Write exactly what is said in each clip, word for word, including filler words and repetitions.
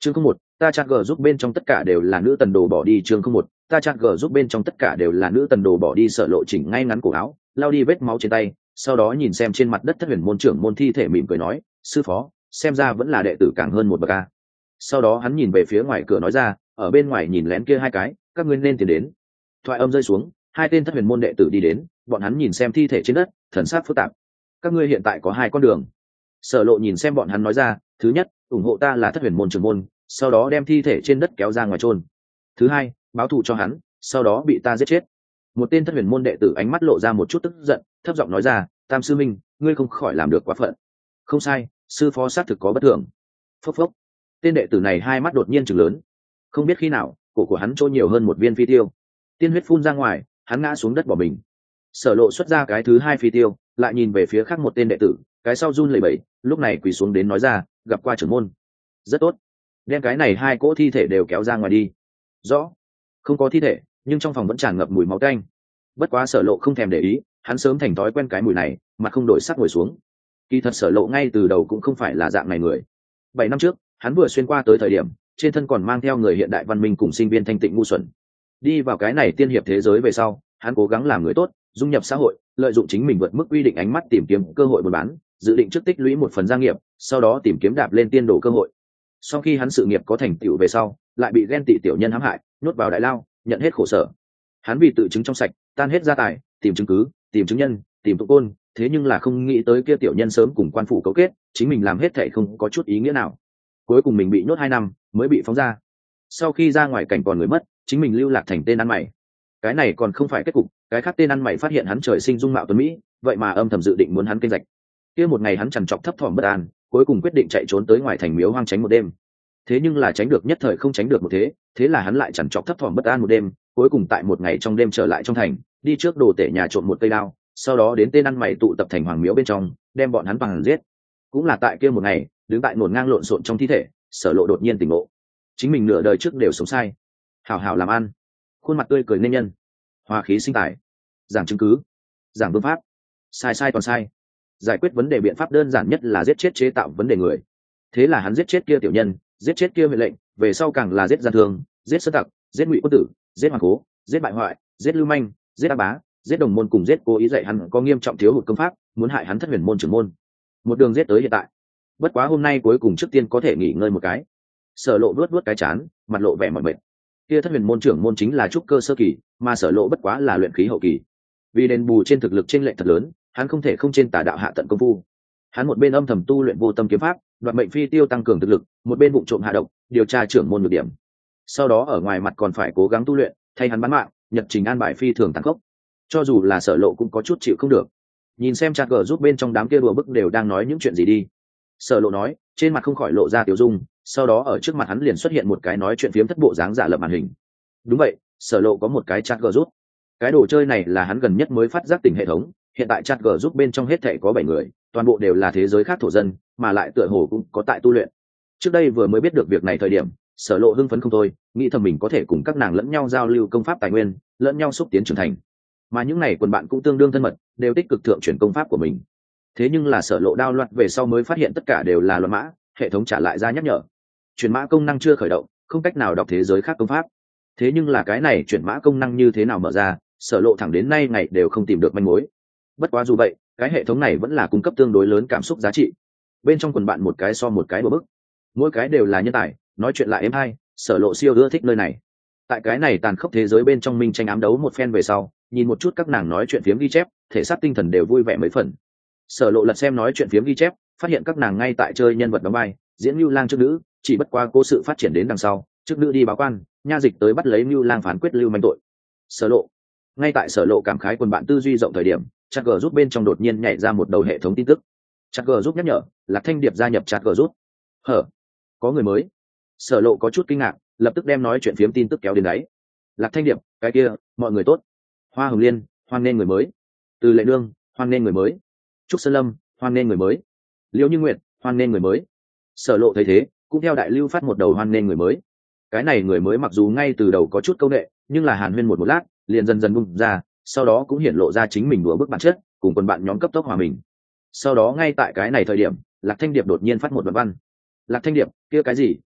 chương không một ta chat g giúp bên trong tất cả đều là nữ tần đồ bỏ đi. chương không một ta chat g giúp bên trong tất cả đều là nữ tần đồ bỏ đi. Sở Lộ chỉnh ngay ngắn cổ áo, lao đi vết máu trên tay, sau đó nhìn xem trên mặt đất thất huyền môn trưởng môn thi thể, mỉm cười nói, sư phó, xem ra vẫn là đệ tử càng hơn một bậc a. Sau đó hắn nhìn về phía ngoài cửa nói ra, ở bên ngoài nhìn lén kia hai cái, các ngươi nên tiến đến. Thoại âm rơi xuống, hai tên thất huyền môn đệ tử đi đến, bọn hắn nhìn xem thi thể trên đất, thần sắc phức tạp. Các ngươi hiện tại có hai con đường. Sở Lộ nhìn xem bọn hắn nói ra, thứ nhất, ủng hộ ta là thất huyền môn trưởng môn, sau đó đem thi thể trên đất kéo ra ngoài chôn. Thứ hai, báo thù cho hắn, sau đó bị ta giết chết. Một tên thất huyền môn đệ tử ánh mắt lộ ra một chút tức giận, thấp giọng nói ra, Tam sư minh, ngươi không khỏi làm được quá phận. Không sai, sư phó xác thực có bất thường. Phốc phốc. Tên đệ tử này hai mắt đột nhiên trừng lớn, không biết khi nào cổ của hắn trôi nhiều hơn một viên phi tiêu, tiên huyết phun ra ngoài, hắn ngã xuống đất bỏ mình. Sở Lộ xuất ra cái thứ hai phi tiêu, lại nhìn về phía khác một tên đệ tử, cái sau run lẩy bẩy, lúc này quỳ xuống đến nói ra, gặp qua trưởng môn. Rất tốt, đem cái này hai cỗ thi thể đều kéo ra ngoài đi. Rõ. Không có thi thể, nhưng trong phòng vẫn tràn ngập mùi máu tanh. Bất quá Sở Lộ không thèm để ý, hắn sớm thành thói quen cái mùi này, mặt không đổi sắc ngồi xuống. Kỳ thật Sở Lộ ngay từ đầu cũng không phải là dạng này người. Bảy năm trước, hắn vừa xuyên qua tới thời điểm, trên thân còn mang theo người hiện đại văn minh cùng sinh viên thanh tịnh ngu xuẩn. Đi vào cái này tiên hiệp thế giới về sau, hắn cố gắng làm người tốt, dung nhập xã hội, lợi dụng chính mình vượt mức quy định ánh mắt tìm kiếm cơ hội buôn bán, dự định trước tích lũy một phần gia nghiệp, sau đó tìm kiếm đạp lên tiên đồ cơ hội. Sau khi hắn sự nghiệp có thành tựu về sau, lại bị ghen tị tiểu nhân hãm hại, nhốt vào đại lao, nhận hết khổ sở. Hắn vì tự chứng trong sạch, tan hết gia tài, tìm chứng cứ, tìm chứng nhân, tìm tụ côn, thế nhưng là không nghĩ tới kia tiểu nhân sớm cùng quan phủ cấu kết, chính mình làm hết thảy không có chút ý nghĩa nào. Cuối cùng mình bị nhốt hai năm, mới bị phóng ra. Sau khi ra ngoài cảnh còn người mất, chính mình lưu lạc thành tên ăn mày. Cái này còn không phải kết cục, cái khác tên ăn mày phát hiện hắn trời sinh dung mạo tuấn mỹ, vậy mà âm thầm dự định muốn hắn kinh rạch. Kia một ngày hắn trằn trọc thấp thỏm bất an, cuối cùng quyết định chạy trốn tới ngoài thành miếu hoang tránh một đêm. Thế nhưng là tránh được nhất thời không tránh được một thế, thế là hắn lại trằn trọc thấp thỏm bất an một đêm, cuối cùng tại một ngày trong đêm trở lại trong thành, đi trước đồ tể nhà trộm một cây đao, sau đó đến tên ăn mày tụ tập thành hoàng miếu bên trong, đem bọn hắn bằng giết. Cũng là tại kia một ngày, đứng tại nổn ngang lộn xộn trong thi thể, Sở Lộ đột nhiên tỉnh ngộ, chính mình nửa đời trước đều sống sai. Hảo hảo làm ăn, khuôn mặt tươi cười nên nhân, hòa khí sinh tài, giảng chứng cứ, giảng phương pháp, sai sai toàn sai. Giải quyết vấn đề biện pháp đơn giản nhất là giết chết chế tạo vấn đề người. Thế là hắn giết chết kia tiểu nhân, giết chết kia mệnh lệnh, về sau càng là giết gian thương, giết sơ tặc, giết ngụy quân tử, giết hoàng cố, giết bại hoại, giết lưu manh, giết a bá, giết đồng môn, cùng giết cố ý dạy hắn có nghiêm trọng thiếu hụt công pháp, muốn hại hắn thất huyền môn trưởng môn. Một đường giết tới hiện tại. Bất quá hôm nay cuối cùng trước tiên có thể nghỉ ngơi một cái. Sở Lộ vuốt vuốt cái chán, mặt lộ vẻ mỏi mệt. Kia thất huyền môn trưởng môn chính là trúc cơ sơ kỳ, mà Sở Lộ bất quá là luyện khí hậu kỳ. Vì đền bù trên thực lực trên lệnh thật lớn, hắn không thể không trên tà đạo hạ tận công phu. Hắn một bên âm thầm tu luyện vô tâm kiếm pháp, đoạt mệnh phi tiêu tăng cường thực lực, một bên vụng trộm hạ độc, điều tra trưởng môn nhược điểm. Sau đó ở ngoài mặt còn phải cố gắng tu luyện, thay hắn bán mạng, nhật trình an bài phi thường tăng khốc. Cho dù là Sở Lộ cũng có chút chịu không được. Nhìn xem chat gờ giúp bên trong đám kia đùa bức đều đang nói những chuyện gì đi. Sở Lộ nói, trên mặt không khỏi lộ ra tiểu dung, sau đó ở trước mặt hắn liền xuất hiện một cái nói chuyện phiếm thất bộ dáng giả lập màn hình. Đúng vậy, Sở Lộ có một cái chat gờ giúp. Cái đồ chơi này là hắn gần nhất mới phát giác tỉnh hệ thống, hiện tại chat gờ giúp bên trong hết thảy có bảy người, toàn bộ đều là thế giới khác thổ dân, mà lại tựa hồ cũng có tại tu luyện. Trước đây vừa mới biết được việc này thời điểm, Sở Lộ hưng phấn không thôi, nghĩ thầm mình có thể cùng các nàng lẫn nhau giao lưu công pháp tài nguyên, lẫn nhau xúc tiến trưởng thành. Mà những này quần bạn cũng tương đương thân mật, đều tích cực thượng chuyển công pháp của mình. Thế nhưng là Sở Lộ đao loạn về sau mới phát hiện tất cả đều là loạn mã, hệ thống trả lại ra nhắc nhở. Chuyển mã công năng chưa khởi động, không cách nào đọc thế giới khác công pháp. Thế nhưng là cái này chuyển mã công năng như thế nào mở ra, Sở Lộ thẳng đến nay ngày đều không tìm được manh mối. Bất quá dù vậy, cái hệ thống này vẫn là cung cấp tương đối lớn cảm xúc giá trị. Bên trong quần bạn một cái so một cái bờ bức, mỗi cái đều là nhân tài, nói chuyện lại êm hay, Sở Lộ siêu ưa thích nơi này. Tại cái này tàn khốc thế giới bên trong minh tranh ám đấu một phen về sau, nhìn một chút các nàng nói chuyện phiếm ghi chép, thể xác tinh thần đều vui vẻ mấy phần. Sở Lộ lật xem nói chuyện phiếm ghi chép, phát hiện các nàng ngay tại chơi nhân vật đóng vai, diễn Nưu Lang trước nữ, chỉ bất qua cố sự phát triển đến đằng sau, trước nữ đi báo quan, nha dịch tới bắt lấy Nưu Lang phán quyết lưu manh tội. Sở Lộ, ngay tại Sở Lộ cảm khái quần bạn tư duy rộng thời điểm, chat gờ giúp bên trong đột nhiên nhảy ra một đầu hệ thống tin tức. Chat gờ giúp nhắc nhở, Lạc Thanh Điệp gia nhập chat gờ giúp. Hở, có người mới. Sở Lộ có chút kinh ngạc, lập tức đem nói chuyện phiếm tin tức kéo đến đáy. Lạc Thanh Điệp, cái kia, mọi người tốt. Hoa Hồng Liên, hoan nghênh người mới. Từ Lệ Nương, hoan nghênh người mới. Trúc Sơn Lâm, hoan nghênh người mới. Liễu Như Nguyệt, hoan nghênh người mới. Sở Lộ thấy thế, cũng theo đại lưu phát một đầu hoan nghênh người mới. Cái này người mới mặc dù ngay từ đầu có chút câu nệ, nhưng là hàn huyên một một lát, liền dần dần bung ra, sau đó cũng hiển lộ ra chính mình đùa bức bản chất, cùng quần bạn nhóm cấp tốc hòa mình. Sau đó ngay tại cái này thời điểm, Lạc Thanh Điệp đột nhiên phát một đoạn văn. Lạc Thanh Điệp, kia cái gì,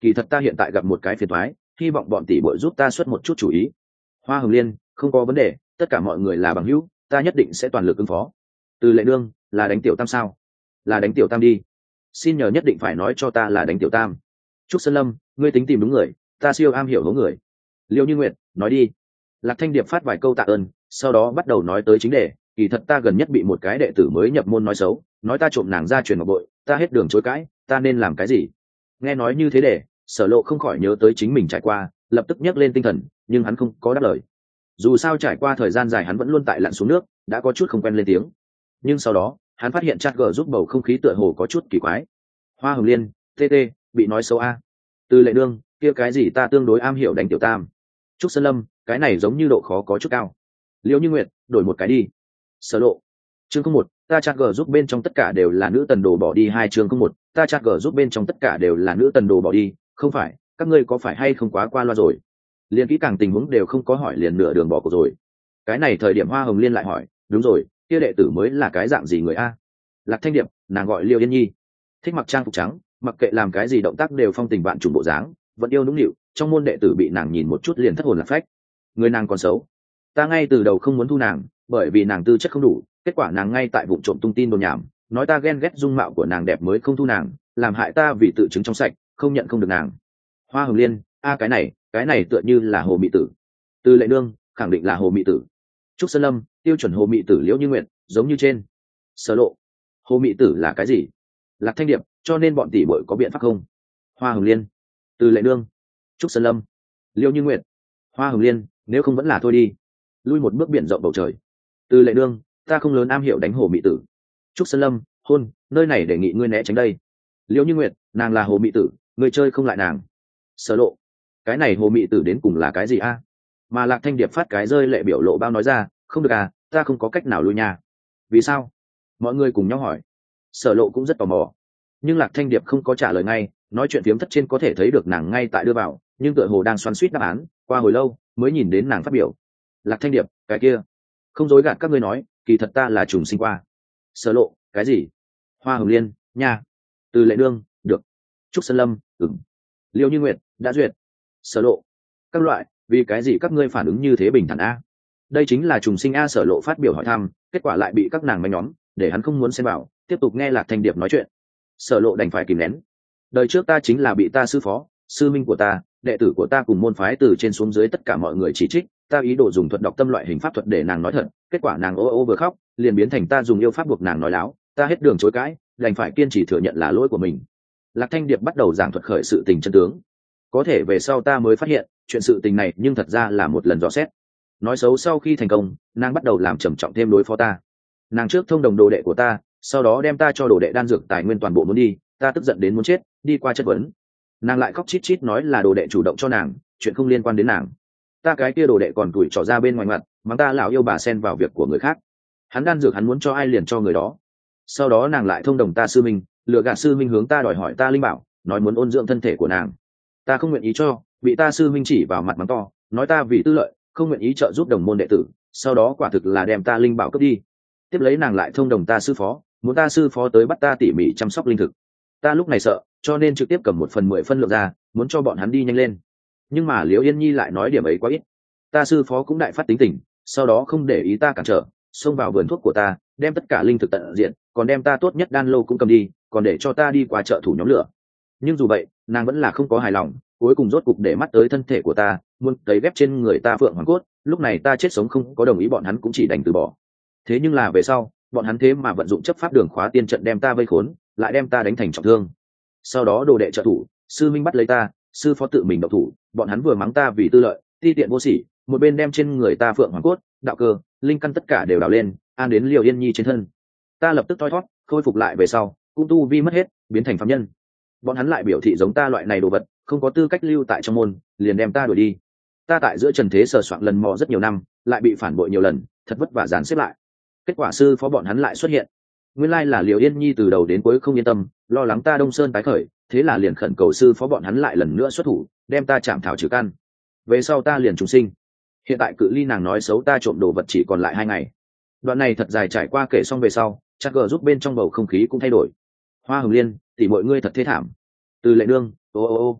kỳ thật ta hiện tại gặp một cái phiền toái, hy vọng bọn tỷ bội giúp ta xuất một chút chủ ý. Hoa Hồng Liên, không có vấn đề, tất cả mọi người là bằng hữu, ta nhất định sẽ toàn lực ứng phó. Từ Lệ Nương, là đánh tiểu tam sao? Là đánh tiểu tam đi. Xin nhờ nhất định phải nói cho ta là đánh tiểu tam. Trúc Sơn Lâm, ngươi tính tìm đúng người, ta siêu am hiểu hố người. Liêu Như Nguyệt, nói đi. Lạc Thanh Điệp phát vài câu tạ ơn, sau đó bắt đầu nói tới chính đề. Kỳ thật ta gần nhất bị một cái đệ tử mới nhập môn nói xấu, nói ta trộm nàng ra truyền ngọc bội, ta hết đường chối cãi, ta nên làm cái gì? Nghe nói như thế để Sở Lộ không khỏi nhớ tới chính mình trải qua, lập tức nhấc lên tinh thần, nhưng hắn không có đáp lời. Dù sao trải qua thời gian dài hắn vẫn luôn tại lặn xuống nước, đã có chút không quen lên tiếng. Nhưng sau đó hắn phát hiện chat gờ giúp bầu không khí tựa hồ có chút kỳ quái. Hoa Hồng Liên, tê tê, bị nói xấu a. Từ Lệ Nương, kia cái gì ta tương đối am hiểu đánh tiểu tam. Trúc Sơn Lâm, cái này giống như độ khó có chút cao. Liễu Như Nguyệt, đổi một cái đi. Sở Lộ, chương không một, ta chat gờ giúp bên trong tất cả đều là nữ tần đồ bỏ đi. Hai chương không một, ta chat gờ giúp bên trong tất cả đều là nữ tần đồ bỏ đi. Không phải, các ngươi có phải hay không quá qua loa rồi? Liên kỹ càng tình huống đều không có hỏi liền nửa đường bỏ cuộc rồi. Cái này thời điểm Hoa Hồng Liên lại hỏi, đúng rồi, kia đệ tử mới là cái dạng gì người a? Lạc Thanh Điệp, nàng gọi Liêu Yên Nhi, thích mặc trang phục trắng, mặc kệ làm cái gì động tác đều phong tình vạn trùng bộ dáng, vẫn yêu nũng nịu. Trong môn đệ tử bị nàng nhìn một chút liền thất hồn lạc phách. Người nàng còn xấu, ta ngay từ đầu không muốn thu nàng, bởi vì nàng tư chất không đủ. Kết quả nàng ngay tại vụ trộm tung tin đồn nhảm, nói ta ghen ghét dung mạo của nàng đẹp mới không thu nàng, làm hại ta vì tự chứng trong sạch, không nhận không được nàng. Hoa Hồng Liên, a cái này, cái này tựa như là Hồ Mị Tử. Từ Lệ Nương, khẳng định là Hồ Mị Tử. Trúc Sơn Lâm, tiêu chuẩn Hồ Mị Tử Liễu Như Nguyệt, giống như trên. Sở Lộ, Hồ Mị Tử là cái gì? Lạc Thanh Điệp, cho nên bọn tỷ muội có biện pháp không? Hoa Hồng Liên, Từ Lệ Nương, Trúc Sơn Lâm, Liễu Như Nguyệt, Hoa Hồng Liên, nếu không vẫn là thôi đi. Lui một bước biển rộng bầu trời. Từ Lệ Nương, ta không lớn am hiểu đánh Hồ Mị Tử. Trúc Sơn Lâm, hôn, nơi này đề nghị ngươi né tránh đây. Liễu Như Nguyệt, nàng là Hồ Mị Tử, ngươi chơi không lại nàng. Sở Lộ, cái này Hồ Mị Tử đến cùng là cái gì a? Mà Lạc Thanh Điệp phát cái rơi lệ biểu lộ bao nói ra, không được à, ta không có cách nào lui nha. Vì sao? Mọi người cùng nhau hỏi. Sở Lộ cũng rất tò mò, nhưng Lạc Thanh Điệp không có trả lời ngay. Nói chuyện phiếm thất trên có thể thấy được nàng ngay tại đưa vào, nhưng tựa hồ đang xoắn xuýt đáp án. Qua hồi lâu mới nhìn đến nàng phát biểu. Lạc Thanh Điệp, cái kia, không dối gạt các ngươi nói, kỳ thật ta là trùng sinh qua. Sở Lộ, cái gì? Hoa Hồng Liên, nha. Từ Lệ Nương, được. Trúc Sơn Lâm, ừm. Liêu Như Nguyệt, đã duyệt. Sở Lộ, các loại, vì cái gì các ngươi phản ứng như thế bình thản a? Đây chính là trùng sinh a. Sở Lộ phát biểu hỏi thăm, kết quả lại bị các nàng manh nhóm, để hắn không muốn xem vào, tiếp tục nghe Lạc Thanh Điệp nói chuyện. Sở Lộ đành phải kìm nén. Đời trước ta chính là bị ta sư phó, sư minh của ta, đệ tử của ta cùng môn phái từ trên xuống dưới tất cả mọi người chỉ trích, ta ý đồ dùng thuật đọc tâm loại hình pháp thuật để nàng nói thật, kết quả nàng ô ô vừa khóc, liền biến thành ta dùng yêu pháp buộc nàng nói láo, ta hết đường chối cãi, đành phải kiên trì thừa nhận là lỗi của mình. Lạc Thanh Điệp bắt đầu giảng thuật khởi sự tình chân tướng. Có thể về sau ta mới phát hiện, chuyện sự tình này nhưng thật ra là một lần dò xét. Nói xấu sau khi thành công, nàng bắt đầu làm trầm trọng thêm đối phó ta. Nàng trước thông đồng đồ đệ của ta, sau đó đem ta cho đồ đệ đan dược tài nguyên toàn bộ muốn đi, ta tức giận đến muốn chết, đi qua chất vấn. Nàng lại khóc chít chít nói là đồ đệ chủ động cho nàng, chuyện không liên quan đến nàng. Ta cái kia đồ đệ còn tuổi trỏ ra bên ngoài mặt, mắng ta lão yêu bà xen vào việc của người khác. Hắn đan dược hắn muốn cho ai liền cho người đó. Sau đó nàng lại thông đồng ta sư minh, lừa gạt sư minh hướng ta đòi hỏi ta linh bảo, nói muốn ôn dưỡng thân thể của nàng. Ta không nguyện ý cho, bị ta sư minh chỉ vào mặt mắng to, nói ta vì tư lợi, không nguyện ý trợ giúp đồng môn đệ tử, sau đó quả thực là đem ta linh bảo cướp đi. Tiếp lấy nàng lại thông đồng ta sư phó, muốn ta sư phó tới bắt ta tỉ mỉ chăm sóc linh thực. Ta lúc này sợ, cho nên trực tiếp cầm một phần mười phân lượng ra, muốn cho bọn hắn đi nhanh lên. Nhưng mà Liễu Yên Nhi lại nói điểm ấy quá ít. Ta sư phó cũng đại phát tính tình, sau đó không để ý ta cản trở, xông vào vườn thuốc của ta, đem tất cả linh thực tận diện, còn đem ta tốt nhất đan lô cũng cầm đi, còn để cho ta đi qua chợ thủ nhóm lửa. Nhưng dù vậy, nàng vẫn là không có hài lòng, cuối cùng rốt cục để mắt tới thân thể của ta, muốn cấy ghép trên người ta phượng hoàng cốt. Lúc này ta chết sống không có đồng ý, bọn hắn cũng chỉ đành từ bỏ. Thế nhưng là về sau, bọn hắn thế mà vận dụng chấp pháp đường khóa tiên trận đem ta vây khốn, lại đem ta đánh thành trọng thương. Sau đó đồ đệ trợ thủ, sư minh bắt lấy ta, sư phó tự mình động thủ, bọn hắn vừa mắng ta vì tư lợi, ti tiện vô sỉ, một bên đem trên người ta phượng hoàng cốt, đạo cơ, linh căn tất cả đều đào lên, an đến Liêu Yên Nhi trên thân. Ta lập tức thoi thoát, khôi phục lại về sau, cũng tu vi mất hết, biến thành phàm nhân. Bọn hắn lại biểu thị giống ta loại này đồ vật, không có tư cách lưu tại trong môn, liền đem ta đuổi đi. Ta tại giữa trần thế sờ soạn lần mò rất nhiều năm, lại bị phản bội nhiều lần, thật vất vả dàn xếp lại. Kết quả sư phó bọn hắn lại xuất hiện. Nguyên lai là Liêu Yên Nhi từ đầu đến cuối không yên tâm, lo lắng ta Đông Sơn tái khởi, thế là liền khẩn cầu sư phó bọn hắn lại lần nữa xuất thủ, đem ta chạm thảo trừ căn. Về sau ta liền trùng sinh. Hiện tại cự ly nàng nói xấu ta trộm đồ vật chỉ còn lại hai ngày. Đoạn này thật dài trải qua, kể xong về sau, chắc gờ giúp bên trong bầu không khí cũng thay đổi. Hoa Hồng Liên, tỷ mọi ngươi thật thế thảm. Từ Lệ Nương, ô ô ô.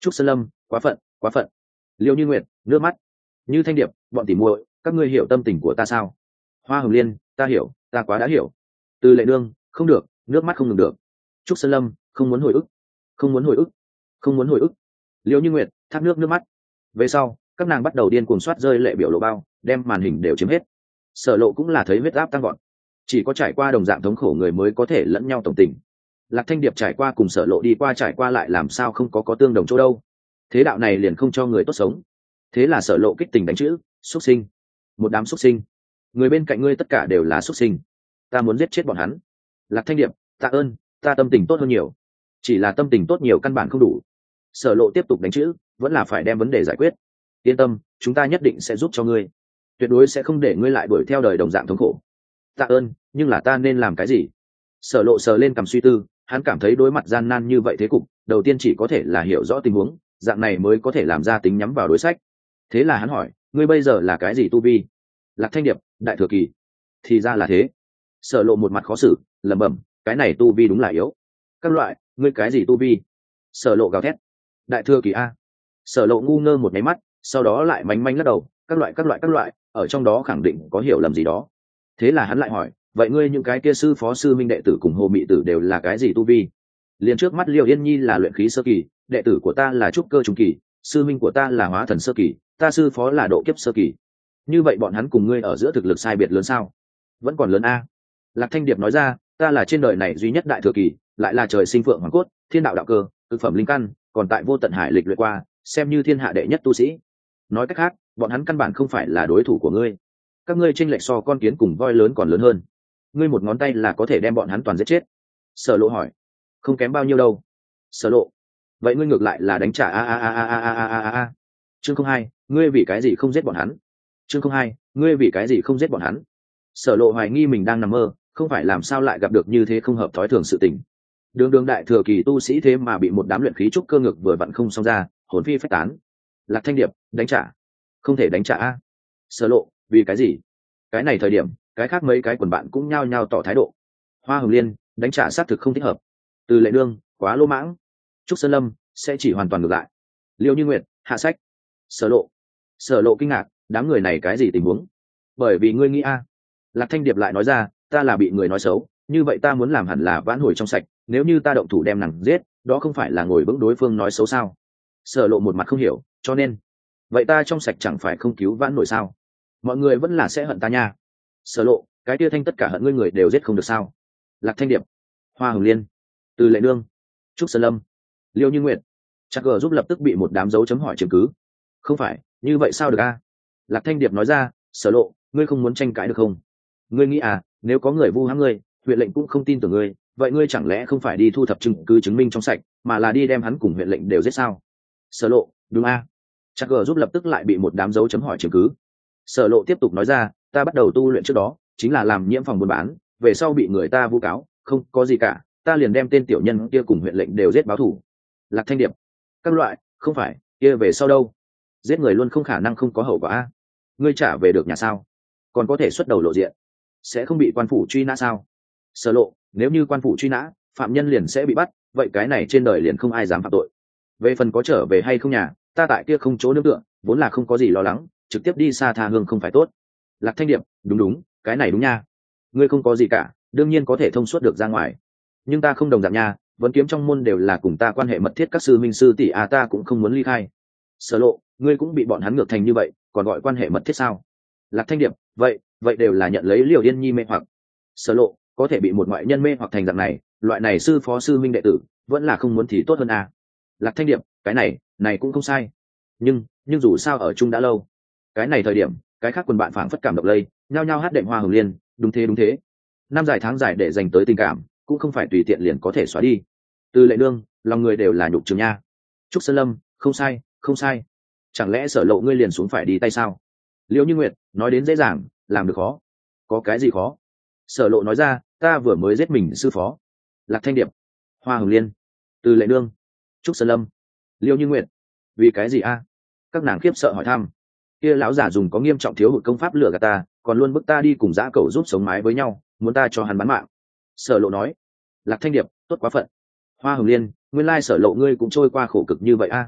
Trúc Sơn Lâm, quá phận, quá phận. Liêu Như Nguyệt, nước mắt. Như Thanh Điệp, bọn tỉ muội, các ngươi hiểu tâm tình của ta sao? Hoa Hồng Liên, ta hiểu, ta quá đã hiểu. Từ Lệ Nương, không được, nước mắt không ngừng được. Trúc Sơn Lâm, không muốn hồi ức, không muốn hồi ức, không muốn hồi ức. Liêu Như Nguyệt, thác nước nước mắt. Về sau, các nàng bắt đầu điên cuồng soát rơi lệ biểu lộ bao, đem màn hình đều chiếm hết. Sở Lộ cũng là thấy huyết áp tăng gọn. Chỉ có trải qua đồng dạng thống khổ người mới có thể lẫn nhau tổng tình. Lạc Thanh Điệp trải qua cùng Sở Lộ đi qua trải qua lại làm sao không có có tương đồng chỗ đâu. Thế đạo này liền không cho người tốt sống. Thế là Sở Lộ kích tình đánh chữ, xuất sinh, một đám xuất sinh, người bên cạnh ngươi tất cả đều là xuất sinh, ta muốn giết chết bọn hắn. Lạc Thanh Điệp, tạ ơn, ta tâm tình tốt hơn nhiều. Chỉ là tâm tình tốt nhiều căn bản không đủ. Sở Lộ tiếp tục đánh chữ, vẫn là phải đem vấn đề giải quyết. Yên tâm, chúng ta nhất định sẽ giúp cho ngươi, tuyệt đối sẽ không để ngươi lại đuổi theo đời đồng dạng thống khổ. Tạ ơn, nhưng là ta nên làm cái gì? Sở Lộ sờ lên cằm suy tư, hắn cảm thấy đối mặt gian nan như vậy thế cục, đầu tiên chỉ có thể là hiểu rõ tình huống, dạng này mới có thể làm ra tính nhắm vào đối sách. Thế là hắn hỏi, ngươi bây giờ là cái gì tu vi? Lạc Thanh Điệp, đại thừa kỳ. Thì ra là thế. Sở Lộ một mặt khó xử, lẩm bẩm, cái này tu vi đúng là yếu. Các loại, ngươi cái gì tu vi? Sở Lộ gào thét, đại thừa kỳ a. Sở Lộ ngu ngơ một máy mắt, sau đó lại mánh mánh lắc đầu, các loại các loại các loại, ở trong đó khẳng định có hiểu lầm gì đó. Thế là hắn lại hỏi, vậy ngươi những cái kia sư phó sư minh đệ tử cùng hồ mị tử đều là cái gì tu vi? Liền trước mắt Liêu Yên Nhi là luyện khí sơ kỳ, đệ tử của ta là trúc cơ trung kỳ, sư minh của ta là hóa thần sơ kỳ, ta sư phó là độ kiếp sơ kỳ. Như vậy bọn hắn cùng ngươi ở giữa thực lực sai biệt lớn sao? Vẫn còn lớn a. Lạc Thanh Điệp nói ra, ta là trên đời này duy nhất đại thừa kỳ, lại là trời sinh phượng hoàng cốt, thiên đạo đạo cơ, thực phẩm linh căn, còn tại vô tận hải lịch luyện qua, xem như thiên hạ đệ nhất tu sĩ. Nói cách khác, bọn hắn căn bản không phải là đối thủ của ngươi. Các ngươi chênh lệch so con kiến cùng voi lớn còn lớn hơn. Ngươi một ngón tay là có thể đem bọn hắn toàn giết chết. Sở Lộ hỏi, không kém bao nhiêu đâu. Sở Lộ, vậy ngươi ngược lại là đánh trả a a a a a a a a a. Chương không hai, ngươi vì cái gì không giết bọn hắn? Chương không hai, ngươi vì cái gì không giết bọn hắn? Sở Lộ hoài nghi mình đang nằm mơ, không phải làm sao lại gặp được như thế không hợp thói thường sự tình. Đường đường đại thừa kỳ tu sĩ thế mà bị một đám luyện khí trúc cơ ngược vừa vặn không xong ra, hồn phi phách tán. Lạc Thanh Điệp, đánh trả? Không thể đánh trả a. Sở Lộ, vì cái gì? Cái này thời điểm, cái khác mấy cái quần bạn cũng nhao nhao tỏ thái độ. Hoa Hồng Liên, đánh trả xác thực không thích hợp. Từ Lệ Nương, quá lỗ mãng. Trúc Sơn Lâm, sẽ chỉ hoàn toàn ngược lại. Liêu Như Nguyệt, hạ sách. Sở Lộ. Sở Lộ kinh ngạc, đám người này cái gì tình huống? Bởi vì ngươi nghĩ a. Lạc Thanh Điệp lại nói ra, ta là bị người nói xấu, như vậy ta muốn làm hẳn là vãn hồi trong sạch, nếu như ta động thủ đem nàng giết, đó không phải là ngồi vững đối phương nói xấu sao? Sở Lộ một mặt không hiểu, cho nên, vậy ta trong sạch chẳng phải không cứu vãn nổi sao? Mọi người vẫn là sẽ hận ta nha. Sở Lộ, cái tia thanh tất cả hận ngươi người đều giết không được sao? Lạc Thanh Điệp, Hoa Hồng Liên, Từ Lệ Nương, Trúc Sơn Lâm, Liêu Như Nguyệt, chắc gờ giúp lập tức bị một đám dấu chấm hỏi chứng cứ. Không phải, như vậy sao được a? Lạc Thanh Điệp nói ra, Sở Lộ, ngươi không muốn tranh cãi được không? Ngươi nghĩ à, nếu có người vu hãm ngươi, huyện lệnh cũng không tin tưởng ngươi, vậy ngươi chẳng lẽ không phải đi thu thập chứng cứ chứng minh trong sạch, mà là đi đem hắn cùng huyện lệnh đều giết sao? Sở Lộ, đúng a? Chắc gờ giúp lập tức lại bị một đám dấu chấm hỏi chứng cứ. Sở Lộ tiếp tục nói ra, ta bắt đầu tu luyện trước đó chính là làm nhiễm phòng buôn bán, về sau bị người ta vu cáo, không có gì cả, ta liền đem tên tiểu nhân kia cùng huyện lệnh đều giết báo thù. Lạc Thanh Điệp, các loại, không phải, kia về sau đâu? Giết người luôn không khả năng không có hậu quả a. Ngươi trả về được nhà sao? Còn có thể xuất đầu lộ diện, sẽ không bị quan phủ truy nã sao? Sở Lộ, nếu như quan phủ truy nã, phạm nhân liền sẽ bị bắt, vậy cái này trên đời liền không ai dám phạm tội. Về phần có trở về hay không nhà, ta tại kia không chỗ nương tựa, vốn là không có gì lo lắng, trực tiếp đi xa tha hương không phải tốt. Lạc Thanh Điệp, đúng đúng, cái này đúng nha. Ngươi không có gì cả, đương nhiên có thể thông suốt được ra ngoài. Nhưng ta không đồng dạng nha, vấn kiếm trong môn đều là cùng ta quan hệ mật thiết các sư minh sư tỷ à, ta cũng không muốn ly khai. Sở Lộ, ngươi cũng bị bọn hắn ngược thành như vậy, còn gọi quan hệ mật thiết sao? Lạc Thanh Điệp, vậy, vậy đều là nhận lấy Liều Yên Nhi mê hoặc. Sở Lộ, có thể bị một ngoại nhân mê hoặc thành dạng này, loại này sư phó sư minh đệ tử, vẫn là không muốn thì tốt hơn à? Lạc Thanh Điệp, cái này, này cũng không sai. Nhưng, nhưng dù sao ở chung đã lâu. Cái này thời điểm, cái khác quần bạn phảng phất cảm động lây, nhao nhao hát đệm Hoa Hồng Liên, đúng thế đúng thế. Năm dài tháng dài để dành tới tình cảm, cũng không phải tùy tiện liền có thể xóa đi. Từ Lệ Nương, lòng người đều là nhục trường nha. Trúc Sơn Lâm, không sai, không sai. Chẳng lẽ Sở Lộ ngươi liền xuống phải đi tay sao? Liễu Như Nguyệt, nói đến dễ dàng, làm được khó. Có cái gì khó? Sở Lộ nói ra, ta vừa mới giết mình sư phó. Lạc Thanh Điệp, Hoa Hồng Liên, Từ Lệ Nương, Trúc Sơn Lâm, Liễu Như Nguyệt, vì cái gì a? Các nàng khiếp sợ hỏi thăm. Kia lão giả dùng có nghiêm trọng thiếu hụt công pháp lừa gạt ta, còn luôn bức ta đi cùng dã cẩu giúp sống mái với nhau, muốn ta cho hắn bán mạng. Sở Lộ nói. Lạc Thanh Điệp, tốt quá phận. Hoa Hồng Liên, nguyên lai Sở Lộ ngươi cũng trôi qua khổ cực như vậy a.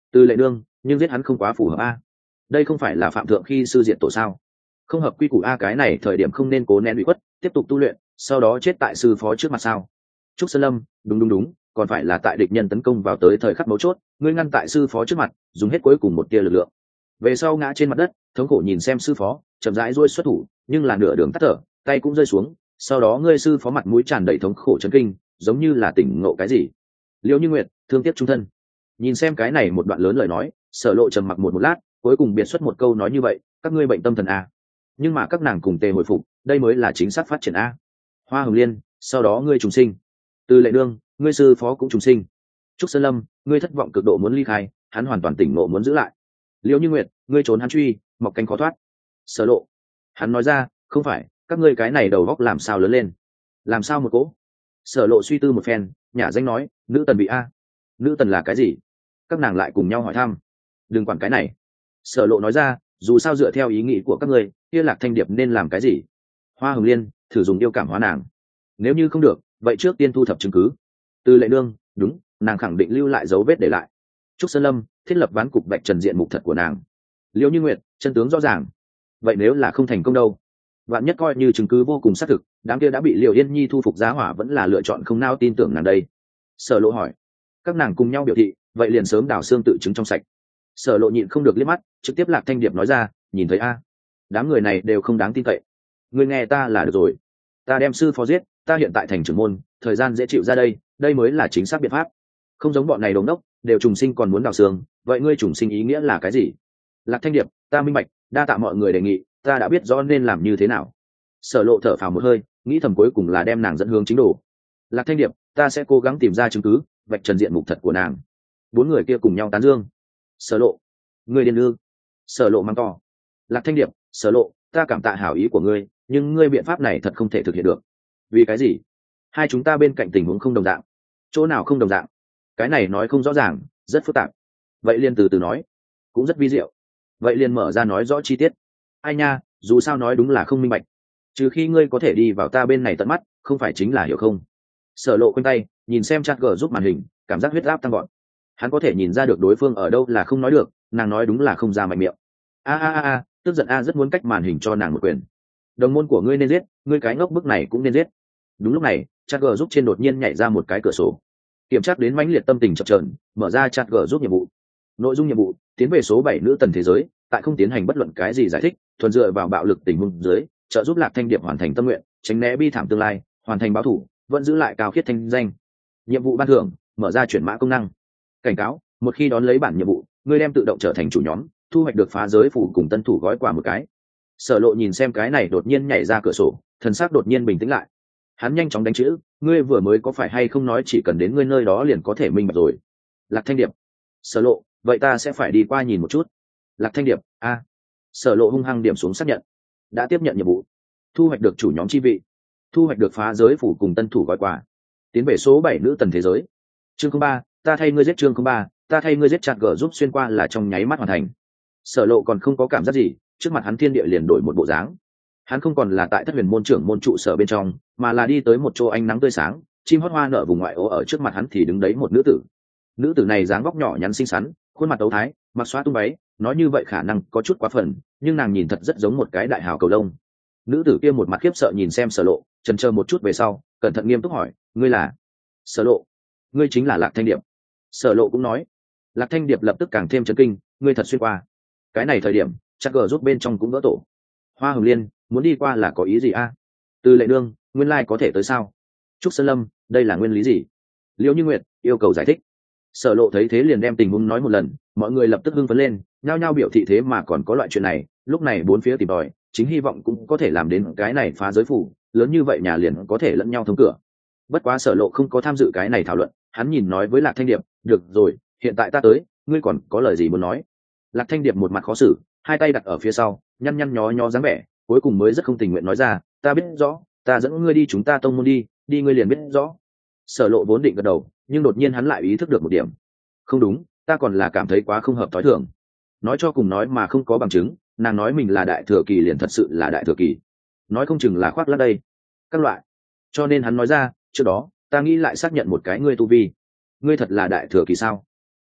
Từ lệ nương, nhưng giết hắn không quá phù hợp a. Đây không phải là phạm thượng khi sư diện tổ sao? Không hợp quy củ a, cái này thời điểm không nên cố nén bị khuất, tiếp tục tu luyện, sau đó chết tại sư phó trước mặt sao? Trúc Sơn Lâm, đúng đúng đúng, còn phải là tại địch nhân tấn công vào tới thời khắc mấu chốt, ngươi ngăn tại sư phó trước mặt, dùng hết cuối cùng một tia lực lượng. Về sau ngã trên mặt đất, thống khổ nhìn xem sư phó, chậm rãi duỗi xuất thủ, nhưng là nửa đường tắt thở, tay cũng rơi xuống, sau đó ngươi sư phó mặt mũi tràn đầy thống khổ chấn kinh, giống như là tỉnh ngộ cái gì. Liễu Như Nguyệt, thương tiếc trung thân. Nhìn xem cái này một đoạn lớn lời nói, Sở Lộ trầm mặc một một lát, cuối cùng biệt xuất một câu nói như vậy, các ngươi bệnh tâm thần a. Nhưng mà các nàng cùng tề hồi phục, đây mới là chính xác phát triển a. Hoa Hồng Liên, sau đó ngươi trùng sinh. Từ Lệ Nương, ngươi sư phó cũng trùng sinh. Trúc Sơn Lâm, ngươi thất vọng cực độ muốn ly khai, hắn hoàn toàn tỉnh ngộ muốn giữ lại. Liễu Như Nguyệt, ngươi trốn hắn truy, mọc cánh khó thoát. Sở Lộ, hắn nói ra, không phải, các ngươi cái này đầu góc làm sao lớn lên, làm sao một cỗ. Sở Lộ suy tư một phen, nhả danh nói, nữ tần bị a. Nữ tần là cái gì? Các nàng lại cùng nhau hỏi thăm. Đừng quản cái này. Sở Lộ nói ra, dù sao dựa theo ý nghĩ của các ngươi, kia Lạc Thanh Điệp nên làm cái gì? Hoa Hồng Liên, thử dùng yêu cảm hóa nàng. Nếu như không được, vậy trước tiên thu thập chứng cứ. Từ Lệ Nương, đúng, nàng khẳng định lưu lại dấu vết để lại. Trúc Sơn Lâm, thiết lập ván cục bạch trần diện mục thật của nàng. Liễu Như Nguyệt, chân tướng rõ ràng. Vậy nếu là không thành công đâu? Vạn nhất coi như chứng cứ vô cùng xác thực, đám kia đã bị Liễu Yên Nhi thu phục giá hỏa vẫn là lựa chọn không nao tin tưởng nàng đây. Sở Lộ hỏi. Các nàng cùng nhau biểu thị, vậy liền sớm đào xương tự chứng trong sạch. Sở Lộ nhịn không được liếc mắt, trực tiếp Lạc Thanh Điệp nói ra, nhìn thấy a, đám người này đều không đáng tin cậy. Ngươi nghe ta là được rồi, ta đem sư phó giết, ta hiện tại thành trưởng môn, thời gian dễ chịu ra đây, đây mới là chính xác biện pháp. Không giống bọn này đống đốc, đều trùng sinh còn muốn đào xương, vậy ngươi trùng sinh ý nghĩa là cái gì? Lạc Thanh Điệp, ta minh bạch, đa tạ mọi người đề nghị, ta đã biết rõ nên làm như thế nào. Sở Lộ thở phào một hơi, nghĩ thầm cuối cùng là đem nàng dẫn hướng chính đồ. Lạc Thanh Điệp, ta sẽ cố gắng tìm ra chứng cứ, vạch trần diện mục thật của nàng. Bốn người kia cùng nhau tán dương. Sở Lộ, ngươi điên ư? Sở Lộ mang to. Lạc Thanh Điệp, Sở Lộ, ta cảm tạ hảo ý của ngươi, nhưng ngươi biện pháp này thật không thể thực hiện được. Vì cái gì? Hai chúng ta bên cạnh tình huống không đồng dạng. Chỗ nào không đồng dạng? Cái này nói không rõ ràng, rất phức tạp. Vậy liền từ từ nói, cũng rất vi diệu. Vậy liền mở ra nói rõ chi tiết. Ai nha, dù sao nói đúng là không minh bạch. Trừ khi ngươi có thể đi vào ta bên này tận mắt, không phải chính là hiểu không? Sở Lộ quanh tay, nhìn xem chat gờ giúp màn hình, cảm giác huyết áp tăng gọn. Hắn có thể nhìn ra được đối phương ở đâu là không nói được, nàng nói đúng là không ra mạnh miệng. A a a a, tức giận a, rất muốn cách màn hình cho nàng một quyền. Đồng môn của ngươi nên giết, ngươi cái ngốc bức này cũng nên giết. Đúng lúc này, chat gờ giúp trên đột nhiên nhảy ra một cái cửa sổ. Kiểm tra đến mãnh liệt tâm tình chập chờn, mở ra chat gờ giúp nhiệm vụ. Nội dung nhiệm vụ: tiến về số bảy nữ tần thế giới, tại không tiến hành bất luận cái gì giải thích, thuần dựa vào bạo lực tình huống dưới, trợ giúp Lạc Thanh Điệp hoàn thành tâm nguyện, tránh né bi thảm tương lai, hoàn thành báo thủ, vẫn giữ lại cao khiết thanh danh. Nhiệm vụ ban thưởng: mở ra chuyển mã công năng. Cảnh cáo: một khi đón lấy bản nhiệm vụ, ngươi đem tự động trở thành chủ nhóm, thu hoạch được phá giới phủ cùng tân thủ gói quà một cái. Sở Lộ nhìn xem cái này đột nhiên nhảy ra cửa sổ, thần sắc đột nhiên bình tĩnh lại. Hắn nhanh chóng đánh chữ, ngươi vừa mới có phải hay không nói chỉ cần đến ngươi nơi đó liền có thể minh bạch rồi? Lạc Thanh Điệp. Sở Lộ, vậy ta sẽ phải đi qua nhìn một chút. Lạc Thanh Điệp, a. Sở Lộ hung hăng điểm xuống xác nhận. Đã tiếp nhận nhiệm vụ, thu hoạch được chủ nhóm chi vị, thu hoạch được phá giới phủ cùng tân thủ gói quà, tiến về số bảy nữ tần thế giới. Chương không ba, ta thay ngươi giết. Chương không ba, ta thay ngươi giết. Chặt gở giúp xuyên qua là trong nháy mắt hoàn thành. Sở Lộ còn không có cảm giác gì, trước mặt hắn thiên địa liền đổi một bộ dáng. Hắn không còn là tại Thất Huyền môn trưởng môn trụ sở bên trong, mà là đi tới một chỗ ánh nắng tươi sáng, chim hót hoa nở vùng ngoại ô, ở trước mặt hắn thì đứng đấy một nữ tử. Nữ tử này dáng vóc nhỏ nhắn xinh xắn, khuôn mặt ấu thái, mặc xóa tung váy, nói như vậy khả năng có chút quá phần, nhưng nàng nhìn thật rất giống một cái đại hào cầu lông. Nữ tử kia một mặt khiếp sợ nhìn xem Sở Lộ, chần chờ một chút về sau, cẩn thận nghiêm túc hỏi, ngươi là? Sở Lộ, ngươi chính là Lạc Thanh Điệp. Sở Lộ cũng nói. Lạc Thanh Điệp lập tức càng thêm chấn kinh, ngươi thật xuyên qua. Cái này thời điểm, chắc gờ rút bên trong cũng vỡ tổ. Hoa Hồng Liên, muốn đi qua là có ý gì a? Từ Lệ Nương, nguyên lai có thể tới sao? Trúc Sơn Lâm, đây là nguyên lý gì? Liễu Như Nguyệt yêu cầu giải thích. Sở Lộ thấy thế liền đem tình huống nói một lần, mọi người lập tức hưng phấn lên, nhao nhao biểu thị thế mà còn có loại chuyện này. Lúc này bốn phía tìm tòi, chính hy vọng cũng có thể làm đến cái này phá giới phủ, lớn như vậy nhà liền có thể lẫn nhau thông cửa. Bất quá Sở Lộ không có tham dự cái này thảo luận, hắn nhìn nói với Lạc Thanh Điệp, được rồi, hiện tại ta tới, ngươi còn có lời gì muốn nói? Lạc Thanh Điệp một mặt khó xử, hai tay đặt ở phía sau, nhăn nhăn nhó nhó dáng vẻ, cuối cùng mới rất không tình nguyện nói ra, ta biết rõ, ta dẫn ngươi đi chúng ta tông môn đi, đi ngươi liền biết rõ. Sở Lộ vốn định gật đầu, nhưng đột nhiên hắn lại ý thức được một điểm. Không đúng, ta còn là cảm thấy quá không hợp thói thường. Nói cho cùng nói mà không có bằng chứng, nàng nói mình là đại thừa kỳ liền thật sự là đại thừa kỳ. Nói không chừng là khoác lác đây. Các loại. Cho nên hắn nói ra, trước đó, ta nghĩ lại xác nhận một cái ngươi tu vi. Ngươi thật là đại thừa kỳ sao?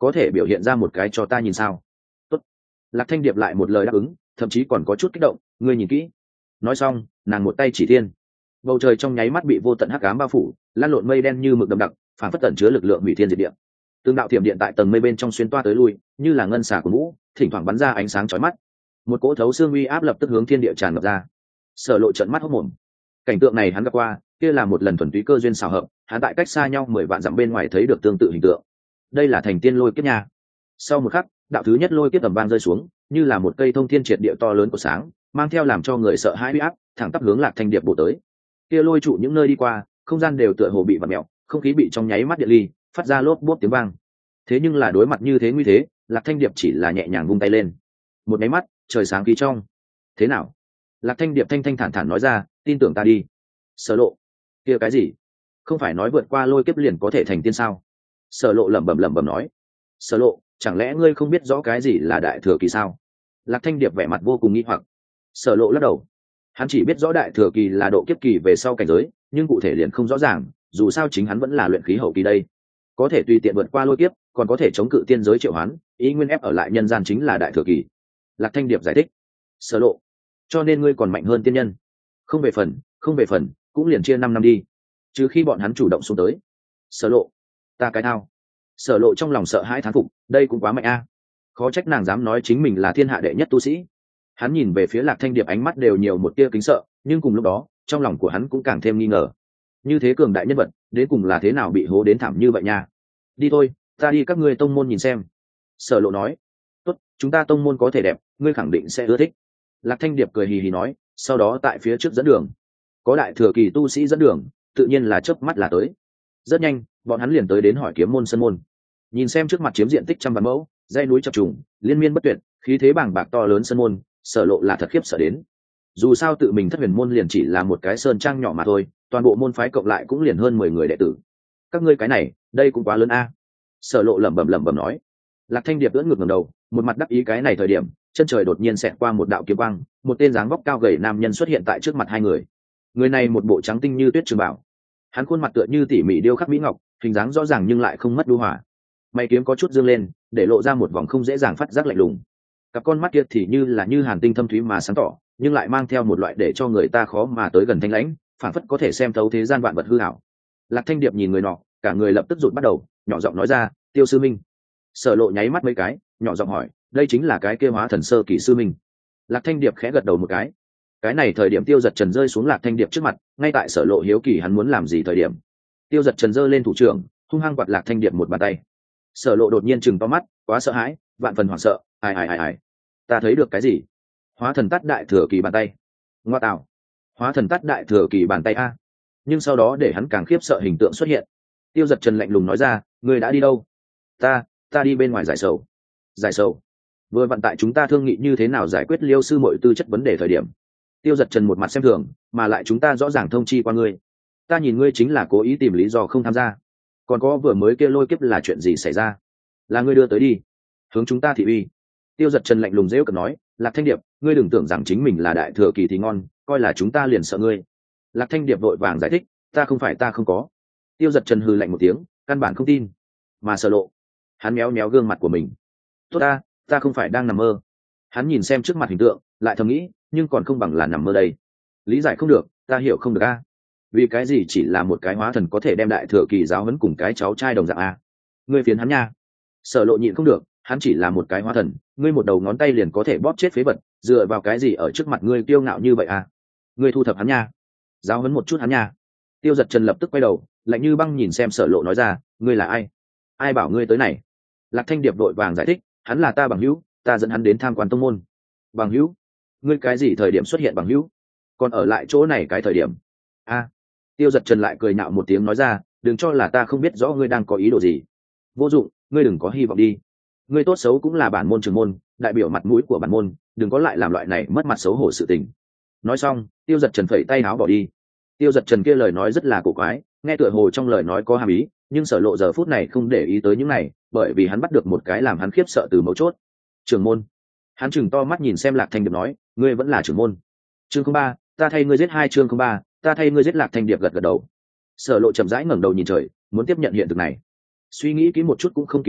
có thể biểu hiện ra một cái cho ta nhìn sao? Tốt. Lạc Thanh Điệp lại một lời đáp ứng, thậm chí còn có chút kích động, ngươi nhìn kỹ. Nói xong, nàng một tay chỉ thiên. Bầu trời trong nháy mắt bị vô tận hắc ám bao phủ, lan lộn mây đen như mực đậm đặc, phản phất tẩn chứa lực lượng hủy thiên diệt địa. Tương đạo tiềm điện tại tầng mây bên trong xuyên toa tới lui, như là ngân xà của mũ, thỉnh thoảng bắn ra ánh sáng chói mắt. Một cỗ thấu xương uy áp lập tức hướng thiên địa tràn ngập ra. Sở Lộ trợn mắt hốt mồm. Cảnh tượng này hắn gặp qua, kia là một lần thuần túy cơ duyên xảo hợp, hắn tại cách xa nhau mười vạn dặm bên ngoài thấy được tương tự hình tượng. Đây là thành tiên lôi kiếp nha. Sau một khắc, đạo thứ nhất lôi kiếp tầm vang rơi xuống, như là một cây thông thiên triệt địa to lớn của sáng, mang theo làm cho người sợ hãi uy áp, thẳng tắp hướng Lạc Thanh Điệp bổ tới. Kia lôi trụ những nơi đi qua, không gian đều tựa hồ bị vặn mèo, không khí bị trong nháy mắt điện ly, phát ra lốp bốp tiếng vang. Thế nhưng là đối mặt như thế nguy thế, Lạc Thanh Điệp chỉ là nhẹ nhàng vung tay lên. Một cái mắt, trời sáng khí trong. Thế nào? Lạc Thanh Điệp thanh thanh thản thản nói ra, tin tưởng ta đi. Sở Lộ, kia cái gì? Không phải nói vượt qua lôi kiếp liền có thể thành tiên sao? Sở Lộ lẩm bẩm lẩm bẩm nói. Sở Lộ, chẳng lẽ ngươi không biết rõ cái gì là đại thừa kỳ sao? Lạc Thanh Điệp vẻ mặt vô cùng nghi hoặc. Sở Lộ lắc đầu. Hắn chỉ biết rõ đại thừa kỳ là độ kiếp kỳ về sau cảnh giới, nhưng cụ thể liền không rõ ràng, dù sao chính hắn vẫn là luyện khí hậu kỳ đây. Có thể tùy tiện vượt qua lôi kiếp, còn có thể chống cự tiên giới triệu hoán, ý nguyên ép ở lại nhân gian chính là đại thừa kỳ. Lạc Thanh Điệp giải thích. Sở Lộ, cho nên ngươi còn mạnh hơn tiên nhân. Không về phần, không về phần, cũng liền chia năm năm đi. Trừ khi bọn hắn chủ động xuống tới. Sở Lộ, ta cái thao. Sở Lộ trong lòng sợ hãi thán phục, đây cũng quá mạnh a. Khó trách nàng dám nói chính mình là thiên hạ đệ nhất tu sĩ. Hắn nhìn về phía Lạc Thanh Điệp ánh mắt đều nhiều một tia kính sợ, nhưng cùng lúc đó, trong lòng của hắn cũng càng thêm nghi ngờ. Như thế cường đại nhân vật, đến cùng là thế nào bị hố đến thảm như vậy nha. Đi thôi, ta đi các ngươi tông môn nhìn xem. Sở Lộ nói. Tốt, chúng ta tông môn có thể đẹp, ngươi khẳng định sẽ ưa thích. Lạc Thanh Điệp cười hì hì nói, sau đó tại phía trước dẫn đường. Có đại thừa kỳ tu sĩ dẫn đường, tự nhiên là chớp mắt là tới. Rất nhanh, bọn hắn liền tới đến Hỏi Kiếm môn sân môn. Nhìn xem trước mặt chiếm diện tích trăm vạn mẫu, dãy núi chập trùng, liên miên bất tuyệt, khí thế bàng bạc to lớn sân môn, Sở Lộ là thật khiếp sợ đến. Dù sao tự mình Thất Huyền môn liền chỉ là một cái sơn trang nhỏ mà thôi, toàn bộ môn phái cộng lại cũng liền hơn mười người đệ tử. Các ngươi cái này, đây cũng quá lớn a. Sở Lộ lẩm bẩm lẩm bẩm nói. Lạc Thanh Điệp ưỡn ngược ngẩng đầu, một mặt đắc ý cái này thời điểm, chân trời đột nhiên xẹt qua một đạo kiếm quang, một tên dáng vóc cao gầy nam nhân xuất hiện tại trước mặt hai người. Người này một bộ trắng tinh như tuyết trường bảo, hắn khuôn mặt tựa như tỉ mỉ điêu khắc mỹ ngọc, hình dáng rõ ràng nhưng lại không mất đu hòa. Mày kiếm có chút dương lên, để lộ ra một vòng không dễ dàng phát giác lạnh lùng. Cặp con mắt kia thì như là như hàn tinh thâm thúy mà sáng tỏ, nhưng lại mang theo một loại để cho người ta khó mà tới gần thanh lãnh, phản phất có thể xem thấu thế gian vạn vật hư ảo. Lạc Thanh Điệp nhìn người nọ, cả người lập tức rụt bắt đầu, nhỏ giọng nói ra, Tiêu sư minh. Sở Lộ nháy mắt mấy cái, nhỏ giọng hỏi, đây chính là cái kia hóa thần sơ kỳ sư minh. Lạc Thanh Điệp khẽ gật đầu một cái. Cái này thời điểm Tiêu Giật Trần rơi xuống Lạc Thanh Điệp trước mặt, ngay tại Sở Lộ hiếu kỳ hắn muốn làm gì thời điểm. Tiêu Giật Trần giơ lên thủ trưởng, hung hăng quạt Lạc Thanh Điệp một bàn tay. Sở Lộ đột nhiên chừng to mắt, quá sợ hãi, vạn phần hoảng sợ, ai ai ai ai, ta thấy được cái gì? Hóa thần tát đại thừa kỳ bàn tay. Ngoa tạo, hóa thần tát đại thừa kỳ bàn tay a. Nhưng sau đó để hắn càng khiếp sợ hình tượng xuất hiện. Tiêu Giật Trần lạnh lùng nói ra, ngươi đã đi đâu? Ta, ta đi bên ngoài giải sầu. Giải sầu? Vừa vặn tại chúng ta thương nghị như thế nào giải quyết Liêu sư muội tư chất vấn đề thời điểm. Tiêu Giật Trần một mặt xem thường, mà lại chúng ta rõ ràng thông chi qua ngươi. Ta nhìn ngươi chính là cố ý tìm lý do không tham gia. Còn có vừa mới kia lôi kiếp là chuyện gì xảy ra? Là ngươi đưa tới đi, hướng chúng ta thị uy. Tiêu Giật Trần lạnh lùng rêu cợt nói, Lạc Thanh Điệp, ngươi đừng tưởng rằng chính mình là đại thừa kỳ thì ngon, coi là chúng ta liền sợ ngươi. Lạc Thanh Điệp vội vàng giải thích, ta không phải ta không có. Tiêu Giật Trần hừ lạnh một tiếng, căn bản không tin. Mà Sở Lộ, hắn méo méo gương mặt của mình. Tốt ta, ta không phải đang nằm mơ. Hắn nhìn xem trước mặt hình tượng, lại thầm nghĩ, nhưng còn không bằng là nằm mơ đây. Lý giải không được, ta hiểu không được a. Vì cái gì chỉ là một cái hóa thần có thể đem đại thừa kỳ giáo huấn cùng cái cháu trai đồng dạng a? Ngươi phiền hắn nha. Sở Lộ nhịn không được, hắn chỉ là một cái hóa thần, ngươi một đầu ngón tay liền có thể bóp chết phế vật, dựa vào cái gì ở trước mặt ngươi kiêu ngạo như vậy à? Ngươi thu thập hắn nha, giáo huấn một chút hắn nha. Tiêu Giật Trần lập tức quay đầu, lạnh như băng nhìn xem Sở Lộ nói ra, ngươi là ai? Ai bảo ngươi tới này? Lạc Thanh Điệp vội vàng giải thích, hắn là ta bằng hữu, ta dẫn hắn đến tham quan tông môn. Bằng hữu? Ngươi cái gì thời điểm xuất hiện bằng hữu? Còn ở lại chỗ này cái thời điểm? A. Tiêu Giật Trần lại cười nhạo một tiếng nói ra, đừng cho là ta không biết rõ ngươi đang có ý đồ gì. Vô dụng, ngươi đừng có hy vọng đi. Ngươi tốt xấu cũng là bản môn trưởng môn, đại biểu mặt mũi của bản môn, đừng có lại làm loại này mất mặt xấu hổ sự tình. Nói xong, Tiêu Giật Trần phẩy tay áo bỏ đi. Tiêu Giật Trần kia lời nói rất là cổ quái, nghe tựa hồ trong lời nói có hàm ý, nhưng Sở Lộ giờ phút này không để ý tới những này, bởi vì hắn bắt được một cái làm hắn khiếp sợ từ mấu chốt. Trưởng môn. Hắn chừng to mắt nhìn xem Lạc Thanh Điệp nói, ngươi vẫn là trưởng môn. Chương không ba, ta thay ngươi giết hai chương không ba, ta thay ngươi giết. Lạc Thanh Điệp gật gật đầu. Sở Lộ chậm rãi ngẩng đầu nhìn trời, muốn tiếp nhận hiện thực này. Suy nghĩ kỹ một chút cũng không kỳ lạ,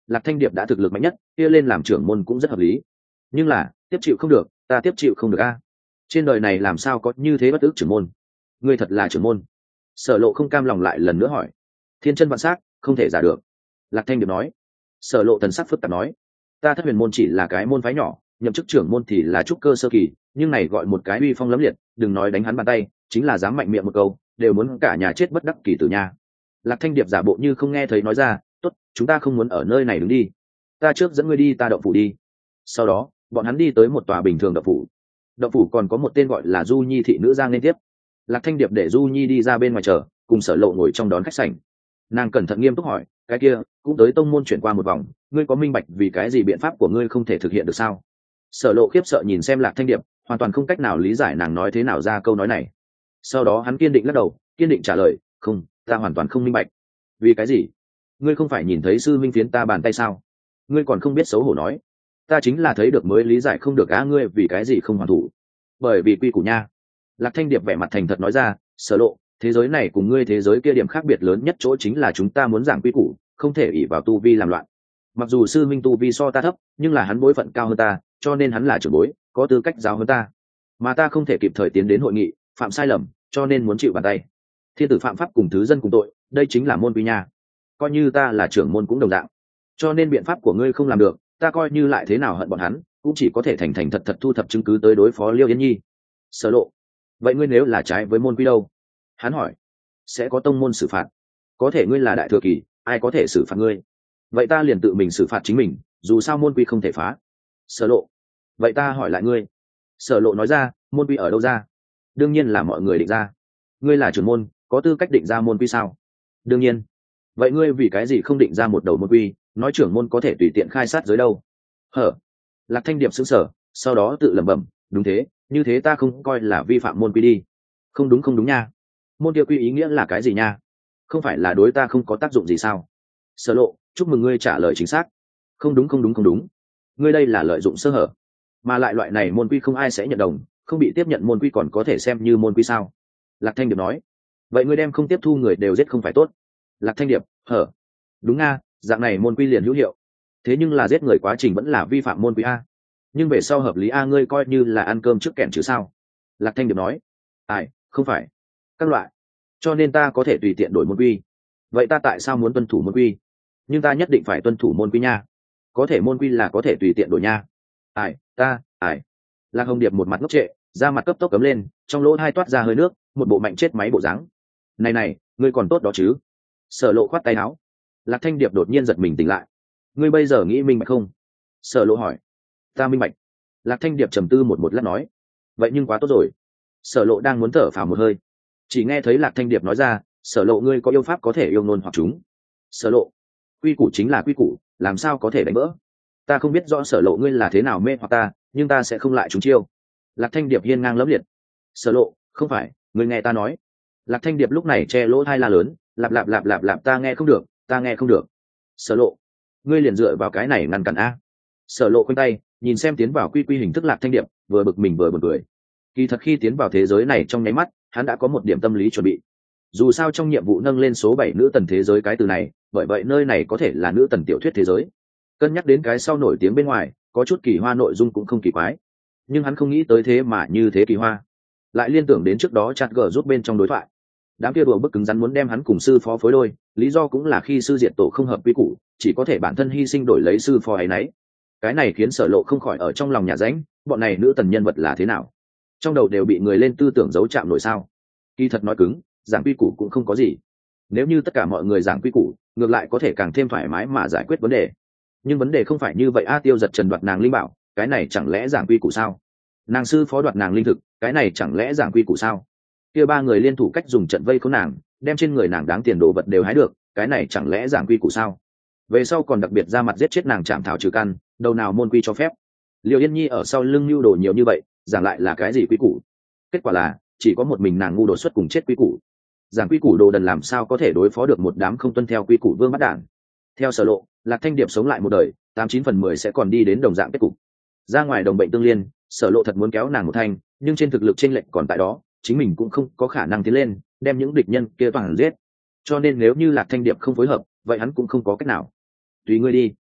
Lạc Thanh Điệp đã thực lực mạnh nhất, kia lên làm trưởng môn cũng rất hợp lý. Nhưng là tiếp chịu không được, ta tiếp chịu không được a. Trên đời này làm sao có như thế bất ức trưởng môn? Ngươi thật là trưởng môn? Sở Lộ không cam lòng lại lần nữa hỏi. Thiên chân vạn sắc, không thể giả được. Lạc Thanh Điệp nói. Sở Lộ thần sắc phức tạp nói, ta Thất Huyền môn chỉ là cái môn phái nhỏ, nhậm chức trưởng môn thì là trúc cơ sơ kỳ, nhưng này gọi một cái uy phong lẫm liệt, đừng nói đánh hắn bàn tay, chính là dám mạnh miệng một câu, đều muốn cả nhà chết bất đắc kỳ tử nha. Lạc Thanh Điệp giả bộ như không nghe thấy nói ra, tốt, chúng ta không muốn ở nơi này đứng đi, ta trước dẫn ngươi đi ta động phủ đi. Sau đó bọn hắn đi tới một tòa bình thường động phủ. Động phủ còn có một tên gọi là Du Nhi thị nữ giang liên tiếp. Lạc Thanh Điệp để Du Nhi đi ra bên ngoài chờ, cùng Sở Lộ ngồi trong đón khách sảnh. Nàng cẩn thận nghiêm túc hỏi, cái kia cũng tới tông môn chuyển qua một vòng, ngươi có minh bạch vì cái gì biện pháp của ngươi không thể thực hiện được sao? Sở Lộ khiếp sợ nhìn xem Lạc Thanh Điệp, hoàn toàn không cách nào lý giải nàng nói thế nào ra câu nói này. Sau đó hắn kiên định lắc đầu, kiên định trả lời, không, ta hoàn toàn không minh bạch. Vì cái gì? Ngươi không phải nhìn thấy sư minh phiến ta bàn tay sao? Ngươi còn không biết xấu hổ nói, ta chính là thấy được mới lý giải không được á. Ngươi vì cái gì không hoàn thủ? Bởi vì quy củ nha. Lạc Thanh Điệp vẻ mặt thành thật nói ra, Sở Lộ, thế giới này cùng ngươi thế giới kia điểm khác biệt lớn nhất chỗ chính là chúng ta muốn giảng quy củ, không thể ỷ vào tu vi làm loạn. Mặc dù sư minh tu vi so ta thấp, nhưng là hắn bối phận cao hơn ta, cho nên hắn là trưởng bối, có tư cách giáo hơn ta, mà ta không thể kịp thời tiến đến hội nghị, phạm sai lầm, cho nên muốn chịu bàn tay. Thiên tử phạm pháp cùng thứ dân cùng tội, đây chính là môn quy nha. Coi như ta là trưởng môn cũng đồng dạng, cho nên biện pháp của ngươi không làm được, ta coi như lại thế nào hận bọn hắn, cũng chỉ có thể thành thành thật thật thu thập chứng cứ tới đối phó Liêu Yên Nhi. Sở Lộ, vậy ngươi nếu là trái với môn quy đâu? Hắn hỏi. Sẽ có tông môn xử phạt. Có thể ngươi là đại thừa kỳ, ai có thể xử phạt ngươi? Vậy ta liền tự mình xử phạt chính mình, dù sao môn quy không thể phá. Sở Lộ, vậy ta hỏi lại ngươi. Sở Lộ nói ra, môn quy ở đâu ra? Đương nhiên là mọi người định ra. Ngươi là trưởng môn, có tư cách định ra môn quy sao? Đương nhiên. Vậy ngươi vì cái gì không định ra một đầu môn quy, nói trưởng môn có thể tùy tiện khai sát giới đâu? Hở? Lạc Thanh Điệp sững sờ, sau đó tự lẩm bẩm, đúng thế, như thế ta không coi là vi phạm môn quy đi. Không đúng không đúng nha. Môn kia quy ý nghĩa là cái gì nha? Không phải là đối ta không có tác dụng gì sao? Sở Lộ, chúc mừng ngươi trả lời chính xác. Không đúng không đúng không đúng. Ngươi đây là lợi dụng sơ hở. Mà lại loại này môn quy không ai sẽ nhận đồng, không bị tiếp nhận môn quy còn có thể xem như môn quy sao? Lạc Thanh Điệp nói. Vậy ngươi đem không tiếp thu người đều giết không phải tốt? Lạc Thanh Điệp, hở? Đúng nga, dạng này môn quy liền hữu hiệu. Thế nhưng là giết người quá trình vẫn là vi phạm môn quy a. Nhưng về sau hợp lý a, ngươi coi như là ăn cơm trước kẻn chứ sao? Lạc Thanh Điệp nói. Ai, không phải. Các loại. Cho nên ta có thể tùy tiện đổi môn quy. Vậy ta tại sao muốn tuân thủ môn quy? Nhưng ta nhất định phải tuân thủ môn quy nha. Có thể môn quy là có thể tùy tiện đổi nha. Ai, ta, ai. Lạc Hồng Điệp một mặt ngốc trệ, da mặt cấp tốc cấm lên, trong lỗ hai toát ra hơi nước, một bộ mạnh chết máy bộ dáng. Này này, ngươi còn tốt đó chứ? Sở Lộ khoát tay áo. Lạc Thanh Điệp đột nhiên giật mình tỉnh lại. Ngươi bây giờ nghĩ minh bạch không? Sở Lộ hỏi. Ta minh bạch. Lạc Thanh Điệp trầm tư một một lát nói. Vậy nhưng quá tốt rồi. Sở Lộ đang muốn thở phào một hơi, chỉ nghe thấy Lạc Thanh Điệp nói ra, Sở Lộ ngươi có yêu pháp có thể yêu nôn hoặc chúng. Sở Lộ, quy củ chính là quy củ, làm sao có thể đánh vỡ? Ta không biết rõ Sở Lộ ngươi là thế nào mê hoặc ta, nhưng ta sẽ không lại chúng chiêu. Lạc Thanh Điệp hiên ngang lẫm liệt. Sở Lộ, không phải, ngươi nghe ta nói. Lạc Thanh Điệp lúc này che lỗ tai la lớn, lạp lạp lạp lạp lạp, ta nghe không được, ta nghe không được. Sở Lộ, ngươi liền dựa vào cái này ngăn cản a. Sở Lộ quanh tay, nhìn xem tiến vào quy quy hình thức Lạc Thanh Điệp, vừa bực mình vừa buồn cười. Kỳ thật khi tiến vào thế giới này trong nháy mắt, hắn đã có một điểm tâm lý chuẩn bị. Dù sao trong nhiệm vụ nâng lên số bảy nữ tần thế giới cái từ này, bởi vậy nơi này có thể là nữ tần tiểu thuyết thế giới. Cân nhắc đến cái sau nổi tiếng bên ngoài, có chút kỳ hoa nội dung cũng không kỳ quái. Nhưng hắn không nghĩ tới thế mà như thế kỳ hoa. Lại liên tưởng đến trước đó chat gờ giúp bên trong đối thoại. Đám kia đùa bức cứng rắn muốn đem hắn cùng sư phó phối đôi, lý do cũng là khi sư diệt tổ không hợp quy củ, chỉ có thể bản thân hy sinh đổi lấy sư phó ấy nấy. Cái này khiến Sở Lộ không khỏi ở trong lòng nhà rãnh, bọn này nữ tần nhân vật là thế nào? Trong đầu đều bị người lên tư tưởng giấu chạm nổi sao? Kỳ thật nói cứng, giảng quy củ cũng không có gì. Nếu như tất cả mọi người giảng quy củ, ngược lại có thể càng thêm thoải mái mà giải quyết vấn đề. Nhưng vấn đề không phải như vậy a. Tiêu Giật Trần đoạt nàng linh bảo, cái này chẳng lẽ giảng quy củ sao? Nàng sư phó đoạt nàng linh thực, cái này chẳng lẽ giảng quy củ sao? Kia ba người liên thủ cách dùng trận vây khốn nàng, đem trên người nàng đáng tiền đồ vật đều hái được, cái này chẳng lẽ giảng quy củ sao? Về sau còn đặc biệt ra mặt giết chết nàng chạm thảo trừ căn, đầu nào môn quy cho phép? Liêu Yên Nhi ở sau lưng lưu đồ nhiều như vậy, giảng lại là cái gì quy củ? Kết quả là chỉ có một mình nàng ngu đột xuất cùng chết quy củ. Giảng quy củ đồ đần làm sao có thể đối phó được một đám không tuân theo quy củ vương bắt đản. Theo Sở Lộ, Lạc Thanh Điệp sống lại một đời, tám chín phần mười sẽ còn đi đến đồng dạng kết cục. Ra ngoài đồng bệnh tương liên, Sở Lộ thật muốn kéo nàng một thanh, nhưng trên thực lực chênh lệch còn tại đó, chính mình cũng không có khả năng tiến lên, đem những địch nhân kia toàn giết. Cho nên nếu như Lạc Thanh Điệp không phối hợp, vậy hắn cũng không có cách nào. Tùy ngươi đi.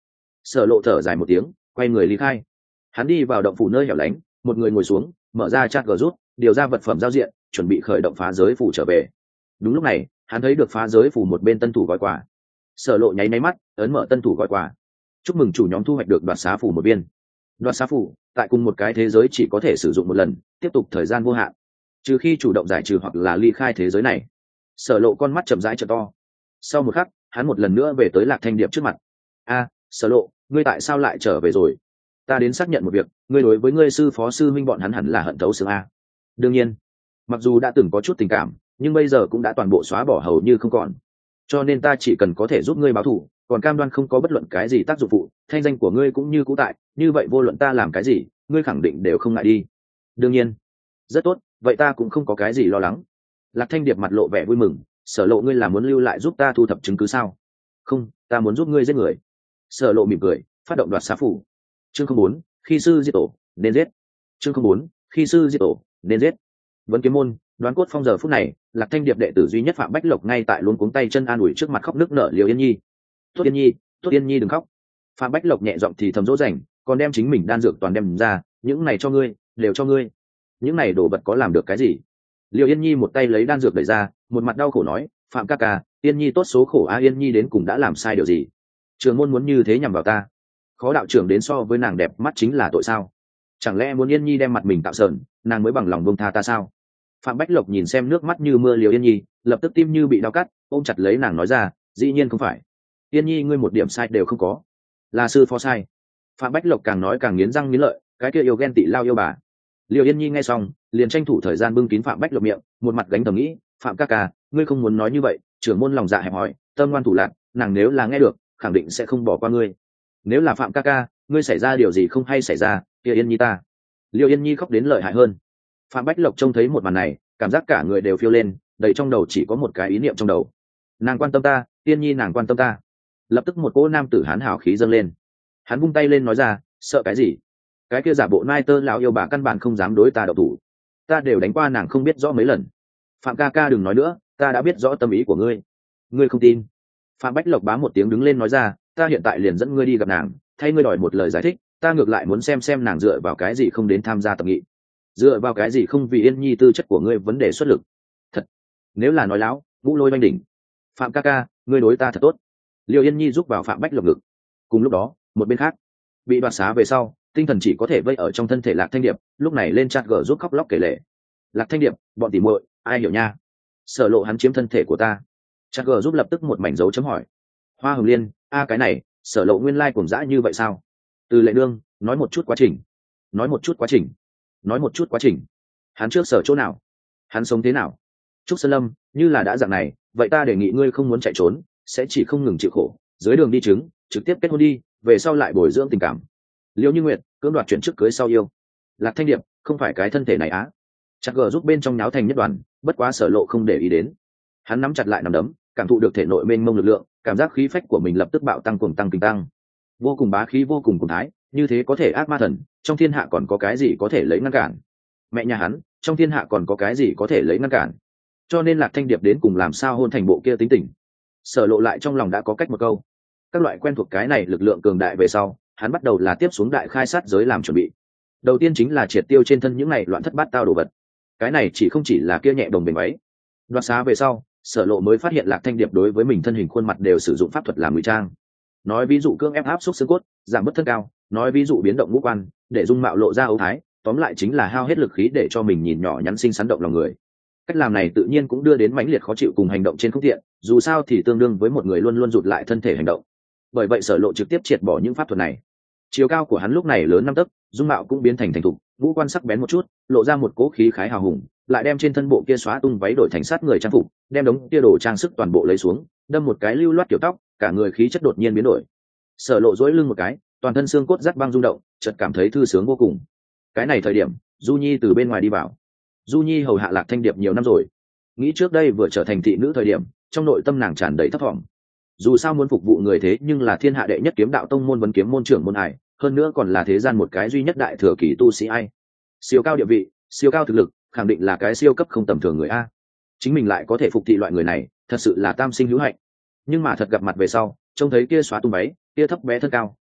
Sở Lộ thở dài một tiếng, quay người ly khai. Hắn đi vào động phủ nơi hẻo lánh, một người ngồi xuống, mở ra chat gờ rút, điều ra vật phẩm giao diện, chuẩn bị khởi động phá giới phủ trở về. Đúng lúc này, hắn thấy được phá giới phủ một bên tân thủ gói quà. Sở Lộ nháy nháy mắt, ấn mở tân thủ gói quà. Chúc mừng chủ nhóm thu hoạch được đoạt xá phủ một viên. Đoạt xá phủ tại cùng một cái thế giới chỉ có thể sử dụng một lần, tiếp tục thời gian vô hạn, trừ khi chủ động giải trừ hoặc là ly khai thế giới này. Sở Lộ con mắt chậm rãi trợ to. Sau một khắc, hắn một lần nữa về tới Lạc Thanh Điệp trước mặt. A, Sở Lộ, ngươi tại sao lại trở về rồi? Ta đến xác nhận một việc, ngươi đối với ngươi sư phó sư minh bọn hắn hẳn là hận thấu xương a. Đương nhiên, mặc dù đã từng có chút tình cảm, nhưng bây giờ cũng đã toàn bộ xóa bỏ hầu như không còn. Cho nên ta chỉ cần có thể giúp ngươi báo thù, còn cam đoan không có bất luận cái gì tác dụng phụ, thanh danh của ngươi cũng như cũ tại, như vậy vô luận ta làm cái gì, ngươi khẳng định đều không ngại đi. Đương nhiên. Rất tốt, vậy ta cũng không có cái gì lo lắng. Lạc Thanh Điệp mặt lộ vẻ vui mừng. Sở Lộ, ngươi là muốn lưu lại giúp ta thu thập chứng cứ sao? Không, ta muốn giúp ngươi giết người. Sở Lộ mỉm cười, phát động đoạt xá phủ. Chương không bốn, khi sư diệt tổ, nên giết. Chương không bốn, khi sư diệt tổ, nên giết. Vẫn kiếm môn, Đoán Cốt Phong giờ phút này, Lạc Thanh Điệp đệ tử duy nhất Phạm Bách Lộc ngay tại luôn cuống tay chân an ủi trước mặt khóc nức nở Liêu Yên Nhi. Tốt Yên Nhi, tốt Yên Nhi đừng khóc. Phạm Bách Lộc nhẹ giọng thì thầm dỗ dành, còn đem chính mình đan dược toàn đem ra, những này cho ngươi, đều cho ngươi. Những này đồ vật có làm được cái gì? Liêu Yên Nhi một tay lấy đan dược đẩy ra, một mặt đau khổ nói, Phạm ca ca, Yên Nhi tốt số khổ a, Yên Nhi đến cùng đã làm sai điều gì? Trường môn muốn như thế nhằm vào ta? Khó đạo trưởng đến so với nàng đẹp mắt chính là tội sao? Chẳng lẽ muốn Yên Nhi đem mặt mình tạo sờn, nàng mới bằng lòng buông tha ta sao? Phạm Bách Lộc nhìn xem nước mắt như mưa Liêu Yên Nhi, lập tức tim như bị đau cắt, ôm chặt lấy nàng nói ra, dĩ nhiên không phải. Yên Nhi ngươi một điểm sai đều không có, là sư phó sai. Phạm Bách Lộc càng nói càng nghiến răng nghiến lợi, cái kia yêu ghen tị lao yêu bà. Liêu Yên Nhi nghe xong, liền tranh thủ thời gian bưng kín Phạm Bách Lộc miệng, một mặt gánh thầm nghĩ, Phạm ca ca, ngươi không muốn nói như vậy, trưởng môn lòng dạ hẹp hòi, tâm ngoan thủ lạn, nàng nếu là nghe được, khẳng định sẽ không bỏ qua ngươi. Nếu là Phạm ca ca, ngươi xảy ra điều gì không hay xảy ra, kia Yên Nhi ta. Liêu Yên Nhi khóc đến lợi hại hơn. Phạm Bách Lộc trông thấy một màn này, cảm giác cả người đều phiêu lên, đầy trong đầu chỉ có một cái ý niệm trong đầu. Nàng quan tâm ta, Yên Nhi nàng quan tâm ta. Lập tức một cỗ nam tử hán hào khí dâng lên. Hắn vung tay lên nói ra, sợ cái gì? Cái kia giả bộ nai tơ lão yêu bà căn bản không dám đối ta độc thủ. Ta đều đánh qua nàng không biết rõ mấy lần. Phạm ca ca đừng nói nữa, ta đã biết rõ tâm ý của ngươi. Ngươi không tin? Phạm Bách Lộc bám một tiếng đứng lên nói ra, ta hiện tại liền dẫn ngươi đi gặp nàng, thay ngươi đòi một lời giải thích, ta ngược lại muốn xem xem nàng dựa vào cái gì không đến tham gia tập nghị, dựa vào cái gì không vì Yên Nhi tư chất của ngươi vấn đề xuất lực. Thật, nếu là nói láo, Ngũ Lôi oanh đỉnh. Phạm ca ca, ngươi đối ta thật tốt. Liêu Yên Nhi giúp vào Phạm Bách Lộc ngực. Cùng lúc đó, một bên khác, bị đoạt xá về sau, tinh thần chỉ có thể vây ở trong thân thể Lạc Thanh Điệp, lúc này lên chat gờ giúp khóc lóc kể lể. Lạc Thanh Điệp, bọn tỉ muội, ai hiểu nha? Sở Lộ hắn chiếm thân thể của ta. Chat gờ giúp lập tức một mảnh dấu chấm hỏi. Hoa Hồng Liên, a cái này, Sở Lộ nguyên lai cuồng dã như vậy sao? Từ Lệ Nương, nói một chút quá trình. Nói một chút quá trình. Nói một chút quá trình. Hắn trước sở chỗ nào? Hắn sống thế nào? Trúc Sơn Lâm, như là đã dạng này, vậy ta đề nghị ngươi không muốn chạy trốn, sẽ chỉ không ngừng chịu khổ, dưới đường đi chứng, trực tiếp kết hôn đi, về sau lại bồi dưỡng tình cảm. Liễu Như Nguyệt, cưỡng đoạt chuyển trước cưới sau yêu. Lạc Thanh Điệp, không phải cái thân thể này á. Chặt gờ giúp bên trong nháo thành nhất đoàn, bất quá Sở Lộ không để ý đến. Hắn nắm chặt lại nắm đấm, cảm thụ được thể nội mênh mông lực lượng, cảm giác khí phách của mình lập tức bạo tăng cuồng tăng kinh tăng. Vô cùng bá khí vô cùng cuồng thái, như thế có thể ác ma thần, trong thiên hạ còn có cái gì có thể lấy ngăn cản? Mẹ nhà hắn, trong thiên hạ còn có cái gì có thể lấy ngăn cản? Cho nên Lạc Thanh Điệp đến cùng làm sao hôn thành bộ kia tính tình. Sở Lộ lại trong lòng đã có cách một câu. Các loại quen thuộc cái này lực lượng cường đại về sau, hắn bắt đầu là tiếp xuống đại khai sát giới làm chuẩn bị. Đầu tiên chính là triệt tiêu trên thân những này loạn thất bát tao đồ vật. Cái này chỉ không chỉ là kia nhẹ đồng bền váy. Đoạt xá về sau, Sở Lộ mới phát hiện Lạc Thanh Điệp đối với mình thân hình khuôn mặt đều sử dụng pháp thuật làm ngụy trang. Nói ví dụ cưỡng ép áp xúc xương cốt, giảm bớt thân cao, nói ví dụ biến động ngũ quan, để dung mạo lộ ra ưu thái, tóm lại chính là hao hết lực khí để cho mình nhìn nhỏ nhắn xinh xắn động lòng người. Cách làm này tự nhiên cũng đưa đến mãnh liệt khó chịu cùng hành động trên không tiện, dù sao thì tương đương với một người luôn luôn rụt lại thân thể hành động. Bởi vậy Sở Lộ trực tiếp triệt bỏ những pháp thuật này. Chiều cao của hắn lúc này lớn năm tấc, dung mạo cũng biến thành thành thục, ngũ quan sắc bén một chút, lộ ra một cỗ khí khái hào hùng, lại đem trên thân bộ kia xóa tung váy đổi thành sát người trang phục, đem đống kia đồ trang sức toàn bộ lấy xuống, đâm một cái lưu loát kiểu tóc, cả người khí chất đột nhiên biến đổi. Sở Lộ duỗi lưng một cái, toàn thân xương cốt rắc băng rung động, chợt cảm thấy thư sướng vô cùng. Cái này thời điểm, Du Nhi từ bên ngoài đi vào. Du Nhi hầu hạ Lạc Thanh Điệp nhiều năm rồi, nghĩ trước đây vừa trở thành thị nữ thời điểm, trong nội tâm nàng tràn đầy thất vọng. Dù sao muốn phục vụ người thế nhưng là thiên hạ đệ nhất kiếm đạo tông môn vấn kiếm môn trưởng môn ải, hơn nữa còn là thế gian một cái duy nhất đại thừa kỳ tu sĩ ai. Siêu cao địa vị, siêu cao thực lực, khẳng định là cái siêu cấp không tầm thường người a. Chính mình lại có thể phục thị loại người này, thật sự là tam sinh hữu hạnh. Nhưng mà thật gặp mặt về sau, trông thấy kia xóa tung váy, kia thấp bé thân cao,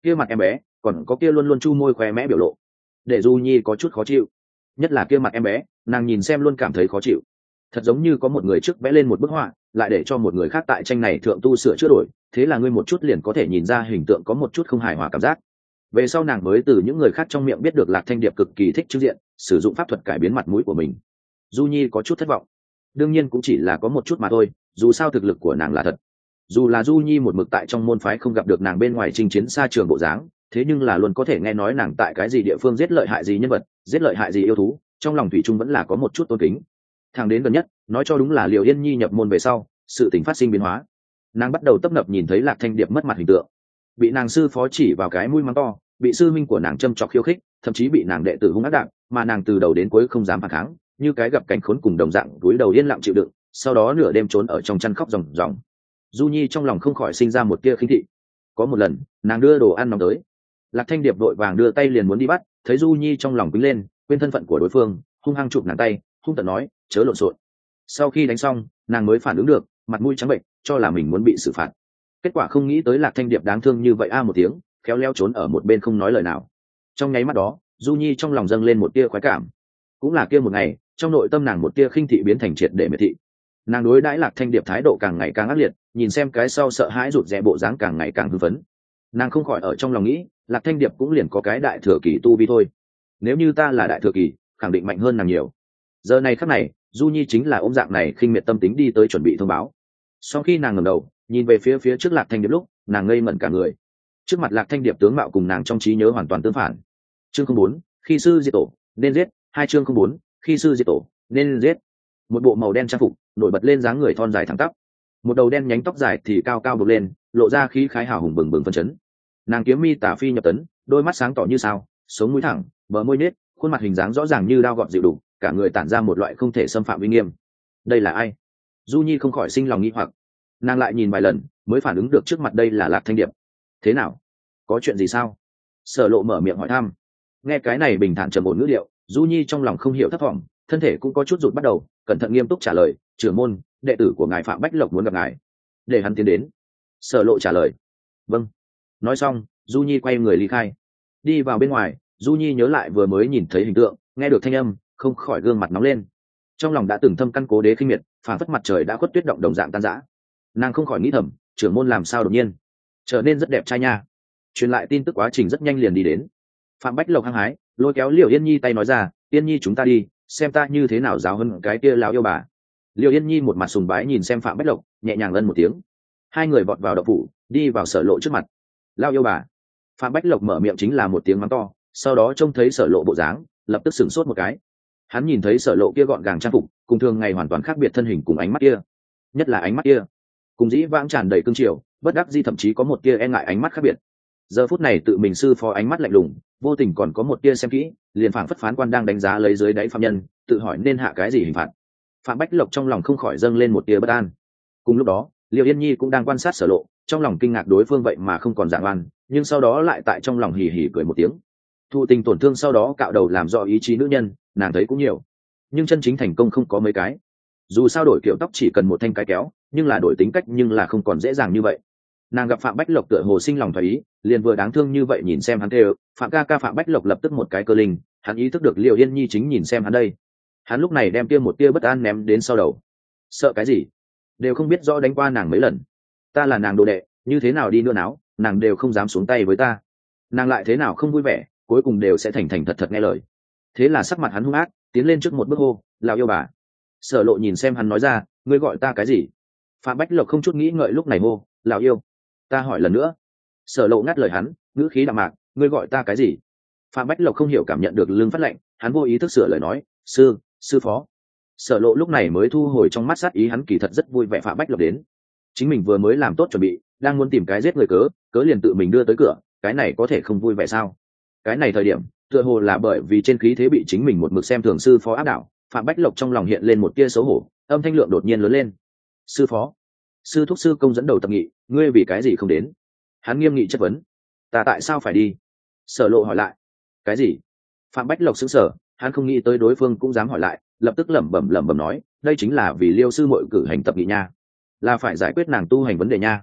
kia mặt em bé còn có kia luôn luôn chu môi khoe mẽ biểu lộ để du nhi có chút khó chịu, nhất là kia mặt em bé nàng nhìn xem luôn cảm thấy khó chịu, thật giống như có một người trước vẽ lên một bức họa lại để cho một người khác tại tranh này thượng tu sửa chữa đổi, thế là ngươi một chút liền có thể nhìn ra hình tượng có một chút không hài hòa cảm giác. Về sau nàng mới từ những người khác trong miệng biết được Lạc Thanh Điệp cực kỳ thích trưng diện, sử dụng pháp thuật cải biến mặt mũi của mình. Du nhi có chút thất vọng, đương nhiên cũng chỉ là có một chút mà thôi, dù sao thực lực của nàng là thật. Dù là du nhi một mực tại trong môn phái không gặp được nàng bên ngoài chinh chiến xa trường bộ dáng, thế nhưng là luôn có thể nghe nói nàng tại cái gì địa phương giết lợi hại gì nhân vật, giết lợi hại gì yêu thú, trong lòng thủy trung vẫn là có một chút tôn kính. Thằng đến gần nhất nói cho đúng là Liều Yên Nhi nhập môn về sau, sự tình phát sinh biến hóa, nàng bắt đầu tấp nập nhìn thấy Lạc Thanh Điệp mất mặt hình tượng, bị nàng sư phó chỉ vào cái mũi mắng to, bị sư minh của nàng châm chọc khiêu khích, thậm chí bị nàng đệ tử hung ác đạp, mà nàng từ đầu đến cuối không dám phản kháng, như cái gặp cảnh khốn cùng đồng dạng túi đầu yên lặng chịu đựng, sau đó nửa đêm trốn ở trong chăn khóc ròng ròng. Du nhi trong lòng không khỏi sinh ra một tia khinh thị. Có một lần nàng đưa đồ ăn nóng tới, Lạc Thanh Điệp vội vàng đưa tay liền muốn đi bắt, thấy du nhi trong lòng quýnh lên, quên thân phận của đối phương, hung hăng chụp nàng tay, hung tợn nói chớ lộn xộn. Sau khi đánh xong nàng mới phản ứng được, mặt mũi trắng bệnh cho là mình muốn bị xử phạt, kết quả không nghĩ tới Lạc Thanh Điệp đáng thương như vậy a một tiếng, khéo léo trốn ở một bên không nói lời nào. Trong nháy mắt đó du nhi trong lòng dâng lên một tia khoái cảm, cũng là kia một ngày trong nội tâm nàng một tia khinh thị biến thành triệt để miệt thị. Nàng đối đãi Lạc Thanh Điệp thái độ càng ngày càng ác liệt, nhìn xem cái sau sợ hãi rụt rè bộ dáng càng ngày càng hưng phấn, nàng không khỏi ở trong lòng nghĩ Lạc Thanh Điệp cũng liền có cái đại thừa kỳ tu vi thôi, nếu như ta là đại thừa kỳ khẳng định mạnh hơn nàng nhiều. Giờ này khắc này du nhi chính là ôm dạng này khinh miệt tâm tính đi tới chuẩn bị thông báo. Sau khi nàng ngẩng đầu nhìn về phía phía trước Lạc Thanh Điệp lúc nàng ngây ngẩn cả người, trước mặt Lạc Thanh Điệp tướng mạo cùng nàng trong trí nhớ hoàn toàn tương phản. Chương không bốn khi sư diệt tổ nên giết, hai chương không bốn khi sư diệt tổ nên giết. Một bộ màu đen trang phục nổi bật lên dáng người thon dài thẳng tắp, một đầu đen nhánh tóc dài thì cao cao buộc lên, lộ ra khí khái hào hùng bừng bừng phân chấn. Nàng kiếm mi tả phi nhập tấn, đôi mắt sáng tỏ như sao, sống mũi thẳng, bờ môi nết, khuôn mặt hình dáng rõ ràng như đao gọt dịu đủ, cả người tản ra một loại không thể xâm phạm uy nghiêm. Đây là ai? Du nhi không khỏi sinh lòng nghi hoặc, nàng lại nhìn vài lần mới phản ứng được trước mặt đây là Lạc Thanh Điệp. Thế nào, có chuyện gì sao? Sở Lộ mở miệng hỏi thăm. Nghe cái này bình thản trầm ổn ngữ điệu, du nhi trong lòng không hiểu thấp thỏm, thân thể cũng có chút rụt bắt đầu, cẩn thận nghiêm túc trả lời, trưởng môn, đệ tử của ngài Phạm Bách Lộc muốn gặp ngài, để hắn tiến đến. Sở Lộ trả lời. Vâng. Nói xong du nhi quay người ly khai. Đi vào bên ngoài, du nhi nhớ lại vừa mới nhìn thấy hình tượng, nghe được thanh âm, không khỏi gương mặt nóng lên. Trong lòng đã từng thâm căn cố đế khinh miệt, phản phất mặt trời đã khuất tuyết động đồng dạng tan rã. Nàng không khỏi nghĩ thầm, trưởng môn làm sao đột nhiên trở nên rất đẹp trai nha. Truyền lại tin tức quá trình rất nhanh liền đi đến. Phạm Bách Lộc hăng hái lôi kéo Liễu Yên Nhi tay nói ra, Yên Nhi chúng ta đi xem ta như thế nào giáo hơn cái kia lão yêu bà. Liễu Yên Nhi một mặt sùng bái nhìn xem Phạm Bách Lộc, nhẹ nhàng ân một tiếng. Hai người vọt vào động phủ, đi vào Sở Lộ trước mặt. Lão yêu bà. Phạm Bách Lộc mở miệng chính là một tiếng mắng to, sau đó trông thấy Sở Lộ bộ dáng, lập tức sửng sốt một cái. Hắn nhìn thấy Sở Lộ kia gọn gàng trang phục, cùng thường ngày hoàn toàn khác biệt thân hình cùng ánh mắt kia, nhất là ánh mắt kia, cùng dĩ vãng tràn đầy cương triều, bất đắc dĩ thậm chí có một tia e ngại ánh mắt khác biệt. Giờ phút này tự mình sư phó ánh mắt lạnh lùng, vô tình còn có một tia xem kỹ, liền phảng phất phán quan đang đánh giá lấy dưới đáy phạm nhân, tự hỏi nên hạ cái gì hình phạt. Phạm Bách Lộc trong lòng không khỏi dâng lên một tia bất an. Cùng lúc đó Liễu Yên Nhi cũng đang quan sát Sở Lộ, trong lòng kinh ngạc đối phương vậy mà không còn dạng oan, nhưng sau đó lại tại trong lòng hì hì cười một tiếng. Thụ tình tổn thương sau đó cạo đầu làm do ý chí nữ nhân, nàng thấy cũng nhiều, nhưng chân chính thành công không có mấy cái. Dù sao đổi kiểu tóc chỉ cần một thanh cái kéo, nhưng là đổi tính cách nhưng là không còn dễ dàng như vậy. Nàng gặp Phạm Bách Lộc tựa hồ sinh lòng thoái ý, liền vừa đáng thương như vậy nhìn xem hắn kêu, Phạm ca ca. Phạm Bách Lộc lập tức một cái cơ linh, hắn ý thức được Liễu Yên Nhi chính nhìn xem hắn đây. Hắn lúc này đem kia một tia bất an ném đến sau đầu. Sợ cái gì? Đều không biết rõ đánh qua nàng mấy lần. Ta là nàng đồ đệ, như thế nào đi nữa náo, nàng đều không dám xuống tay với ta. Nàng lại thế nào không vui vẻ, cuối cùng đều sẽ thành thành thật thật nghe lời. Thế là sắc mặt hắn hung ác, tiến lên trước một bước hô, lão yêu bà. Sở Lộ nhìn xem hắn nói ra, ngươi gọi ta cái gì? Phạm Bách Lộc không chút nghĩ ngợi lúc này hô, lão yêu. Ta hỏi lần nữa. Sở Lộ ngắt lời hắn, ngữ khí đạm mạc, ngươi gọi ta cái gì? Phạm Bách Lộc không hiểu cảm nhận được lưng phát lạnh, hắn vô ý thức sửa lời nói, sư, sư phó. Sở Lộ lúc này mới thu hồi trong mắt sát ý, hắn kỳ thật rất vui vẻ Phạm Bách Lộc đến. Chính mình vừa mới làm tốt chuẩn bị, đang muốn tìm cái giết người cớ, cớ liền tự mình đưa tới cửa, cái này có thể không vui vẻ sao? Cái này thời điểm, tựa hồ là bởi vì trên khí thế bị chính mình một mực xem thường sư phó áp đảo, Phạm Bách Lộc trong lòng hiện lên một tia xấu hổ, âm thanh lượng đột nhiên lớn lên. Sư phó, sư thúc sư công dẫn đầu tập nghị, ngươi vì cái gì không đến? Hắn nghiêm nghị chất vấn. Ta tại sao phải đi? Sở Lộ hỏi lại. Cái gì? Phạm Bách Lộc sững sờ, hắn không nghĩ tới đối phương cũng dám hỏi lại, lập tức lẩm bẩm lẩm bẩm nói, đây chính là vì Liêu sư muội cử hành tập nghị nha, là phải giải quyết nàng tu hành vấn đề nha.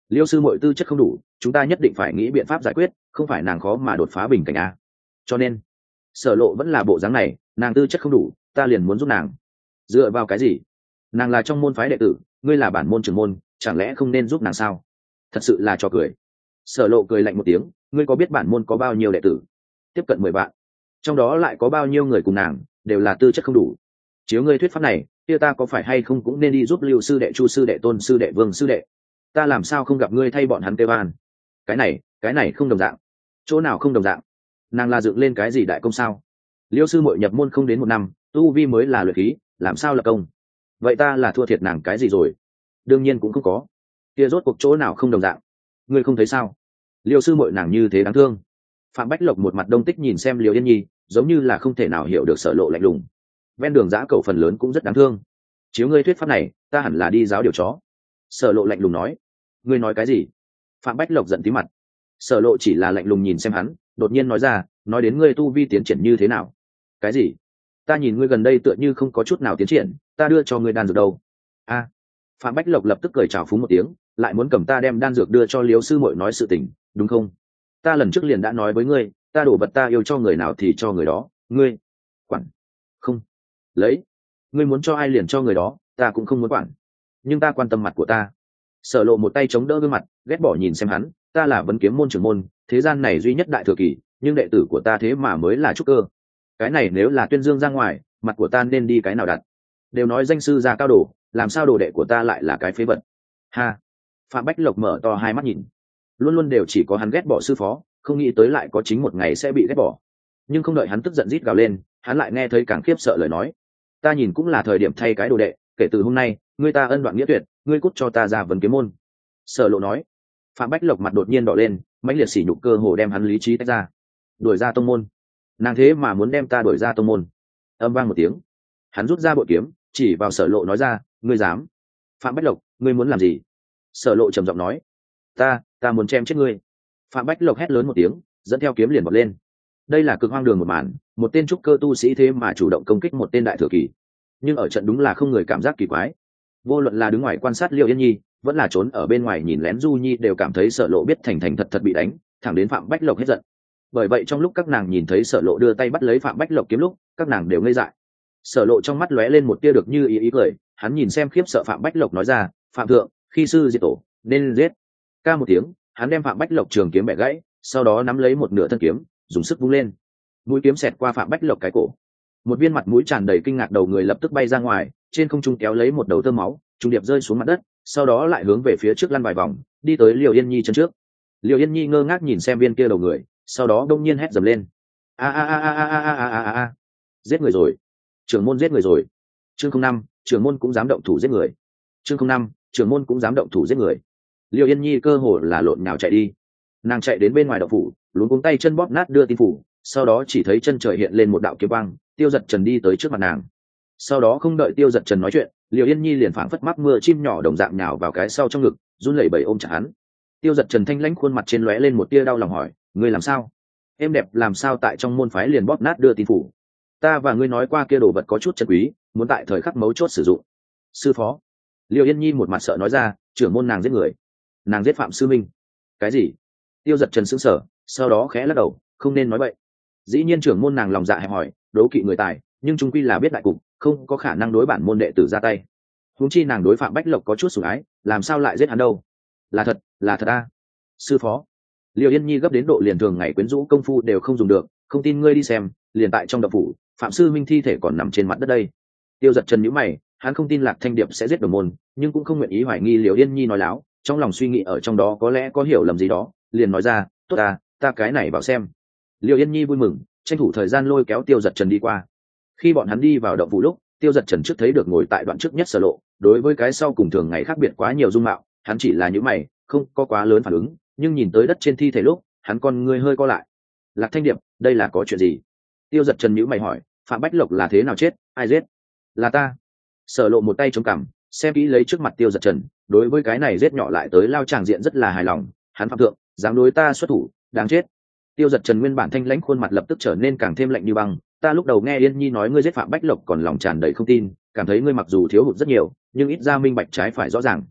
Liêu sư muội tư chất không đủ, chúng ta nhất định phải nghĩ biện pháp giải quyết, không phải nàng khó mà đột phá bình cảnh a. Cho nên Sở Lộ vẫn là bộ dáng này, nàng tư chất không đủ, ta liền muốn giúp nàng. Dựa vào cái gì? Nàng là trong môn phái đệ tử, ngươi là bản môn trưởng môn, chẳng lẽ không nên giúp nàng sao? Thật sự là trò cười. Sở Lộ cười lạnh một tiếng, ngươi có biết bản môn có bao nhiêu đệ tử? Tiếp cận mười vạn. Trong đó lại có bao nhiêu người cùng nàng, đều là tư chất không đủ. Chiếu ngươi thuyết pháp này, kia ta có phải hay không cũng nên đi giúp Lưu sư đệ, Chu sư đệ, Tôn sư đệ, Vương sư đệ? Ta làm sao không gặp ngươi thay bọn hắn kêu van? Cái này, cái này không đồng dạng. Chỗ nào không đồng dạng? Nàng là dựng lên cái gì đại công sao? Liêu sư muội nhập môn không đến một năm, tu vi mới là luyện khí, làm sao là công? Vậy ta là thua thiệt nàng cái gì rồi? Đương nhiên cũng không có. Kia rốt cuộc chỗ nào không đồng dạng? Ngươi không thấy sao? Liêu sư muội nàng như thế đáng thương. Phạm Bách Lộc một mặt đông tích nhìn xem Liêu Yên Nhi, giống như là không thể nào hiểu được Sở Lộ lạnh lùng. Ven đường giã cầu phần lớn cũng rất đáng thương. Chiếu ngươi thuyết pháp này, ta hẳn là đi giáo điều chó. Sở Lộ lạnh lùng nói. Ngươi nói cái gì? Phạm Bách Lộc giận tí mặt. Sở Lộ chỉ là lạnh lùng nhìn xem hắn, đột nhiên nói ra, nói đến ngươi tu vi tiến triển như thế nào? Cái gì? Ta nhìn ngươi gần đây tựa như không có chút nào tiến triển, ta đưa cho ngươi đan dược đâu? A. Phạm Bách Lộc lập tức cười chào phúng một tiếng, lại muốn cầm ta đem đan dược đưa cho Liêu sư muội nói sự tình, đúng không? Ta lần trước liền đã nói với ngươi, ta đổ vật ta yêu cho người nào thì cho người đó, ngươi quản không lấy, ngươi muốn cho ai liền cho người đó, ta cũng không muốn quản, nhưng ta quan tâm mặt của ta. Sở Lộ một tay chống đỡ gương mặt, ghét bỏ nhìn xem hắn, ta là vấn kiếm môn trưởng môn, thế gian này duy nhất đại thừa kỳ, nhưng đệ tử của ta thế mà mới là trúc cơ. Cái này nếu là tuyên dương ra ngoài, mặt của ta nên đi cái nào đặt? Đều nói danh sư ra cao đồ, làm sao đồ đệ của ta lại là cái phế vật? Ha. Phạm Bách Lộc mở to hai mắt nhìn, luôn luôn đều chỉ có hắn ghét bỏ sư phó, không nghĩ tới lại có chính một ngày sẽ bị ghét bỏ. Nhưng không đợi hắn tức giận rít gào lên, hắn lại nghe thấy càng khiếp sợ lời nói, ta nhìn cũng là thời điểm thay cái đồ đệ, kể từ hôm nay ngươi ta ân đoạn nghĩa tuyệt, ngươi cút cho ta ra vấn kiếm môn. Sở Lộ nói. Phạm Bách Lộc mặt đột nhiên đỏ lên, mãnh liệt sỉ nhục cơ hồ đem hắn lý trí tách ra. Đuổi ra tông môn? Nàng thế mà muốn đem ta đuổi ra tông môn? Âm vang một tiếng, hắn rút ra bội kiếm, chỉ vào Sở Lộ nói ra, ngươi dám? Phạm Bách Lộc, ngươi muốn làm gì? Sở Lộ trầm giọng nói, ta ta muốn chém chết ngươi. Phạm Bách Lộc hét lớn một tiếng, dẫn theo kiếm liền vọt lên. Đây là cực hoang đường một màn, một tên trúc cơ tu sĩ thế mà chủ động công kích một tên đại thừa kỳ, nhưng ở trận đúng là không người cảm giác kỳ quái. Vô luận là đứng ngoài quan sát Liêu Yên Nhi, vẫn là trốn ở bên ngoài nhìn lén Du Nhi, đều cảm thấy Sở Lộ biết thành thành thật thật bị đánh, thẳng đến Phạm Bách Lộc hết giận. Bởi vậy trong lúc các nàng nhìn thấy Sở Lộ đưa tay bắt lấy Phạm Bách Lộc kiếm lúc, các nàng đều ngây dại. Sở Lộ trong mắt lóe lên một tia được như ý ý cười, hắn nhìn xem khiếp sợ Phạm Bách Lộc nói ra, phạm thượng, khi sư diệt tổ nên giết. Ca một tiếng, hắn đem Phạm Bách Lộc trường kiếm bẻ gãy, sau đó nắm lấy một nửa thân kiếm, dùng sức vung lên, mũi kiếm xẹt qua Phạm Bách Lộc cái cổ. Một viên mặt mũi tràn đầy kinh ngạc đầu người lập tức bay ra ngoài, trên không trung kéo lấy một đầu tơ máu, trung điệp rơi xuống mặt đất, sau đó lại hướng về phía trước lăn vài vòng, đi tới Liêu Yên Nhi chân trước. Liêu Yên Nhi ngơ ngác nhìn xem viên kia đầu người, sau đó đông nhiên hét dầm lên, a a a a a a a a a a, giết người rồi, trưởng môn giết người rồi. Chương không năm, trưởng môn cũng dám động thủ giết người. Chương không năm, trưởng môn cũng dám động thủ giết người. Liêu Yên Nhi cơ hồ là lộn nhào chạy đi, nàng chạy đến bên ngoài động phủ, luống cuống tay chân bóp nát đưa tin phủ, sau đó chỉ thấy chân trời hiện lên một đạo kiếm quang, Tiêu Dật Trần đi tới trước mặt nàng. Sau đó không đợi Tiêu Dật Trần nói chuyện, Liêu Yên Nhi liền phảng phất mắc mưa chim nhỏ đồng dạng nhào vào cái sau trong ngực, run lẩy bẩy ôm chặt hắn. Tiêu Dật Trần thanh lãnh khuôn mặt trên lóe lên một tia đau lòng hỏi, ngươi làm sao? Em đẹp làm sao tại trong môn phái liền bóp nát đưa tin phủ? Ta và ngươi nói qua kia đồ vật có chút chân quý, muốn tại thời khắc mấu chốt sử dụng. Sư phó. Liêu Yên Nhi một mặt sợ nói ra, trưởng môn nàng giết người, nàng giết Phạm sư minh. Cái gì? Tiêu Dật Trần sững sờ, sau đó khẽ lắc đầu, không nên nói vậy. Dĩ nhiên trưởng môn nàng lòng dạ hẹp hỏi, đố kỵ người tài, nhưng trung quy là biết đại cục, không có khả năng đối bản môn đệ tử ra tay. Huống chi nàng đối Phạm Bách Lộc có chút sủng ái, làm sao lại giết hắn đâu? Là thật, là thật a. Sư phó. Liêu Yên Nhi gấp đến độ liền thường ngày quyến rũ công phu đều không dùng được, không tin ngươi đi xem, liền tại trong đập phủ, Phạm sư minh thi thể còn nằm trên mặt đất đây. Tiêu Dật Trần nhíu mày, hắn không tin Lạc Thanh Điệp sẽ giết đồng môn, nhưng cũng không nguyện ý hoài nghi Liêu Yên Nhi nói láo, trong lòng suy nghĩ ở trong đó có lẽ có hiểu lầm gì đó, liền nói ra, tốt à, ta cái này bảo xem. Liêu Yên Nhi vui mừng, tranh thủ thời gian lôi kéo Tiêu Dật Trần đi qua. Khi bọn hắn đi vào động phủ lúc, Tiêu Dật Trần trước thấy được ngồi tại đoạn trước nhất Sở Lộ, đối với cái sau cùng thường ngày khác biệt quá nhiều dung mạo, hắn chỉ là những mày, không có quá lớn phản ứng, nhưng nhìn tới đất trên thi thể lúc, hắn con ngươi hơi co lại. Lạc Thanh Điệp, đây là có chuyện gì? Tiêu Dật Trần nhíu mày hỏi, Phạm Bách Lộc là thế nào chết, ai giết? Là ta. Sở Lộ một tay chống cằm, xem kỹ lấy trước mặt Tiêu Dật Trần, đối với cái này giết nhỏ lại tới lao tràng diện rất là hài lòng, hắn phạm thượng, dám đối ta xuất thủ, đáng chết. Tiêu Dật Trần nguyên bản thanh lãnh khuôn mặt lập tức trở nên càng thêm lạnh như băng, ta lúc đầu nghe Yên Nhi nói ngươi giết Phạm Bách Lộc còn lòng tràn đầy không tin, cảm thấy ngươi mặc dù thiếu hụt rất nhiều, nhưng ít ra minh bạch trái phải rõ ràng.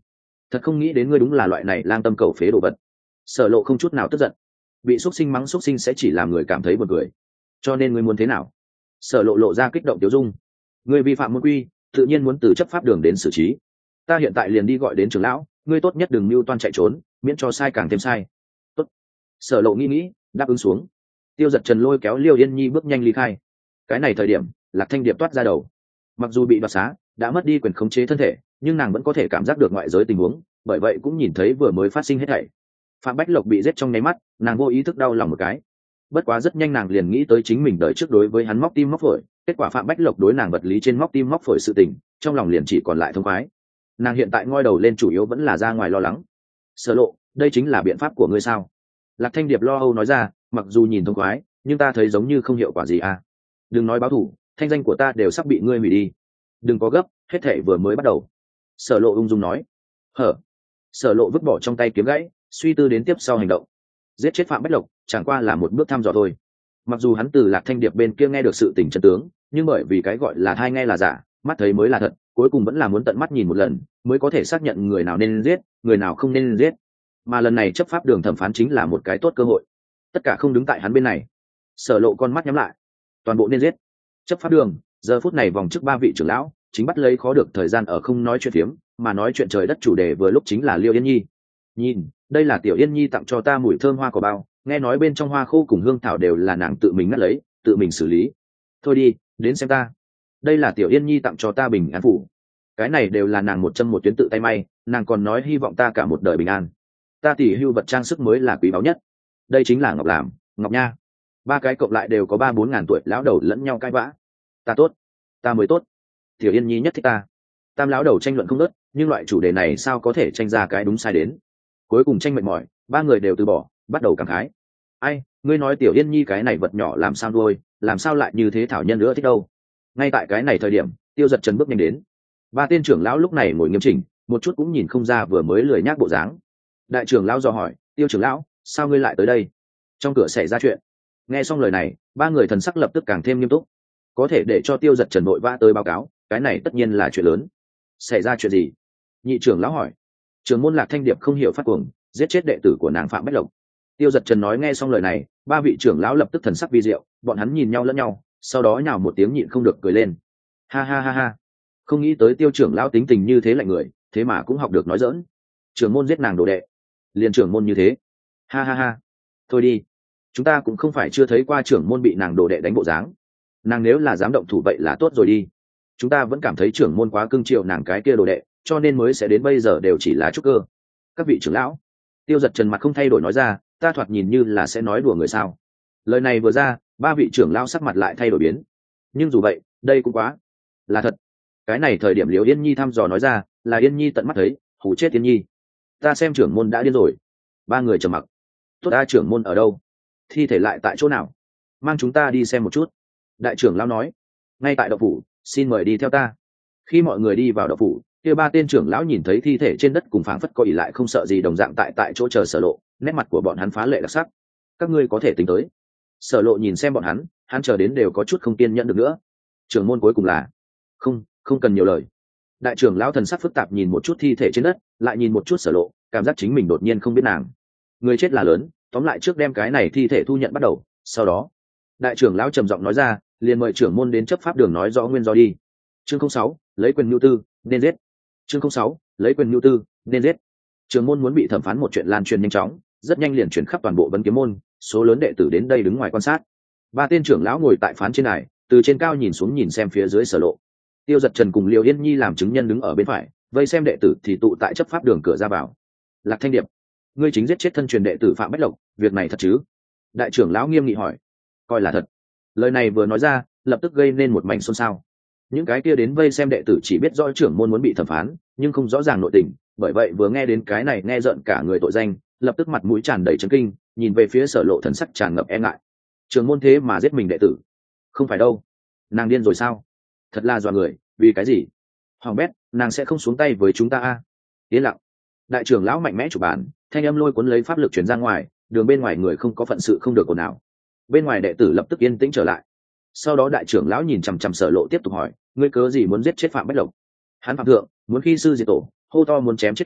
thật không nghĩ đến ngươi đúng là loại này lang tâm cầu phế đồ vật. Sở Lộ không chút nào tức giận, bị xúc sinh mắng xúc sinh sẽ chỉ làm người cảm thấy buồn cười, cho nên ngươi muốn thế nào? Sở Lộ lộ ra kích động tiêu dung. Ngươi vi phạm môn quy, tự nhiên muốn từ chấp pháp đường đến xử trí. Ta hiện tại liền đi gọi đến trưởng lão, ngươi tốt nhất đừng mưu toan chạy trốn, miễn cho sai càng thêm sai. Tốt. Sở Lộ nghĩ nghĩ, đáp ứng xuống. Tiêu Giật Trần lôi kéo Liêu Yên Nhi bước nhanh ly khai. Cái này thời điểm, Lạc Thanh Điệp toát ra đầu. Mặc dù bị đoạt xá, đã mất đi quyền khống chế thân thể, nhưng nàng vẫn có thể cảm giác được ngoại giới tình huống, bởi vậy cũng nhìn thấy vừa mới phát sinh hết thảy. Phạm Bách Lộc bị giết trong nháy mắt, nàng vô ý thức đau lòng một cái. Bất quá rất nhanh nàng liền nghĩ tới chính mình đợi trước đối với hắn móc tim móc phổi, kết quả Phạm Bách Lộc đối nàng vật lý trên móc tim móc phổi sự tình, trong lòng liền chỉ còn lại thông khoái. Nàng hiện tại ngoi đầu lên chủ yếu vẫn là ra ngoài lo lắng. Sở Lộ, đây chính là biện pháp của ngươi sao? Lạc Thanh Điệp lo âu nói ra, mặc dù nhìn thông khoái, nhưng ta thấy giống như không hiệu quả gì à. Đừng nói báo thù, thanh danh của ta đều sắp bị ngươi hủy đi. Đừng có gấp, hết thảy vừa mới bắt đầu. Sở Lộ ung dung nói. Hở. Sở Lộ vứt bỏ trong tay kiếm gãy, suy tư đến tiếp sau hành động. Giết chết Phạm Bách Lộc chẳng qua là một bước thăm dò thôi. Mặc dù hắn từ Lạc Thanh Điệp bên kia nghe được sự tình chân tướng, nhưng bởi vì cái gọi là thai nghe là giả, mắt thấy mới là thật, cuối cùng vẫn là muốn tận mắt nhìn một lần mới có thể xác nhận người nào nên giết, người nào không nên giết. Mà lần này chấp pháp đường thẩm phán chính là một cái tốt cơ hội. Tất cả không đứng tại hắn bên này. Sở Lộ con mắt nhắm lại. Toàn bộ nên giết. Chấp pháp đường, giờ phút này vòng trước ba vị trưởng lão chính bắt lấy khó được thời gian ở không nói chuyện phiếm, mà nói chuyện trời đất chủ đề vừa lúc chính là Liêu Yên Nhi. Nhìn, đây là Tiểu Yên Nhi tặng cho ta mùi thơm hoa của bao, nghe nói bên trong hoa khô cùng hương thảo đều là nàng tự mình ngắt lấy, tự mình xử lý. Thôi đi, đến xem ta. Đây là Tiểu Yên Nhi tặng cho ta bình an phủ, cái này đều là nàng một chân một tuyến tự tay may, nàng còn nói hy vọng ta cả một đời bình an. Ta tỉ hưu vật trang sức mới là quý báu nhất. Đây chính là ngọc làm, ngọc nha. Ba cái cộng lại đều có ba bốn ngàn tuổi, lão đầu lẫn nhau cãi vã. Ta tốt, ta mới tốt. Tiểu Yên Nhi nhất thích ta. Tam lão đầu tranh luận không ngớt, nhưng loại chủ đề này sao có thể tranh ra cái đúng sai đến. Cuối cùng tranh mệt mỏi, ba người đều từ bỏ, bắt đầu cảm khái. Ai, ngươi nói Tiểu Yên Nhi cái này vật nhỏ làm sao đuôi, làm sao lại như thế thảo nhân nữa thích đâu. Ngay tại cái này thời điểm, Tiêu Giật Trần bước nhanh đến. Ba tên trưởng lão lúc này ngồi nghiêm chỉnh, một chút cũng nhìn không ra vừa mới lười nhác bộ dáng. Đại trưởng lão dò hỏi, Tiêu trưởng lão, sao ngươi lại tới đây? Trong cửa xảy ra chuyện. Nghe xong lời này, ba người thần sắc lập tức càng thêm nghiêm túc. Có thể để cho Tiêu Giật Trần vội vã tới báo cáo, cái này tất nhiên là chuyện lớn. Xảy ra chuyện gì? Nhị trưởng lão hỏi. Trưởng môn Lạc Thanh Điệp không hiểu phát cuồng, giết chết đệ tử của nàng Phạm Bách Lộc. Tiêu Giật Trần nói nghe xong lời này, ba vị trưởng lão lập tức thần sắc vi diệu, bọn hắn nhìn nhau lẫn nhau, sau đó nhào một tiếng nhịn không được cười lên. Ha ha ha ha. Không nghĩ tới Tiêu trưởng lão tính tình như thế lạnh người, thế mà cũng học được nói giỡn. Trưởng môn giết nàng đồ đệ, liền trưởng môn như thế. Ha ha ha. Thôi đi, chúng ta cũng không phải chưa thấy qua trưởng môn bị nàng đồ đệ đánh bộ dáng. Nàng nếu là dám động thủ vậy là tốt rồi đi. Chúng ta vẫn cảm thấy trưởng môn quá cưng chiều nàng cái kia đồ đệ, cho nên mới sẽ đến bây giờ đều chỉ là trúc cơ. Các vị trưởng lão. Tiêu Giật Trần mặt không thay đổi nói ra, ta thoạt nhìn như là sẽ nói đùa người sao. Lời này vừa ra, ba vị trưởng lão sắc mặt lại thay đổi biến. Nhưng dù vậy, đây cũng quá là thật. Cái này thời điểm Liễu Yên Nhi thăm dò nói ra, là Yên Nhi tận mắt thấy, hù chết Yên Nhi. Ta xem trưởng môn đã điên rồi. Ba người trầm mặc. Tốt, ta trưởng môn ở đâu? Thi thể lại tại chỗ nào? Mang chúng ta đi xem một chút. Đại trưởng lão nói. Ngay tại động phủ, xin mời đi theo ta. Khi mọi người đi vào động phủ, kia ba tên trưởng lão nhìn thấy thi thể trên đất cùng phảng phất có ỷ lại không sợ gì đồng dạng tại tại chỗ chờ Sở Lộ, nét mặt của bọn hắn phá lệ đặc sắc. Các ngươi có thể tính tới. Sở Lộ nhìn xem bọn hắn, hắn chờ đến đều có chút không kiên nhẫn được nữa. Trưởng môn cuối cùng là không không cần nhiều lời. Đại trưởng lão thần sắc phức tạp nhìn một chút thi thể trên đất, lại nhìn một chút Sở Lộ, cảm giác chính mình đột nhiên không biết nàng. Người chết là lớn, tóm lại trước đem cái này thi thể thu nhận bắt đầu, sau đó đại trưởng lão trầm giọng nói ra, liền mời trưởng môn đến chấp pháp đường nói rõ nguyên do đi. Chương không sáu, lấy quyền nhu tư, nên giết. Chương không sáu, lấy quyền nhu tư, nên giết. Trưởng môn muốn bị thẩm phán một chuyện lan truyền nhanh chóng, rất nhanh liền truyền khắp toàn bộ Vấn Kiếm môn, số lớn đệ tử đến đây đứng ngoài quan sát. Ba tên trưởng lão ngồi tại phán trên đài, từ trên cao nhìn xuống nhìn xem phía dưới Sở Lộ. Tiêu Giật Trần cùng Liêu Yên Nhi làm chứng nhân đứng ở bên phải, vây xem đệ tử thì tụ tại chấp pháp đường cửa ra vào. Lạc Thanh Điệp, ngươi chính giết chết thân truyền đệ tử Phạm Bách Lộc, việc này thật chứ? Đại trưởng lão nghiêm nghị hỏi. Coi là thật. Lời này vừa nói ra, lập tức gây nên một mảnh xôn xao. Những cái kia đến vây xem đệ tử chỉ biết rõ trưởng môn muốn bị thẩm phán, nhưng không rõ ràng nội tình, bởi vậy vừa nghe đến cái này nghe rợn cả người tội danh, lập tức mặt mũi tràn đầy chấn kinh, nhìn về phía Sở Lộ thần sắc tràn ngập e ngại. Trưởng môn thế mà giết mình đệ tử? Không phải đâu. Nàng điên rồi sao? Thật là dọa người, vì cái gì? Hoàng bét, nàng sẽ không xuống tay với chúng ta a? Yên lặng. Đại trưởng lão mạnh mẽ chủ bản, thanh âm lôi cuốn lấy pháp lực truyền ra ngoài, đường bên ngoài người không có phận sự không được ồn ào. Bên ngoài đệ tử lập tức yên tĩnh trở lại. Sau đó đại trưởng lão nhìn chằm chằm Sở Lộ tiếp tục hỏi, ngươi cớ gì muốn giết chết Phạm Bách Lộc? Hắn phạm thượng, muốn khi sư diệt tổ, hô to muốn chém chết ta,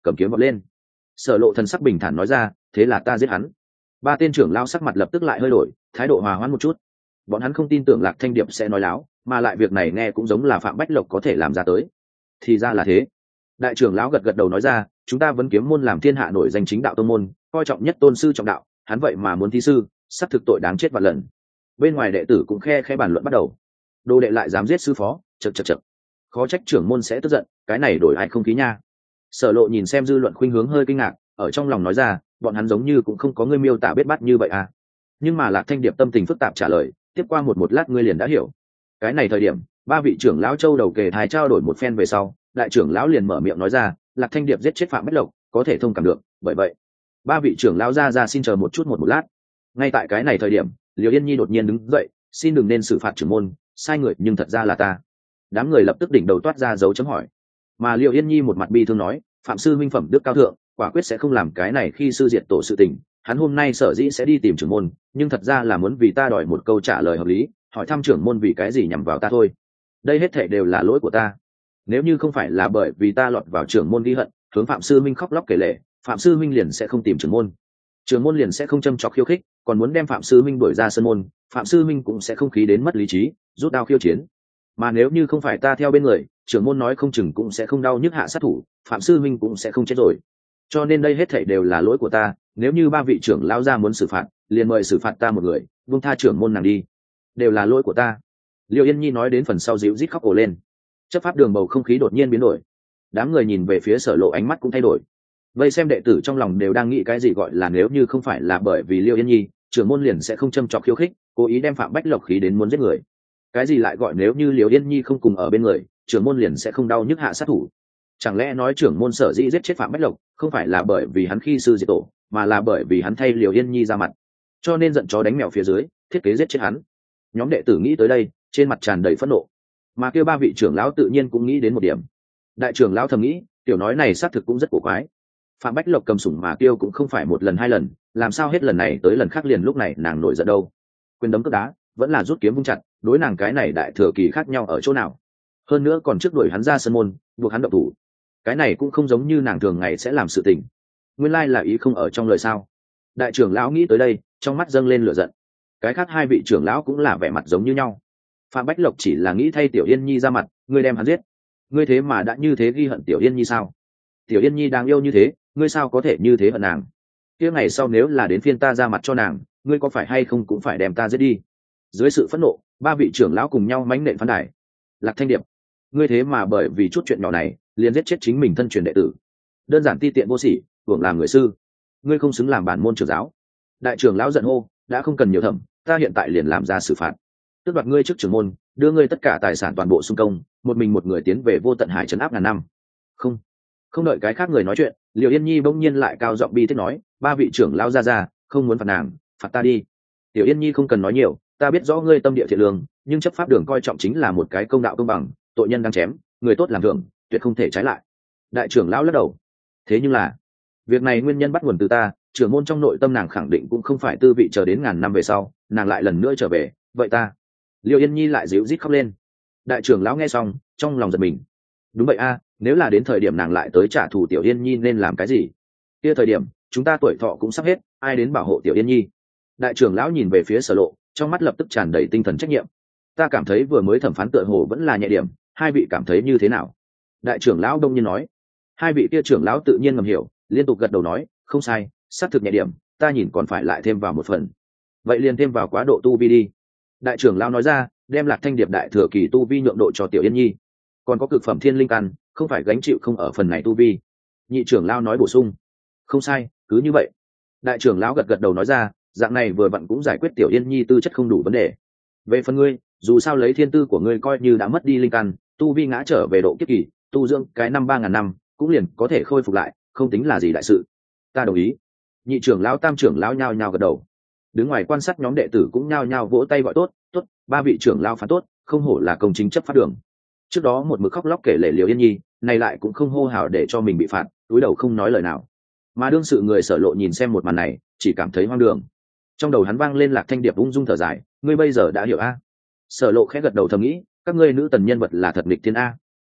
cầm kiếm vọt lên. Sở Lộ thần sắc bình thản nói ra, thế là ta giết hắn. Ba tên trưởng lão sắc mặt lập tức lại hơi đổi, thái độ hòa hoãn một chút. Bọn hắn không tin tưởng Lạc Thanh Điệp sẽ nói láo, mà lại việc này nghe cũng giống là Phạm Bách Lộc có thể làm ra tới. Thì ra là thế. Đại trưởng lão gật gật đầu nói ra, chúng ta vẫn kiếm môn làm thiên hạ nổi danh chính đạo tông môn, coi trọng nhất tôn sư trọng đạo, hắn vậy mà muốn thi sư, sắp thực tội đáng chết vạn lần. Bên ngoài đệ tử cũng khe khẽ bàn luận bắt đầu. Đồ đệ lại dám giết sư phó, chậc chậc chậc. Khó trách trưởng môn sẽ tức giận, cái này đổi ai không khí nha. Sở Lộ nhìn xem dư luận khuynh hướng hơi kinh ngạc, ở trong lòng nói ra, bọn hắn giống như cũng không có ngươi miêu tả biết bắt như vậy à. Nhưng mà Lạc Thanh Điệp tâm tình phức tạp trả lời, tiếp qua một một lát ngươi liền đã hiểu. Cái này thời điểm, ba vị trưởng lão châu đầu kề thai trao đổi một phen về sau, đại trưởng lão liền mở miệng nói ra, Lạc Thanh Điệp giết chết Phạm Bách Lộc, có thể thông cảm được, bởi vậy, ba vị trưởng lão ra ra xin chờ một chút một một lát. Ngay tại cái này thời điểm, Liễu Yên Nhi đột nhiên đứng dậy, xin đừng nên xử phạt trưởng môn, sai người nhưng thật ra là ta. Đám người lập tức đỉnh đầu toát ra dấu chấm hỏi. Mà Liễu Yên Nhi một mặt bi thương nói, phạm sư minh phẩm đức cao thượng, quả quyết sẽ không làm cái này khi sư diệt tổ sự tình. Hắn hôm nay sở dĩ sẽ đi tìm trưởng môn, nhưng thật ra là muốn vì ta đòi một câu trả lời hợp lý, hỏi thăm trưởng môn vì cái gì nhằm vào ta thôi. Đây hết thảy đều là lỗi của ta. Nếu như không phải là bởi vì ta lọt vào trưởng môn ghi hận, hướng phạm sư minh khóc lóc kể lể, phạm sư minh liền sẽ không tìm trưởng môn. Trưởng môn liền sẽ không châm chọc khiêu khích, còn muốn đem phạm sư minh đuổi ra sân môn, phạm sư minh cũng sẽ không khí đến mất lý trí, rút đao khiêu chiến. Mà nếu như không phải ta theo bên người, trưởng môn nói không chừng cũng sẽ không đau nhức hạ sát thủ, phạm sư minh cũng sẽ không chết rồi. Cho nên đây hết thảy đều là lỗi của ta, nếu như ba vị trưởng lão gia muốn xử phạt, liền mời xử phạt ta một người, buông tha trưởng môn nàng đi. Đều là lỗi của ta. Liêu Yên Nhi nói đến phần sau dịu rít khóc ồ lên. Chấp pháp đường bầu không khí đột nhiên biến đổi. Đám người nhìn về phía Sở Lộ ánh mắt cũng thay đổi. Vây xem đệ tử trong lòng đều đang nghĩ cái gì gọi là nếu như không phải là bởi vì Liêu Yên Nhi, trưởng môn liền sẽ không châm chọc khiêu khích, cố ý đem Phạm Bách Lộc khí đến muốn giết người. Cái gì lại gọi nếu như Liêu Yên Nhi không cùng ở bên người, trưởng môn liền sẽ không đau nhức hạ sát thủ. Chẳng lẽ nói trưởng môn sở dĩ giết chết Phạm Bách Lộc, không phải là bởi vì hắn khi sư diệt tổ, mà là bởi vì hắn thay Liêu Yên Nhi ra mặt, cho nên giận chó đánh mèo phía dưới, thiết kế giết chết hắn. Nhóm đệ tử nghĩ tới đây, trên mặt tràn đầy phẫn nộ. Mà kêu ba vị trưởng lão tự nhiên cũng nghĩ đến một điểm. Đại trưởng lão thầm nghĩ, tiểu nói này xác thực cũng rất cổ quái. Phạm Bách Lộc cầm sủng mà kêu cũng không phải một lần hai lần, làm sao hết lần này tới lần khác liền lúc này nàng nổi giận đâu? Quyền đấm cước đá, vẫn là rút kiếm vung chặt, đối nàng cái này đại thừa kỳ khác nhau ở chỗ nào? Hơn nữa còn trước đuổi hắn ra sân môn, buộc hắn động thủ. Cái này cũng không giống như nàng thường ngày sẽ làm sự tình. Nguyên lai là ý không ở trong lời sao? Đại trưởng lão nghĩ tới đây, trong mắt dâng lên lửa giận. Cái khác hai vị trưởng lão cũng là vẻ mặt giống như nhau. Phạm Bách Lộc chỉ là nghĩ thay Tiểu Yên Nhi ra mặt, ngươi đem hắn giết. Ngươi thế mà đã như thế ghi hận Tiểu Yên Nhi sao? Tiểu Yên Nhi đáng yêu như thế, ngươi sao có thể như thế hận nàng? Kia ngày sau nếu là đến phiên ta ra mặt cho nàng, ngươi có phải hay không cũng phải đem ta giết đi. Dưới sự phẫn nộ, ba vị trưởng lão cùng nhau mánh nện phán đài. Lạc Thanh Điệp, ngươi thế mà bởi vì chút chuyện nhỏ này, liền giết chết chính mình thân truyền đệ tử. Đơn giản ti tiện vô sỉ, hưởng làm người sư. Ngươi không xứng làm bản môn trưởng giáo. Đại trưởng lão giận hô, đã không cần nhiều thẩm, ta hiện tại liền làm ra xử phạt. Tước đoạt ngươi trước trưởng môn, đưa ngươi tất cả tài sản toàn bộ xung công, một mình một người tiến về vô tận hải trấn áp ngàn năm. Không, không đợi cái khác người nói chuyện, Liễu Yên Nhi bỗng nhiên lại cao giọng bi thiết nói, ba vị trưởng lão ra ra, không muốn phạt nàng, phạt ta đi. Tiểu Yên Nhi không cần nói nhiều, ta biết rõ ngươi tâm địa thiện lương, nhưng chấp pháp đường coi trọng chính là một cái công đạo công bằng, tội nhân đang chém, người tốt làm thưởng, tuyệt không thể trái lại. Đại trưởng lão lắc đầu. Thế nhưng là, việc này nguyên nhân bắt nguồn từ ta, trưởng môn trong nội tâm nàng khẳng định cũng không phải tư vị chờ đến ngàn năm về sau, nàng lại lần nữa trở về, vậy ta. Liêu Yên Nhi lại dịu rít khóc lên. Đại trưởng lão nghe xong, trong lòng giật mình. Đúng vậy a, nếu là đến thời điểm nàng lại tới trả thù Tiểu Yên Nhi nên làm cái gì? Kia thời điểm, chúng ta tuổi thọ cũng sắp hết, ai đến bảo hộ Tiểu Yên Nhi? Đại trưởng lão nhìn về phía Sở Lộ, trong mắt lập tức tràn đầy tinh thần trách nhiệm. Ta cảm thấy vừa mới thẩm phán tựa hồ vẫn là nhẹ điểm, hai vị cảm thấy như thế nào? Đại trưởng lão đông nhiên nói. Hai vị kia trưởng lão tự nhiên ngầm hiểu, liên tục gật đầu nói, không sai, xác thực nhẹ điểm, ta nhìn còn phải lại thêm vào một phần. Vậy liền thêm vào quá độ tu vi đi. Đại trưởng lão nói ra, đem Lạc Thanh Điệp đại thừa kỳ tu vi nhượng độ cho Tiểu Yên Nhi, còn có cực phẩm thiên linh căn, không phải gánh chịu không ở phần này tu vi. Nhị trưởng lão nói bổ sung, không sai, cứ như vậy. Đại trưởng lão gật gật đầu nói ra, dạng này vừa vặn cũng giải quyết Tiểu Yên Nhi tư chất không đủ vấn đề. Về phần ngươi, dù sao lấy thiên tư của ngươi coi như đã mất đi linh căn, tu vi ngã trở về độ kiếp kỳ, tu dưỡng cái năm ba ngàn năm cũng liền có thể khôi phục lại, không tính là gì đại sự. Ta đồng ý. Nhị trưởng lão tam trưởng lão nhao nhao gật đầu. Đứng ngoài quan sát nhóm đệ tử cũng nhao nhao vỗ tay gọi tốt, tốt, ba vị trưởng lão phán tốt, không hổ là công chính chấp pháp đường. Trước đó một mực khóc lóc kể lể Liễu Yên Nhi, này lại cũng không hô hào để cho mình bị phạt, túi đầu không nói lời nào. Mà đương sự người Sở Lộ nhìn xem một màn này, chỉ cảm thấy hoang đường. Trong đầu hắn vang lên Lạc Thanh Điệp ung dung thở dài, ngươi bây giờ đã hiểu a? Sở Lộ khẽ gật đầu thầm nghĩ, các ngươi nữ tần nhân vật là thật nghịch thiên a.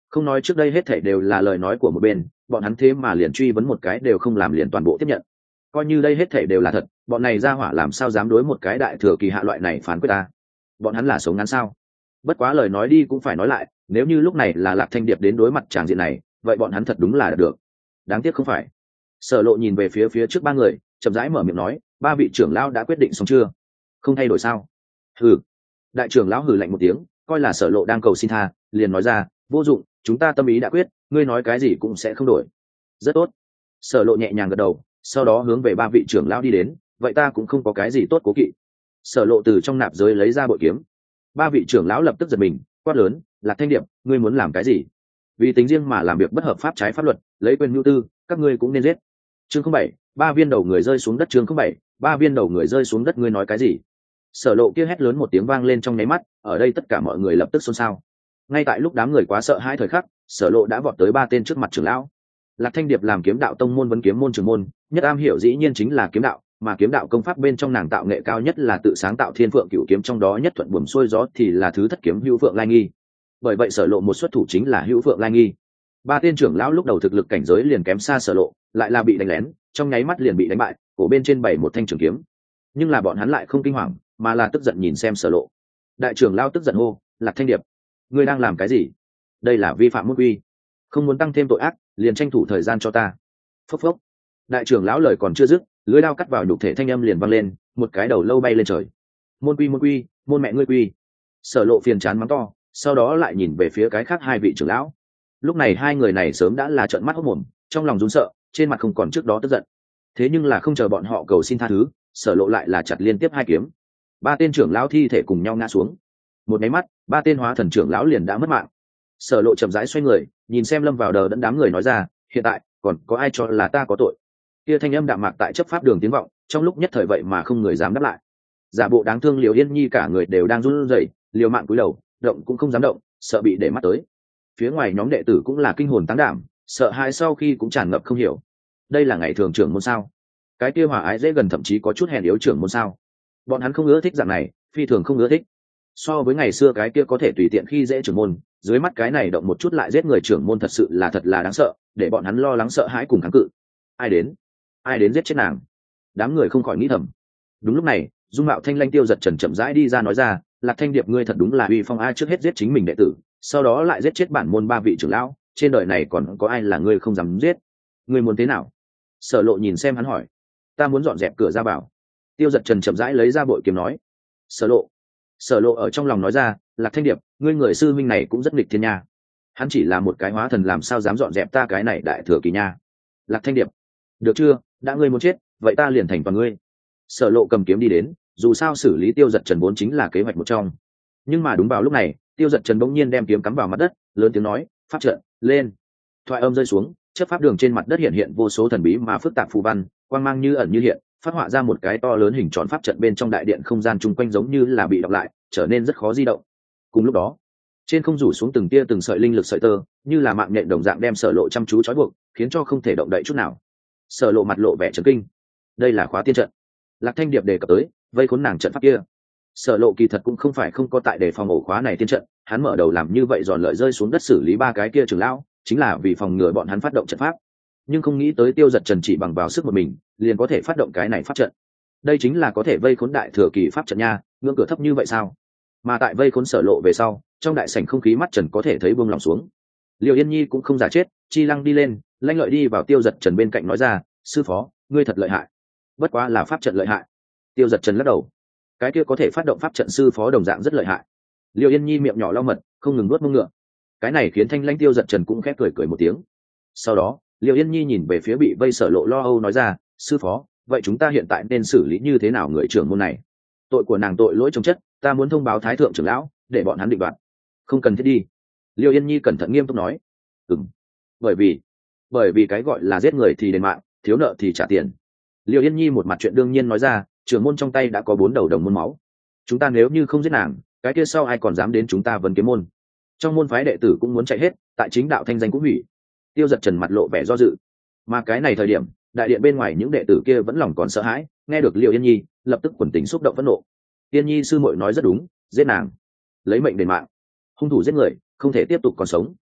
Không nói trước đây hết thảy đều là lời nói của một bên, bọn hắn thế mà liền truy vấn một cái đều không làm, liền toàn bộ tiếp nhận. Coi như đây hết thảy đều là thật, bọn này ra hỏa làm sao dám đối một cái đại thừa kỳ hạ loại này phán quyết ta? Bọn hắn là sống ngắn sao? Bất quá lời nói đi cũng phải nói lại, nếu như lúc này là Lạc Thanh Điệp đến đối mặt tràng diện này, vậy bọn hắn thật đúng là được. Đáng tiếc không phải. Sở Lộ nhìn về phía phía trước ba người, chậm rãi mở miệng nói, ba vị trưởng lão đã quyết định xong chưa? Không thay đổi sao? Hừ. Đại trưởng lão hừ lạnh một tiếng, coi là Sở Lộ đang cầu xin tha, liền nói ra, vô dụng, chúng ta tâm ý đã quyết, ngươi nói cái gì cũng sẽ không đổi. Rất tốt. Sở Lộ nhẹ nhàng gật đầu, sau đó hướng về ba vị trưởng lão đi đến, vậy ta cũng không có cái gì tốt cố kỵ. Sở Lộ từ trong nạp giới lấy ra bội kiếm. Ba vị trưởng lão lập tức giật mình, quát lớn, Lạc Thanh Điệp, ngươi muốn làm cái gì? Vì tính riêng mà làm việc bất hợp pháp trái pháp luật, lấy quyền mưu tư, các ngươi cũng nên giết. Chương không bảy, ba viên đầu người rơi xuống đất. Chương không bảy, ba viên đầu người rơi xuống đất. Ngươi nói cái gì? Sở Lộ kia hét lớn một tiếng vang lên trong nháy mắt, ở đây tất cả mọi người lập tức xôn xao. Ngay tại lúc đám người quá sợ hãi thời khắc, Sở Lộ đã vọt tới ba tên trước mặt trưởng lão. Lạc Thanh Điệp làm kiếm đạo tông môn vấn kiếm môn trưởng môn, nhất am hiểu dĩ nhiên chính là kiếm đạo, mà kiếm đạo công pháp bên trong nàng tạo nghệ cao nhất là tự sáng tạo Thiên Phượng Cửu kiếm, trong đó nhất thuận buồm xuôi gió thì là thứ thất kiếm Hữu Phượng Lai Nghi. Bởi vậy Sở Lộ một xuất thủ chính là Hữu Phượng Lai Nghi. Ba tên trưởng lão lúc đầu thực lực cảnh giới liền kém xa Sở Lộ, lại là bị đánh lén, trong nháy mắt liền bị đánh bại, cổ bên trên bảy một thanh trường kiếm. Nhưng là bọn hắn lại không kinh hoàng, mà là tức giận nhìn xem Sở Lộ. Đại trưởng lão tức giận hô, Lạc Thanh Điệp, ngươi đang làm cái gì? Đây là vi phạm môn quy, không muốn tăng thêm tội ác, liền tranh thủ thời gian cho ta. Phốc phốc. Đại trưởng lão lời còn chưa dứt, lưỡi dao cắt vào nhục thể thanh âm liền vang lên, một cái đầu lâu bay lên trời. Môn quy môn quy, môn mẹ ngươi quy. Sở Lộ phiền chán mắng to, sau đó lại nhìn về phía cái khác hai vị trưởng lão. Lúc này hai người này sớm đã là trợn mắt hốt mồm, trong lòng run sợ, trên mặt không còn trước đó tức giận. Thế nhưng là không chờ bọn họ cầu xin tha thứ, Sở Lộ lại là chặt liên tiếp hai kiếm. Ba tên trưởng lão thi thể cùng nhau ngã xuống. Một cái mắt, ba tên hóa thần trưởng lão liền đã mất mạng. Sở Lộ chậm rãi xoay người, nhìn xem lâm vào đờ đẫn đám người nói ra, hiện tại còn có ai cho là ta có tội? Kia thanh âm đạm mạc tại chấp pháp đường tiếng vọng, trong lúc nhất thời vậy mà không người dám đáp lại. Giả bộ đáng thương Liều Yên Nhi cả người đều đang run rẩy, liều mạng cúi đầu, động cũng không dám động, sợ bị để mắt tới. Phía ngoài nhóm đệ tử cũng là kinh hồn táng đảm, sợ hãi sau khi cũng tràn ngập không hiểu. Đây là ngày thường trưởng môn sao? Cái kia hòa ái dễ gần thậm chí có chút hèn yếu trưởng môn sao? Bọn hắn không ưa thích dạng này, phi thường không ưa thích. So với ngày xưa cái kia có thể tùy tiện khi dễ trưởng môn, dưới mắt cái này động một chút lại giết người trưởng môn thật sự là thật là đáng sợ, để bọn hắn lo lắng sợ hãi cùng kháng cự. Ai đến? Ai đến giết chết nàng? Đám người không khỏi nghĩ thầm. Đúng lúc này, dung mạo thanh lanh Tiêu Giật Trần chậm rãi đi ra nói ra, Lạc Thanh Điệp, ngươi thật đúng là uy phong, ai trước hết giết chính mình đệ tử, sau đó lại giết chết bản môn ba vị trưởng lão, trên đời này còn có ai là ngươi không dám giết? Ngươi muốn thế nào? Sở Lộ nhìn xem hắn hỏi. Ta muốn dọn dẹp cửa ra vào. Tiêu Giật Trần chậm rãi lấy ra bội kiếm nói. Sở Lộ. Sở Lộ ở trong lòng nói ra, Lạc Thanh Điệp, ngươi người sư minh này cũng rất nghịch thiên nha. Hắn chỉ là một cái hóa thần làm sao dám dọn dẹp ta cái này đại thừa kỳ nha. Lạc Thanh Điệp, được chưa, đã ngươi muốn chết, vậy ta liền thành toàn ngươi. Sở Lộ cầm kiếm đi đến, dù sao xử lý Tiêu Giật Trần vốn chính là kế hoạch một trong. Nhưng mà đúng vào lúc này, Tiêu Giật Trần bỗng nhiên đem kiếm cắm vào mặt đất, lớn tiếng nói, pháp trận lên. Thoại âm rơi xuống, chấp pháp đường trên mặt đất hiện hiện vô số thần bí mà phức tạp phù văn, quang mang như ẩn như hiện, phát họa ra một cái to lớn hình tròn pháp trận bên trong đại điện, không gian chung quanh giống như là bị đọc lại, trở nên rất khó di động. Cùng lúc đó, trên không rủ xuống từng tia từng sợi linh lực sợi tơ, như là mạng nhện đồng dạng đem Sở Lộ chăm chú trói buộc, khiến cho không thể động đậy chút nào. Sở Lộ mặt lộ vẻ chấn kinh. Đây là khóa tiên trận. Lạc Thanh Điệp đề cập tới, vây khốn nàng trận pháp kia. Sở Lộ kỳ thật cũng không phải không có tại để phòng ổ khóa này tiên trận, hắn mở đầu làm như vậy giòn lợi rơi xuống đất xử lý ba cái kia trưởng lão, chính là vì phòng ngừa bọn hắn phát động trận pháp. Nhưng không nghĩ tới Tiêu Giật Trần chỉ bằng vào sức một mình, liền có thể phát động cái này pháp trận. Đây chính là có thể vây khốn đại thừa kỳ pháp trận nha, ngưỡng cửa thấp như vậy sao? Mà tại vây khốn Sở Lộ về sau, trong đại sảnh không khí mắt trần có thể thấy buông lỏng xuống. Liêu Yên Nhi cũng không giả chết, chi lăng đi lên, lanh lợi đi vào Tiêu Giật Trần bên cạnh nói ra, sư phó, ngươi thật lợi hại. Bất quá là pháp trận lợi hại. Tiêu Giật Trần lắc đầu. Cái kia có thể phát động pháp trận sư phó đồng dạng rất lợi hại. Liêu Yên Nhi miệng nhỏ lau mật, không ngừng nuốt mông ngựa. Cái này khiến thanh lãnh Tiêu Giật Trần cũng khép cười cười một tiếng. Sau đó, Liêu Yên Nhi nhìn về phía bị vây Sở Lộ lo âu nói ra, sư phó, vậy chúng ta hiện tại nên xử lý như thế nào người trưởng môn này? Tội của nàng tội lỗi trong chất, ta muốn thông báo thái thượng trưởng lão, để bọn hắn định đoạt. Không cần thiết đi. Liêu Yên Nhi cẩn thận nghiêm túc nói. Ừm. Bởi vì, bởi vì cái gọi là giết người thì đền mạng, thiếu nợ thì trả tiền. Liêu Yên Nhi một mặt chuyện đương nhiên nói ra, trưởng môn trong tay đã có bốn đầu đồng môn máu. Chúng ta nếu như không giết nàng, cái kia sau ai còn dám đến chúng ta vấn kiếm môn? Trong môn phái đệ tử cũng muốn chạy hết, tại chính đạo thanh danh cũng hủy. Tiêu Giật Trần mặt lộ vẻ do dự. Mà cái này thời điểm, đại điện bên ngoài những đệ tử kia vẫn lòng còn sợ hãi, nghe được Liêu Yên Nhi, lập tức quần tính xúc động phẫn nộ. Yên Nhi sư muội nói rất đúng, giết nàng, lấy mệnh đền mạng. Hung thủ giết người, không thể tiếp tục còn sống.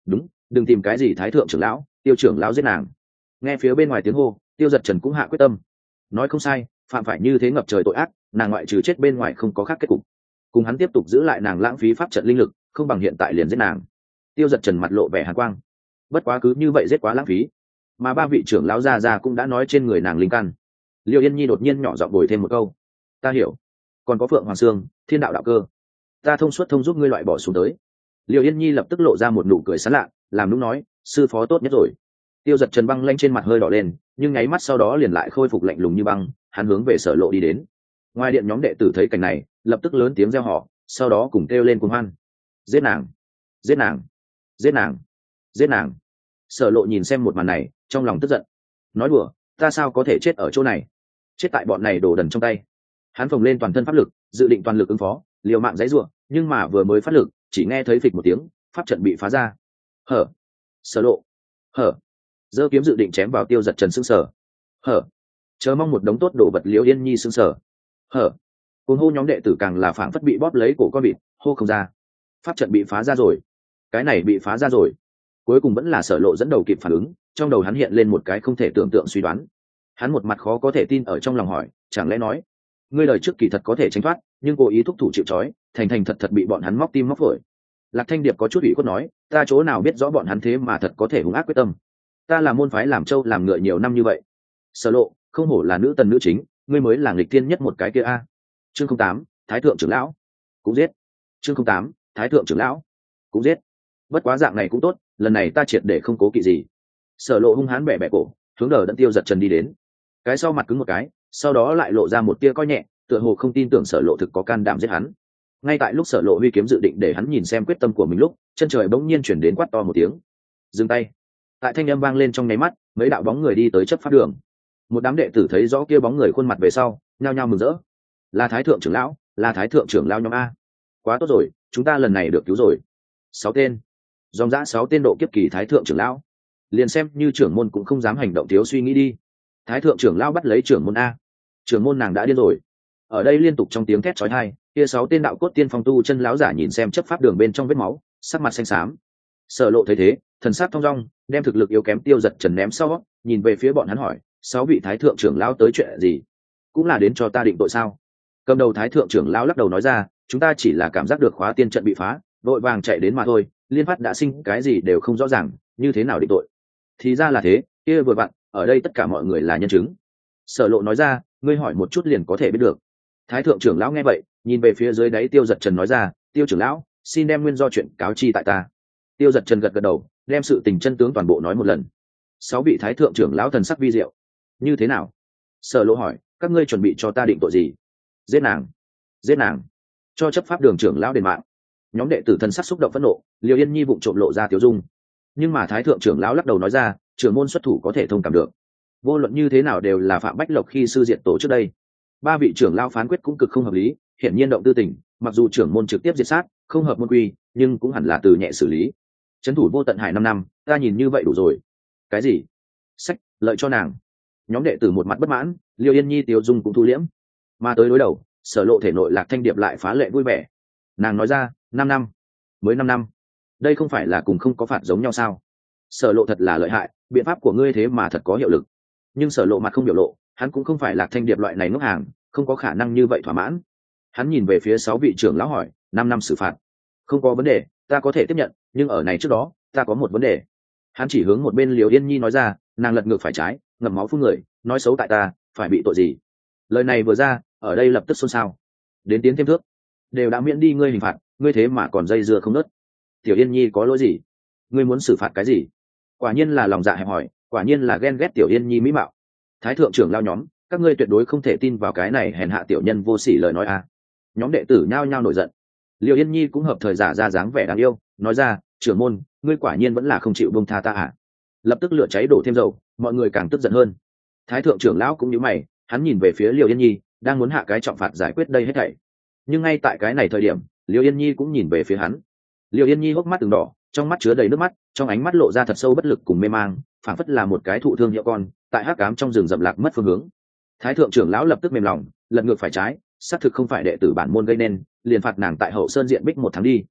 đúng, đừng tìm cái gì thái thượng trưởng lão, tiêu trưởng lão giết nàng. Nghe phía bên ngoài tiếng hô, Tiêu Giật Trần cũng hạ quyết tâm. Nói không sai, phạm phải như thế ngập trời tội ác, nàng ngoại trừ chết bên ngoài không có khác kết cục. Cùng hắn tiếp tục giữ lại nàng lãng phí pháp trận linh lực, không bằng hiện tại liền giết nàng. Tiêu Giật Trần mặt lộ vẻ hàn quang. Bất quá cứ như vậy giết quá lãng phí. Mà ba vị trưởng lão gia gia cũng đã nói trên người nàng linh căn. Liêu Yên Nhi đột nhiên nhỏ giọng bồi thêm một câu. Ta hiểu. Còn có Phượng Hoàng Sương, Thiên Đạo đạo cơ. Ta thông suốt thông giúp ngươi loại bỏ xuống tới. Liêu Yên Nhi lập tức lộ ra một nụ cười sán lạ, làm nũng nói, sư phó tốt nhất rồi. Tiêu Giật Trần băng lanh trên mặt hơi đỏ lên, nhưng nháy mắt sau đó liền lại khôi phục lạnh lùng như băng, hắn hướng về Sở Lộ đi đến. Ngoài điện nhóm đệ tử thấy cảnh này, lập tức lớn tiếng reo hò, sau đó cùng kêu lên cuồng hoan. Giết nàng, giết nàng, giết nàng, giết nàng. Sở Lộ nhìn xem một màn này, trong lòng tức giận. Nói đùa, ta sao có thể chết ở chỗ này? Chết tại bọn này đồ đần trong tay. Hắn phồng lên toàn thân pháp lực, dự định toàn lực ứng phó, liều mạng giãy giụa, nhưng mà vừa mới phát lực, chỉ nghe thấy phịch một tiếng, pháp trận bị phá ra. Hở. Sở Lộ. Hở. Giơ kiếm dự định chém vào Tiêu Giật Trần sững sờ. Hở. Chờ mong một đống tốt đồ vật Liễu Yên Nhi sững sờ. Hở. Cuồng hô nhóm đệ tử càng là phảng phất bị bóp lấy cổ con vịt, hô không ra. Pháp trận bị phá ra rồi. Cái này bị phá ra rồi. Cuối cùng vẫn là Sở Lộ dẫn đầu kịp phản ứng, trong đầu hắn hiện lên một cái không thể tưởng tượng suy đoán. Hắn một mặt khó có thể tin ở trong lòng hỏi, chẳng lẽ nói, ngươi lời trước kỳ thật có thể tránh thoát, nhưng cố ý thúc thủ chịu trói, thành thành thật thật bị bọn hắn móc tim móc phổi. Lạc Thanh Điệp có chút ủy khuất nói, ta chỗ nào biết rõ bọn hắn thế mà thật có thể hung ác quyết tâm. Ta là môn phái làm trâu làm ngựa nhiều năm như vậy. Sở Lộ, không hổ là nữ tần nữ chính, ngươi mới là nghịch tiên nhất một cái kia a. Chương không tám, Thái thượng trưởng lão cũng giết. Chương không tám, Thái thượng trưởng lão cũng giết. Bất quá dạng này cũng tốt, lần này ta triệt để không cố kỵ gì. Sở Lộ hung hãn bẻ bẻ cổ, hướng đờ đẫn Tiêu Giật Trần đi đến. Cái sau mặt cứng một cái, sau đó lại lộ ra một tia coi nhẹ, tựa hồ không tin tưởng Sở Lộ thực có can đảm giết hắn. Ngay tại lúc Sở Lộ huy kiếm dự định để hắn nhìn xem quyết tâm của mình lúc, chân trời bỗng nhiên chuyển đến quát to một tiếng. Dừng tay. Tại thanh âm vang lên trong nháy mắt, mấy đạo bóng người đi tới chấp pháp đường. Một đám đệ tử thấy rõ kia bóng người khuôn mặt về sau, nhao nhao mừng rỡ. Là Thái thượng trưởng lão, là Thái thượng trưởng lão nhóm a. Quá tốt rồi, chúng ta lần này được cứu rồi. Sáu tên. Dòng dã sáu tên độ kiếp kỳ Thái thượng trưởng lão. Liền xem như trưởng môn cũng không dám hành động thiếu suy nghĩ đi. Thái thượng trưởng lão bắt lấy trưởng môn a. Trưởng môn nàng đã điên rồi. Ở đây liên tục trong tiếng thét chói tai, kia sáu tên đạo cốt tiên phong tu chân lão giả nhìn xem chấp pháp đường bên trong vết máu, sắc mặt xanh xám. Sở Lộ thấy thế, thần sắc thong dong, đem thực lực yếu kém Tiêu Giật Trần ném sau, nhìn về phía bọn hắn hỏi, sáu vị thái thượng trưởng lão tới chuyện gì? Cũng là đến cho ta định tội sao? Cầm đầu thái thượng trưởng lão lắc đầu nói ra, chúng ta chỉ là cảm giác được khóa tiên trận bị phá, đội vàng chạy đến mà thôi, liên phát đã sinh cái gì đều không rõ ràng, như thế nào định tội? Thì ra là thế, kia vừa vặn, ở đây tất cả mọi người là nhân chứng. Sở Lộ nói ra, ngươi hỏi một chút liền có thể biết được. Thái thượng trưởng lão nghe vậy, nhìn về phía dưới đáy Tiêu Giật Trần nói ra, Tiêu trưởng lão, xin đem nguyên do chuyện cáo chi tại ta. Tiêu Giật Trần gật gật đầu, đem sự tình chân tướng toàn bộ nói một lần. Sáu vị thái thượng trưởng lão thần sắc vi diệu. Như thế nào? Sở Lộ hỏi, các ngươi chuẩn bị cho ta định tội gì? Giết nàng, giết nàng, cho chấp pháp đường trưởng lão đền mạng. Nhóm đệ tử thần sắc xúc động phẫn nộ, Liêu Yên Nhi vụng trộm lộ ra tiểu dung. Nhưng mà thái thượng trưởng lão lắc đầu nói ra, trưởng môn xuất thủ có thể thông cảm được. Vô luận như thế nào đều là Phạm Bách Lộc khi sư diệt tổ trước đây. Ba vị trưởng lão phán quyết cũng cực không hợp lý, hiển nhiên động tư tình, mặc dù trưởng môn trực tiếp diệt sát, không hợp môn quy, nhưng cũng hẳn là từ nhẹ xử lý. Trấn thủ vô tận hải năm năm, ta nhìn như vậy đủ rồi. Cái gì? Sách, lợi cho nàng. Nhóm đệ tử một mặt bất mãn, Liêu Yên Nhi tiêu dung cũng thu liễm. Mà tới đối đầu, Sở Lộ thể nội Lạc Thanh Điệp lại phá lệ vui vẻ. Nàng nói ra, năm năm, mới năm năm. Đây không phải là cùng không có phạt giống nhau sao? Sở Lộ thật là lợi hại, biện pháp của ngươi thế mà thật có hiệu lực. Nhưng Sở Lộ mặt không biểu lộ, hắn cũng không phải Lạc Thanh Điệp loại này ngốc hàng, không có khả năng như vậy thỏa mãn. Hắn nhìn về phía sáu vị trưởng lão hỏi, năm năm xử phạt. Không có vấn đề, ta có thể tiếp nhận, nhưng ở này trước đó, ta có một vấn đề. Hắn chỉ hướng một bên Liều Yên Nhi nói ra, nàng lật ngược phải trái, ngậm máu phun người, nói xấu tại ta, phải bị tội gì? Lời này vừa ra, ở đây lập tức xôn xao. Đến tiến thêm thước, đều đã miễn đi ngươi hình phạt, ngươi thế mà còn dây dưa không nớt. Tiểu Yên Nhi có lỗi gì? Ngươi muốn xử phạt cái gì? Quả nhiên là lòng dạ hẹp hòi, quả nhiên là ghen ghét Tiểu Yên Nhi mỹ mạo. Thái thượng trưởng lao nhóm, các ngươi tuyệt đối không thể tin vào cái này hèn hạ tiểu nhân vô sỉ lời nói a. Nhóm đệ tử nhao nhao nổi giận. Liêu Yên Nhi cũng hợp thời giả ra dáng vẻ đáng yêu, nói ra, trưởng môn, ngươi quả nhiên vẫn là không chịu buông tha ta à? Lập tức lửa cháy đổ thêm dầu, mọi người càng tức giận hơn. Thái thượng trưởng lão cũng nhíu mày, hắn nhìn về phía Liêu Yên Nhi, đang muốn hạ cái trọng phạt giải quyết đây hết thảy. Nhưng ngay tại cái này thời điểm, Liêu Yên Nhi cũng nhìn về phía hắn. Liêu Yên Nhi hốc mắt từng đỏ, trong mắt chứa đầy nước mắt, trong ánh mắt lộ ra thật sâu bất lực cùng mê mang, phảng phất là một cái thụ thương hiệu con, tại hắc ám trong rừng rậm lạc mất phương hướng. Thái thượng trưởng lão lập tức mềm lòng, lật ngược phải trái, xác thực không phải đệ tử bản môn gây nên, liền phạt nàng tại hậu sơn diện bích một tháng đi.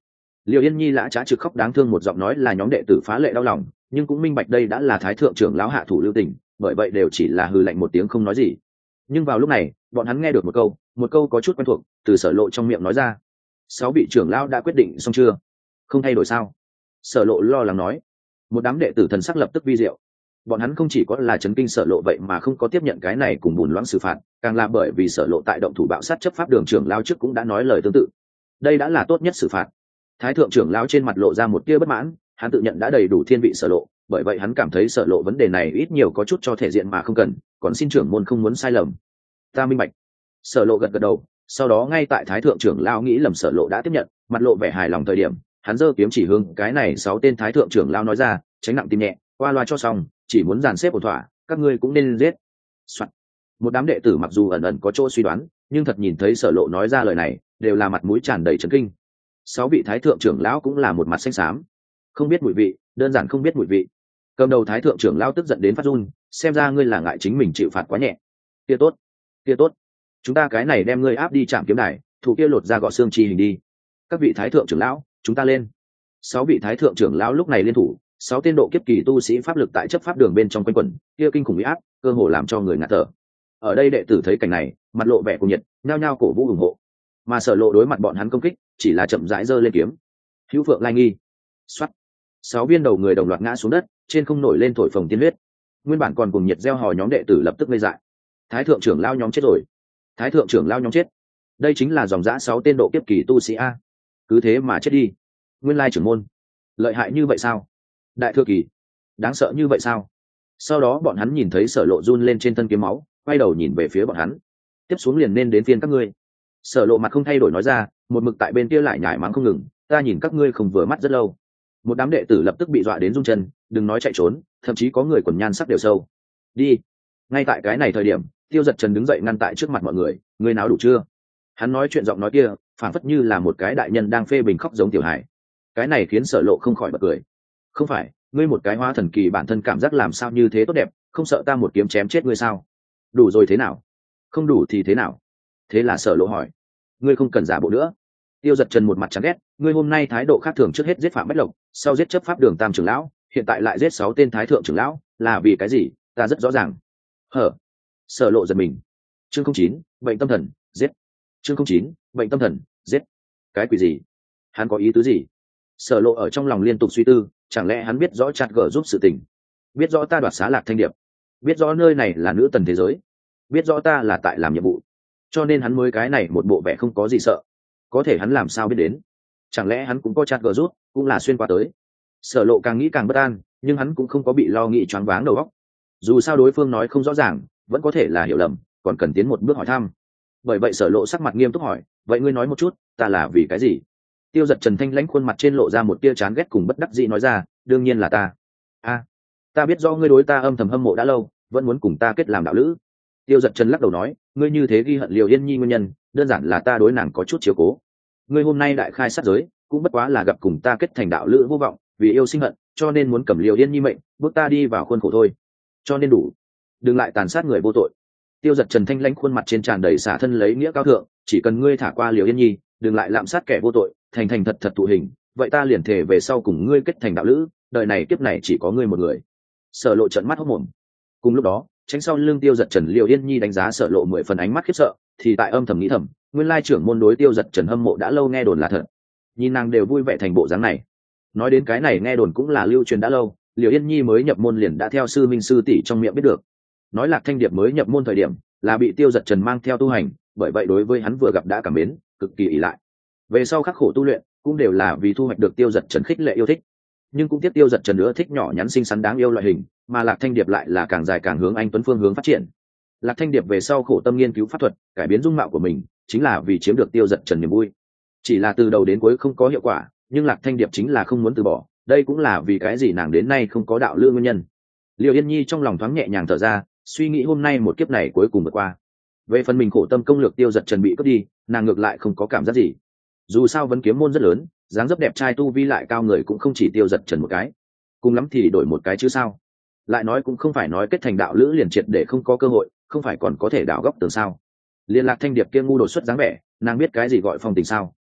Liệu Yên Nhi lã trá trực khóc đáng thương một giọng nói là nhóm đệ tử phá lệ đau lòng, nhưng cũng minh bạch đây đã là thái thượng trưởng lão hạ thủ lưu tình, bởi vậy đều chỉ là hừ lạnh một tiếng không nói gì. Nhưng vào lúc này bọn hắn nghe được một câu một câu có chút quen thuộc từ Sở Lộ trong miệng nói ra. Sáu vị trưởng lão đã quyết định xong chưa? Không thay đổi sao? Sở Lộ lo lắng nói. Một đám đệ tử thần sắc lập tức vi diệu. Bọn hắn không chỉ có là chấn kinh Sở Lộ vậy mà không có tiếp nhận cái này cùng bùn loãng xử phạt, càng là bởi vì Sở Lộ tại động thủ bạo sát chấp pháp đường trưởng lão trước cũng đã nói lời tương tự. Đây đã là tốt nhất xử phạt. Thái thượng trưởng lão trên mặt lộ ra một tia bất mãn, hắn tự nhận đã đầy đủ thiên vị Sở Lộ, bởi vậy hắn cảm thấy Sở Lộ vấn đề này ít nhiều có chút cho thể diện mà không cần, còn xin trưởng môn không muốn sai lầm. Ta minh bạch. Sở Lộ gật gật đầu, sau đó ngay tại thái thượng trưởng lão nghĩ lầm Sở Lộ đã tiếp nhận, mặt lộ vẻ hài lòng thời điểm, hắn giơ kiếm chỉ hướng cái này sáu tên thái thượng trưởng lão nói ra, tránh nặng tim nhẹ, qua loa cho xong, chỉ muốn dàn xếp ổn thỏa, các ngươi cũng nên giết. Soạn. Một đám đệ tử mặc dù ẩn ẩn có chỗ suy đoán, nhưng thật nhìn thấy Sở Lộ nói ra lời này, đều là mặt mũi tràn đầy chấn kinh. Sáu vị thái thượng trưởng lão cũng là một mặt xanh xám, không biết mùi vị, đơn giản không biết mùi vị. Cầm đầu thái thượng trưởng lão tức giận đến phát run, xem ra ngươi là ngại chính mình chịu phạt quá nhẹ. Kia tốt, kia tốt, chúng ta cái này đem ngươi áp đi trạm kiếm đài, thủ kia lột ra gọt xương chi hình đi. Các vị thái thượng trưởng lão, chúng ta lên. Sáu vị thái thượng trưởng lão lúc này liên thủ, sáu tên độ kiếp kỳ tu sĩ pháp lực tại chấp pháp đường bên trong quanh quẩn, kia kinh khủng uy áp, cơ hồ làm cho người ngạt thở. Ở đây đệ tử thấy cảnh này, mặt lộ vẻ cuồng nhiệt, nhao nhao cổ vũ ủng hộ. Mà Sở Lộ đối mặt bọn hắn công kích, chỉ là chậm rãi giơ lên kiếm. Hữu Phượng Lai Nghi. Soát. Sáu viên đầu người đồng loạt ngã xuống đất, trên không nổi lên thổi phồng tiên huyết. Nguyên bản còn cùng nhiệt gieo hò nhóm đệ tử lập tức ngây dại. Thái thượng trưởng lao nhóm chết rồi. Thái thượng trưởng lao nhóm chết. Đây chính là dòng dã sáu tên độ kiếp kỳ tu sĩ a. Cứ thế mà chết đi. Nguyên lai trưởng môn. Lợi hại như vậy sao? Đại thừa kỳ. Đáng sợ như vậy sao? Sau đó bọn hắn nhìn thấy Sở Lộ run lên trên thân kiếm máu, quay đầu nhìn về phía bọn hắn. Tiếp xuống liền nên đến phiên các ngươi. Sở Lộ mặt không thay đổi nói ra, một mực tại bên kia lại nhải mắng không ngừng, ta nhìn các ngươi không vừa mắt rất lâu. Một đám đệ tử lập tức bị dọa đến run chân, đừng nói chạy trốn, thậm chí có người quần nhan sắc đều sâu. Đi. Ngay tại cái này thời điểm, Tiêu Dật Trần đứng dậy ngăn tại trước mặt mọi người, ngươi nào đủ chưa? Hắn nói chuyện giọng nói kia, phảng phất như là một cái đại nhân đang phê bình khóc giống tiểu hài. Cái này khiến Sở Lộ không khỏi bật cười. Không phải, ngươi một cái hóa thần kỳ bản thân cảm giác làm sao như thế tốt đẹp, không sợ ta một kiếm chém chết ngươi sao? Đủ rồi thế nào? Không đủ thì thế nào? Thế là Sở Lộ hỏi, ngươi không cần giả bộ nữa. Tiêu Dật Trần một mặt chán ghét, ngươi hôm nay thái độ khác thường, trước hết giết Phạm Bách Lộc, sau giết chấp pháp đường tam trưởng lão, hiện tại lại giết sáu tên thái thượng trưởng lão, là vì cái gì? Ta rất rõ ràng. Hở? Sở Lộ giật mình. Chương không chín, bệnh tâm thần, giết. Chương không chín, bệnh tâm thần, giết. Cái quỷ gì? Hắn có ý tứ gì? Sở Lộ ở trong lòng liên tục suy tư, chẳng lẽ hắn biết rõ chặt gở giúp sự tình, biết rõ ta đoạt xá Lạc Thanh Điệp, biết rõ nơi này là nữ tần thế giới, biết rõ ta là tại làm nhiệm vụ, cho nên hắn mới cái này một bộ vẻ không có gì sợ. Có thể hắn làm sao biết đến? Chẳng lẽ hắn cũng có chặt gở rút, cũng là xuyên qua tới? Sở Lộ càng nghĩ càng bất an, nhưng hắn cũng không có bị lo nghĩ choáng váng đầu óc. Dù sao đối phương nói không rõ ràng, vẫn có thể là hiểu lầm, còn cần tiến một bước hỏi thăm. Bởi vậy Sở Lộ sắc mặt nghiêm túc hỏi, vậy ngươi nói một chút, ta là vì cái gì? Tiêu Dật Trần thanh lãnh khuôn mặt trên lộ ra một tia chán ghét cùng bất đắc dĩ nói ra, đương nhiên là ta. A, ta biết rõ ngươi đối ta âm thầm hâm mộ đã lâu, vẫn muốn cùng ta kết làm đạo lữ. Tiêu Dật Trần lắc đầu nói, ngươi như thế ghi hận Liều Yên Nhi nguyên nhân, đơn giản là ta đối nàng có chút chiếu cố. Ngươi hôm nay đại khai sát giới, cũng bất quá là gặp cùng ta kết thành đạo lữ vô vọng, vì yêu sinh hận, cho nên muốn cầm Liều Yên Nhi mệnh, bước ta đi vào khuôn khổ thôi. Cho nên đủ, đừng lại tàn sát người vô tội. Tiêu Dật Trần thanh lãnh khuôn mặt trên tràn đầy xả thân lấy nghĩa cao thượng, chỉ cần ngươi thả qua Liều Yên Nhi, đừng lại lạm sát kẻ vô tội, thành thành thật thật thụ hình, vậy ta liền thề về sau cùng ngươi kết thành đạo lữ, đời này kiếp này chỉ có ngươi một người. Sở Lộ trợn mắt hốt mồm. Cùng lúc đó, tránh sau lưng Tiêu Dật Trần Liều Yên Nhi đánh giá Sở Lộ mười phần ánh mắt khiếp sợ, thì tại âm thầm nghĩ thầm, nguyên lai trưởng môn đối Tiêu Dật Trần hâm mộ đã lâu nghe đồn là thật. Nhìn nàng đều vui vẻ thành bộ dáng này. Nói đến cái này nghe đồn cũng là lưu truyền đã lâu, Liều Yên Nhi mới nhập môn liền đã theo sư minh sư tỷ trong miệng biết được. Nói Lạc Thanh Điệp mới nhập môn thời điểm, là bị Tiêu Dật Trần mang theo tu hành, bởi vậy đối với hắn vừa gặp đã cảm mến, cực kỳ ỷ lại. Về sau khắc khổ tu luyện, cũng đều là vì thu hoạch được Tiêu Dật Trần khích lệ yêu thích. Nhưng cũng tiếp Tiêu Dật Trần nữa thích nhỏ nhắn xinh xắn đáng yêu loại hình, mà Lạc Thanh Điệp lại là càng dài càng hướng anh tuấn phương hướng phát triển. Lạc Thanh Điệp về sau khổ tâm nghiên cứu pháp thuật, cải biến dung mạo của mình, chính là vì chiếm được Tiêu Dật Trần niềm vui. Chỉ là từ đầu đến cuối không có hiệu quả, nhưng Lạc Thanh Điệp chính là không muốn từ bỏ, đây cũng là vì cái gì nàng đến nay không có đạo lữ nguyên nhân. Liều Yên Nhi trong lòng thoáng nhẹ nhàng thở ra, suy nghĩ hôm nay một kiếp này cuối cùng vượt qua. Về phần mình khổ tâm công lược Tiêu Dật Trần bị cướp đi, nàng ngược lại không có cảm giác gì. Dù sao Vấn Kiếm môn rất lớn, dáng dấp đẹp trai tu vi lại cao người cũng không chỉ Tiêu Dật Trần một cái, cùng lắm thì đổi một cái chứ sao. Lại nói cũng không phải nói kết thành đạo lữ liền triệt để không có cơ hội, không phải còn có thể đảo góc tường sao. Liên Lạc Thanh Điệp kia ngu đột xuất dáng vẻ, nàng biết cái gì gọi phong tình sao.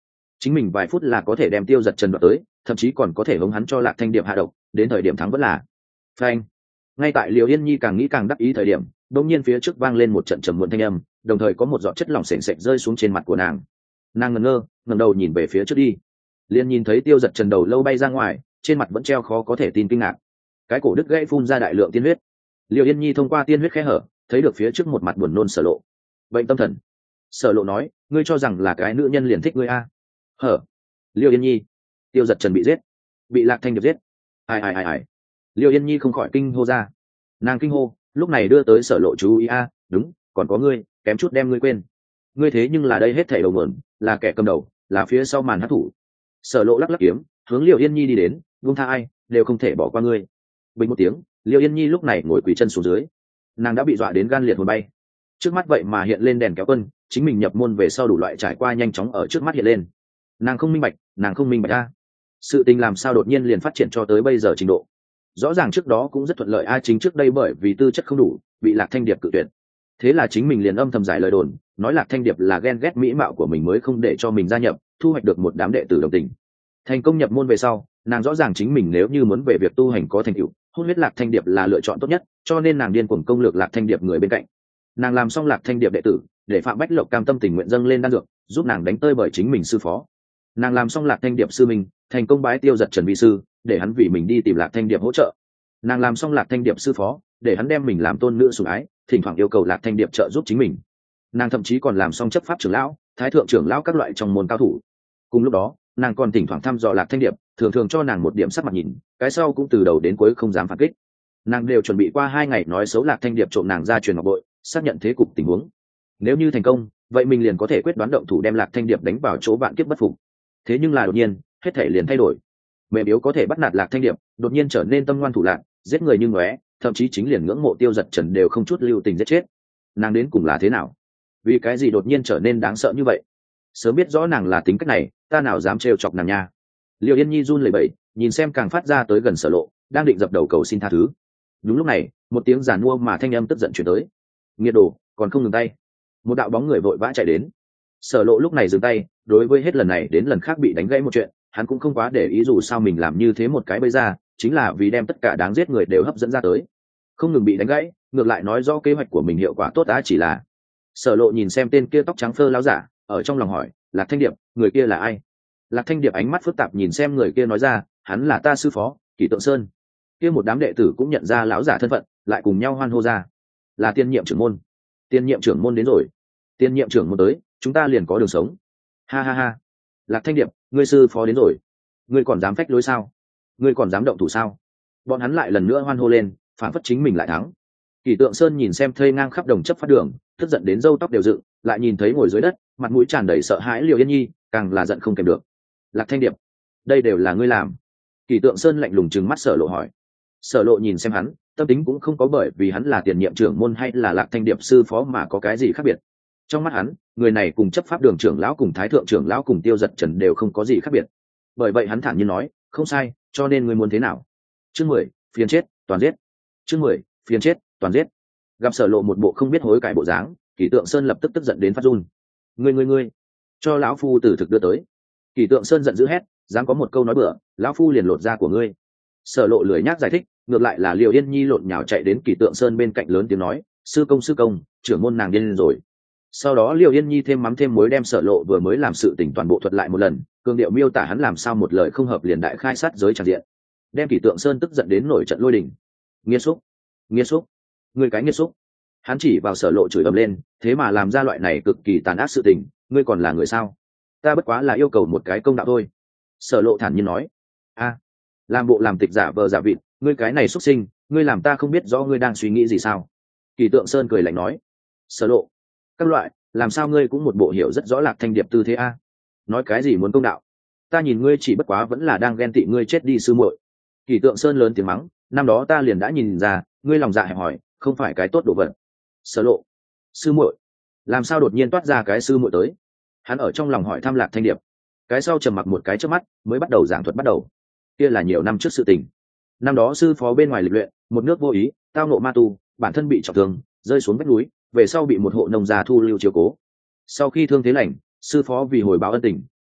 chính mình vài phút là có thể đem Tiêu Giật Trần đoạt tới, thậm chí còn có thể hống hắn cho Lạc Thanh Điệp hạ độc, đến thời điểm thắng vẫn là phanh. Ngay tại Liều Yên Nhi càng nghĩ càng đắc ý thời điểm, đột nhiên phía trước vang lên một trận trầm muộn thanh âm, đồng thời có một giọt chất lỏng sền sệt rơi xuống trên mặt của nàng. Nàng ngẩn ngơ, ngẩng đầu nhìn về phía trước đi, liền nhìn thấy Tiêu Giật Trần đầu lâu bay ra ngoài, trên mặt vẫn treo khó có thể tin kinh ngạc, cái cổ đứt gãy phun ra đại lượng tiên huyết. Liều Yên Nhi thông qua tiên huyết khe hở thấy được phía trước một mặt buồn nôn Sở Lộ. Bệnh tâm thần. Sở Lộ nói, ngươi cho rằng là cái nữ nhân liền thích ngươi a? Hở. Liêu Yên Nhi. Tiêu Giật Trần bị giết, bị Lạc Thanh Điệp giết. Ai ai ai ai. Liêu Yên Nhi không khỏi kinh hô ra. Nàng kinh hô, lúc này đưa tới Sở Lộ chú ý a, đúng, còn có ngươi, kém chút đem ngươi quên. Ngươi thế nhưng là đây hết thảy đầu nguồn, là kẻ cầm đầu, là phía sau màn hắc thủ. Sở Lộ lắc lắc kiếm, hướng Liêu Yên Nhi đi đến, buông tha ai, đều không thể bỏ qua ngươi. Bình một tiếng, Liêu Yên Nhi lúc này ngồi quỳ chân xuống dưới. Nàng đã bị dọa đến gan liệt hồn bay. Trước mắt vậy mà hiện lên đèn kéo quân, chính mình nhập môn về sau đủ loại trải qua nhanh chóng ở trước mắt hiện lên. Nàng không minh bạch, nàng không minh bạch a. Sự tình làm sao đột nhiên liền phát triển cho tới bây giờ trình độ. Rõ ràng trước đó cũng rất thuận lợi a, chính trước đây bởi vì tư chất không đủ, bị Lạc Thanh Điệp cự tuyệt. Thế là chính mình liền âm thầm giải lời đồn, nói Lạc Thanh Điệp là ghen ghét mỹ mạo của mình mới không để cho mình gia nhập, thu hoạch được một đám đệ tử đồng tình. Thành công nhập môn về sau, nàng rõ ràng chính mình nếu như muốn về việc tu hành có thành tựu, hôn huyết Lạc Thanh Điệp là lựa chọn tốt nhất, cho nên nàng điên cuồng công lược Lạc Thanh Điệp người bên cạnh. Nàng làm xong Lạc Thanh Điệp đệ tử, để Phạm Bách Lộc cam tâm tình nguyện dâng lên đan dược, giúp nàng đánh tơi bởi chính mình sư phó. Nàng làm xong Lạc Thanh Điệp sư mình, thành công bái Tiêu Giật Trần vi sư, để hắn vì mình đi tìm Lạc Thanh Điệp hỗ trợ. Nàng làm xong Lạc Thanh Điệp sư phó, để hắn đem mình làm tôn nữ sủng ái, thỉnh thoảng yêu cầu Lạc Thanh Điệp trợ giúp chính mình. Nàng thậm chí còn làm xong chấp pháp trưởng lão, thái thượng trưởng lão các loại trong môn cao thủ. Cùng lúc đó, nàng còn thỉnh thoảng thăm dò Lạc Thanh Điệp, thường thường cho nàng một điểm sắc mặt nhìn, cái sau cũng từ đầu đến cuối không dám phản kích. Nàng đều chuẩn bị qua hai ngày nói xấu Lạc Thanh Điệp trộm nàng ra truyền ngọc bội, xác nhận thế cục tình huống. Nếu như thành công, vậy mình liền có thể quyết đoán động thủ đem Lạc Thanh Điệp đánh vào chỗ vạn kiếp bất phục. Thế nhưng là đột nhiên, hết thể liền thay đổi. Mềm yếu có thể bắt nạt Lạc Thanh Điệp, đột nhiên trở nên tâm ngoan thủ lạn, giết người như ngóe, thậm chí chính liền ngưỡng mộ Tiêu Giật Trần đều không chút lưu tình giết chết. Nàng đến cùng là thế nào? Vì cái gì đột nhiên trở nên đáng sợ như vậy? Sớm biết rõ nàng là tính cách này, ta nào dám trêu chọc nàng nha. Liêu Yên Nhi run lẩy bẩy, nhìn xem càng phát ra tới gần Sở Lộ, đang định dập đầu cầu xin tha thứ. Đúng lúc này, một tiếng giàn mua mà thanh âm tức giận truyền tới. Nghiệt đồ, còn không ngừng tay. Một đạo bóng người vội vã chạy đến. Sở Lộ lúc này dừng tay, đối với hết lần này đến lần khác bị đánh gãy một chuyện, hắn cũng không quá để ý, dù sao mình làm như thế một cái bây ra, chính là vì đem tất cả đáng giết người đều hấp dẫn ra tới. Không ngừng bị đánh gãy, ngược lại nói rõ kế hoạch của mình hiệu quả tốt đã chỉ là. Sở Lộ nhìn xem tên kia tóc trắng phơ láo giả, ở trong lòng hỏi, Lạc Thanh Điệp, người kia là ai? Lạc Thanh Điệp ánh mắt phức tạp nhìn xem người kia nói ra, hắn là ta sư phó, Kỷ Tượng Sơn. Kia một đám đệ tử cũng nhận ra lão giả thân phận, lại cùng nhau hoan hô ra. Là tiên nhiệm trưởng môn. Tiên nhiệm trưởng môn đến rồi. Tiên nhiệm trưởng môn tới, chúng ta liền có đường sống. Ha ha ha. Lạc Thanh Điệp, ngươi sư phó đến rồi. Ngươi còn dám phách lối sao? Ngươi còn dám động thủ sao? Bọn hắn lại lần nữa hoan hô lên, phản phất chính mình lại thắng. Kỷ Tượng Sơn nhìn xem thây ngang khắp đồng chấp phát đường, tức giận đến râu tóc đều dựng, lại nhìn thấy ngồi dưới đất, mặt mũi tràn đầy sợ hãi Liêu Yên Nhi, càng là giận không kèm được. Lạc Thanh Điệp, đây đều là ngươi làm. Kỷ Tượng Sơn lạnh lùng trừng mắt Sở Lộ hỏi. Sở Lộ nhìn xem hắn, tâm tính cũng không có bởi vì hắn là tiền nhiệm trưởng môn hay là Lạc Thanh Điệp sư phó mà có cái gì khác biệt. Trong mắt hắn, người này cùng chấp pháp đường trưởng lão cùng thái thượng trưởng lão cùng Tiêu Giật Trần đều không có gì khác biệt. Bởi vậy hắn thản nhiên nói, không sai, cho nên ngươi muốn thế nào? Chương mười, phiền chết, toàn giết. Chương mười, phiền chết, toàn giết. Gặp Sở Lộ một bộ không biết hối cải bộ dáng, Kỷ Tượng Sơn lập tức tức giận đến phát run. Ngươi ngươi ngươi, cho lão phu tử thực đưa tới. Kỷ Tượng Sơn giận dữ hét, dám có một câu nói bừa, lão phu liền lột da của ngươi. Sở Lộ lười nhác giải thích, ngược lại là Liêu Yên Nhi lộn nhào chạy đến Kỷ Tượng Sơn bên cạnh lớn tiếng nói, sư công sư công, trưởng môn nàng điên rồi. Sau đó Liêu Yên Nhi thêm mắm thêm muối đem Sở Lộ vừa mới làm sự tình toàn bộ thuật lại một lần, cường điệu miêu tả hắn làm sao một lời không hợp liền đại khai sát giới tràn diện, đem Kỷ Tượng Sơn tức giận đến nổi trận lôi đình. Nghiệt xúc, nghiệt xúc, ngươi cái nghiệt xúc. Hắn chỉ vào Sở Lộ chửi ầm lên, thế mà làm ra loại này cực kỳ tàn ác sự tình, ngươi còn là người sao? Ta bất quá là yêu cầu một cái công đạo thôi. Sở Lộ thản nhiên nói. A, làm bộ làm tịch giả vờ giả vịt, ngươi cái này xuất sinh, ngươi làm ta không biết rõ ngươi đang suy nghĩ gì sao? Kỷ Tượng Sơn cười lạnh nói. Sở Lộ, các loại, làm sao ngươi cũng một bộ hiểu rất rõ Lạc Thanh Điệp tư thế a? Nói cái gì muốn công đạo? Ta nhìn ngươi chỉ bất quá vẫn là đang ghen tị ngươi chết đi sư muội. Kỷ Tượng Sơn lớn tiếng mắng, năm đó ta liền đã nhìn ra, ngươi lòng dạ hẹp hòi, không phải cái tốt đồ vật. Sở Lộ, sư muội, làm sao đột nhiên toát ra cái sư muội tới? Hắn ở trong lòng hỏi thăm Lạc Thanh Điệp. Cái sau trầm mặc một cái trước mắt, mới bắt đầu giảng thuật bắt đầu. Kia là nhiều năm trước sự tình. Năm đó sư phó bên ngoài lịch luyện, một nước vô ý, tao ngộ ma tu, bản thân bị trọng thương, rơi xuống vách núi, về sau bị một hộ nông gia thu lưu chiếu cố. Sau khi thương thế lành, sư phó vì hồi báo ân tình,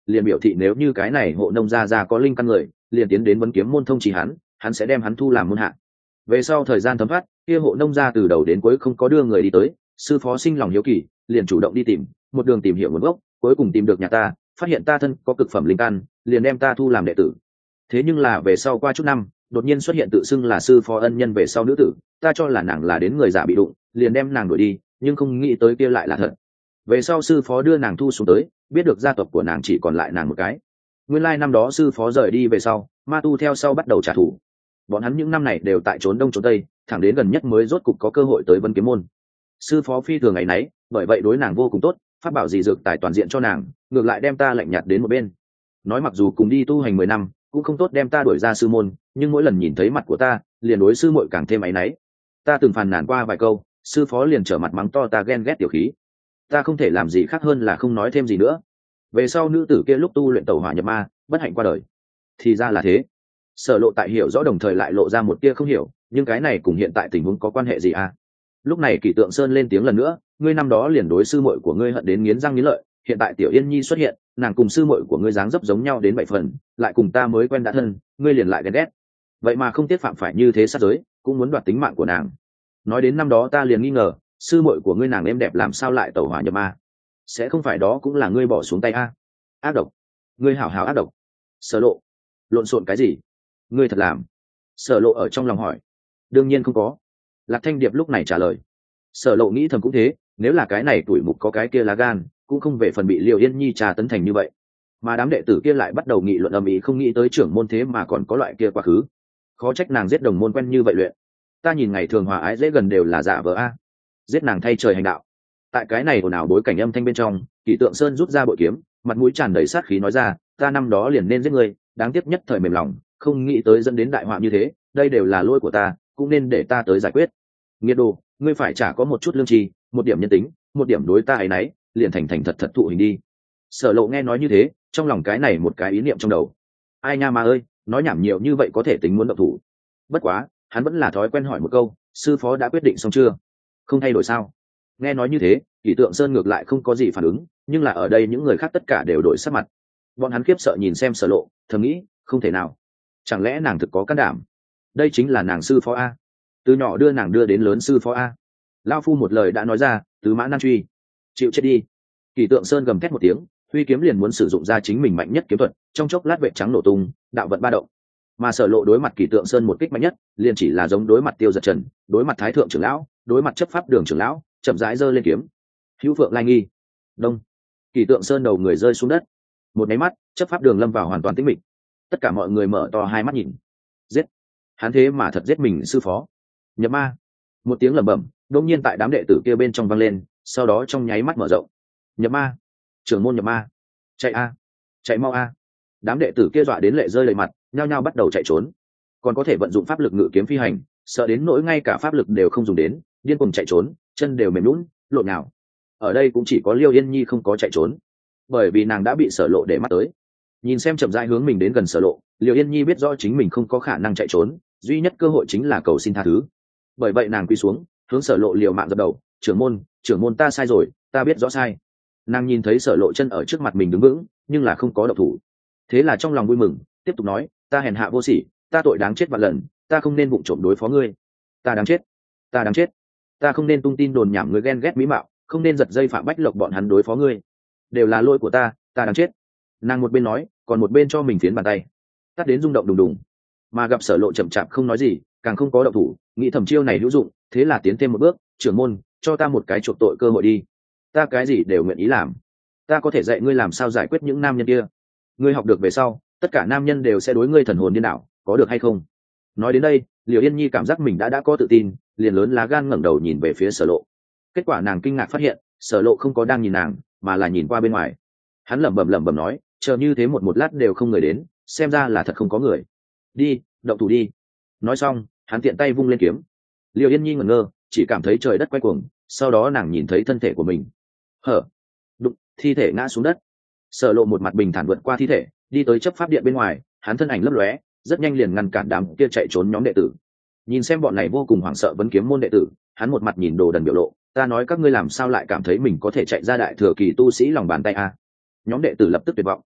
liền biểu thị nếu như cái này hộ nông gia gia có linh căn người liền tiến đến vấn kiếm môn thông chỉ hắn hắn sẽ đem hắn thu làm môn hạ. Về sau thời gian thấm thoát, kia hộ nông gia từ đầu đến cuối không có đưa người đi tới, sư phó sinh lòng hiếu kỳ liền chủ động đi tìm, một đường tìm hiểu nguồn gốc, cuối cùng tìm được nhà ta, phát hiện ta thân có cực phẩm linh căn, liền đem ta thu làm đệ tử. Thế nhưng là về sau qua chút năm, đột nhiên xuất hiện tự xưng là sư phó ân nhân về sau nữ tử, ta cho là nàng là đến người giả bị đụng, liền đem nàng đuổi đi, nhưng không nghĩ tới kia lại là thật. Về sau sư phó đưa nàng thu xuống tới, biết được gia tộc của nàng chỉ còn lại nàng một cái. Nguyên lai năm đó sư phó rời đi về sau, ma tu theo sau bắt đầu trả thù. Bọn hắn những năm này đều tại trốn đông trốn tây, thẳng đến gần nhất mới rốt cục có cơ hội tới Vân Kiếm môn. Sư phó phi thường ngày nấy, bởi vậy đối nàng vô cùng tốt, phát bảo gì dược tài toàn diện cho nàng, ngược lại đem ta lạnh nhạt đến một bên. Nói mặc dù cùng đi tu hành mười năm, cũng không tốt đem ta đuổi ra sư môn, nhưng mỗi lần nhìn thấy mặt của ta, liền đối sư muội càng thêm áy náy. Ta từng phàn nàn qua vài câu, sư phó liền trở mặt mắng to ta ghen ghét tiểu khí. Ta không thể làm gì khác hơn là không nói thêm gì nữa. Về sau nữ tử kia lúc tu luyện tẩu hỏa nhập ma, bất hạnh qua đời. Thì ra là thế. Sở Lộ tại hiểu rõ đồng thời lại lộ ra một tia không hiểu, nhưng cái này cùng hiện tại tình huống có quan hệ gì à? Lúc này Kỷ Tượng Sơn lên tiếng lần nữa, ngươi năm đó liền đối sư muội của ngươi hận đến nghiến răng nghiến lợi, hiện tại Tiểu Yên Nhi xuất hiện, nàng cùng sư muội của ngươi dáng dấp giống nhau đến bảy phần, lại cùng ta mới quen đã thân, ngươi liền lại ghen ghét. Vậy mà không tiếc phạm phải như thế sát giới, cũng muốn đoạt tính mạng của nàng. Nói đến năm đó ta liền nghi ngờ, sư muội của ngươi nàng êm đẹp làm sao lại tẩu hỏa nhập ma? Sẽ không phải đó cũng là ngươi bỏ xuống tay a? À? Ác độc, ngươi hảo hảo ác độc. Sở Lộ, lộn xộn cái gì? Ngươi thật làm? Sở Lộ ở trong lòng hỏi. Đương nhiên không có. Lạc Thanh Điệp lúc này trả lời. Sở Lộ nghĩ thầm cũng thế, nếu là cái này tuổi mục có cái kia lá gan, cũng không về phần bị Liêu Yên Nhi trà tấn thành như vậy. Mà đám đệ tử kia lại bắt đầu nghị luận ầm ĩ, không nghĩ tới trưởng môn thế mà còn có loại kia quá khứ. Khó trách nàng giết đồng môn quen như vậy luyện. Ta nhìn ngày thường hòa ái dễ gần đều là giả vờ a. Giết nàng thay trời hành đạo. Tại cái này ồn ào bối cảnh âm thanh bên trong, Kỷ Tượng Sơn rút ra bội kiếm, mặt mũi tràn đầy sát khí nói ra, ta năm đó liền nên giết ngươi, đáng tiếc nhất thời mềm lòng, không nghĩ tới dẫn đến đại họa như thế, đây đều là lỗi của ta, cũng nên để ta tới giải quyết. Nghiệt đồ, ngươi phải chả có một chút lương tri, một điểm nhân tính, một điểm đối ta ấy nấy, liền thành thành thật thật thụ hình đi. Sở Lộ nghe nói như thế, trong lòng cái này một cái ý niệm trong đầu. Ai nha ma ơi, nói nhảm nhiều như vậy có thể tính muốn động thủ. Bất quá, hắn vẫn là thói quen hỏi một câu, sư phó đã quyết định xong chưa? Không thay đổi sao? Nghe nói như thế, Kỷ Tượng Sơn ngược lại không có gì phản ứng, nhưng là ở đây những người khác tất cả đều đổi sắc mặt. Bọn hắn khiếp sợ nhìn xem Sở Lộ, thầm nghĩ, không thể nào. Chẳng lẽ nàng thực có can đảm? Đây chính là nàng sư phó a. Từ nhỏ đưa nàng đưa đến lớn sư phó a. Lao phu một lời đã nói ra, tứ mã nan truy. Chịu chết đi. Kỷ Tượng Sơn gầm thét một tiếng, huy kiếm liền muốn sử dụng ra chính mình mạnh nhất kiếm thuật, trong chốc lát vệ trắng nổ tung, đạo vận ba động. Mà Sở Lộ đối mặt Kỷ Tượng Sơn một kích mạnh nhất, liền chỉ là giống đối mặt Tiêu Giật Trần, đối mặt Thái thượng trưởng lão, đối mặt chấp pháp đường trưởng lão, chậm rãi giơ lên kiếm. Hữu Phượng Lai Nghi. Đông. Kỷ Tượng Sơn đầu người rơi xuống đất. Một máy mắt, chấp pháp đường lâm vào hoàn toàn tĩnh mịch. Tất cả mọi người mở to hai mắt nhìn. Giết. Hắn thế mà thật giết mình sư phó. Nhập ma. Một tiếng lẩm bẩm, đột nhiên tại đám đệ tử kia bên trong vang lên, sau đó trong nháy mắt mở rộng. Nhập ma. Trưởng môn nhập ma. Chạy a. Chạy mau a. Đám đệ tử kia dọa đến lệ rơi đầy mặt, nhao nhao bắt đầu chạy trốn. Còn có thể vận dụng pháp lực ngự kiếm phi hành, sợ đến nỗi ngay cả pháp lực đều không dùng đến, điên cuồng chạy trốn, chân đều mềm nhũn, lộn nào. Ở đây cũng chỉ có Liêu Yên Nhi không có chạy trốn, bởi vì nàng đã bị Sở Lộ để mắt tới. Nhìn xem chậm rãi hướng mình đến gần Sở Lộ, Liêu Yên Nhi biết rõ chính mình không có khả năng chạy trốn, duy nhất cơ hội chính là cầu xin tha thứ. Bởi vậy nàng quỳ xuống, hướng Sở Lộ liều mạng dập đầu, trưởng môn, trưởng môn ta sai rồi, ta biết rõ sai. Nàng nhìn thấy Sở Lộ chân ở trước mặt mình đứng vững, nhưng là không có động thủ. Thế là trong lòng vui mừng, tiếp tục nói, ta hèn hạ vô sỉ, ta tội đáng chết vạn lần, ta không nên vụng trộm đối phó ngươi, ta đáng chết, ta đáng chết, ta không nên tung tin đồn nhảm người ghen ghét mỹ mạo, không nên giật dây Phạm Bách Lộc bọn hắn đối phó ngươi, đều là lỗi của ta, ta đáng chết. Nàng một bên nói, còn một bên cho mình phiến bàn tay, tắt đến rung động đùng đùng. Mà gặp Sở Lộ chậm chạp không nói gì, càng không có động thủ, nghĩ thầm chiêu này hữu dụng, thế là tiến thêm một bước, trưởng môn, cho ta một cái chuộc tội cơ hội đi, ta cái gì đều nguyện ý làm, ta có thể dạy ngươi làm sao giải quyết những nam nhân kia. Ngươi học được về sau, tất cả nam nhân đều sẽ đối ngươi thần hồn điên đảo, có được hay không? Nói đến đây, Liễu Yên Nhi cảm giác mình đã đã có tự tin, liền lớn lá gan ngẩng đầu nhìn về phía Sở Lộ. Kết quả nàng kinh ngạc phát hiện, Sở Lộ không có đang nhìn nàng, mà là nhìn qua bên ngoài. Hắn lẩm bẩm lẩm bẩm nói, chờ như thế một một lát đều không người đến, xem ra là thật không có người. Đi, động thủ đi. Nói xong, hắn tiện tay vung lên kiếm. Liễu Yên Nhi ngẩn ngơ, chỉ cảm thấy trời đất quay cuồng, sau đó nàng nhìn thấy thân thể của mình. Hở, đụng, thi thể ngã xuống đất. Sở Lộ một mặt bình thản vượt qua thi thể, đi tới chấp pháp điện bên ngoài, hắn thân ảnh lấp lóe, rất nhanh liền ngăn cản đám kia chạy trốn nhóm đệ tử. Nhìn xem bọn này vô cùng hoảng sợ vấn kiếm môn đệ tử, hắn một mặt nhìn đồ đần biểu lộ, ta nói các ngươi làm sao lại cảm thấy mình có thể chạy ra đại thừa kỳ tu sĩ lòng bàn tay a? Nhóm đệ tử lập tức tuyệt vọng.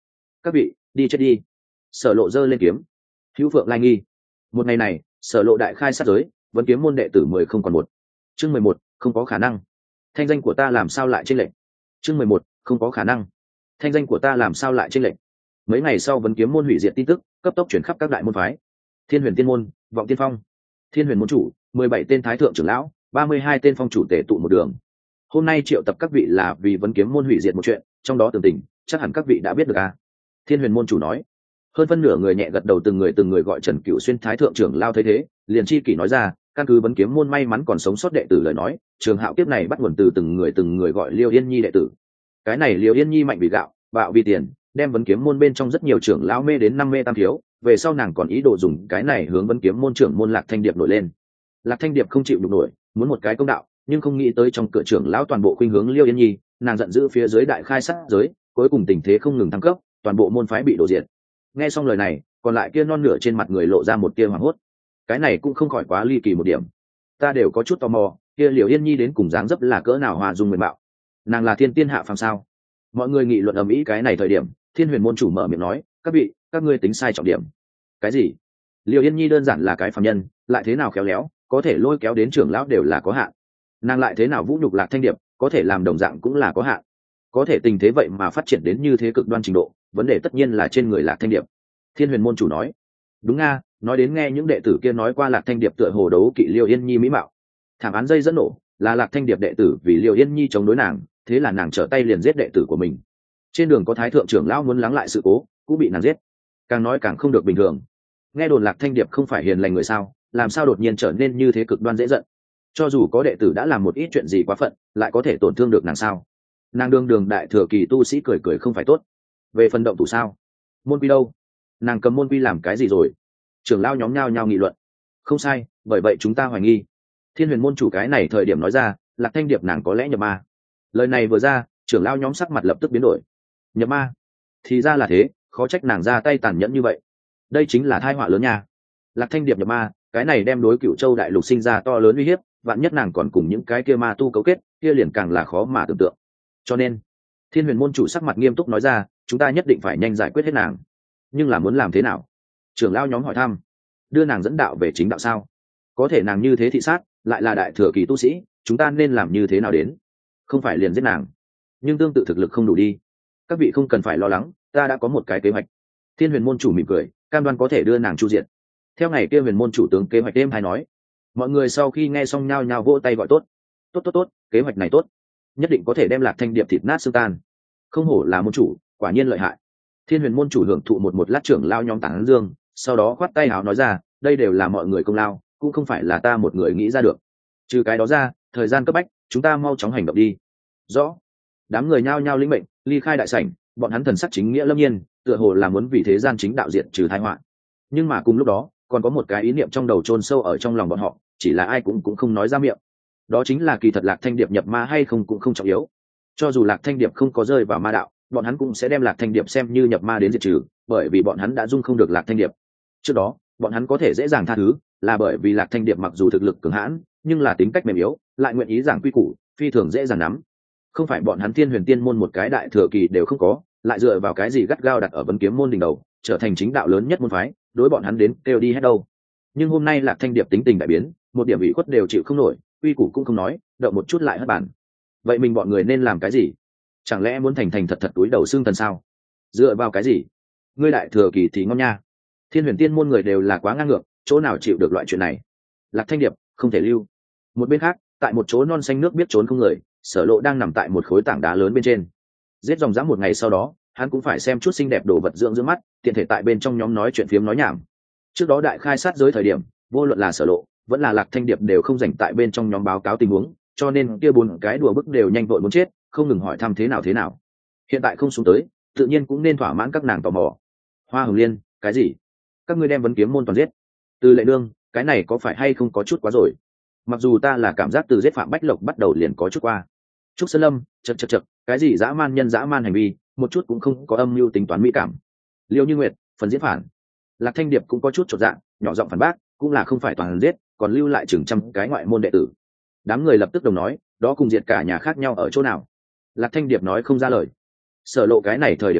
các vị đi chết đi. Sở Lộ giơ lên kiếm. Hữu Phượng Lai nghi. Một ngày này, Sở Lộ đại khai sát giới, Vấn Kiếm môn đệ tử mười không còn một. Chương mười một, không có khả năng. Thanh danh của ta làm sao lại chênh lệch? Chương mười một, không có khả năng. Thanh danh của ta làm sao lại chênh lệch? Mấy ngày sau Vấn Kiếm môn hủy diệt tin tức, cấp tốc chuyển khắp các đại môn phái. Thiên Huyền Tiên môn, Vọng Tiên Phong, Thiên Huyền môn chủ, mười bảy tên thái thượng trưởng lão, ba mươi hai tên phong chủ tể tụ một đường. Hôm nay triệu tập các vị là vì Vấn Kiếm môn hủy diệt một chuyện, trong đó tường tình, chắc hẳn các vị đã biết được à? Thiên Huyền môn chủ nói. Hơn phân nửa người nhẹ gật đầu, từng người từng người gọi Trần Cửu Xuyên thái thượng trưởng lao thấy thế, liền chi kỷ nói ra, căn cứ Vấn Kiếm môn may mắn còn sống sót đệ tử lời nói, trường hạo kiếp này bắt nguồn từ từng người từng người gọi Liêu Yên Nhi đệ tử. Cái này Liêu Yên Nhi mạnh vì gạo, bạo vì tiền, đem Vấn Kiếm môn bên trong rất nhiều trưởng lão mê đến năm mê tam thiếu, về sau nàng còn ý đồ dùng cái này hướng Vấn Kiếm môn trưởng môn Lạc Thanh Điệp nổi lên. Lạc Thanh Điệp không chịu nhục nổi, muốn một cái công đạo, nhưng không nghĩ tới trong cửa trưởng lão toàn bộ khuynh hướng Liêu Yên Nhi, nàng giận dữ phía dưới đại khai sát giới, cuối cùng tình thế không ngừng thăng cấp, toàn bộ môn phái bị đổ diệt. Nghe xong lời này, còn lại kia non nửa trên mặt người lộ ra một tia hoảng hốt. Cái này cũng không khỏi quá ly kỳ một điểm. Ta đều có chút tò mò, kia Liêu Yên Nhi đến cùng dáng dấp là cỡ nào hòa dung mềm mạo. Nàng là thiên tiên hạ phàm sao? Mọi người nghị luận ầm ĩ cái này thời điểm, Thiên Huyền môn chủ mở miệng nói, các vị, các ngươi tính sai trọng điểm. Cái gì? Liêu Yên Nhi đơn giản là cái phàm nhân, lại thế nào khéo léo, có thể lôi kéo đến trưởng lão đều là có hạn. Nàng lại thế nào vũ nhục Lạc Thanh Điệp, có thể làm đồng dạng cũng là có hạn. Có thể tình thế vậy mà phát triển đến như thế cực đoan trình độ, vấn đề tất nhiên là trên người Lạc Thanh Điệp. Thiên Huyền môn chủ nói. Đúng nga, nói đến nghe những đệ tử kia nói qua Lạc Thanh Điệp tựa hồ đấu kỵ Liêu Yên Nhi mỹ mạo. Thảm án dây dẫn nổ, là Lạc Thanh Điệp đệ tử vì Liêu Yên Nhi chống đối nàng, thế là nàng trở tay liền giết đệ tử của mình. Trên đường có thái thượng trưởng lão muốn lắng lại sự cố, cũng bị nàng giết. Càng nói càng không được bình thường. Nghe đồn Lạc Thanh Điệp không phải hiền lành người sao, làm sao đột nhiên trở nên như thế cực đoan dễ giận? Cho dù có đệ tử đã làm một ít chuyện gì quá phận, lại có thể tổn thương được nàng sao? Nàng đương đường đại thừa kỳ tu sĩ cười cười không phải tốt. Về phần động thủ sao? Môn quy đâu? Nàng cầm môn quy làm cái gì rồi? Trưởng lão nhóm nhao nhao nghị luận. Không sai, bởi vậy chúng ta hoài nghi. Thiên Huyền môn chủ cái này thời điểm nói ra, Lạc Thanh Điệp nàng có lẽ nhập ma. Lời này vừa ra, trưởng lão nhóm sắc mặt lập tức biến đổi. Nhập ma? Thì ra là thế, khó trách nàng ra tay tàn nhẫn như vậy. Đây chính là tai họa lớn nha. Lạc Thanh Điệp nhập ma, cái này đem đối Cửu Châu đại lục sinh ra to lớn uy hiếp, vạn nhất nàng còn cùng những cái kia ma tu cấu kết, kia liền càng là khó mà tưởng tượng. Cho nên, Thiên Huyền môn chủ sắc mặt nghiêm túc nói ra, chúng ta nhất định phải nhanh giải quyết hết nàng. Nhưng là muốn làm thế nào? Trưởng lão nhóm hỏi thăm. Đưa nàng dẫn đạo về chính đạo sao? Có thể nàng như thế thị sát, lại là đại thừa kỳ tu sĩ, chúng ta nên làm như thế nào đến? Không phải liền giết nàng, nhưng tương tự thực lực không đủ đi. Các vị không cần phải lo lắng, ta đã có một cái kế hoạch. Thiên Huyền môn chủ mỉm cười, cam đoan có thể đưa nàng chu diện. Theo ngày kia Huyền môn chủ tướng kế hoạch đêm hay nói, mọi người sau khi nghe xong nhao nhao vỗ tay gọi tốt. Tốt tốt tốt, kế hoạch này tốt, nhất định có thể đem Lạc Thanh Điệp thịt nát xương tan. Không hổ là môn chủ, quả nhiên lợi hại. Thiên Huyền môn chủ hưởng thụ một một lát trưởng lao nhóm tán dương, sau đó khoát tay áo nói ra, đây đều là mọi người công lao, cũng không phải là ta một người nghĩ ra được. Trừ cái đó ra, thời gian cấp bách, chúng ta mau chóng hành động đi. Rõ. Đám người nhao nhao lĩnh mệnh, ly khai đại sảnh, bọn hắn thần sắc chính nghĩa lâm nhiên, tựa hồ là muốn vì thế gian chính đạo diện trừ tai họa. Nhưng mà cùng lúc đó, còn có một cái ý niệm trong đầu chôn sâu ở trong lòng bọn họ, chỉ là ai cũng cũng không nói ra miệng. Đó chính là kỳ thật Lạc Thanh Điệp nhập ma hay không cũng không trọng yếu. Cho dù Lạc Thanh Điệp không có rơi vào ma đạo, bọn hắn cũng sẽ đem Lạc Thanh Điệp xem như nhập ma đến diệt trừ, bởi vì bọn hắn đã dung không được Lạc Thanh Điệp. Trước đó, bọn hắn có thể dễ dàng tha thứ, là bởi vì Lạc Thanh Điệp mặc dù thực lực cường hãn, nhưng là tính cách mềm yếu, lại nguyện ý giảng quy củ, phi thường dễ dàng nắm. Không phải bọn hắn Thiên Huyền Tiên môn một cái đại thừa kỳ đều không có, lại dựa vào cái gì gắt gao đặt ở Vấn Kiếm môn đỉnh đầu, trở thành chính đạo lớn nhất môn phái, đối bọn hắn đến kêu đi hết đâu. Nhưng hôm nay Lạc Thanh Điệp tính tình đại biến, một điểm ủy khuất đều chịu không nổi, quy củ cũng không nói, động một chút lại hất bản. Vậy mình bọn người nên làm cái gì? Chẳng lẽ muốn thành thành thật thật túi đầu xương thần sao? Dựa vào cái gì? Ngươi đại thừa kỳ thì ngon nha. Thiên Huyền Tiên môn người đều là quá ngang ngược, chỗ nào chịu được loại chuyện này? Lạc Thanh Điệp không thể lưu. Một bên khác, tại một chỗ non xanh nước biết trốn không người, Sở Lộ đang nằm tại một khối tảng đá lớn bên trên. Giết dòng dã một ngày sau đó, hắn cũng phải xem chút xinh đẹp đồ vật dưỡng dưỡng mắt, tiện thể tại bên trong nhóm nói chuyện phiếm nói nhảm. Trước đó đại khai sát giới thời điểm, vô luận là Sở Lộ, vẫn là Lạc Thanh Điệp đều không dành tại bên trong nhóm báo cáo tình huống, cho nên kia bốn cái đùa bức đều nhanh vội muốn chết, không ngừng hỏi thăm thế nào thế nào. Hiện tại không xuống tới, tự nhiên cũng nên thỏa mãn các nàng tò mò. Hoa Hồng Liên, cái gì? Các ngươi đem Vấn Kiếm môn toàn giết? Từ Lệ Nương, cái này có phải hay không có chút quá rồi? Mặc dù ta là cảm giác từ giết Phạm Bách Lộc bắt đầu liền có chút qua. Trúc Sơn Lâm, chậc chậc chậc, cái gì dã man nhân dã man hành vi, một chút cũng không có âm mưu tính toán mỹ cảm. Liêu Như Nguyệt, phần diễn phản. Lạc Thanh Điệp cũng có chút chột dạ, nhỏ giọng phản bác, cũng là không phải toàn giết, còn lưu lại chừng trăm cái ngoại môn đệ tử. Đám người lập tức đồng nói, đó cùng diệt cả nhà khác nhau ở chỗ nào? Lạc Thanh Điệp nói không ra lời. Sở Lộ cái này thời điểm nói,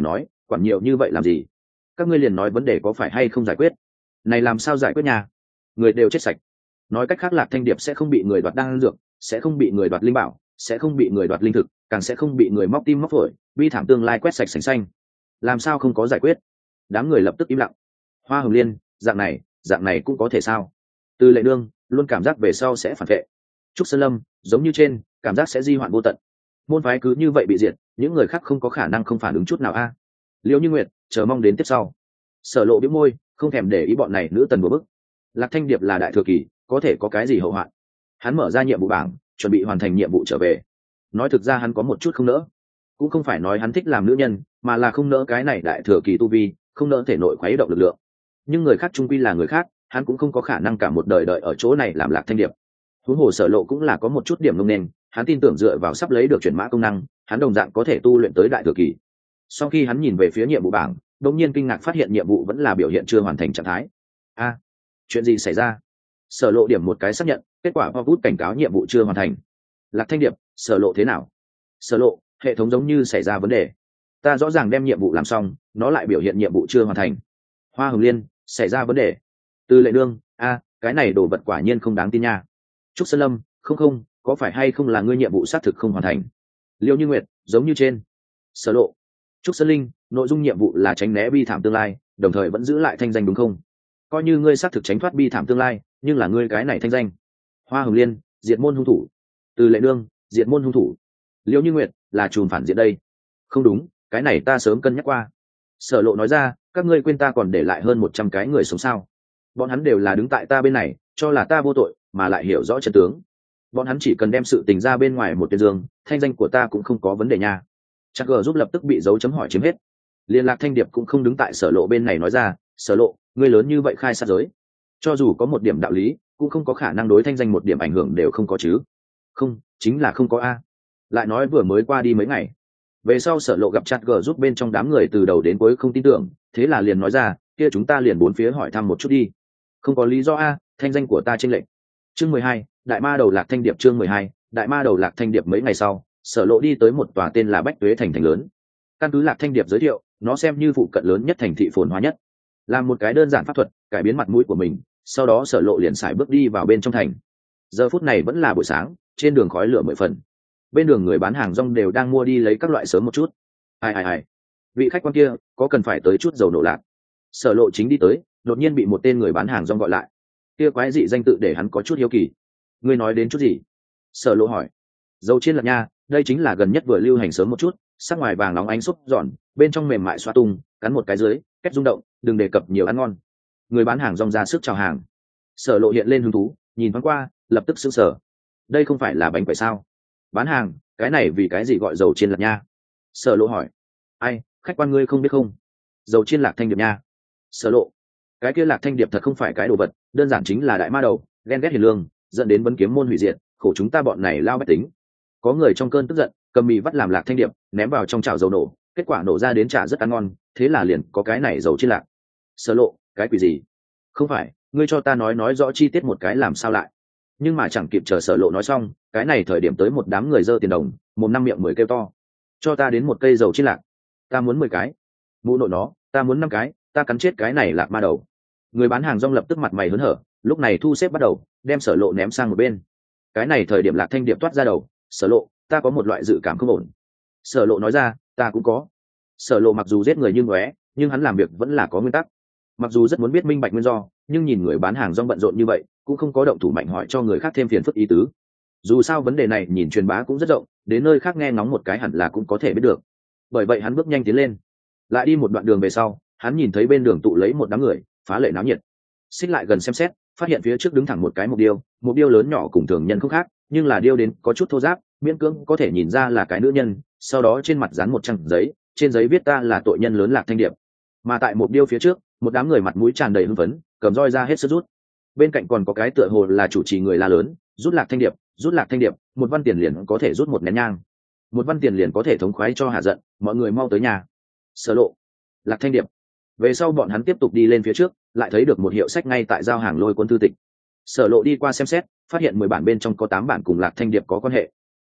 quản nhiều như vậy làm gì? Các ngươi liền nói vấn đề có phải hay không giải quyết, này làm sao giải quyết nhà? Người đều chết sạch. Nói cách khác, Lạc Thanh Điệp sẽ không bị người đoạt đan dược, sẽ không bị người đoạt linh bảo, sẽ không bị người đoạt linh thực, càng sẽ không bị người móc tim móc phổi, bi thảm tương lai quét sạch sành xanh. Làm sao không có giải quyết? Đám người lập tức im lặng. Hoa Hồng Liên, dạng này dạng này cũng có thể sao? Từ Lệ Nương luôn cảm giác về sau sẽ phản vệ. Trúc Sơn Lâm giống như trên, cảm giác sẽ di hoạn vô tận. Môn phái cứ như vậy bị diệt, những người khác không có khả năng không phản ứng chút nào a. À? Liễu Như Nguyệt chờ mong đến tiếp sau. Sở Lộ bĩu môi, không thèm để ý bọn này nữ tần đùa bức. Lạc Thanh Điệp là đại thừa kỳ, có thể có cái gì hậu hoạn? Hắn mở ra nhiệm vụ bảng, chuẩn bị hoàn thành nhiệm vụ trở về. Nói thực ra hắn có một chút không nỡ, cũng không phải nói hắn thích làm nữ nhân, mà là không nỡ cái này đại thừa kỳ tu vi, không nỡ thể nội khuấy động lực lượng. Nhưng người khác trung quy là người khác, hắn cũng không có khả năng cả một đời đợi ở chỗ này làm Lạc Thanh Điệp. Huống hồ Sở Lộ cũng là có một chút điểm nông nền, hắn tin tưởng dựa vào sắp lấy được chuyển mã công năng, hắn đồng dạng có thể tu luyện tới đại thừa kỳ. Sau khi hắn nhìn về phía nhiệm vụ bảng, đột nhiên kinh ngạc phát hiện nhiệm vụ vẫn là biểu hiện chưa hoàn thành trạng thái. A, à, chuyện gì xảy ra? Sở Lộ điểm một cái xác nhận, kết quả pop bút cảnh cáo nhiệm vụ chưa hoàn thành. Lạc Thanh Điệp, Sở Lộ thế nào? Sở Lộ, hệ thống giống như xảy ra vấn đề. Ta rõ ràng đem nhiệm vụ làm xong, nó lại biểu hiện nhiệm vụ chưa hoàn thành. Hoa Hồng Liên, xảy ra vấn đề. Từ Lệ Nương, a, cái này đồ vật quả nhiên không đáng tin nha. Trúc Sơn Lâm, không không, có phải hay không là ngươi nhiệm vụ xác thực không hoàn thành? Liêu Như Nguyệt, giống như trên. Sở Lộ, Trúc Sơn Linh, nội dung nhiệm vụ là tránh né bi thảm tương lai, đồng thời vẫn giữ lại thanh danh đúng không? Coi như ngươi xác thực tránh thoát bi thảm tương lai, nhưng là ngươi cái này thanh danh. Hoa Hồng Liên, diệt môn hung thủ. Từ Lệ Nương, diệt môn hung thủ. Liêu Như Nguyệt, là trùm phản diện đây. Không đúng, cái này ta sớm cân nhắc qua. Sở Lộ nói ra, các ngươi quên ta còn để lại hơn một trăm cái người sống sao? Bọn hắn đều là đứng tại ta bên này, cho là ta vô tội, mà lại hiểu rõ trận tướng. Bọn hắn chỉ cần đem sự tình ra bên ngoài một tuyên dương, thanh danh của ta cũng không có vấn đề nha. Chắc gờ giúp lập tức bị dấu chấm hỏi chiếm hết. Liên Lạc Thanh Điệp cũng không đứng tại Sở Lộ bên này nói ra, Sở Lộ, ngươi lớn như vậy khai sát giới, cho dù có một điểm đạo lý, cũng không có khả năng đối thanh danh một điểm ảnh hưởng đều không có chứ? Không, chính là không có a. Lại nói vừa mới qua đi mấy ngày, về sau Sở Lộ gặp Chat G giúp bên trong đám người từ đầu đến cuối không tin tưởng, thế là liền nói ra, kia chúng ta liền bốn phía hỏi thăm một chút đi. Không có lý do a, thanh danh của ta chênh lệch. Chương mười hai, Đại Ma Đầu Lạc Thanh Điệp. Chương mười hai, Đại Ma Đầu Lạc Thanh Điệp. Mấy ngày sau, Sở Lộ đi tới một tòa tên là Bách Tuế thành thành lớn. Căn cứ Lạc Thanh Điệp giới thiệu, nó xem như phụ cận lớn nhất thành thị phồn hoa nhất. Làm một cái đơn giản pháp thuật, cải biến mặt mũi của mình, sau đó Sở Lộ liền sải bước đi vào bên trong thành. Giờ phút này vẫn là buổi sáng, trên đường khói lửa mười phần. Bên đường người bán hàng rong đều đang mua đi lấy các loại sớm một chút. Ai ai ai, vị khách quan kia, có cần phải tới chút dầu nổ lạc? Sở Lộ chính đi tới, đột nhiên bị một tên người bán hàng rong gọi lại. Kia quái dị danh tự để hắn có chút hiếu kỳ. Ngươi nói đến chút gì? Sở Lộ hỏi. Dầu chiên lạc nha, đây chính là gần nhất vừa lưu hành sớm một chút, sắc ngoài vàng nóng ánh xúc giòn, bên trong mềm mại xoa tung, cắn một cái dưới, kết rung động, đừng đề cập nhiều ăn ngon. Người bán hàng rong ra sức chào hàng. Sở Lộ hiện lên hứng thú, nhìn thoáng qua, lập tức sững sờ. Đây không phải là bánh quẩy sao? Bán hàng, cái này vì cái gì gọi dầu chiên lạc nha? Sở Lộ hỏi. Ai, khách quan ngươi không biết không? Dầu chiên Lạc Thanh Điệp nha. Sở Lộ, cái kia Lạc Thanh Điệp thật không phải cái đồ vật, đơn giản chính là đại ma đầu, ghen ghét hiền lương, dẫn đến vấn kiếm môn hủy diệt, khổ chúng ta bọn này lao bách tính. Có người trong cơn tức giận, cầm mì vắt làm Lạc Thanh Điệp, ném vào trong chảo dầu nổ, kết quả nổ ra đến chả rất ăn ngon, thế là liền có cái này dầu chiên lạc. Sở Lộ, cái quỷ gì? Không phải, ngươi cho ta nói nói rõ chi tiết một cái làm sao lại? Nhưng mà chẳng kịp chờ Sở Lộ nói xong, cái này thời điểm tới một đám người dơ tiền đồng, một năm miệng mười kêu to. Cho ta đến một cây dầu chiên lạc. Ta muốn mười cái. Mụ nội nó, ta muốn năm cái, ta cắn chết cái này lạc ma đầu. Người bán hàng rong lập tức mặt mày hớn hở, lúc này thu xếp bắt đầu, đem Sở Lộ ném sang một bên. Cái này thời điểm Lạc Thanh Điệp toát ra đầu, Sở Lộ, ta có một loại dự cảm không ổn. Sở Lộ nói ra, ta cũng có. Sở Lộ mặc dù giết người như ngóe, nhưng hắn làm việc vẫn là có nguyên tắc. Mặc dù rất muốn biết minh bạch nguyên do, nhưng nhìn người bán hàng rong bận rộn như vậy, cũng không có động thủ mạnh hỏi cho người khác thêm phiền phức ý tứ. Dù sao vấn đề này nhìn truyền bá cũng rất rộng, đến nơi khác nghe ngóng một cái hẳn là cũng có thể biết được. Bởi vậy hắn bước nhanh tiến lên. Lại đi một đoạn đường về sau, hắn nhìn thấy bên đường tụ lấy một đám người, phá lệ náo nhiệt. Xích lại gần xem xét, phát hiện phía trước đứng thẳng một cái mục điêu, mục điêu lớn nhỏ cùng thường nhân không khác, nhưng là điêu đến có chút thô ráp, miễn cưỡng có thể nhìn ra là cái nữ nhân. Sau đó trên mặt dán một trang giấy, trên giấy viết ta là tội nhân lớn Lạc Thanh Điệp. Mà tại mục điêu phía trước, một đám người mặt mũi tràn đầy hưng phấn, cầm roi ra hết sức rút. Bên cạnh còn có cái tựa hồ là chủ trì người la lớn, rút Lạc Thanh Điệp, rút Lạc Thanh Điệp, một văn tiền liền có thể rút một nén nhang, một văn tiền liền có thể thống khoái cho hạ giận, mọi người mau tới nhà. Sở Lộ, Lạc Thanh Điệp. Về sau bọn hắn tiếp tục đi lên phía trước, lại thấy được một hiệu sách ngay tại giao hàng lôi quân thư tịch. Sở Lộ đi qua xem xét, phát hiện mười bản bên trong có tám bản cùng Lạc Thanh Điệp có quan hệ.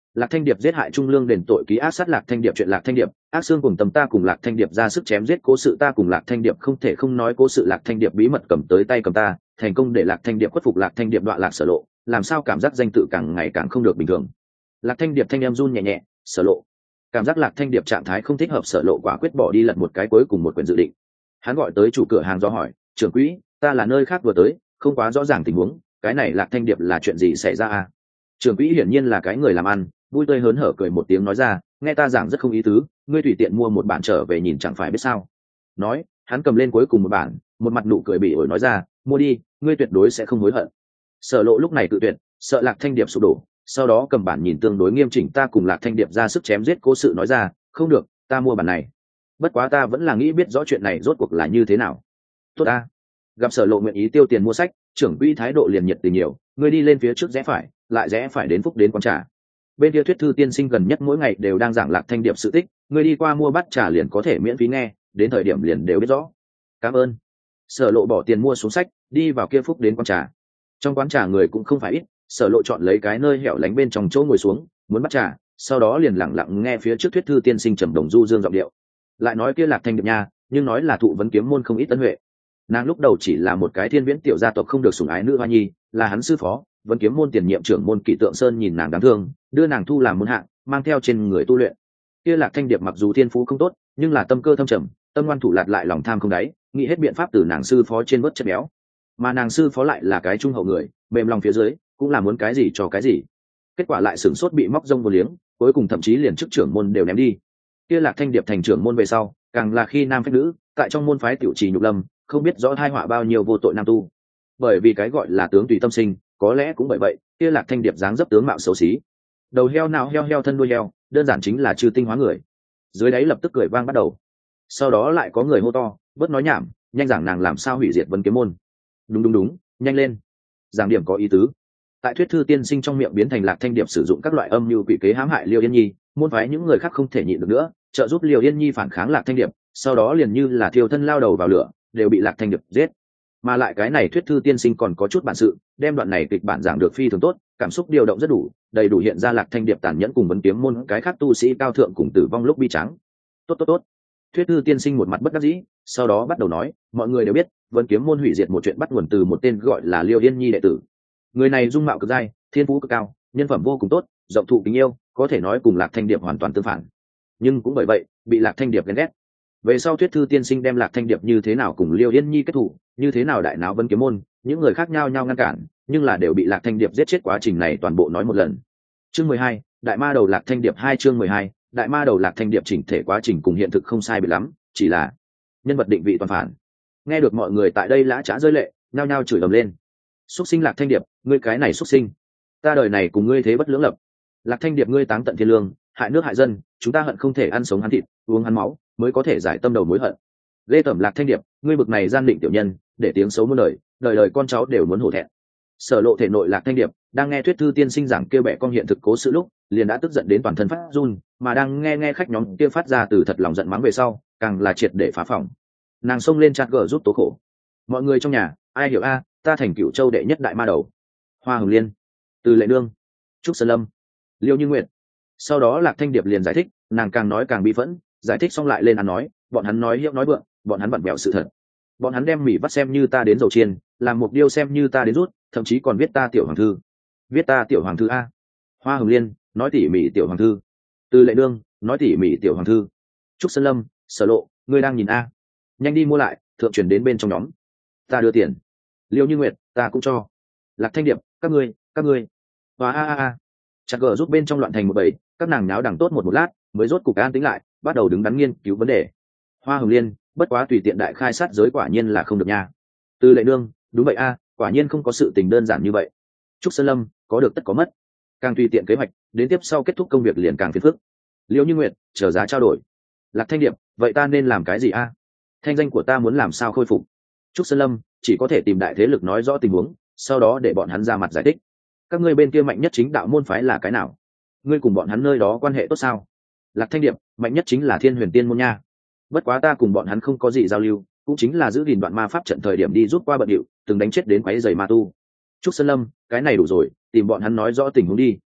Lạc Thanh Điệp giết hại Trung Lương đền tội ký ác sát Lạc Thanh Điệp chuyện Lạc Thanh Điệp, ác xương cùng tầm ta cùng Lạc Thanh Điệp ra sức chém giết cố sự ta cùng Lạc Thanh Điệp không thể không nói cố sự Lạc Thanh Điệp bí mật cầm tới tay cầm ta, thành công để Lạc Thanh Điệp khuất phục Lạc Thanh Điệp đoạn Lạc Sở Lộ, làm sao cảm giác danh tự càng ngày càng không được bình thường. Lạc Thanh Điệp thanh em run nhẹ nhẹ, Sở Lộ. Cảm giác Lạc Thanh Điệp trạng thái không thích hợp, Sở Lộ quả quyết bỏ đi lật một cái cuối cùng một quyển dự định. Hắn gọi tới chủ cửa hàng do hỏi, trưởng quỹ, ta là nơi khác vừa tới, không quá rõ ràng tình huống, cái này Lạc Thanh Điệp là chuyện gì xảy ra à? Trưởng quỹ hiển nhiên là cái người làm ăn, vui tươi hớn hở cười một tiếng nói ra, nghe ta giảng rất không ý tứ, ngươi tùy tiện mua một bản trở về nhìn chẳng phải biết sao. Nói, hắn cầm lên cuối cùng một bản, một mặt nụ cười bỉ ổi nói ra, mua đi, ngươi tuyệt đối sẽ không hối hận. Sở Lộ lúc này tự tuyệt, sợ Lạc Thanh Điệp sụp đổ, sau đó cầm bản nhìn tương đối nghiêm chỉnh ta cùng Lạc Thanh Điệp ra sức chém giết cố sự nói ra, không được, ta mua bản này. Bất quá ta vẫn là nghĩ biết rõ chuyện này rốt cuộc là như thế nào. Tốt ta. Gặp Sở Lộ nguyện ý tiêu tiền mua sách, trưởng quỹ thái độ liền nhiệt tình nhiều, ngươi đi lên phía trước rẽ phải, lại rẽ phải đến phúc đến quán trà. Bên kia Thuyết Thư tiên sinh gần nhất mỗi ngày đều đang giảng Lạc Thanh Điệp sự tích, ngươi đi qua mua bát trà liền có thể miễn phí nghe, đến thời điểm liền đều biết rõ. Cảm ơn. Sở Lộ bỏ tiền mua xuống sách, đi vào kia phúc đến quán trà. Trong quán trà người cũng không phải ít, Sở Lộ chọn lấy cái nơi hẻo lánh bên trong chỗ ngồi xuống, muốn bắt trà, sau đó liền lặng lặng nghe phía trước Thuyết Thư tiên sinh trầm đồng du dương giọng điệu. Lại nói kia Lạc Thanh Điệp nha, nhưng nói là thụ vấn kiếm môn không ít tấn huệ. Nàng lúc đầu chỉ là một cái thiên viễn tiểu gia tộc không được sủng ái nữ hoa nhi, là hắn sư phó, vấn kiếm môn tiền nhiệm trưởng môn Kỷ Tượng Sơn nhìn nàng đáng thương, đưa nàng thu làm môn hạng, mang theo trên người tu luyện. Kia Lạc Thanh Điệp mặc dù thiên phú không tốt, nhưng là tâm cơ thâm trầm, tâm ngoan thủ lạt lại lòng tham không đáy, nghĩ hết biện pháp từ nàng sư phó trên vớt chất béo. Mà nàng sư phó lại là cái trung hậu người, mềm lòng phía dưới, cũng là muốn cái gì cho cái gì. Kết quả lại sửng sốt bị móc rông vô liếng, cuối cùng thậm chí liền chức trưởng môn đều ném đi. Kia Lạc Thanh Điệp thành trưởng môn về sau, càng là khi nam phách nữ, tại trong môn phái tiểu trì nhục lâm, không biết rõ tai họa bao nhiêu vô tội nam tu. Bởi vì cái gọi là tướng tùy tâm sinh, có lẽ cũng bởi vậy, kia Lạc Thanh Điệp dáng dấp tướng mạo xấu xí, đầu heo nào heo heo thân đuôi heo, đơn giản chính là trừ tinh hóa người. Dưới đáy lập tức cười vang bắt đầu. Sau đó lại có người hô to, bớt nói nhảm, nhanh giảng nàng làm sao hủy diệt vấn kiếm môn. Đúng đúng đúng, nhanh lên. Giảng điểm có ý tứ. Tại Thuyết Thư tiên sinh trong miệng biến thành Lạc Thanh Điệp sử dụng các loại âm mưu quỷ kế hãm hại Liêu Yên Nhi, môn phái những người khác không thể nhịn được nữa, trợ giúp Liêu Yên Nhi phản kháng Lạc Thanh Điệp, sau đó liền như là thiêu thân lao đầu vào lửa, đều bị Lạc Thanh Điệp giết. Mà lại cái này Thuyết Thư tiên sinh còn có chút bản sự, đem đoạn này kịch bản giảng được phi thường tốt, cảm xúc điều động rất đủ, đầy đủ hiện ra Lạc Thanh Điệp tàn nhẫn cùng vấn kiếm môn cái khác tu sĩ cao thượng cùng tử vong lúc bi trắng. Tốt tốt tốt. Thuyết Thư tiên sinh một mặt bất đắc dĩ, sau đó bắt đầu nói, mọi người đều biết, vấn kiếm môn hủy diệt một chuyện bắt nguồn từ một tên gọi là Liêu Yên Nhi đệ tử. Người này dung mạo cực giai, thiên phú cực cao, nhân phẩm vô cùng tốt, rộng thụ kính yêu, có thể nói cùng Lạc Thanh Điệp hoàn toàn tương phản. Nhưng cũng bởi vậy, bị Lạc Thanh Điệp ghen ghét. Về sau Thuyết Thư tiên sinh đem Lạc Thanh Điệp như thế nào cùng Liêu Yên Nhi kết thủ, như thế nào đại náo vấn kiếm môn, những người khác nhau nhau ngăn cản, nhưng là đều bị Lạc Thanh Điệp giết chết, quá trình này toàn bộ nói một lần. Chương mười hai, Đại Ma đầu Lạc Thanh Điệp hai chương mười hai, Đại Ma đầu Lạc Thanh Điệp chỉnh thể quá trình cùng hiện thực không sai biệt lắm, chỉ là nhân vật định vị toàn phản. Nghe được mọi người tại đây lã chã rơi lệ, nhao nhao chửi ầm lên. Xuất sinh Lạc Thanh Điệp, ngươi cái này xuất sinh, ta đời này cùng ngươi thế bất lưỡng lập. Lạc Thanh Điệp ngươi táng tận thiên lương, hại nước hại dân, chúng ta hận không thể ăn sống hắn thịt, uống hắn máu, mới có thể giải tâm đầu mối hận. Lê Tẩm Lạc Thanh Điệp, ngươi bực này gian định tiểu nhân, để tiếng xấu muôn đời, đời đời con cháu đều muốn hổ thẹn. Sở Lộ thể nội Lạc Thanh Điệp đang nghe Thuyết Thư tiên sinh giảng kêu bẻ con hiện thực cố sự lúc, liền đã tức giận đến toàn thân phát run, mà đang nghe nghe khách nhóm kia phát ra từ thật lòng giận mắng về sau, càng là triệt để phá phòng. Nàng xông lên chat gờ giúp tố khổ. Mọi người trong nhà, ai hiểu a, ta thành Cửu Châu đệ nhất đại ma đầu. Hoa Hồng Liên, Từ Lệ Nương, Trúc Sơn Lâm, Liêu Như Nguyệt. Sau đó Lạc Thanh Điệp liền giải thích, nàng càng nói càng bi phẫn, giải thích xong lại lên ăn nói, bọn hắn nói hiệu nói vượng, bọn hắn bận bẹo sự thật. Bọn hắn đem mỉ vắt xem như ta đến dầu chiên, làm mục điêu xem như ta đến rút, thậm chí còn viết ta tiểu hoàng thư. Viết ta tiểu hoàng thư a. Hoa Hồng Liên, nói tỉ mỉ tiểu hoàng thư. Từ Lệ Nương, nói tỉ mỉ tiểu hoàng thư. Trúc Sơn Lâm, Sở Lộ, ngươi đang nhìn a. Nhanh đi mua lại, thượng chuyển đến bên trong nhóm. Ta đưa tiền. Liêu Như Nguyệt, ta cũng cho. Lạc Thanh Điệp, các ngươi, các ngươi. Và a a a. Chặt gờ giúp bên trong loạn thành một bầy, các nàng náo đằng tốt một một lát, mới rốt cục an tĩnh lại, bắt đầu đứng đắn nghiên cứu vấn đề. Hoa Hồng Liên, bất quá tùy tiện đại khai sát giới quả nhiên là không được nha. Từ Lệ Nương, đúng vậy a, quả nhiên không có sự tình đơn giản như vậy. Trúc Sơn Lâm, có được tất có mất, càng tùy tiện kế hoạch, đến tiếp sau kết thúc công việc liền càng phiền phức. Liễu Như Nguyệt, chờ giá trao đổi. Lạc Thanh Điệp, vậy ta nên làm cái gì a? Thanh danh của ta muốn làm sao khôi phục? Trúc Sơn Lâm, chỉ có thể tìm đại thế lực nói rõ tình huống, sau đó để bọn hắn ra mặt giải thích. Các ngươi bên kia mạnh nhất chính đạo môn phái là cái nào? Ngươi cùng bọn hắn nơi đó quan hệ tốt sao? Lạc Thanh Điệp, mạnh nhất chính là Thiên Huyền Tiên môn nha. Bất quá ta cùng bọn hắn không có gì giao lưu, cũng chính là giữ gìn đoạn ma pháp trận thời điểm đi rút qua bận điệu, từng đánh chết đến quấy giày ma tu. Trúc Sơn Lâm, cái này đủ rồi, tìm bọn hắn nói rõ tình huống đi.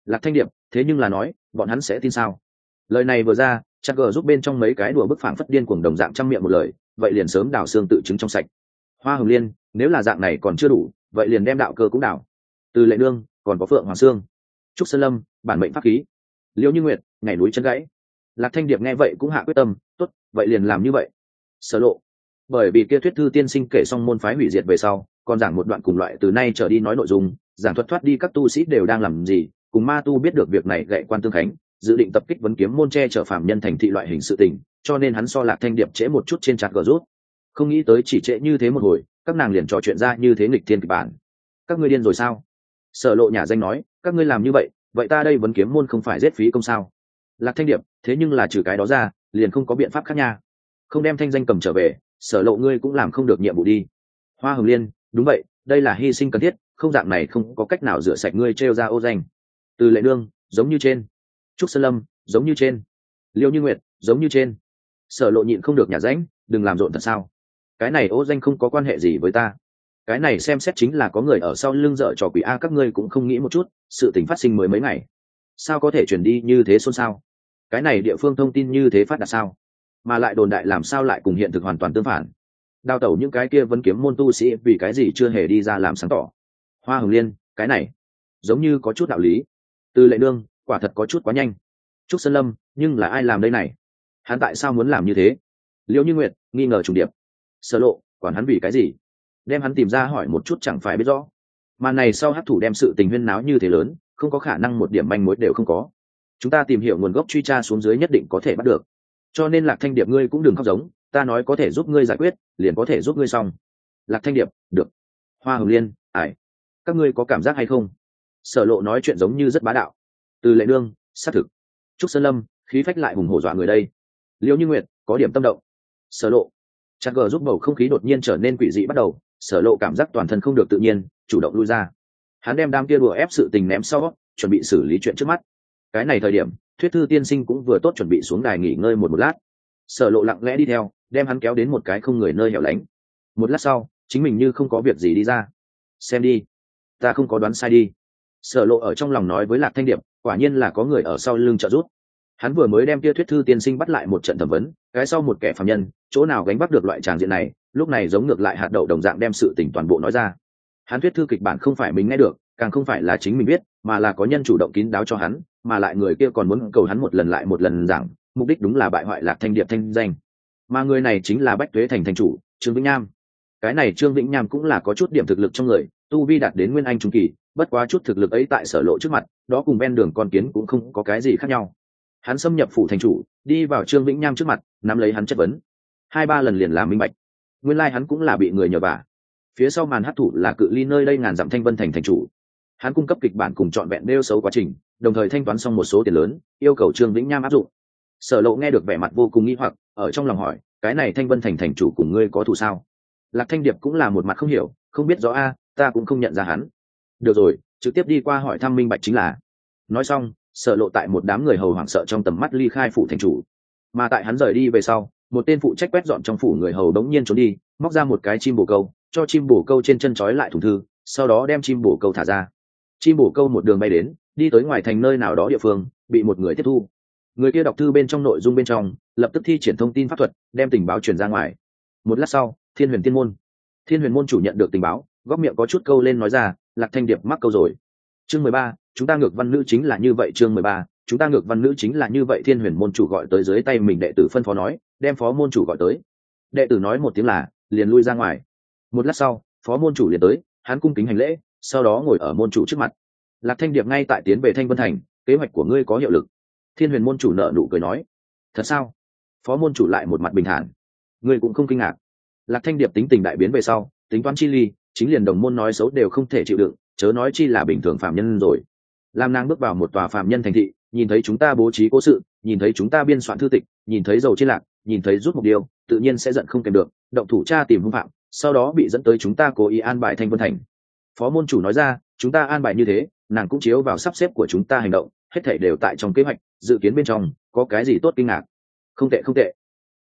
Lạc Thanh Điệp thế nhưng là nói bọn hắn sẽ tin sao? Lời này vừa ra, chắc gờ giúp bên trong mấy cái đùa bức phảng phất điên cuồng đồng dạng trăm miệng một lời, vậy liền sớm đào xương tự chứng trong sạch. Hoa Hồng Liên, nếu là dạng này còn chưa đủ, vậy liền đem đạo cơ cũng đào. Từ Lệ Nương, còn có Phượng Hoàng Sương, Trúc Sơn Lâm, bản mệnh pháp khí, Liễu Như Nguyệt, nhảy núi chân gãy. Lạc Thanh Điệp nghe vậy cũng hạ quyết tâm, tốt, vậy liền làm như vậy. Sở Lộ, bởi vì kia thuyết thư tiên sinh kể xong môn phái hủy diệt về sau, còn giảng một đoạn cùng loại từ nay trở đi nói nội dung, giảng thuật thoát đi các tu sĩ đều đang làm gì, cùng ma tu biết được việc này gậy quan tương khánh, dự định tập kích vấn kiếm môn che chở phạm nhân thành thị loại hình sự tình, cho nên hắn so Lạc Thanh Điệp trễ một chút trên chặt gờ rút. Không nghĩ tới chỉ trễ như thế một hồi, các nàng liền trò chuyện ra như thế nghịch thiên kịch bản. Các ngươi điên rồi sao? Sở Lộ nhà danh nói, các ngươi làm như vậy, vậy ta đây vấn kiếm môn không phải giết phí công sao? Lạc Thanh Điệp, thế nhưng là trừ cái đó ra, liền không có biện pháp khác nha. Không đem thanh danh cầm trở về, Sở Lộ ngươi cũng làm không được nhiệm vụ đi. Hoa Hồng Liên, đúng vậy, đây là hy sinh cần thiết, không dạng này không có cách nào rửa sạch ngươi trêu ra ô danh. Từ Lệ Nương, giống như trên. Trúc Sơn Lâm, giống như trên. Liêu Như Nguyệt, giống như trên. Sở Lộ nhịn không được nhả rãnh, đừng làm rộn thật sao? Cái này ô danh không có quan hệ gì với ta. Cái này xem xét chính là có người ở sau lưng dở trò quỷ a, các ngươi cũng không nghĩ một chút, sự tình phát sinh mới mấy ngày, sao có thể chuyển đi như thế xôn xao? Cái này địa phương thông tin như thế phát đạt sao? Mà lại đồn đại làm sao lại cùng hiện thực hoàn toàn tương phản? Đào tẩu những cái kia vẫn kiếm môn tu sĩ vì cái gì chưa hề đi ra làm sáng tỏ? Hoa Hồng Liên, cái này giống như có chút đạo lý. Từ Lệ Nương, quả thật có chút quá nhanh. Trúc Sơn Lâm, nhưng là ai làm đây này? Hắn tại sao muốn làm như thế? Liễu Như Nguyệt nghi ngờ trùng điệp. Sở Lộ, quản hắn vì cái gì? Đem hắn tìm ra hỏi một chút chẳng phải biết rõ. Mà này sau hắc thủ đem sự tình huyên náo như thế lớn, không có khả năng một điểm manh mối đều không có. Chúng ta tìm hiểu nguồn gốc truy tra xuống dưới nhất định có thể bắt được. Cho nên Lạc Thanh Điệp ngươi cũng đừng khóc giống, ta nói có thể giúp ngươi giải quyết, liền có thể giúp ngươi xong. Lạc Thanh Điệp, được. Hoa Hồng Liên, ải, các ngươi có cảm giác hay không? Sở Lộ nói chuyện giống như rất bá đạo. Từ Lệ Nương, xác thực. Trúc Sơn Lâm, khí phách lại hùng hổ dọa người đây. Liễu Như Nguyệt, có điểm tâm động. Sở Lộ, chắc gờ giúp bầu không khí đột nhiên trở nên quỷ dị bắt đầu. Sở Lộ cảm giác toàn thân không được tự nhiên, chủ động lui ra. Hắn đem đám kia đùa ép sự tình ném sau, chuẩn bị xử lý chuyện trước mắt. Cái này thời điểm, thuyết thư tiên sinh cũng vừa tốt chuẩn bị xuống đài nghỉ ngơi một một lát. Sở Lộ lặng lẽ đi theo, đem hắn kéo đến một cái không người nơi hẻo lánh. Một lát sau, chính mình như không có việc gì đi ra. Xem đi, ta không có đoán sai đi. Sở Lộ ở trong lòng nói với Lạc Thanh Điệp, quả nhiên là có người ở sau lưng trợ giúp. Hắn vừa mới đem kia thuyết thư tiên sinh bắt lại một trận thẩm vấn, cái sau một kẻ phàm nhân, chỗ nào gánh vác được loại tràng diện này, lúc này giống ngược lại hạt đậu đồng dạng đem sự tình toàn bộ nói ra. Hắn thuyết thư kịch bản không phải mình nghe được, càng không phải là chính mình biết, mà là có nhân chủ động kín đáo cho hắn, mà lại người kia còn muốn cầu hắn một lần lại một lần giảng, mục đích đúng là bại hoại Lạc Thanh Điệp thanh danh. Mà người này chính là Bách Tuế thành thành chủ, Trương Vĩnh Nham. Cái này Trương Vĩnh Nham cũng là có chút điểm thực lực trong người, tu vi đạt đến nguyên anh trung kỳ, bất quá chút thực lực ấy tại Sở Lộ trước mặt, đó cùng ven đường con kiến cũng không có cái gì khác nhau. Hắn xâm nhập phủ thành chủ, đi vào Trương Vĩnh Nham trước mặt, nắm lấy hắn chất vấn. Hai ba lần liền làm minh bạch. Nguyên lai like hắn cũng là bị người nhờ vả. Phía sau màn hắc thủ là cự ly nơi đây ngàn dặm Thanh Vân thành thành chủ. Hắn cung cấp kịch bản cùng trọn vẹn đeo xấu quá trình, đồng thời thanh toán xong một số tiền lớn, yêu cầu Trương Vĩnh Nham áp dụng. Sở Lộ nghe được vẻ mặt vô cùng nghi hoặc, ở trong lòng hỏi, cái này Thanh Vân thành thành chủ cùng ngươi có thù sao? Lạc Thanh Điệp cũng là một mặt không hiểu, không biết rõ a, ta cũng không nhận ra hắn. Được rồi, trực tiếp đi qua hỏi thăm minh bạch chính là. Nói xong, Sở Lộ tại một đám người hầu hoảng sợ trong tầm mắt ly khai phủ thành chủ. Mà tại hắn rời đi về sau, một tên phụ trách quét dọn trong phủ người hầu đống nhiên trốn đi, móc ra một cái chim bồ câu, cho chim bồ câu trên chân trói lại thùng thư, sau đó đem chim bồ câu thả ra. Chim bồ câu một đường bay đến, đi tới ngoài thành nơi nào đó địa phương, bị một người tiếp thu. Người kia đọc thư bên trong nội dung bên trong, lập tức thi triển thông tin pháp thuật, đem tình báo truyền ra ngoài. Một lát sau, Thiên Huyền Tiên môn, Thiên Huyền môn chủ nhận được tình báo, góc miệng có chút câu lên nói ra, Lạc Thanh Điệp mắc câu rồi. Chương mười ba, chúng ta ngược văn nữ chính là như vậy. Chương mười ba, chúng ta ngược văn nữ chính là như vậy. Thiên Huyền môn chủ gọi tới dưới tay mình đệ tử phân phó nói, đem phó môn chủ gọi tới. Đệ tử nói một tiếng là, liền lui ra ngoài. Một lát sau, phó môn chủ liền tới, hắn cung kính hành lễ, sau đó ngồi ở môn chủ trước mặt. Lạc Thanh Điệp ngay tại tiến về Thanh Vân thành, kế hoạch của ngươi có hiệu lực. Thiên Huyền môn chủ nở nụ cười nói, thật sao? Phó môn chủ lại một mặt bình thản, ngươi cũng không kinh ngạc. Lạc Thanh Điệp tính tình đại biến về sau, tính toán chi ly, chính liền đồng môn nói xấu đều không thể chịu đựng, chớ nói chi là bình thường phạm nhân rồi. Lam nàng bước vào một tòa phạm nhân thành thị, nhìn thấy chúng ta bố trí cố sự, nhìn thấy chúng ta biên soạn thư tịch, nhìn thấy dầu trên lạc, nhìn thấy rút mục tiêu, tự nhiên sẽ giận không kèm được, động thủ tra tìm hung phạm, sau đó bị dẫn tới chúng ta cố ý an bài Thanh Vân thành. Phó môn chủ nói ra, chúng ta an bài như thế, nàng cũng chiếu vào sắp xếp của chúng ta hành động, hết thảy đều tại trong kế hoạch, dự kiến bên trong có cái gì tốt kinh ngạc. Không tệ không tệ.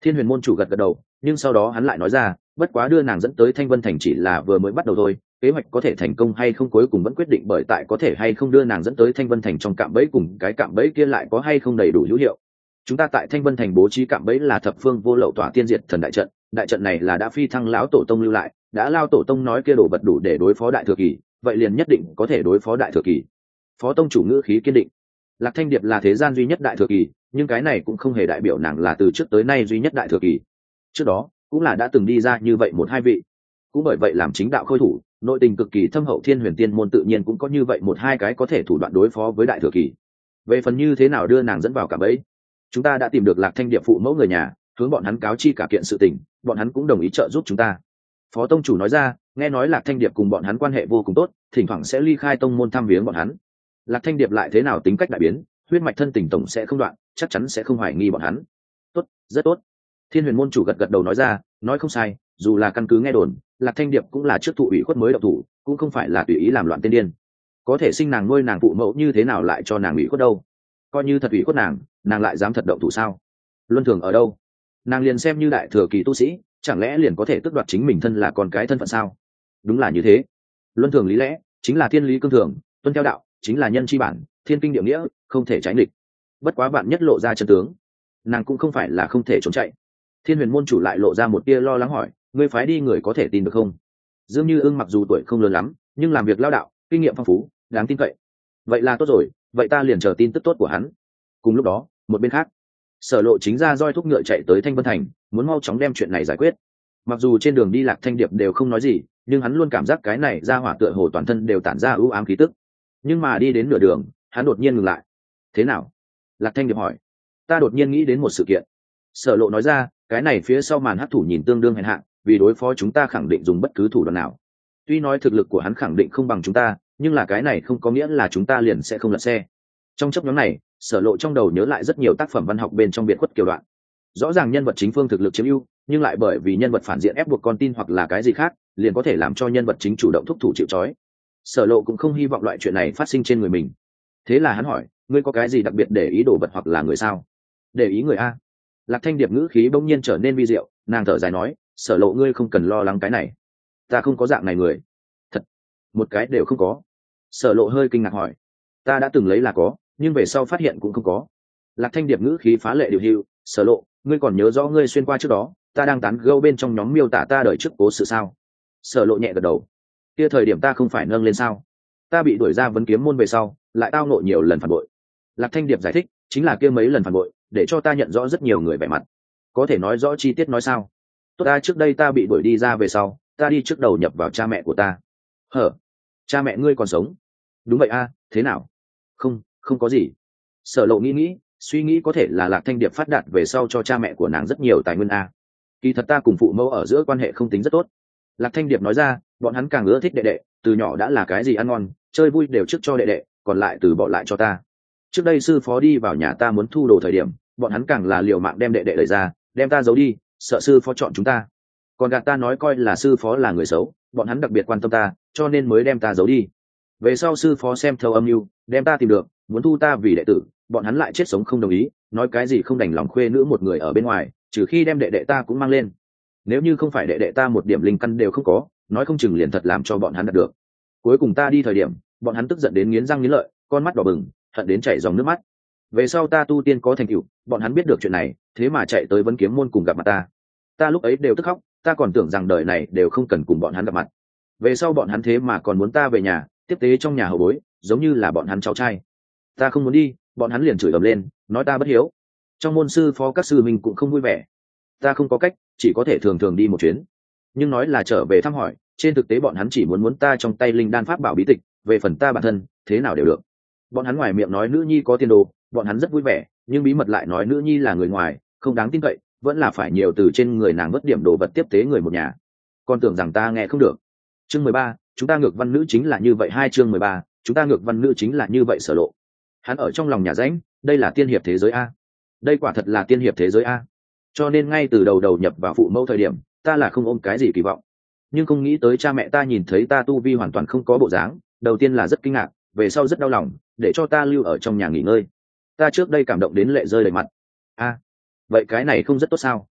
Thiên Huyền môn chủ gật gật đầu, nhưng sau đó hắn lại nói ra, bất quá đưa nàng dẫn tới Thanh Vân thành chỉ là vừa mới bắt đầu thôi, kế hoạch có thể thành công hay không cuối cùng vẫn quyết định bởi tại có thể hay không đưa nàng dẫn tới Thanh Vân thành trong cạm bẫy cùng cái cạm bẫy kia lại có hay không đầy đủ hữu hiệu. Chúng ta tại Thanh Vân thành bố trí cạm bẫy là thập phương vô lậu tỏa tiên diệt thần đại trận, đại trận này là đã phi thăng lão tổ tông lưu lại, đã lao tổ tông nói kia đồ vật đủ để đối phó đại thừa kỳ, vậy liền nhất định có thể đối phó đại thừa kỳ. Phó tông chủ ngữ khí kiên định. Lạc Thanh Điệp là thế gian duy nhất đại thừa kỳ, nhưng cái này cũng không hề đại biểu nàng là từ trước tới nay duy nhất đại thừa kỳ. Trước đó cũng là đã từng đi ra như vậy một hai vị, cũng bởi vậy làm chính đạo khôi thủ, nội tình cực kỳ thâm hậu Thiên Huyền tiên môn tự nhiên cũng có như vậy một hai cái có thể thủ đoạn đối phó với đại thừa kỳ. Về phần như thế nào đưa nàng dẫn vào cả bẫy, chúng ta đã tìm được Lạc Thanh Điệp phụ mẫu người nhà, hướng bọn hắn cáo chi cả kiện sự tình, bọn hắn cũng đồng ý trợ giúp chúng ta. Phó tông chủ nói ra, nghe nói Lạc Thanh Điệp cùng bọn hắn quan hệ vô cùng tốt, thỉnh thoảng sẽ ly khai tông môn thăm viếng bọn hắn. Lạc Thanh Điệp lại thế nào tính cách đại biến, huyết mạch thân tình tổng sẽ không đoạn, chắc chắn sẽ không hoài nghi bọn hắn. Tốt, rất tốt. Thiên Huyền môn chủ gật gật đầu nói ra, nói không sai, dù là căn cứ nghe đồn, Lạc Thanh Điệp cũng là trước thụ ủy khuất mới động thủ, cũng không phải là tùy ý làm loạn tiên điên. Có thể sinh nàng nuôi nàng phụ mẫu như thế nào lại cho nàng ủy khuất đâu? Coi như thật ủy khuất nàng, nàng lại dám thật động thủ sao? Luân thường ở đâu? Nàng liền xem như đại thừa kỳ tu sĩ, chẳng lẽ liền có thể tước đoạt chính mình thân là con cái thân phận sao? Đúng là như thế. Luân thường lý lẽ chính là thiên lý cương thường, tuân theo đạo chính là nhân chi bản, thiên kinh địa nghĩa, không thể trái nghịch. Bất quá bạn nhất lộ ra chân tướng, nàng cũng không phải là không thể trốn chạy. Thiên Huyền môn chủ lại lộ ra một tia lo lắng hỏi, ngươi phái đi người có thể tin được không? Dương Như Ưng mặc dù tuổi không lớn lắm, nhưng làm việc lao đạo, kinh nghiệm phong phú, đáng tin cậy. Vậy là tốt rồi, vậy ta liền chờ tin tức tốt của hắn. Cùng lúc đó, một bên khác, Sở Lộ chính ra roi thúc ngựa chạy tới Thanh Vân thành, muốn mau chóng đem chuyện này giải quyết. Mặc dù trên đường đi Lạc Thanh Điệp đều không nói gì, nhưng hắn luôn cảm giác cái này ra hỏa tựa hồ toàn thân đều tản ra ưu ám khí tức. Nhưng mà đi đến nửa đường, hắn đột nhiên ngừng lại. Thế nào? Lạc Thanh Điệp hỏi. Ta đột nhiên nghĩ đến một sự kiện. Sở Lộ nói ra, cái này phía sau màn hắc thủ nhìn tương đương hèn hạ, vì đối phó chúng ta khẳng định dùng bất cứ thủ đoạn nào. Tuy nói thực lực của hắn khẳng định không bằng chúng ta, nhưng là cái này không có nghĩa là chúng ta liền sẽ không lật xe. Trong chấp nhóm này, Sở Lộ trong đầu nhớ lại rất nhiều tác phẩm văn học bên trong biệt khuất kiều đoạn. Rõ ràng nhân vật chính phương thực lực chiếm ưu, nhưng lại bởi vì nhân vật phản diện ép buộc con tin hoặc là cái gì khác, liền có thể làm cho nhân vật chính chủ động thúc thủ chịu trói. Sở Lộ cũng không hy vọng loại chuyện này phát sinh trên người mình. Thế là hắn hỏi, ngươi có cái gì đặc biệt để ý đồ vật hoặc là người sao? Để ý người a? Lạc Thanh Điệp ngữ khí bỗng nhiên trở nên vi diệu, nàng thở dài nói, Sở Lộ ngươi không cần lo lắng cái này, ta không có dạng này người. Thật? Một cái đều không có? Sở Lộ hơi kinh ngạc hỏi. Ta đã từng lấy là có, nhưng về sau phát hiện cũng không có. Lạc Thanh Điệp ngữ khí phá lệ điều hưu, Sở Lộ, ngươi còn nhớ rõ ngươi xuyên qua trước đó, ta đang tán gẫu bên trong nhóm miêu tả ta đời trước cố sự sao? Sở Lộ nhẹ gật đầu. Kia thời điểm ta không phải nâng lên sao? Ta bị đuổi ra vấn kiếm môn về sau, lại tao nộ nhiều lần phản bội. Lạc Thanh Điệp giải thích, chính là kia mấy lần phản bội, để cho ta nhận rõ rất nhiều người vẻ mặt. Có thể nói rõ chi tiết nói sao? Tốt, ta trước đây ta bị đuổi đi ra về sau, ta đi trước đầu nhập vào cha mẹ của ta. Hở? Cha mẹ ngươi còn sống? Đúng vậy a, thế nào? Không, không có gì. Sở Lộ nghĩ nghĩ, suy nghĩ có thể là Lạc Thanh Điệp phát đạt về sau cho cha mẹ của nàng rất nhiều tài nguyên a. Kỳ thật ta cùng phụ mẫu ở giữa quan hệ không tính rất tốt. Lạc Thanh Điệp nói ra, bọn hắn càng ưa thích đệ đệ, từ nhỏ đã là cái gì ăn ngon, chơi vui đều trước cho đệ đệ, còn lại từ bỏ lại cho ta. Trước đây sư phó đi vào nhà ta muốn thu đồ thời điểm, bọn hắn càng là liều mạng đem đệ đệ đẩy ra, đem ta giấu đi, sợ sư phó chọn chúng ta. Còn gạt ta nói coi là sư phó là người xấu, bọn hắn đặc biệt quan tâm ta, cho nên mới đem ta giấu đi. Về sau sư phó xem thấu âm mưu, đem ta tìm được, muốn thu ta vì đệ tử, bọn hắn lại chết sống không đồng ý, nói cái gì không đành lòng khuê nữ một người ở bên ngoài, trừ khi đem đệ đệ ta cũng mang lên. Nếu như không phải đệ đệ ta một điểm linh căn đều không có, nói không chừng liền thật làm cho bọn hắn đạt được. Cuối cùng ta đi thời điểm, bọn hắn tức giận đến nghiến răng nghiến lợi, con mắt đỏ bừng, hận đến chảy dòng nước mắt. Về sau ta tu tiên có thành tựu, bọn hắn biết được chuyện này, thế mà chạy tới Vân Kiếm môn cùng gặp mặt ta. Ta lúc ấy đều tức khóc, ta còn tưởng rằng đời này đều không cần cùng bọn hắn gặp mặt. Về sau bọn hắn thế mà còn muốn ta về nhà, tiếp tế trong nhà hậu bối, giống như là bọn hắn cháu trai. Ta không muốn đi, bọn hắn liền chửi ầm lên, nói ta bất hiếu. Trong môn sư phó các sư mình cũng không vui vẻ. Ta không có cách, chỉ có thể thường thường đi một chuyến. Nhưng nói là trở về thăm hỏi, trên thực tế bọn hắn chỉ muốn muốn ta trong tay linh đan pháp bảo bí tịch, về phần ta bản thân, thế nào đều được. Bọn hắn ngoài miệng nói nữ nhi có tiền đồ, bọn hắn rất vui vẻ, nhưng bí mật lại nói nữ nhi là người ngoài, không đáng tin cậy, vẫn là phải nhiều từ trên người nàng vớt điểm đồ vật tiếp tế người một nhà. Còn tưởng rằng ta nghe không được. Chương mười ba, chúng ta ngược văn nữ chính là như vậy. Hai chương mười ba, chúng ta ngược văn nữ chính là như vậy. Sở Lộ. Hắn ở trong lòng nhà rãnh, đây là tiên hiệp thế giới a. Đây quả thật là tiên hiệp thế giới a. Cho nên ngay từ đầu đầu nhập vào phụ mẫu thời điểm, ta là không ôm cái gì kỳ vọng. Nhưng không nghĩ tới cha mẹ ta nhìn thấy ta tu vi hoàn toàn không có bộ dáng, đầu tiên là rất kinh ngạc, về sau rất đau lòng, để cho ta lưu ở trong nhà nghỉ ngơi. Ta trước đây cảm động đến lệ rơi đầy mặt. A, vậy cái này không rất tốt sao?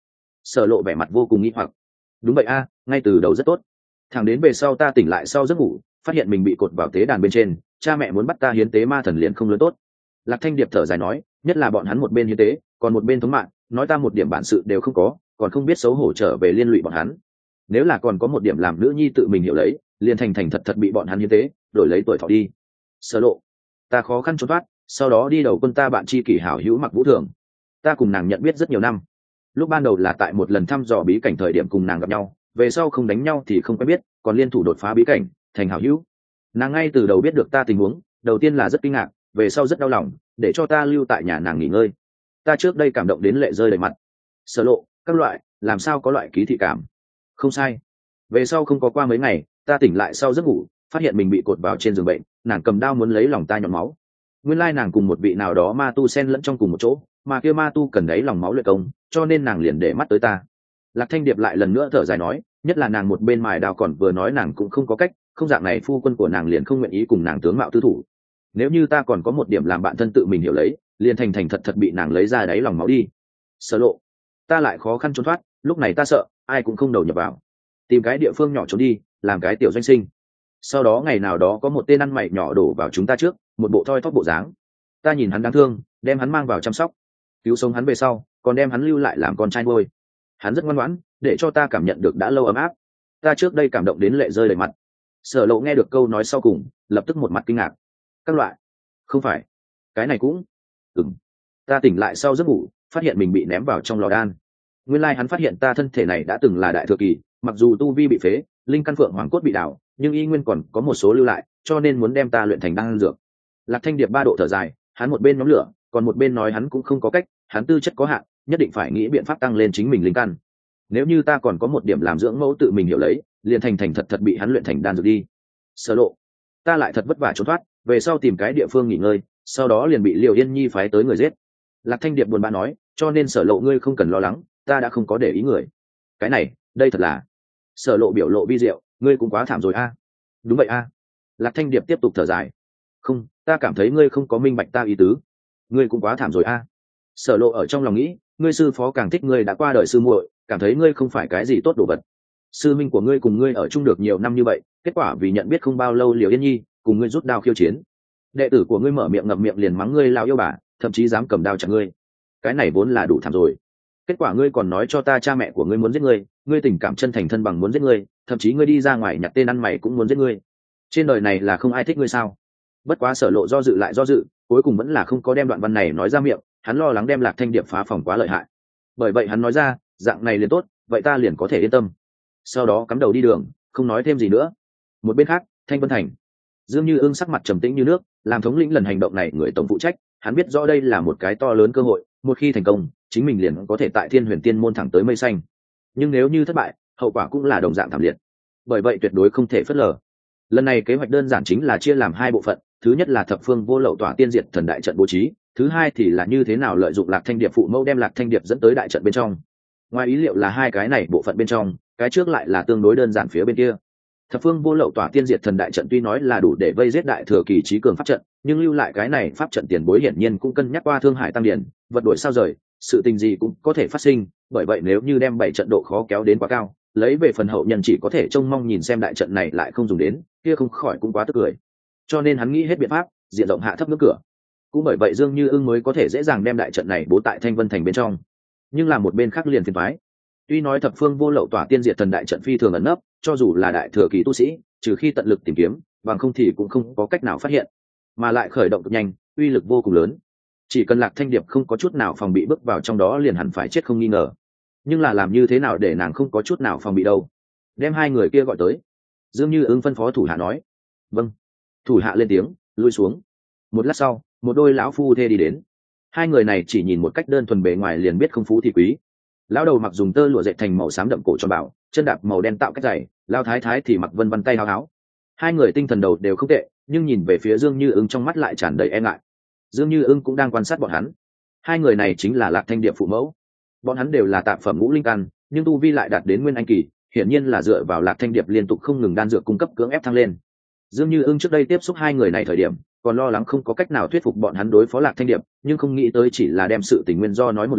Sở Lộ vẻ mặt vô cùng nghi hoặc. Đúng vậy a, ngay từ đầu rất tốt, thẳng đến về sau ta tỉnh lại sau giấc ngủ, phát hiện mình bị cột vào tế đàn bên trên, cha mẹ muốn bắt ta hiến tế ma thần liền không lớn tốt. Lạc Thanh Điệp thở dài nói, nhất là bọn hắn một bên hiến tế, còn một bên thống mạng, nói ta một điểm bản sự đều không có, còn không biết xấu hổ trở về liên lụy bọn hắn. Nếu là còn có một điểm làm nữ nhi tự mình hiểu lấy, liền thành thành thật thật bị bọn hắn hiến tế, đổi lấy tuổi thọ đi. Sở Lộ, ta khó khăn trốn thoát, sau đó đi đầu quân ta bạn tri kỷ hảo hữu Mặc Vũ Thường. Ta cùng nàng nhận biết rất nhiều năm, lúc ban đầu là tại một lần thăm dò bí cảnh thời điểm cùng nàng gặp nhau, về sau không đánh nhau thì không quen biết, còn liên thủ đột phá bí cảnh thành hảo hữu. Nàng ngay từ đầu biết được ta tình huống, đầu tiên là rất kinh ngạc, về sau rất đau lòng, để cho ta lưu tại nhà nàng nghỉ ngơi. Ta trước đây cảm động đến lệ rơi đầy mặt. Sở Lộ, các loại, làm sao có loại ký thị cảm? Không sai. Về sau không có qua mấy ngày, ta tỉnh lại sau giấc ngủ, phát hiện mình bị cột vào trên giường bệnh, nàng cầm đao muốn lấy lòng ta nhọn máu. Nguyên lai nàng cùng một vị nào đó ma tu xen lẫn trong cùng một chỗ, mà kia ma tu cần đấy lòng máu luyện công, cho nên nàng liền để mắt tới ta. Lạc Thanh Điệp lại lần nữa thở dài nói, nhất là nàng một bên mài đao còn vừa nói nàng cũng không có cách, không dạng này phu quân của nàng liền không nguyện ý cùng nàng tướng mạo tư thủ. Nếu như ta còn có một điểm làm bạn thân tự mình hiểu lấy, liền thành thành thật thật bị nàng lấy ra đáy lòng máu đi. Sở Lộ, ta lại khó khăn trốn thoát, lúc này ta sợ, ai cũng không đầu nhập vào, tìm cái địa phương nhỏ trốn đi, làm cái tiểu doanh sinh. Sau đó ngày nào đó có một tên ăn mày nhỏ đổ vào chúng ta trước, một bộ thoi thóp bộ dáng. Ta nhìn hắn đáng thương, đem hắn mang vào chăm sóc, cứu sống hắn về sau, còn đem hắn lưu lại làm con trai nuôi. Hắn rất ngoan ngoãn, để cho ta cảm nhận được đã lâu ấm áp. Ta trước đây cảm động đến lệ rơi đầy mặt. Sở Lộ nghe được câu nói sau cùng, lập tức một mặt kinh ngạc. Các loại, không phải, cái này cũng, ừm. Ta tỉnh lại sau giấc ngủ, phát hiện mình bị ném vào trong lò đan. Nguyên lai hắn phát hiện ta thân thể này đã từng là đại thừa kỳ, mặc dù tu vi bị phế, linh căn phượng hoàng cốt bị đảo, nhưng y nguyên còn có một số lưu lại, cho nên muốn đem ta luyện thành đan dược. Lạc Thanh Điệp ba độ thở dài, hắn một bên nhóm lửa, còn một bên nói hắn cũng không có cách, hắn tư chất có hạn, nhất định phải nghĩ biện pháp tăng lên chính mình linh căn. Nếu như ta còn có một điểm làm dưỡng mẫu tự mình hiểu lấy, liền thành thành thật thật bị hắn luyện thành đan dược đi. Sở Lộ, ta lại thật vất vả trốn thoát, về sau tìm cái địa phương nghỉ ngơi, sau đó liền bị Liều Yên Nhi phái tới người giết. Lạc Thanh Điệp buồn bã nói, cho nên Sở Lộ ngươi không cần lo lắng, ta đã không có để ý người. Cái này, đây thật là. Sở Lộ biểu lộ vi diệu, ngươi cũng quá thảm rồi a. Đúng vậy a. Lạc Thanh Điệp tiếp tục thở dài. Không, ta cảm thấy ngươi không có minh bạch ta ý tứ. Ngươi cũng quá thảm rồi a. Sở Lộ ở trong lòng nghĩ, ngươi sư phó càng thích ngươi đã qua đời sư muội, cảm thấy ngươi không phải cái gì tốt đồ vật. Sư minh của ngươi cùng ngươi ở chung được nhiều năm như vậy, kết quả vì nhận biết không bao lâu Liều Yên Nhi cùng ngươi rút đao khiêu chiến. Đệ tử của ngươi mở miệng ngậm miệng liền mắng ngươi lão yêu bà, thậm chí dám cầm đao chặt ngươi. Cái này vốn là đủ thảm rồi. Kết quả ngươi còn nói cho ta cha mẹ của ngươi muốn giết ngươi, ngươi tình cảm chân thành thân bằng muốn giết ngươi, thậm chí ngươi đi ra ngoài nhặt tên ăn mày cũng muốn giết ngươi. Trên đời này là không ai thích ngươi sao? Bất quá Sở Lộ do dự lại do dự, cuối cùng vẫn là không có đem đoạn văn này nói ra miệng, hắn lo lắng đem Lạc Thanh Điệp phá phòng quá lợi hại. Bởi vậy hắn nói ra, dạng này liền tốt, vậy ta liền có thể yên tâm. Sau đó cắm đầu đi đường, không nói thêm gì nữa. Một bên khác, Thanh Vân Thành, Dương Như Ưng sắc mặt trầm tĩnh như nước, làm thống lĩnh lần hành động này người tổng phụ trách, hắn biết rõ đây là một cái to lớn cơ hội, một khi thành công, chính mình liền có thể tại Thiên Huyền Tiên môn thẳng tới mây xanh. Nhưng nếu như thất bại, hậu quả cũng là đồng dạng thảm liệt. Bởi vậy tuyệt đối không thể phớt lờ. Lần này kế hoạch đơn giản chính là chia làm hai bộ phận, thứ nhất là thập phương vô lậu tỏa tiên diệt thần đại trận bố trí, thứ hai thì là như thế nào lợi dụng Lạc Thanh Điệp phụ mẫu đem Lạc Thanh Điệp dẫn tới đại trận bên trong. Ngoài ý liệu là hai cái này bộ phận bên trong, cái trước lại là tương đối đơn giản phía bên kia. Thập phương vô lậu tỏa tiên diệt thần đại trận tuy nói là đủ để vây giết đại thừa kỳ trí cường pháp trận, nhưng lưu lại cái này pháp trận tiền bối hiển nhiên cũng cân nhắc qua thương hải tăng điển, vật đổi sao rời, sự tình gì cũng có thể phát sinh, bởi vậy nếu như đem bảy trận độ khó kéo đến quá cao, lấy về phần hậu nhân chỉ có thể trông mong nhìn xem đại trận này lại không dùng đến, kia không khỏi cũng quá tức cười. Cho nên hắn nghĩ hết biện pháp, diện rộng hạ thấp ngưỡng cửa. Cũng bởi vậy Dương Như Ưng mới có thể dễ dàng đem đại trận này bố tại Thanh Vân Thành bên trong. Nhưng là một bên khác liền phiền toái. Tuy nói thập phương vô lậu tỏa tiên diệt thần đại trận phi thường ẩn nấp, cho dù là đại thừa kỳ tu sĩ, trừ khi tận lực tìm kiếm, bằng không thì cũng không có cách nào phát hiện. Mà lại khởi động cực nhanh, uy lực vô cùng lớn. Chỉ cần Lạc Thanh Điệp không có chút nào phòng bị bước vào trong đó liền hẳn phải chết không nghi ngờ. Nhưng là làm như thế nào để nàng không có chút nào phòng bị đâu? Đem hai người kia gọi tới. Dương Như Ưng phân phó thủ hạ nói. Vâng. Thủ hạ lên tiếng, lui xuống. Một lát sau, một đôi lão phu thê đi đến. Hai người này chỉ nhìn một cách đơn thuần bề ngoài liền biết không phú thì quý. Lão đầu mặc dùng tơ lụa dệt thành màu xám đậm cổ tròn bảo, chân đạp màu đen tạo cách dày, lão thái thái thì mặc vân vân tay háo háo. Hai người tinh thần đầu đều không tệ, nhưng nhìn về phía Dương Như Ưng trong mắt lại tràn đầy e ngại. Dương Như Ưng cũng đang quan sát bọn hắn. Hai người này chính là Lạc Thanh Điệp phụ mẫu. Bọn hắn đều là tạp phẩm ngũ linh căn, nhưng tu vi lại đạt đến nguyên anh kỳ, hiển nhiên là dựa vào Lạc Thanh Điệp liên tục không ngừng đan dược cung cấp cưỡng ép thăng lên. Dương Như Ưng trước đây tiếp xúc hai người này thời điểm, còn lo lắng không có cách nào thuyết phục bọn hắn đối phó Lạc Thanh Điệp, nhưng không nghĩ tới chỉ là đem sự tình nguyên do nói một lần,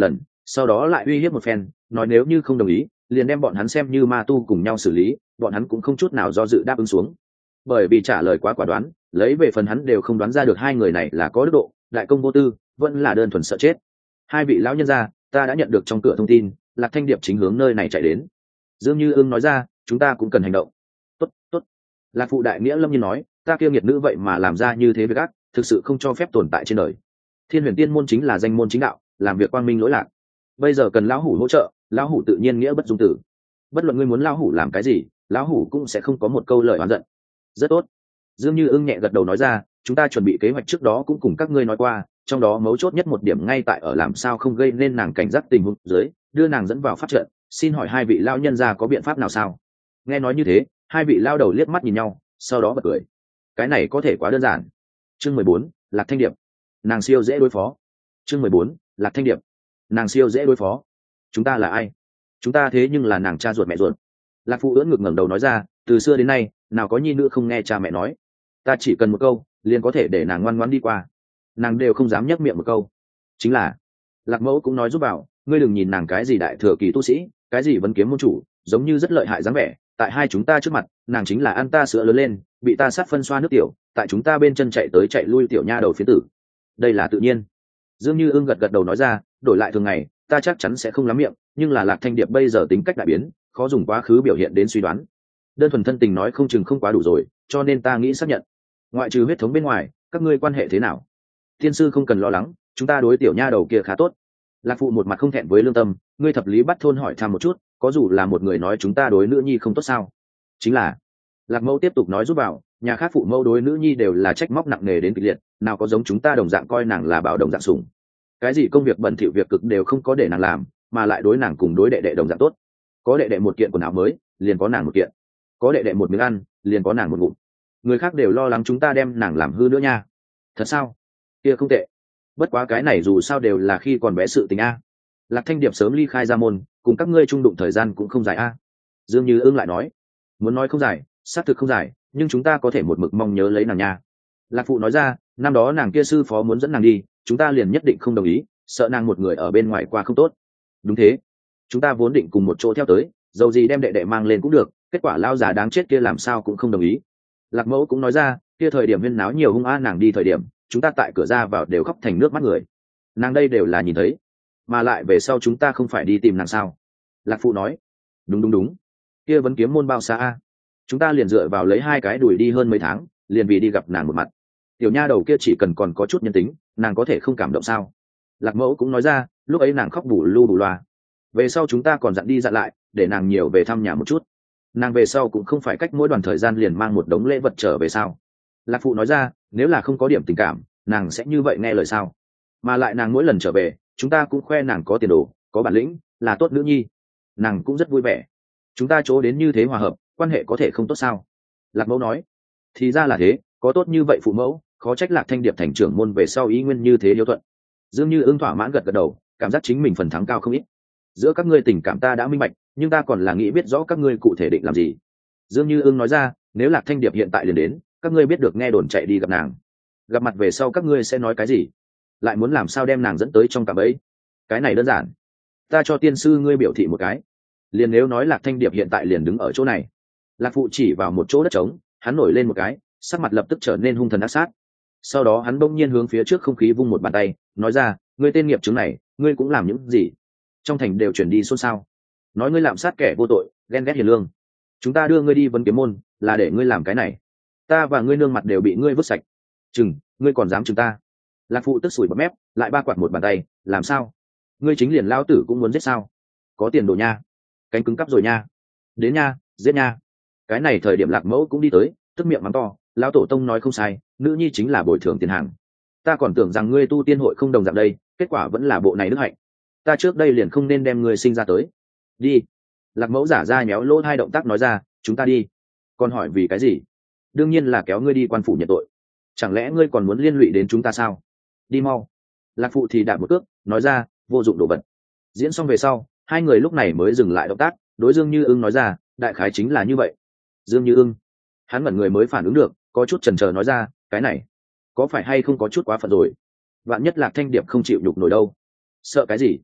sau đó lại uy hiếp một phen, nói nếu như không đồng ý liền đem bọn hắn xem như ma tu cùng nhau xử lý, bọn hắn cũng không chút nào do dự đáp ứng xuống. Bởi vì trả lời quá quả đoán, lấy về phần hắn đều không đoán ra được hai người này là có đức độ, đại công vô tư, vẫn là đơn thuần sợ chết. Hai vị lão nhân gia, ta đã nhận được trong cửa thông tin, Lạc Thanh Điệp chính hướng nơi này chạy đến. Dương Như Ưng nói ra, chúng ta cũng cần hành động. Tốt, tốt. Lạc phụ đại nghĩa lâm nhiên nói, ta kia nghiệt nữ vậy mà làm ra như thế với ác, thực sự không cho phép tồn tại trên đời. Thiên Huyền Tiên môn chính là danh môn chính đạo, làm việc quang minh lỗi lạc. Bây giờ cần lão hủ hỗ trợ, lão hủ tự nhiên nghĩa bất dung tử. Bất luận ngươi muốn lão hủ làm cái gì, lão hủ cũng sẽ không có một câu lời oán giận. Rất tốt. Dương Như Ưng nhẹ gật đầu nói ra, chúng ta chuẩn bị kế hoạch trước đó cũng cùng các ngươi nói qua, trong đó mấu chốt nhất một điểm ngay tại ở làm sao không gây nên nàng cảnh giác tình huống dưới, đưa nàng dẫn vào pháp trận. Xin hỏi hai vị lão nhân gia có biện pháp nào sao? Nghe nói như thế, hai vị lao đầu liếc mắt nhìn nhau, sau đó bật cười. Cái này có thể quá đơn giản. Chương mười bốn, Lạc Thanh Điệp. Nàng siêu dễ đối phó. Chương mười bốn, Lạc Thanh Điệp. Nàng siêu dễ đối phó. Chúng ta là ai? Chúng ta thế nhưng là nàng cha ruột mẹ ruột. Lạc phụ ưỡn ngực ngẩng đầu nói ra, từ xưa đến nay, nào có nhi nữ không nghe cha mẹ nói. Ta chỉ cần một câu, liền có thể để nàng ngoan ngoãn đi qua. Nàng đều không dám nhấc miệng một câu. Chính là, Lạc mẫu cũng nói giúp bảo, ngươi đừng nhìn nàng cái gì đại thừa kỳ tu sĩ, cái gì vẫn kiếm môn chủ, giống như rất lợi hại dáng vẻ, tại hai chúng ta trước mặt, nàng chính là ăn ta sữa lớn lên, bị ta sát phân xoa nước tiểu, tại chúng ta bên chân chạy tới chạy lui tiểu nha đầu phía tử. Đây là tự nhiên. Dương Như Ưng gật gật đầu nói ra, đổi lại thường ngày, ta chắc chắn sẽ không lắm miệng, nhưng là Lạc Thanh Điệp bây giờ tính cách đại biến, khó dùng quá khứ biểu hiện đến suy đoán. Đơn thuần thân tình nói không chừng không quá đủ rồi, cho nên ta nghĩ xác nhận. Ngoại trừ huyết thống bên ngoài, các ngươi quan hệ thế nào? Thiên sư không cần lo lắng, chúng ta đối tiểu nha đầu kia khá tốt. Lạc phụ một mặt không thẹn với lương tâm, ngươi thập lý bắt thôn hỏi thăm một chút, có dù là một người nói chúng ta đối nữ nhi không tốt sao? Chính là, Lạc mẫu tiếp tục nói giúp bảo, nhà khác phụ mẫu đối nữ nhi đều là trách móc nặng nề đến kịch liệt, nào có giống chúng ta đồng dạng coi nàng là bảo đồng dạng sủng. Cái gì công việc bẩn thỉu việc cực đều không có để nàng làm, mà lại đối nàng cùng đối đệ đệ đồng dạng tốt. Có đệ đệ một kiện quần áo mới, liền có nàng một kiện. Có đệ đệ một miếng ăn, liền có nàng một ngụm. Người khác đều lo lắng chúng ta đem nàng làm hư nữa nha. Thật sao? Kia không tệ. Bất quá cái này dù sao đều là khi còn bé sự tình a. Lạc Thanh Điệp sớm ly khai ra môn, cùng các ngươi chung đụng thời gian cũng không dài a. Dương Như Ưng lại nói, muốn nói không dài, xác thực không dài, nhưng chúng ta có thể một mực mong nhớ lấy nàng nha. Lạc phụ nói ra, năm đó nàng kia sư phó muốn dẫn nàng đi, chúng ta liền nhất định không đồng ý, sợ nàng một người ở bên ngoài qua không tốt. Đúng thế, chúng ta vốn định cùng một chỗ theo tới, dầu gì đem đệ đệ mang lên cũng được, kết quả lao già đáng chết kia làm sao cũng không đồng ý. Lạc mẫu cũng nói ra, kia thời điểm huyên náo nhiều hung a, nàng đi thời điểm chúng ta tại cửa ra vào đều khóc thành nước mắt người, nàng đây đều là nhìn thấy, mà lại về sau chúng ta không phải đi tìm nàng sao? Lạc phụ nói, đúng đúng đúng, kia vẫn kiếm môn bao xa a, chúng ta liền dựa vào lấy hai cái đuổi đi hơn mấy tháng, liền vì đi gặp nàng một mặt. Tiểu nha đầu kia chỉ cần còn có chút nhân tính, nàng có thể không cảm động sao? Lạc mẫu cũng nói ra, lúc ấy nàng khóc bù lu bù loa, về sau chúng ta còn dặn đi dặn lại, để nàng nhiều về thăm nhà một chút. Nàng về sau cũng không phải cách mỗi đoạn thời gian liền mang một đống lễ vật trở về sao? Lạc phụ nói ra, nếu là không có điểm tình cảm, nàng sẽ như vậy nghe lời sao? Mà lại nàng mỗi lần trở về, chúng ta cũng khoe nàng có tiền đồ, có bản lĩnh, là tốt nữ nhi, nàng cũng rất vui vẻ. Chúng ta chỗ đến như thế hòa hợp, quan hệ có thể không tốt sao? Lạc mẫu nói, thì ra là thế, có tốt như vậy phụ mẫu, khó trách Lạc Thanh Điệp thành trưởng môn về sau ý nguyên như thế hiếu thuận. Dương Như Ưng thỏa mãn gật gật đầu, cảm giác chính mình phần thắng cao không ít. Giữa các ngươi tình cảm ta đã minh bạch, nhưng ta còn là nghĩ biết rõ các ngươi cụ thể định làm gì. Dương Như Ưng nói ra, nếu Lạc Thanh Điệp hiện tại liền đến, các ngươi biết được nghe đồn chạy đi gặp nàng, gặp mặt về sau các ngươi sẽ nói cái gì? Lại muốn làm sao đem nàng dẫn tới trong cạm bẫy? Cái này đơn giản, ta cho tiên sư ngươi biểu thị một cái. Liền nếu nói Lạc Thanh Điệp hiện tại liền đứng ở chỗ này. Lạc phụ chỉ vào một chỗ đất trống, hắn nổi lên một cái, sắc mặt lập tức trở nên hung thần ác sát. Sau đó hắn bỗng nhiên hướng phía trước không khí vung một bàn tay, nói ra, ngươi tên nghiệp chứng này, ngươi cũng làm những gì? Trong thành đều chuyển đi xôn xao, nói ngươi lạm sát kẻ vô tội, ghen ghét hiền lương. Chúng ta đưa ngươi đi vấn kiếm môn, là để ngươi làm cái này. Ta và ngươi nương mặt đều bị ngươi vứt sạch. Chừng, ngươi còn dám chừng ta? Lạc phụ tức sủi bọt mép, lại ba quạt một bàn tay, làm sao? Ngươi chính liền lao tử cũng muốn giết sao? Có tiền đồ nha, cánh cứng cắp rồi nha, đến nha, giết nha. Cái này thời điểm Lạc mẫu cũng đi tới, tức miệng mắng to, lão tổ tông nói không sai, nữ nhi chính là bồi thường tiền hàng. Ta còn tưởng rằng ngươi tu tiên hội không đồng dạng đây, kết quả vẫn là bộ này đức hạnh. Ta trước đây liền không nên đem ngươi sinh ra tới. Đi. Lạc mẫu giả ra nhéo lỗ hai động tác nói ra, chúng ta đi. Còn hỏi vì cái gì? Đương nhiên là kéo ngươi đi quan phủ nhận tội. Chẳng lẽ ngươi còn muốn liên lụy đến chúng ta sao? Đi mau. Lạc phụ thì đạp một cước, nói ra, vô dụng đồ vật. Diễn xong về sau, hai người lúc này mới dừng lại động tác, đối Dương Như Ưng nói ra, đại khái chính là như vậy. Dương Như Ưng, hắn ngẩn người mới phản ứng được, có chút chần chờ nói ra, cái này có phải hay không có chút quá phận rồi? Vạn nhất Lạc Thanh Điệp không chịu nhục nổi đâu. Sợ cái gì?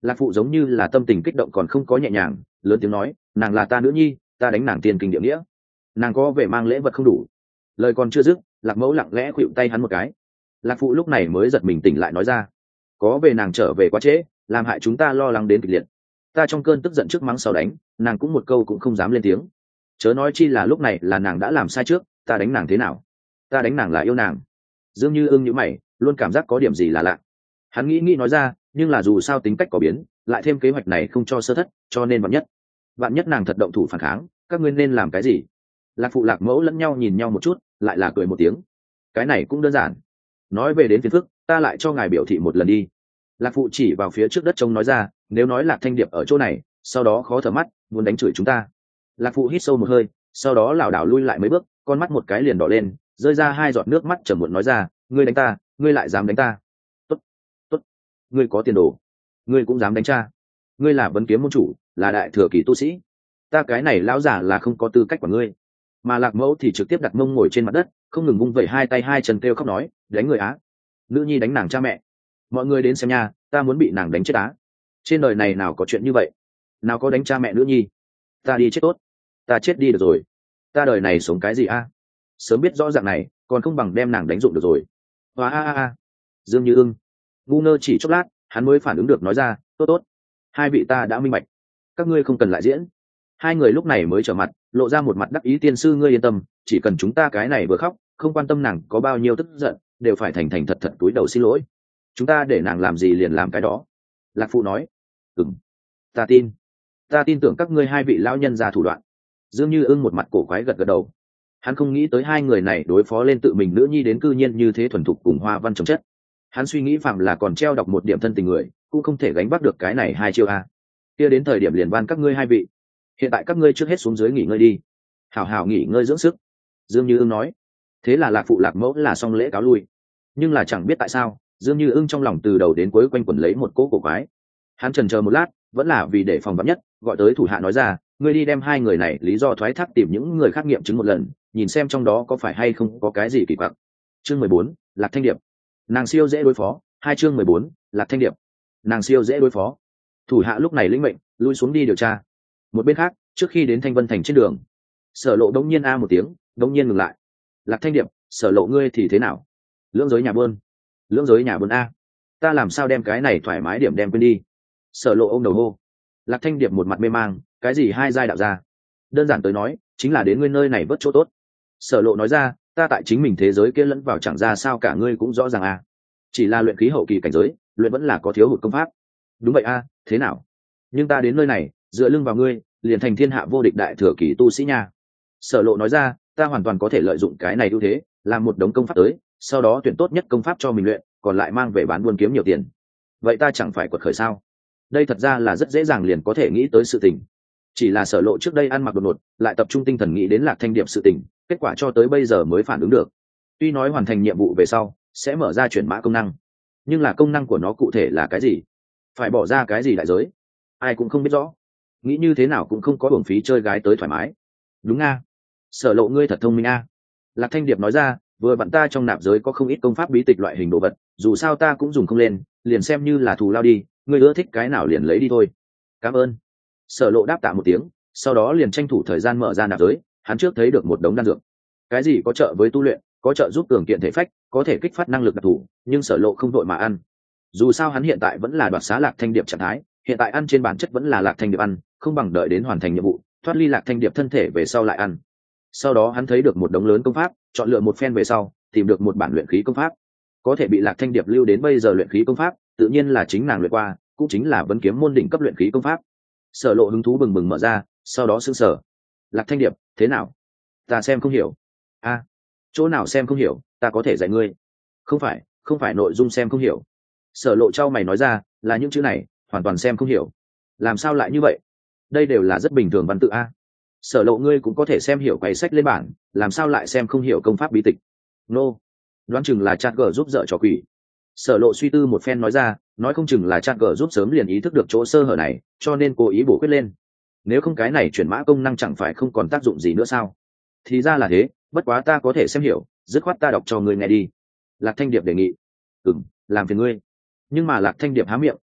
Lạc phụ giống như là tâm tình kích động còn không có nhẹ nhàng, lớn tiếng nói, nàng là ta nữ nhi, ta đánh nàng tiền kinh địa nghĩa, nàng có về mang lễ vật không đủ. Lời còn chưa dứt, Lạc mẫu lặng lẽ khuỵu tay hắn một cái. Lạc phụ lúc này mới giật mình tỉnh lại nói ra, có về nàng trở về quá trễ, làm hại chúng ta lo lắng đến kịch liệt. Ta trong cơn tức giận trước mắng sau đánh, nàng cũng một câu cũng không dám lên tiếng. Chớ nói chi là lúc này là nàng đã làm sai trước, ta đánh nàng thế nào? Ta đánh nàng là yêu nàng. Dương Như Ưng nhíu mày, luôn cảm giác có điểm gì là lạ. Hắn nghĩ nghĩ nói ra, nhưng là dù sao tính cách có biến, lại thêm kế hoạch này không cho sơ thất, cho nên vạn nhất, vạn nhất nàng thật động thủ phản kháng, các ngươi nên làm cái gì? Lạc phụ Lạc mẫu lẫn nhau nhìn nhau một chút, lại là cười một tiếng. Cái này cũng đơn giản. Nói về đến phiền phức, ta lại cho ngài biểu thị một lần đi. Lạc phụ chỉ vào phía trước đất trống nói ra, nếu nói Lạc Thanh Điệp ở chỗ này, sau đó khó thở mắt, muốn đánh chửi chúng ta. Lạc phụ hít sâu một hơi, sau đó lảo đảo lui lại mấy bước, con mắt một cái liền đỏ lên, rơi ra hai giọt nước mắt trầm muộn nói ra, ngươi đánh ta, ngươi lại dám đánh ta. Tốt, tốt, ngươi có tiền đồ, ngươi cũng dám đánh cha. Ngươi là vấn kiếm môn chủ, là đại thừa kỳ tu sĩ, ta cái này lão giả là không có tư cách của ngươi. Mà Lạc mẫu thì trực tiếp đặt mông ngồi trên mặt đất, không ngừng vung vẩy hai tay hai chân kêu khóc nói, đánh người á, nữ nhi đánh nàng cha mẹ, mọi người đến xem nha, ta muốn bị nàng đánh chết á. Trên đời này nào có chuyện như vậy, nào có đánh cha mẹ nữ nhi. Ta đi chết tốt, ta chết đi được rồi, ta đời này sống cái gì a? Sớm biết rõ dạng này, còn không bằng đem nàng đánh dụng được rồi. Và a a a, Dương Như Ưng ngu ngơ chỉ chốc lát, hắn mới phản ứng được nói ra, tốt tốt, hai vị ta đã minh bạch, các ngươi không cần lại diễn. Hai người lúc này mới trở mặt, lộ ra một mặt đắc ý, tiên sư ngươi yên tâm, chỉ cần chúng ta cái này vừa khóc, không quan tâm nàng có bao nhiêu tức giận, đều phải thành thành thật thật túi đầu xin lỗi. Chúng ta để nàng làm gì liền làm cái đó. Lạc phụ nói, ừm, ta tin, ta tin tưởng các ngươi hai vị lão nhân ra thủ đoạn. Dương Như Ưng một mặt cổ quái gật gật đầu. Hắn không nghĩ tới hai người này đối phó lên tự mình nữ nhi đến cư nhiên như thế thuần thục cùng hoa văn trồng chất. Hắn suy nghĩ phạm là còn treo đọc một điểm thân tình người, cũng không thể gánh vác được cái này hai chiêu a. Kia đến thời điểm liền van các ngươi hai vị, hiện tại các ngươi trước hết xuống dưới nghỉ ngơi đi, hảo hảo nghỉ ngơi dưỡng sức. Dương Như Ưng nói. Thế là Lạc phụ Lạc mẫu là xong lễ cáo lui. Nhưng là chẳng biết tại sao, Dương Như Ưng trong lòng từ đầu đến cuối quanh quẩn lấy một cỗ cổ quái. Hắn chần chờ một lát, vẫn là vì để phòng vắn nhất, gọi tới thủ hạ nói ra, ngươi đi đem hai người này lý do thoái thác tìm những người khác nghiệm chứng một lần, nhìn xem trong đó có phải hay không có cái gì kỳ quặc. Chương mười bốn, Lạc Thanh Điệp. Nàng siêu dễ đối phó. Hai chương mười bốn, Lạc Thanh Điệp. Nàng siêu dễ đối phó. Thủ hạ lúc này lĩnh mệnh, lui xuống đi điều tra. Một bên khác, trước khi đến Thanh Vân thành trên đường, Sở Lộ đống nhiên a một tiếng, đống nhiên ngừng lại. Lạc Thanh Điệp, Sở Lộ ngươi thì thế nào? Lưỡng giới nhà buôn. Lưỡng giới nhà buôn a, ta làm sao đem cái này thoải mái điểm đem quên đi. Sở Lộ ôm đầu hô. Lạc Thanh Điệp một mặt mê mang, cái gì hai giai đạo ra, đơn giản tới nói chính là đến ngươi nơi này vớt chỗ tốt. Sở Lộ nói ra, ta tại chính mình thế giới kia lẫn vào chẳng ra sao cả, ngươi cũng rõ ràng a, chỉ là luyện khí hậu kỳ cảnh giới, luyện vẫn là có thiếu hụt công pháp. Đúng vậy a, thế nào? Nhưng ta đến nơi này dựa lưng vào ngươi, liền thành thiên hạ vô địch đại thừa kỳ tu sĩ nha. Sở Lộ nói ra, ta hoàn toàn có thể lợi dụng cái này ưu thế, làm một đống công pháp tới, sau đó tuyển tốt nhất công pháp cho mình luyện, còn lại mang về bán buôn kiếm nhiều tiền. Vậy ta chẳng phải quật khởi sao? Đây thật ra là rất dễ dàng liền có thể nghĩ tới sự tình. Chỉ là Sở Lộ trước đây ăn mặc đột ngột, lại tập trung tinh thần nghĩ đến Lạc Thanh Điệp sự tình, kết quả cho tới bây giờ mới phản ứng được. Tuy nói hoàn thành nhiệm vụ về sau sẽ mở ra chuyển mã công năng, nhưng là công năng của nó cụ thể là cái gì, phải bỏ ra cái gì đại giới, ai cũng không biết rõ. Nghĩ như thế nào cũng không có uổng phí chơi gái tới thoải mái. Đúng a, Sở Lộ ngươi thật thông minh a. Lạc Thanh Điệp nói ra, vừa bạn ta trong nạp giới có không ít công pháp bí tịch loại hình đồ vật, dù sao ta cũng dùng không lên, liền xem như là thù lao đi, ngươi ưa thích cái nào liền lấy đi thôi. Cảm ơn. Sở Lộ đáp tạ một tiếng, sau đó liền tranh thủ thời gian mở ra nạp giới. Hắn trước thấy được một đống đan dược, cái gì có trợ với tu luyện, có trợ giúp cường kiện thể phách, có thể kích phát năng lực đặc thù, nhưng Sở Lộ không vội mà ăn. Dù sao hắn hiện tại vẫn là đoạt xá Lạc Thanh Điệp trạng thái, hiện tại ăn trên bản chất vẫn là Lạc Thanh Điệp ăn, không bằng đợi đến hoàn thành nhiệm vụ, thoát ly Lạc Thanh Điệp thân thể về sau lại ăn. Sau đó hắn thấy được một đống lớn công pháp, chọn lựa một phen về sau, tìm được một bản luyện khí công pháp, có thể bị Lạc Thanh Điệp lưu đến bây giờ luyện khí công pháp, tự nhiên là chính nàng luyện qua, cũng chính là vấn kiếm môn đỉnh cấp luyện khí công pháp. Sở Lộ hứng thú bừng bừng mở ra, sau đó sững sờ. Lạc Thanh Điệp, thế nào? Ta xem không hiểu. A, chỗ nào xem không hiểu, ta có thể dạy ngươi. Không phải, không phải nội dung xem không hiểu. Sở Lộ trao mày nói ra, là những chữ này, hoàn toàn xem không hiểu. Làm sao lại như vậy? Đây đều là rất bình thường văn tự a. Sở Lộ ngươi cũng có thể xem hiểu quay sách lên bản, làm sao lại xem không hiểu công pháp bí tịch? Nô, đoán chừng là chat gờ giúp dợ trò quỷ. Sở Lộ suy tư một phen nói ra, nói không chừng là chat gờ giúp sớm liền ý thức được chỗ sơ hở này, cho nên cố ý bổ khuyết lên. Nếu không cái này chuyển mã công năng chẳng phải không còn tác dụng gì nữa sao? Thì ra là thế, bất quá ta có thể xem hiểu, dứt khoát ta đọc cho ngươi nghe đi. Lạc Thanh Điệp đề nghị. Ừm, làm phiền ngươi. Nhưng mà Lạc Thanh Điệp há miệng,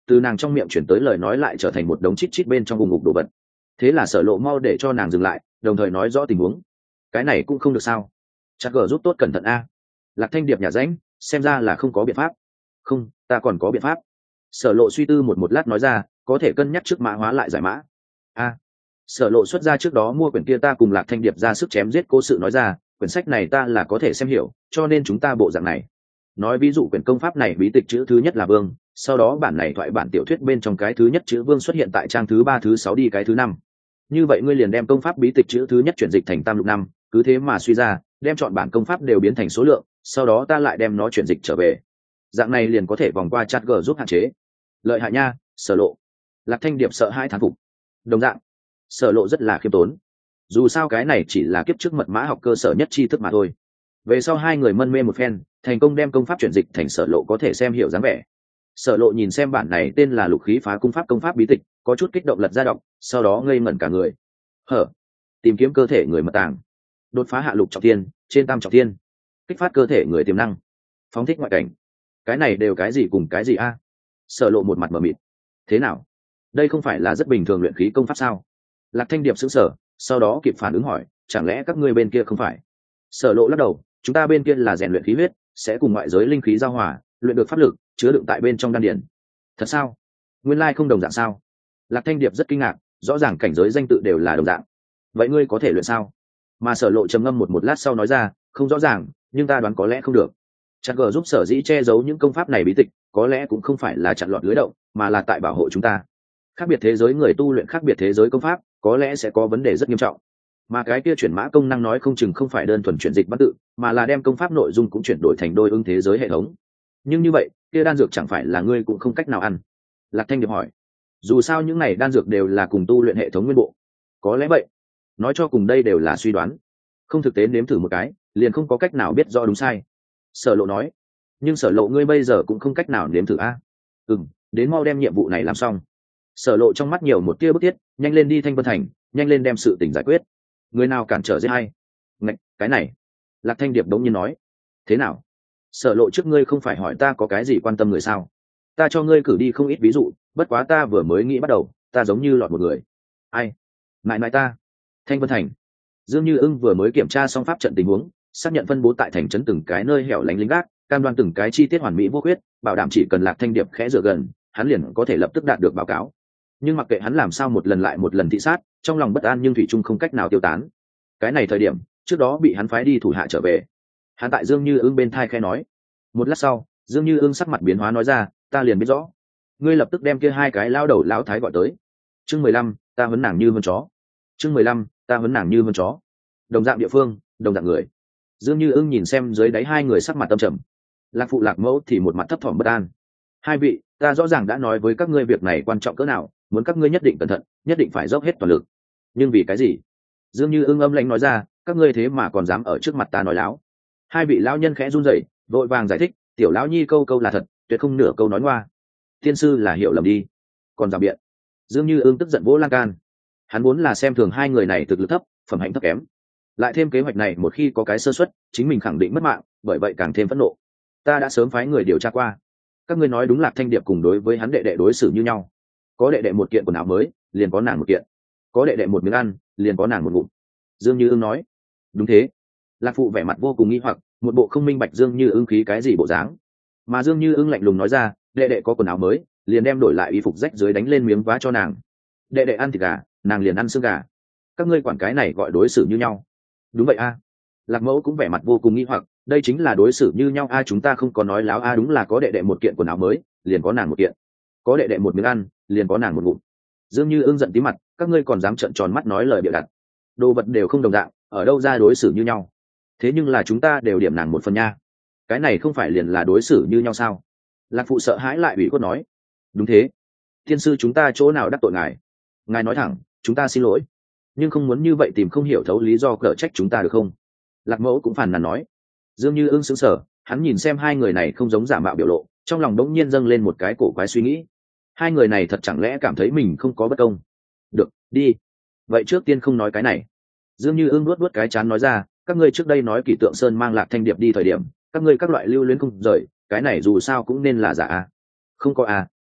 từ nàng trong miệng chuyển tới lời nói lại trở thành một đống chít chít bên trong vùng ngục đồ vật. Thế là Sở Lộ mau để cho nàng dừng lại, đồng thời nói rõ tình huống. Cái này cũng không được sao? Chắc gờ giúp tốt cẩn thận a. Lạc Thanh Điệp nhà ránh, xem ra là không có biện pháp. Không, ta còn có biện pháp. Sở Lộ suy tư một một lát nói ra, có thể cân nhắc trước mã hóa lại giải mã. A. Sở Lộ xuất ra trước đó mua quyển kia ta cùng Lạc Thanh Điệp ra sức chém giết cố sự nói ra, quyển sách này ta là có thể xem hiểu, cho nên chúng ta bộ dạng này. Nói ví dụ quyển công pháp này bí tịch chữ thứ nhất là vương, sau đó bản này thoại bản tiểu thuyết bên trong cái thứ nhất chữ vương xuất hiện tại trang thứ ba thứ sáu đi cái thứ năm. Như vậy ngươi liền đem công pháp bí tịch chữ thứ nhất chuyển dịch thành tam lục năm, cứ thế mà suy ra, đem chọn bản công pháp đều biến thành số lượng, sau đó ta lại đem nó chuyển dịch trở về. Dạng này liền có thể vòng qua chat g giúp hạn chế. Lợi hại nha, Sở Lộ. Lạc Thanh Điệp sợ hai thán phục. Đồng dạng, Sở Lộ rất là khiêm tốn. Dù sao cái này chỉ là kiếp trước mật mã học cơ sở nhất tri thức mà thôi. Về sau hai người mân mê một phen, thành công đem công pháp chuyển dịch thành Sở Lộ có thể xem hiểu dáng vẻ. Sở Lộ nhìn xem bản này tên là Lục khí phá cung pháp công pháp bí tịch, có chút kích động lật ra đọc, sau đó ngây ngẩn cả người. Hở, tìm kiếm cơ thể người mật tàng, đột phá hạ lục trọng thiên, trên tam trọng thiên, kích phát cơ thể người tiềm năng, phóng thích ngoại cảnh. Cái này đều cái gì cùng cái gì a? Sở Lộ một mặt mờ mịt. Thế nào? Đây không phải là rất bình thường luyện khí công pháp sao? Lạc Thanh Điệp sững sờ, sau đó kịp phản ứng hỏi, chẳng lẽ các ngươi bên kia không phải? Sở Lộ lắc đầu, chúng ta bên kia là rèn luyện khí huyết, sẽ cùng ngoại giới linh khí giao hòa, luyện được pháp lực, chứa đựng tại bên trong đan điển. Thật sao? Nguyên lai không đồng dạng sao? Lạc Thanh Điệp rất kinh ngạc, rõ ràng cảnh giới danh tự đều là đồng dạng. Vậy ngươi có thể luyện sao? Mà Sở Lộ trầm ngâm một một lát sau nói ra, không rõ ràng, nhưng ta đoán có lẽ không được. Chắc gờ giúp Sở dĩ che giấu những công pháp này bí tịch, có lẽ cũng không phải là chặn lọt lưới động, mà là tại bảo hộ chúng ta. Khác biệt thế giới người tu luyện khác biệt thế giới công pháp, có lẽ sẽ có vấn đề rất nghiêm trọng. Mà cái kia chuyển mã công năng nói không chừng không phải đơn thuần chuyển dịch văn tự, mà là đem công pháp nội dung cũng chuyển đổi thành đôi ứng thế giới hệ thống. Nhưng như vậy, kia đan dược chẳng phải là ngươi cũng không cách nào ăn? Lạc Thanh Điệp hỏi. Dù sao những này đan dược đều là cùng tu luyện hệ thống nguyên bộ. Có lẽ vậy. Nói cho cùng đây đều là suy đoán, không thực tế nếm thử một cái, liền không có cách nào biết rõ đúng sai. Sở Lộ nói. Nhưng Sở Lộ ngươi bây giờ cũng không cách nào nếm thử a. Ừm, đến mau đem nhiệm vụ này làm xong. Sở Lộ trong mắt nhiều một tia bức thiết, nhanh lên đi Thanh Vân Thành, nhanh lên đem sự tình giải quyết. Người nào cản trở giết hay? Ngạch, cái này. Lạc Thanh Điệp đống nhiên nói. Thế nào? Sở Lộ trước ngươi không phải hỏi ta có cái gì quan tâm người sao? Ta cho ngươi cử đi không ít ví dụ, bất quá ta vừa mới nghĩ bắt đầu, ta giống như lọt một người. Ai? Mãi mãi ta. Thanh Vân Thành. Dương Như Ưng vừa mới kiểm tra xong pháp trận tình huống, xác nhận phân bố tại thành trấn từng cái nơi hẻo lánh lính gác, cam đoan từng cái chi tiết hoàn mỹ vô khuyết, bảo đảm chỉ cần Lạc Thanh Điệp khẽ dựa gần, hắn liền có thể lập tức đạt được báo cáo. Nhưng mặc kệ hắn làm sao một lần lại một lần thị sát, trong lòng bất an nhưng thủy chung không cách nào tiêu tán. Cái này thời điểm, trước đó bị hắn phái đi thủ hạ trở về. Hắn tại Dương Như Ưng bên thai khẽ nói. Một lát sau, Dương Như Ưng sắc mặt biến hóa nói ra, ta liền biết rõ. Ngươi lập tức đem kia hai cái lao đầu lão thái gọi tới. Chương mười lăm, ta huấn nàng như vươn chó. Chương mười lăm, ta huấn nàng như vươn chó. Đồng dạng địa phương, đồng dạng người. Dương Như Ưng nhìn xem dưới đáy hai người sắc mặt tâm trầm. Lạc phụ Lạc mẫu thì một mặt thấp thỏm bất an. Hai vị, ta rõ ràng đã nói với các ngươi việc này quan trọng cỡ nào, muốn các ngươi nhất định cẩn thận, nhất định phải dốc hết toàn lực. Nhưng vì cái gì? Dương Như Ưng âm lãnh nói ra, các ngươi thế mà còn dám ở trước mặt ta nói láo. Hai vị lão nhân khẽ run rẩy, vội vàng giải thích, tiểu lão nhi câu câu là thật, tuyệt không nửa câu nói ngoa. Tiên sư là hiểu lầm đi. Còn rào biện. Dương Như Ưng tức giận vỗ lan can. Hắn muốn là xem thường hai người này thực lực thấp, phẩm hạnh thấp kém. Lại thêm kế hoạch này một khi có cái sơ suất, chính mình khẳng định mất mạng, bởi vậy càng thêm phẫn nộ. Ta đã sớm phái người điều tra qua. Các ngươi nói đúng, Lạc Thanh Điệp cùng đối với hắn đệ đệ đối xử như nhau. Có đệ đệ một kiện quần áo mới, liền có nàng một kiện. Có đệ đệ một miếng ăn, liền có nàng một ngụm. Dương Như Ưng nói. Đúng thế. Lạc phụ vẻ mặt vô cùng nghi hoặc, một bộ không minh bạch Dương Như Ưng khí cái gì bộ dáng. Mà Dương Như Ưng lạnh lùng nói ra, đệ đệ có quần áo mới, liền đem đổi lại y phục rách dưới đánh lên miếng vá cho nàng. Đệ đệ ăn thịt gà, nàng liền ăn xương gà. Các ngươi quản cái này gọi đối xử như nhau? Đúng vậy a. Lạc mẫu cũng vẻ mặt vô cùng nghi hoặc, đây chính là đối xử như nhau a, chúng ta không có nói láo a, đúng là có đệ đệ một kiện quần áo mới, liền có nàng một kiện. Có đệ đệ một miếng ăn, liền có nàng một ngụm. Dương Như Ưng giận tí mặt, các ngươi còn dám trợn tròn mắt nói lời bịa đặt. Đồ vật đều không đồng dạng, ở đâu ra đối xử như nhau? Thế nhưng là chúng ta đều điểm nàng một phần nha. Cái này không phải liền là đối xử như nhau sao? Lạc phụ sợ hãi lại ủy khuất nói. Đúng thế. Thiên sư chúng ta chỗ nào đắc tội ngài? Ngài nói thẳng, chúng ta xin lỗi. Nhưng không muốn như vậy tìm không hiểu thấu lý do cở trách chúng ta được không? Lạc mẫu cũng phàn nàn nói. Dương Như Ưng sững sờ, hắn nhìn xem hai người này không giống giả mạo biểu lộ, trong lòng đống nhiên dâng lên một cái cổ quái suy nghĩ. Hai người này thật chẳng lẽ cảm thấy mình không có bất công? Được, đi. Vậy trước tiên không nói cái này. Dương Như Ưng nuốt nuốt cái chán nói ra, các ngươi trước đây nói Kỷ Tượng Sơn mang Lạc Thanh Điệp đi thời điểm, các ngươi các loại lưu luyến không rời, cái này dù sao cũng nên là giả a. Không có a,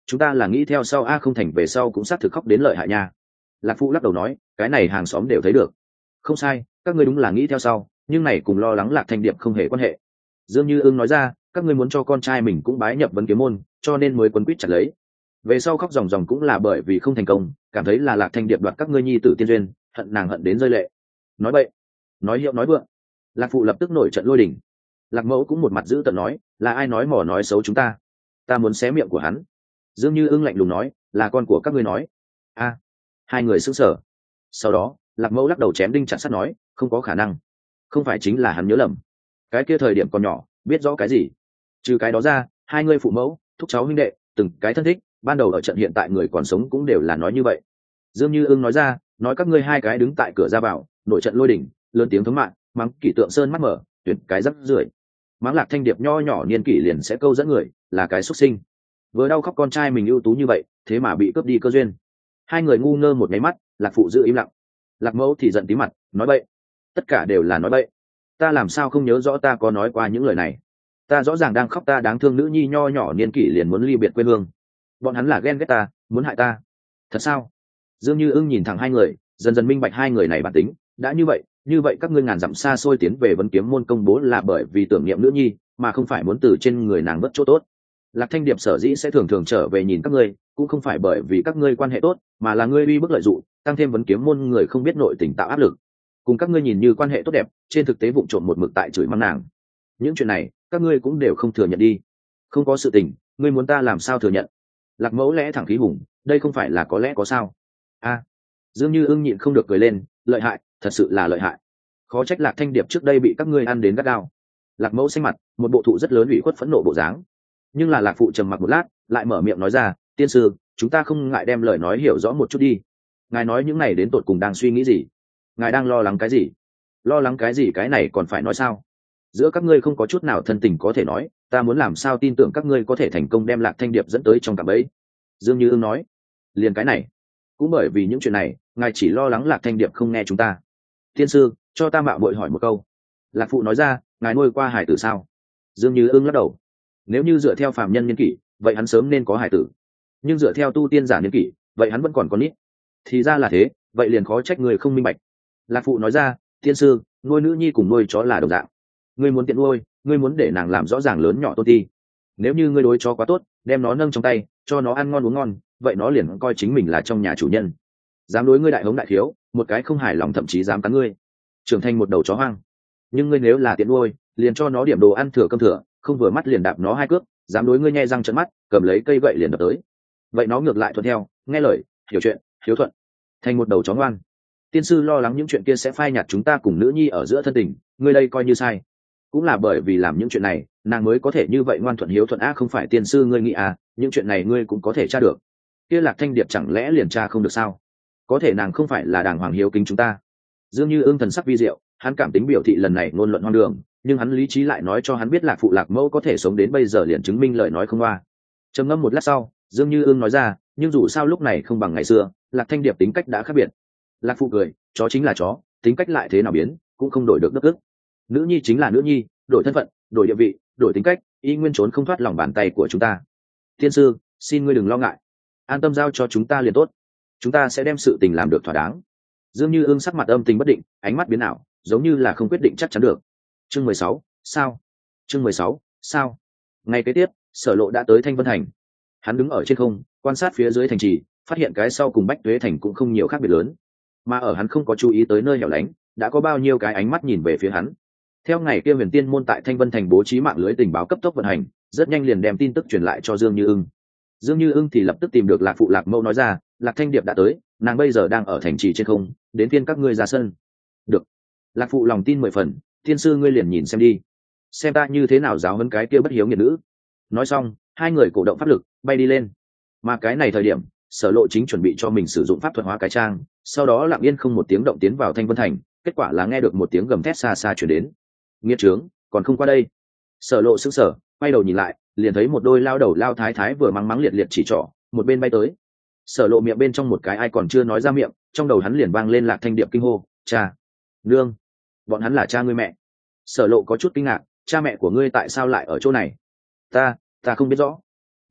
chúng ta là nghĩ theo sau a không thành về sau cũng xác thực khóc đến lợi hại nha. Lạc Phụ lắc đầu nói, cái này hàng xóm đều thấy được. Không sai, các ngươi đúng là nghĩ theo sau, nhưng này cùng lo lắng Lạc Thanh Điệp không hề quan hệ. Dương Như Ưng nói ra, các ngươi muốn cho con trai mình cũng bái nhập Vấn Kiếm môn, cho nên mới quấn quýt chặt lấy. Về sau khóc ròng ròng cũng là bởi vì không thành công, cảm thấy là Lạc Thanh Điệp đoạt các ngươi nhi tử tiên duyên, hận nàng hận đến rơi lệ. Nói bậy, nói hiệu nói vượng. Lạc Phụ lập tức nổi trận lôi đình. Lạc Mẫu cũng một mặt giữ tợn nói, là ai nói mỏ nói xấu chúng ta? Ta muốn xé miệng của hắn. Dương Như Ưng lạnh lùng nói, là con của các ngươi nói. A. Hai người sững sờ. Sau đó, Lạc Mẫu lắc đầu chém đinh chặt sắt nói, không có khả năng, không phải chính là hắn nhớ lầm. Cái kia thời điểm còn nhỏ, biết rõ cái gì? Trừ cái đó ra, hai người phụ mẫu, thúc cháu huynh đệ, từng cái thân thích, ban đầu ở trận hiện tại người còn sống cũng đều là nói như vậy. Dương Như Ưng nói ra, nói các ngươi hai cái đứng tại cửa ra vào, nội trận lôi đỉnh, lớn tiếng thống mạng, mắng Kỷ Tượng Sơn mắt mở, tuyệt cái rắc rưởi. Mắng Lạc Thanh Điệp nho nhỏ niên kỷ liền sẽ câu dẫn người, là cái xuất sinh. Vừa đau khóc con trai mình ưu tú như vậy, thế mà bị cướp đi cơ duyên. Hai người ngu ngơ một cái mắt, Lạc Phụ giữ im lặng. Lạc Mẫu thì giận tí mặt, nói bậy, tất cả đều là nói bậy. Ta làm sao không nhớ rõ ta có nói qua những lời này? Ta rõ ràng đang khóc, ta đáng thương nữ nhi nho nhỏ niên kỷ liền muốn ly biệt quê hương. Bọn hắn là ghen ghét ta, muốn hại ta. Thật sao? Dương Như Ưng nhìn thẳng hai người, dần dần minh bạch hai người này bản tính. Đã như vậy, như vậy các ngươi ngàn dặm xa xôi tiến về Vấn Kiếm môn công bố là bởi vì tưởng niệm nữ nhi, mà không phải muốn từ trên người nàng mất chỗ tốt. Lạc Thanh Điệp sở dĩ sẽ thường thường trở về nhìn các ngươi, cũng không phải bởi vì các ngươi quan hệ tốt, mà là ngươi uy bức lợi dụng, tăng thêm Vấn Kiếm môn người không biết nội tình tạo áp lực. Cùng các ngươi nhìn như quan hệ tốt đẹp, trên thực tế vụng trộm một mực tại chửi mắng nàng. Những chuyện này, các ngươi cũng đều không thừa nhận đi. Không có sự tình, ngươi muốn ta làm sao thừa nhận? Lạc Mẫu lẽ thẳng khí hùng, đây không phải là có lẽ có sao? A. Dương Như Ưng nhịn không được cười lên, lợi hại, thật sự là lợi hại. Khó trách Lạc Thanh Điệp trước đây bị các ngươi ăn đến gắt gao. Lạc Mẫu xanh mặt, một bộ thụ rất lớn ủy khuất phẫn nộ bộ dáng. Nhưng là Lạc Phụ trầm mặc một lát, lại mở miệng nói ra, tiên sư, chúng ta không ngại đem lời nói hiểu rõ một chút đi. Ngài nói những này đến tột cùng đang suy nghĩ gì? Ngài đang lo lắng cái gì? Lo lắng cái gì? Cái này còn phải nói sao? Giữa các ngươi không có chút nào thân tình có thể nói, ta muốn làm sao tin tưởng các ngươi có thể thành công đem Lạc Thanh Điệp dẫn tới trong cạm bẫy? Dương Như Ưng nói, liền cái này, cũng bởi vì những chuyện này, ngài chỉ lo lắng Lạc Thanh Điệp không nghe chúng ta. Tiên sư, cho ta mạo muội hỏi một câu. Lạc Phụ nói ra, ngài nuôi qua hải tử sao? Dương Như Ưng lắc đầu. Nếu như dựa theo phàm nhân niên kỷ, vậy hắn sớm nên có hải tử. Nhưng dựa theo tu tiên giả niên kỷ, vậy hắn vẫn còn con nít. Thì ra là thế, vậy liền khó trách người không minh bạch. Lạc Phụ nói ra, tiên sư, nuôi nữ nhi cùng nuôi chó là đồng dạng. Ngươi muốn tiện nuôi, ngươi muốn để nàng làm rõ ràng lớn nhỏ tôn ti. Nếu như ngươi đối chó quá tốt, đem nó nâng trong tay, cho nó ăn ngon uống ngon, vậy nó liền coi chính mình là trong nhà chủ nhân. Dám đối ngươi đại hống đại thiếu, một cái không hài lòng thậm chí dám cắn ngươi, trưởng thành một đầu chó hoang. Nhưng ngươi nếu là tiện nuôi, liền cho nó điểm đồ ăn thừa cơm thừa, không vừa mắt liền đạp nó hai cước, dám đối ngươi nhe răng trợn mắt, cầm lấy cây gậy liền đập tới. Vậy nó ngược lại thuận theo, nghe lời, hiểu chuyện, hiếu thuận, thành một đầu chó ngoan. Tiên sư lo lắng những chuyện kia sẽ phai nhạt chúng ta cùng nữ nhi ở giữa thân tình, ngươi đây coi như sai. Cũng là bởi vì làm những chuyện này, nàng mới có thể như vậy ngoan thuận hiếu thuận. Á không phải tiên sư ngươi nghĩ à, những chuyện này ngươi cũng có thể tra được. Kia Lạc Thanh Điệp chẳng lẽ liền tra không được sao? Có thể nàng không phải là đàng hoàng hiếu kính chúng ta. Dương Như Ưng thần sắc vi diệu, hắn cảm tính biểu thị lần này ngôn luận hoang đường, nhưng hắn lý trí lại nói cho hắn biết Lạc Phụ Lạc Mẫu có thể sống đến bây giờ liền chứng minh lời nói không hoa. Trầm ngâm một lát sau, Dương Như Ưng nói ra, nhưng dù sao lúc này không bằng ngày xưa, Lạc Thanh Điệp tính cách đã khác biệt. Lạc Phụ cười, chó chính là chó, tính cách lại thế nào biến, cũng không đổi được đất ức. Nữ nhi chính là nữ nhi, đổi thân phận, đổi địa vị, đổi tính cách, y nguyên trốn không thoát lòng bàn tay của chúng ta. Thiên sư, xin ngươi đừng lo ngại, an tâm giao cho chúng ta liền tốt, chúng ta sẽ đem sự tình làm được thỏa đáng. Dương Như Ưng sắc mặt âm tình bất định, ánh mắt biến ảo, giống như là không quyết định chắc chắn được. Chương mười sáu, sao? Chương mười sáu, sao? Ngày kế tiếp, Sở Lộ đã tới Thanh Vân Thành. Hắn đứng ở trên không, quan sát phía dưới thành trì, phát hiện cái sau cùng Bách Tuế Thành cũng không nhiều khác biệt lớn, mà ở hắn không có chú ý tới nơi hẻo lánh, đã có bao nhiêu cái ánh mắt nhìn về phía hắn. Theo ngày kia Huyền Tiên môn tại Thanh Vân Thành bố trí mạng lưới tình báo cấp tốc vận hành, rất nhanh liền đem tin tức truyền lại cho Dương Như Ưng. Dương Như Ưng thì lập tức tìm được Lạc Phụ Lạc Mẫu nói ra, Lạc Thanh Điệp đã tới, nàng bây giờ đang ở thành trì trên không, đến phiên các ngươi ra sân. Được. Lạc Phụ lòng tin mười phần, thiên sư ngươi liền nhìn xem đi, xem ta như thế nào giáo huấn cái kia bất hiếu nghiệt nữ. Nói xong, hai người cổ động pháp lực bay đi lên. Mà cái này thời điểm, Sở Lộ chính chuẩn bị cho mình sử dụng pháp thuật hóa cái trang, sau đó lặng yên không một tiếng động tiến vào Thanh Vân Thành, kết quả là nghe được một tiếng gầm thét xa xa truyền đến. Nghiệt trướng, còn không qua đây. Sở Lộ sững sờ, quay đầu nhìn lại, liền thấy một đôi lao đầu lao thái thái vừa mắng mắng liệt liệt chỉ trỏ, một bên bay tới. Sở Lộ miệng bên trong một cái ai còn chưa nói ra miệng, trong đầu hắn liền vang lên Lạc Thanh Điệp kinh hô, cha, nương, bọn hắn là cha ngươi mẹ. Sở Lộ có chút kinh ngạc, cha mẹ của ngươi tại sao lại ở chỗ này? Ta, ta không biết rõ.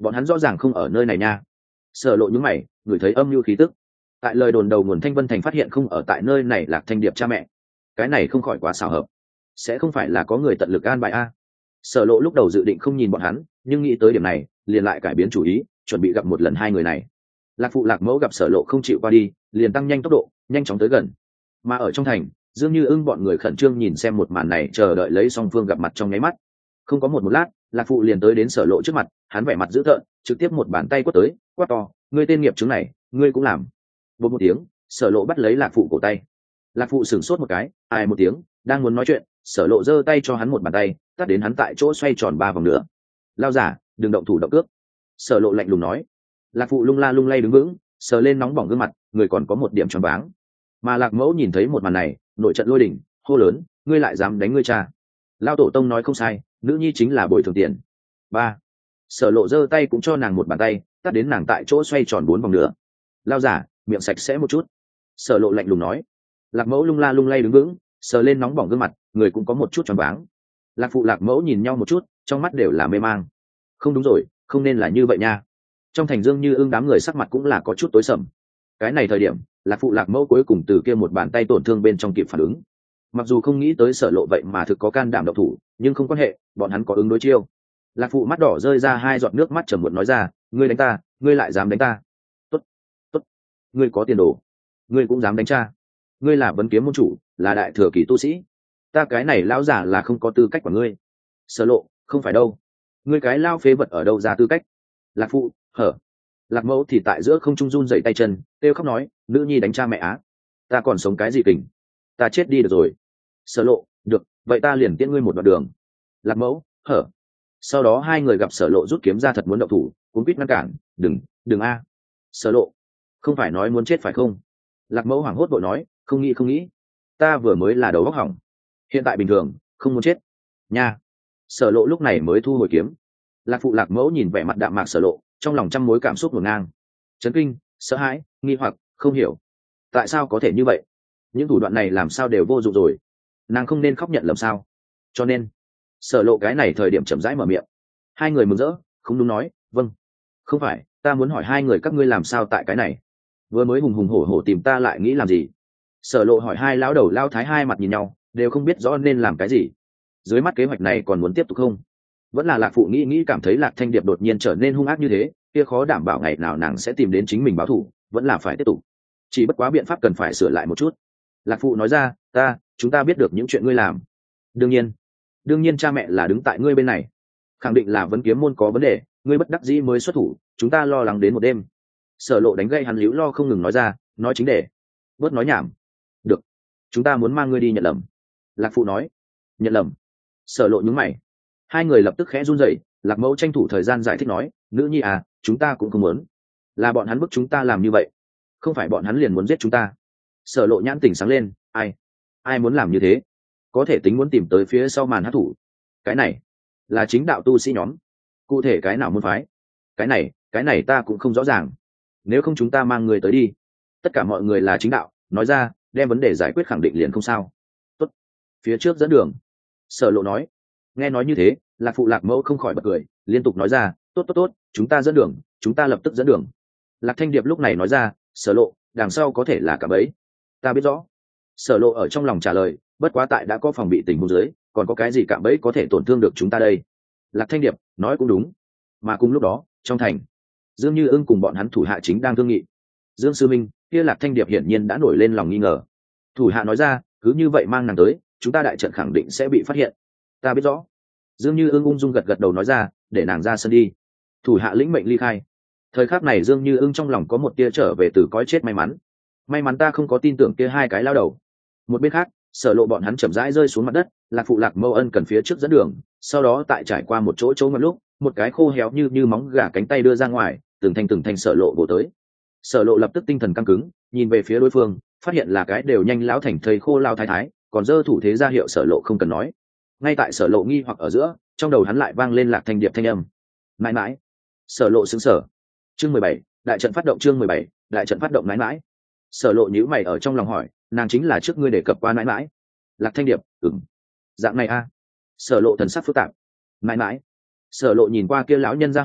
bọn hắn rõ ràng không ở nơi này nha. Sở Lộ nhướng mày, ngửi thấy âm mưu khí tức. Tại lời đồn đầu nguồn Thanh Vân Thành phát hiện không ở tại nơi này Lạc Thanh Điệp cha mẹ, cái này không khỏi quá xảo hợp, sẽ không phải là có người tận lực an bài a. Sở Lộ lúc đầu dự định không nhìn bọn hắn, nhưng nghĩ tới điểm này liền lại cải biến chủ ý, chuẩn bị gặp một lần hai người này. Lạc phụ Lạc mẫu gặp Sở Lộ không chịu qua đi, liền tăng nhanh tốc độ, nhanh chóng tới gần. Mà ở trong thành, Dương Như Ưng bọn người khẩn trương nhìn xem một màn này, chờ đợi lấy song phương gặp mặt trong nháy mắt. Không có một một lát, Lạc phụ liền tới đến Sở Lộ trước mặt, hắn vẻ mặt dữ tợn, trực tiếp một bàn tay quất tới, quát to: "Ngươi tên nghiệp chứng này, ngươi cũng làm!" Bột một tiếng, Sở Lộ bắt lấy Lạc phụ cổ tay. Lạc phụ sửng sốt một cái, ai một tiếng, đang muốn nói chuyện, Sở Lộ giơ tay cho hắn một bàn tay, tát đến hắn tại chỗ xoay tròn ba vòng nữa. "Lao giả, đừng động thủ động cước!" Sở Lộ lạnh lùng nói. Lạc phụ lung la lung lay đứng vững, sờ lên nóng bỏng gương mặt, người còn có một điểm choáng váng. Mà Lạc mẫu nhìn thấy một màn này, nội trận lôi đỉnh, hô lớn: "Ngươi lại dám đánh ngươi cha!" Lao tổ tông nói không sai, nữ nhi chính là bồi thường tiền. Ba. Sở Lộ giơ tay cũng cho nàng một bàn tay, tát đến nàng tại chỗ xoay tròn bốn vòng nữa. "Lao giả, miệng sạch sẽ một chút!" Sở Lộ lạnh lùng nói. Lạc mẫu lung la lung lay đứng vững, sờ lên nóng bỏng gương mặt, người cũng có một chút choáng váng. Lạc phụ Lạc mẫu nhìn nhau một chút, trong mắt đều là mê mang. Không đúng rồi, không nên là như vậy nha. Trong thành Dương Như Ưng đám người sắc mặt cũng là có chút tối sầm. Cái này thời điểm, Lạc phụ Lạc mẫu cuối cùng từ kia một bàn tay tổn thương bên trong kịp phản ứng. Mặc dù không nghĩ tới Sở Lộ vậy mà thực có can đảm động thủ, nhưng không quan hệ, bọn hắn có ứng đối chiêu. Lạc phụ mắt đỏ rơi ra hai giọt nước mắt trầm muộn nói ra: "Ngươi đánh ta, ngươi lại dám đánh ta? Tốt, tốt, ngươi có tiền đồ, ngươi cũng dám đánh cha? Ngươi là Vấn Kiếm môn chủ, là đại thừa kỳ tu sĩ, ta cái này lão giả là không có tư cách của ngươi." Sở Lộ: "Không phải đâu, ngươi cái lao phế vật ở đâu ra tư cách?" Lạc phụ: "Hở." Lạc mẫu thì tại giữa không trung run dậy tay chân, kêu khóc nói: "Nữ nhi đánh cha mẹ á, ta còn sống cái gì kình, ta chết đi được rồi." Sở Lộ: "Được, vậy ta liền tiễn ngươi một đoạn đường." Lạc mẫu: "Hở." Sau đó hai người gặp Sở Lộ rút kiếm ra thật muốn động thủ, cũng biết ngăn cản: "Đừng, đừng a." Sở Lộ: "Không phải nói muốn chết phải không?" Lạc mẫu hoảng hốt vội nói: "Không nghĩ không nghĩ, ta vừa mới là đầu óc hỏng, hiện tại bình thường, không muốn chết nha." Sở Lộ lúc này mới thu hồi kiếm. Lạc phụ Lạc mẫu nhìn vẻ mặt đạm mạc Sở Lộ, trong lòng trăm mối cảm xúc ngổn ngang, chấn kinh, sợ hãi, nghi hoặc, không hiểu tại sao có thể như vậy. Những thủ đoạn này làm sao đều vô dụng rồi, nàng không nên khóc nhận lầm sao? Cho nên Sở Lộ cái này thời điểm chậm rãi mở miệng. Hai người mừng rỡ, không đúng nói: "Vâng." "Không phải, ta muốn hỏi hai người các ngươi làm sao tại cái này, vừa mới hùng hùng hổ hổ tìm ta lại nghĩ làm gì?" Sở Lộ hỏi. Hai lão đầu lao thái hai mặt nhìn nhau, đều không biết rõ nên làm cái gì. Dưới mắt kế hoạch này còn muốn tiếp tục không? Vẫn là Lạc phụ nghĩ nghĩ cảm thấy Lạc Thanh Điệp đột nhiên trở nên hung ác như thế, kia khó đảm bảo ngày nào nàng sẽ tìm đến chính mình báo thù, vẫn là phải tiếp tục. Chỉ bất quá biện pháp cần phải sửa lại một chút. Lạc phụ nói ra: "Ta, chúng ta biết được những chuyện ngươi làm. Đương nhiên, đương nhiên cha mẹ là đứng tại ngươi bên này, khẳng định là Vấn Kiếm môn có vấn đề, ngươi bất đắc dĩ mới xuất thủ, chúng ta lo lắng đến một đêm." Sở Lộ đánh gây hắn líu lo không ngừng nói ra: "Nói chính đề, bớt nói nhảm." "Được, chúng ta muốn mang ngươi đi nhận lầm." Lạc phụ nói. "Nhận lầm?" Sở Lộ nhướng mày. Hai người lập tức khẽ run rẩy. Lạc mẫu tranh thủ thời gian giải thích nói: "Nữ nhi à, chúng ta cũng không muốn, là bọn hắn bức chúng ta làm như vậy, không phải bọn hắn liền muốn giết chúng ta." Sở Lộ nhãn tỉnh sáng lên: ai ai muốn làm như thế? Có thể tính muốn tìm tới phía sau màn hát thủ. Cái này là chính đạo tu sĩ nhóm, cụ thể cái nào môn phái, cái này cái này ta cũng không rõ ràng. Nếu không chúng ta mang người tới đi, tất cả mọi người là chính đạo, nói ra đem vấn đề giải quyết khẳng định liền không sao. Tốt, phía trước dẫn đường. Sở Lộ nói. Nghe nói như thế, Lạc phụ Lạc mẫu không khỏi bật cười, liên tục nói ra: "Tốt tốt tốt, chúng ta dẫn đường, chúng ta lập tức dẫn đường." Lạc Thanh Điệp lúc này nói ra: "Sở Lộ, đằng sau có thể là cả bẫy." "Ta biết rõ." Sở Lộ ở trong lòng trả lời, bất quá tại đã có phòng bị tình huống dưới, còn có cái gì cạm bẫy có thể tổn thương được chúng ta đây? Lạc Thanh Điệp nói cũng đúng. Mà cùng lúc đó, trong thành, Dương Như Ưng cùng bọn hắn thủ hạ chính đang thương nghị. Dương sư minh, kia Lạc Thanh Điệp hiển nhiên đã nổi lên lòng nghi ngờ. Thủ hạ nói ra: "Cứ như vậy mang nàng tới, chúng ta đại trận khẳng định sẽ bị phát hiện." "Ta biết rõ." Dương Như Ưng ung dung gật gật đầu nói ra: "Để nàng ra sân đi." Thủ hạ lĩnh mệnh ly khai. Thời khắc này Dương Như Ưng trong lòng có một tia trở về từ cõi chết may mắn. May mắn ta không có tin tưởng kia hai cái lao đầu. Một bên khác, Sở Lộ bọn hắn chậm rãi rơi xuống mặt đất, Lạc phụ Lạc mẫu ân cần phía trước dẫn đường, sau đó tại trải qua một chỗ chỗ ngặt lúc, một cái khô héo như như móng gà cánh tay đưa ra ngoài, từng thành từng thành Sở Lộ bổ tới. Sở Lộ lập tức tinh thần căng cứng, nhìn về phía đối phương, phát hiện là cái đều nhanh lão thành thầy khô lao thái thái, còn giơ thủ thế ra hiệu Sở Lộ không cần nói. Ngay tại Sở Lộ nghi hoặc ở giữa, trong đầu hắn lại vang lên Lạc Thanh Điệp thanh âm. "Mãi mãi." Sở Lộ sững sờ. Chương mười bảy, đại trận phát động. Chương mười bảy, đại trận phát động. Mãi mãi. Sở Lộ nhíu mày ở trong lòng hỏi: "Nàng chính là trước ngươi đề cập qua mãi mãi?" Lạc Thanh Điệp: "Ừm." "Dạng này a?" Sở Lộ thần sắc phức tạp. "Mãi mãi." Sở Lộ nhìn qua kia lão nhân ra hỏi: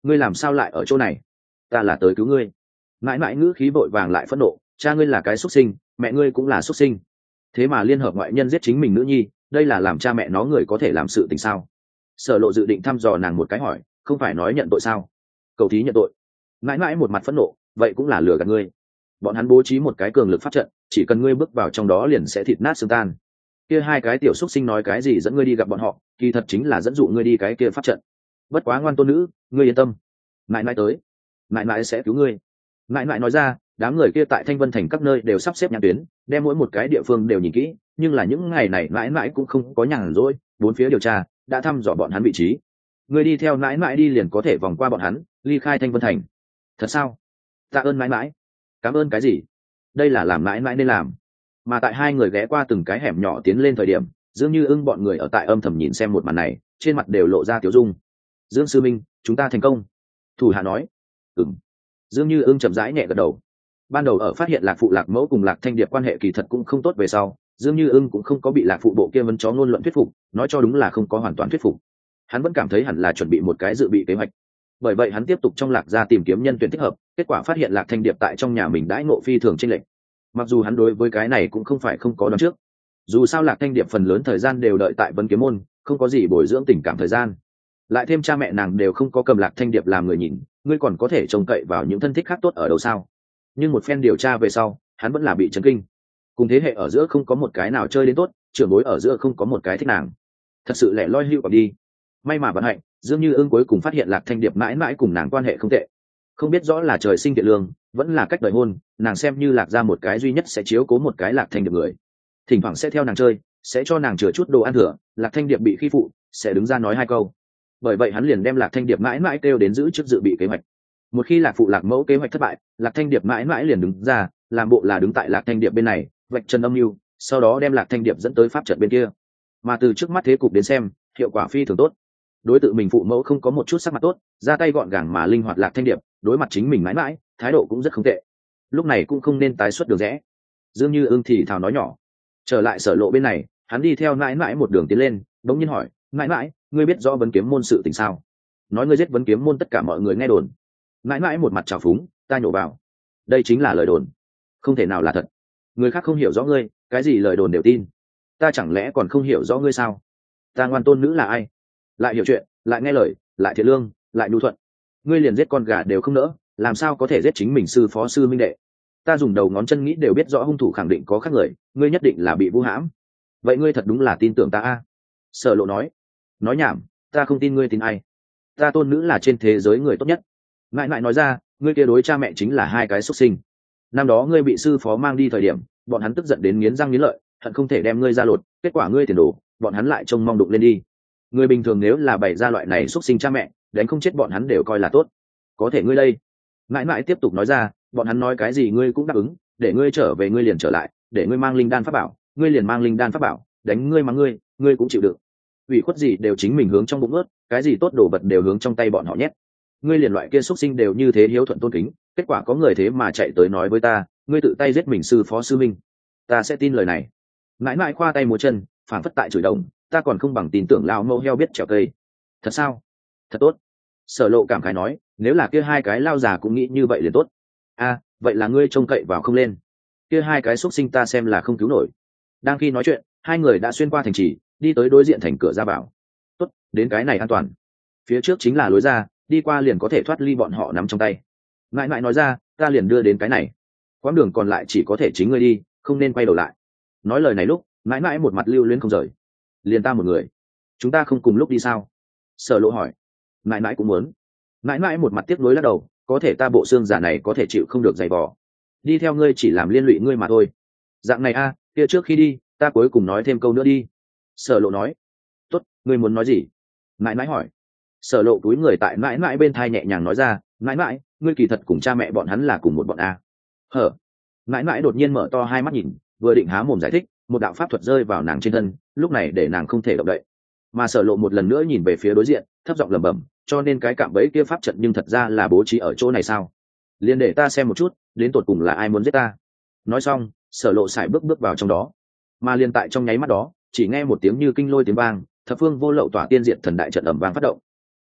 ngươi làm sao lại ở chỗ này? Ta là tới cứu ngươi. Mãi mãi ngữ khí vội vàng lại phẫn nộ, cha ngươi là cái xuất sinh, mẹ ngươi cũng là xuất sinh, thế mà liên hợp ngoại nhân giết chính mình nữ nhi, đây là làm cha mẹ nó người có thể làm sự tình sao? Sở Lộ dự định thăm dò nàng một cái hỏi, không phải nói nhận tội sao? Cầu thí nhận tội. Mãi mãi một mặt phẫn nộ, vậy cũng là lừa gạt ngươi. Bọn hắn bố trí một cái cường lực pháp trận, chỉ cần ngươi bước vào trong đó liền sẽ thịt nát xương tan. Kia hai cái tiểu xuất sinh nói cái gì dẫn ngươi đi gặp bọn họ, kỳ thật chính là dẫn dụ ngươi đi cái kia pháp trận. Bất quá ngoan tôn nữ, ngươi yên tâm, mãi mãi tới, mãi mãi sẽ cứu ngươi. Mãi mãi nói ra, đám người kia tại Thanh Vân thành các nơi đều sắp xếp nhãn tuyến, đem mỗi một cái địa phương đều nhìn kỹ, nhưng là những ngày này mãi mãi cũng không có nhàn rỗi, bốn phía điều tra đã thăm dò bọn hắn vị trí. Ngươi đi theo mãi mãi đi liền có thể vòng qua bọn hắn, ly khai Thanh Vân thành. Thật sao? Tạ ơn mãi mãi. Cảm ơn cái gì? Đây là làm mãi mãi nên làm. Mà tại hai người ghé qua từng cái hẻm nhỏ tiến lên thời điểm, dường như ưng bọn người ở tại âm thầm nhìn xem một màn này, trên mặt đều lộ ra tiểu dung. Dương sư minh, chúng ta thành công. Thủ hạ nói. Ừm. Dương như ưng chậm rãi nhẹ gật đầu. Ban đầu ở phát hiện lạc phụ lạc mẫu cùng lạc thanh điệp quan hệ kỳ thật cũng không tốt về sau, Dương như ưng cũng không có bị lạc phụ bộ kia vấn chó ngôn luận thuyết phục, nói cho đúng là không có hoàn toàn thuyết phục. Hắn vẫn cảm thấy hẳn là chuẩn bị một cái dự bị kế hoạch. Bởi vậy hắn tiếp tục trong lạc gia tìm kiếm nhân tuyển thích hợp, kết quả phát hiện lạc thanh điệp tại trong nhà mình đãi ngộ phi thường chênh lệch. Mặc dù hắn đối với cái này cũng không phải không có đoán trước, dù sao lạc thanh điệp phần lớn thời gian đều đợi tại Vân Kiếm môn, không có gì bồi dưỡng tình cảm thời gian, lại thêm cha mẹ nàng đều không có cầm lạc thanh điệp làm người nhìn, ngươi còn có thể trông cậy vào những thân thích khác tốt ở đâu sao? Nhưng một phen điều tra về sau, hắn vẫn là bị chấn kinh. Cùng thế hệ ở giữa không có một cái nào chơi đến tốt, trưởng bối ở giữa không có một cái thích nàng, thật sự lẻ loi hưu còn đi. May mà vận hạnh, Dương Như Ưng cuối cùng phát hiện lạc thanh điệp mãi mãi cùng nàng quan hệ không tệ, không biết rõ là trời sinh thiện lương, vẫn là cách đời hôn, nàng xem như lạc ra một cái duy nhất sẽ chiếu cố một cái lạc thanh điệp người, thỉnh thoảng sẽ theo nàng chơi, sẽ cho nàng chừa chút đồ ăn thừa, lạc thanh điệp bị khi phụ sẽ đứng ra nói hai câu. Bởi vậy hắn liền đem lạc thanh điệp mãi mãi kêu đến giữ chức dự bị kế hoạch. Một khi lạc phụ lạc mẫu kế hoạch thất bại, lạc thanh điệp mãi mãi liền đứng ra làm bộ là đứng tại lạc thanh điệp bên này, vạch chân âm mưu, sau đó đem lạc thanh điệp dẫn tới pháp trận bên kia. Mà từ trước mắt thế cục đến xem, hiệu quả phi thường tốt. Đối tượng mình phụ mẫu không có một chút sắc mặt tốt, ra tay gọn gàng mà linh hoạt lạc thanh điệp, đối mặt chính mình mãi mãi thái độ cũng rất không tệ. Lúc này cũng không nên tái xuất đường rẽ. Dương Như Ưng thì thào nói nhỏ. Trở lại Sở Lộ bên này, hắn đi theo mãi mãi một đường tiến lên, đống nhiên hỏi, mãi mãi, ngươi biết rõ Vấn Kiếm môn sự tình sao? Nói ngươi giết Vấn Kiếm môn tất cả mọi người nghe đồn. Mãi mãi một mặt trào phúng, ta nhổ vào, đây chính là lời đồn, không thể nào là thật. Người khác không hiểu rõ ngươi, cái gì lời đồn đều tin, ta chẳng lẽ còn không hiểu rõ ngươi sao? Ta ngoan tôn nữ là ai? Lại hiểu chuyện, lại nghe lời, lại thiện lương, lại nhu thuận, ngươi liền giết con gà đều không nỡ, làm sao có thể giết chính mình sư phó sư minh đệ? Ta dùng đầu ngón chân nghĩ đều biết rõ hung thủ khẳng định có khác người, ngươi nhất định là bị vu hãm. Vậy ngươi thật đúng là tin tưởng ta a? Sở Lộ nói. Nói nhảm, ta không tin, ngươi tin ai? Ta tôn nữ là trên thế giới người tốt nhất. Ngại ngại nói ra, ngươi kia đối cha mẹ chính là hai cái xuất sinh. Năm đó ngươi bị sư phó mang đi thời điểm, bọn hắn tức giận đến nghiến răng nghiến lợi, hận không thể đem ngươi ra lột, kết quả ngươi tiền đồ, bọn hắn lại trông mong đụng lên đi. Người bình thường nếu là bày ra loại này xuất sinh cha mẹ, đánh không chết bọn hắn đều coi là tốt. Có thể ngươi đây. Ngại ngại tiếp tục nói ra, bọn hắn nói cái gì ngươi cũng đáp ứng, để ngươi trở về ngươi liền trở lại, để ngươi mang linh đan pháp bảo, ngươi liền mang linh đan pháp bảo, đánh ngươi mà ngươi, ngươi cũng chịu đựng. Ủy khuất gì đều chính mình hướng trong bụng ướt, cái gì tốt đồ vật đều hướng trong tay bọn họ nhét. Ngươi liền loại kia xuất sinh đều như thế hiếu thuận tôn kính, kết quả có người thế mà chạy tới nói với ta, ngươi tự tay giết mình sư phó sư minh, ta sẽ tin lời này? Mãi mãi khoa tay múa chân, phản phất tại chửi đồng, ta còn không bằng tin tưởng lão mẫu heo biết trèo cây. Thật sao? Thật tốt. Sở Lộ cảm khái nói, nếu là kia hai cái lao già cũng nghĩ như vậy liền tốt. A, vậy là ngươi trông cậy vào không lên, kia hai cái xuất sinh ta xem là không cứu nổi. Đang khi nói chuyện, hai người đã xuyên qua thành trì, đi tới đối diện thành cửa ra vào. Tốt, đến cái này an toàn, phía trước chính là lối ra, đi qua liền có thể thoát ly bọn họ nắm trong tay. Ngại ngại nói ra, ta liền đưa đến cái này, quãng đường còn lại chỉ có thể chính ngươi đi, không nên quay đầu lại. Nói lời này lúc mãi mãi một mặt lưu luyến không rời. Liền ta một người, chúng ta không cùng lúc đi sao? Sở Lộ hỏi. Mãi mãi cũng muốn. Mãi mãi một mặt tiếc nuối lắc đầu, có thể ta bộ xương giả này có thể chịu không được giày vò, đi theo ngươi chỉ làm liên lụy ngươi mà thôi. Dạng này a, kia trước khi đi ta cuối cùng nói thêm câu nữa đi. Sở Lộ nói. Tốt, ngươi muốn nói gì? Mãi mãi hỏi. Sở Lộ túi người tại mãi mãi bên thai nhẹ nhàng nói ra, mãi mãi, ngươi kỳ thật cùng cha mẹ bọn hắn là cùng một bọn a. Hở? Mãi mãi đột nhiên mở to hai mắt nhìn, vừa định há mồm giải thích, một đạo pháp thuật rơi vào nàng trên thân, lúc này để nàng không thể động đậy. Mà Sở Lộ một lần nữa nhìn về phía đối diện, thấp giọng lẩm bẩm, cho nên cái cạm bẫy kia pháp trận nhưng thật ra là bố trí ở chỗ này sao? Liên để ta xem một chút, đến tột cùng là ai muốn giết ta. Nói xong, Sở Lộ sải bước bước vào trong đó. Mà liên tại trong nháy mắt đó, chỉ nghe một tiếng như kinh lôi tiếng vang, thập phương vô lậu tỏa tiên diệt thần đại trận ầm vang phát động.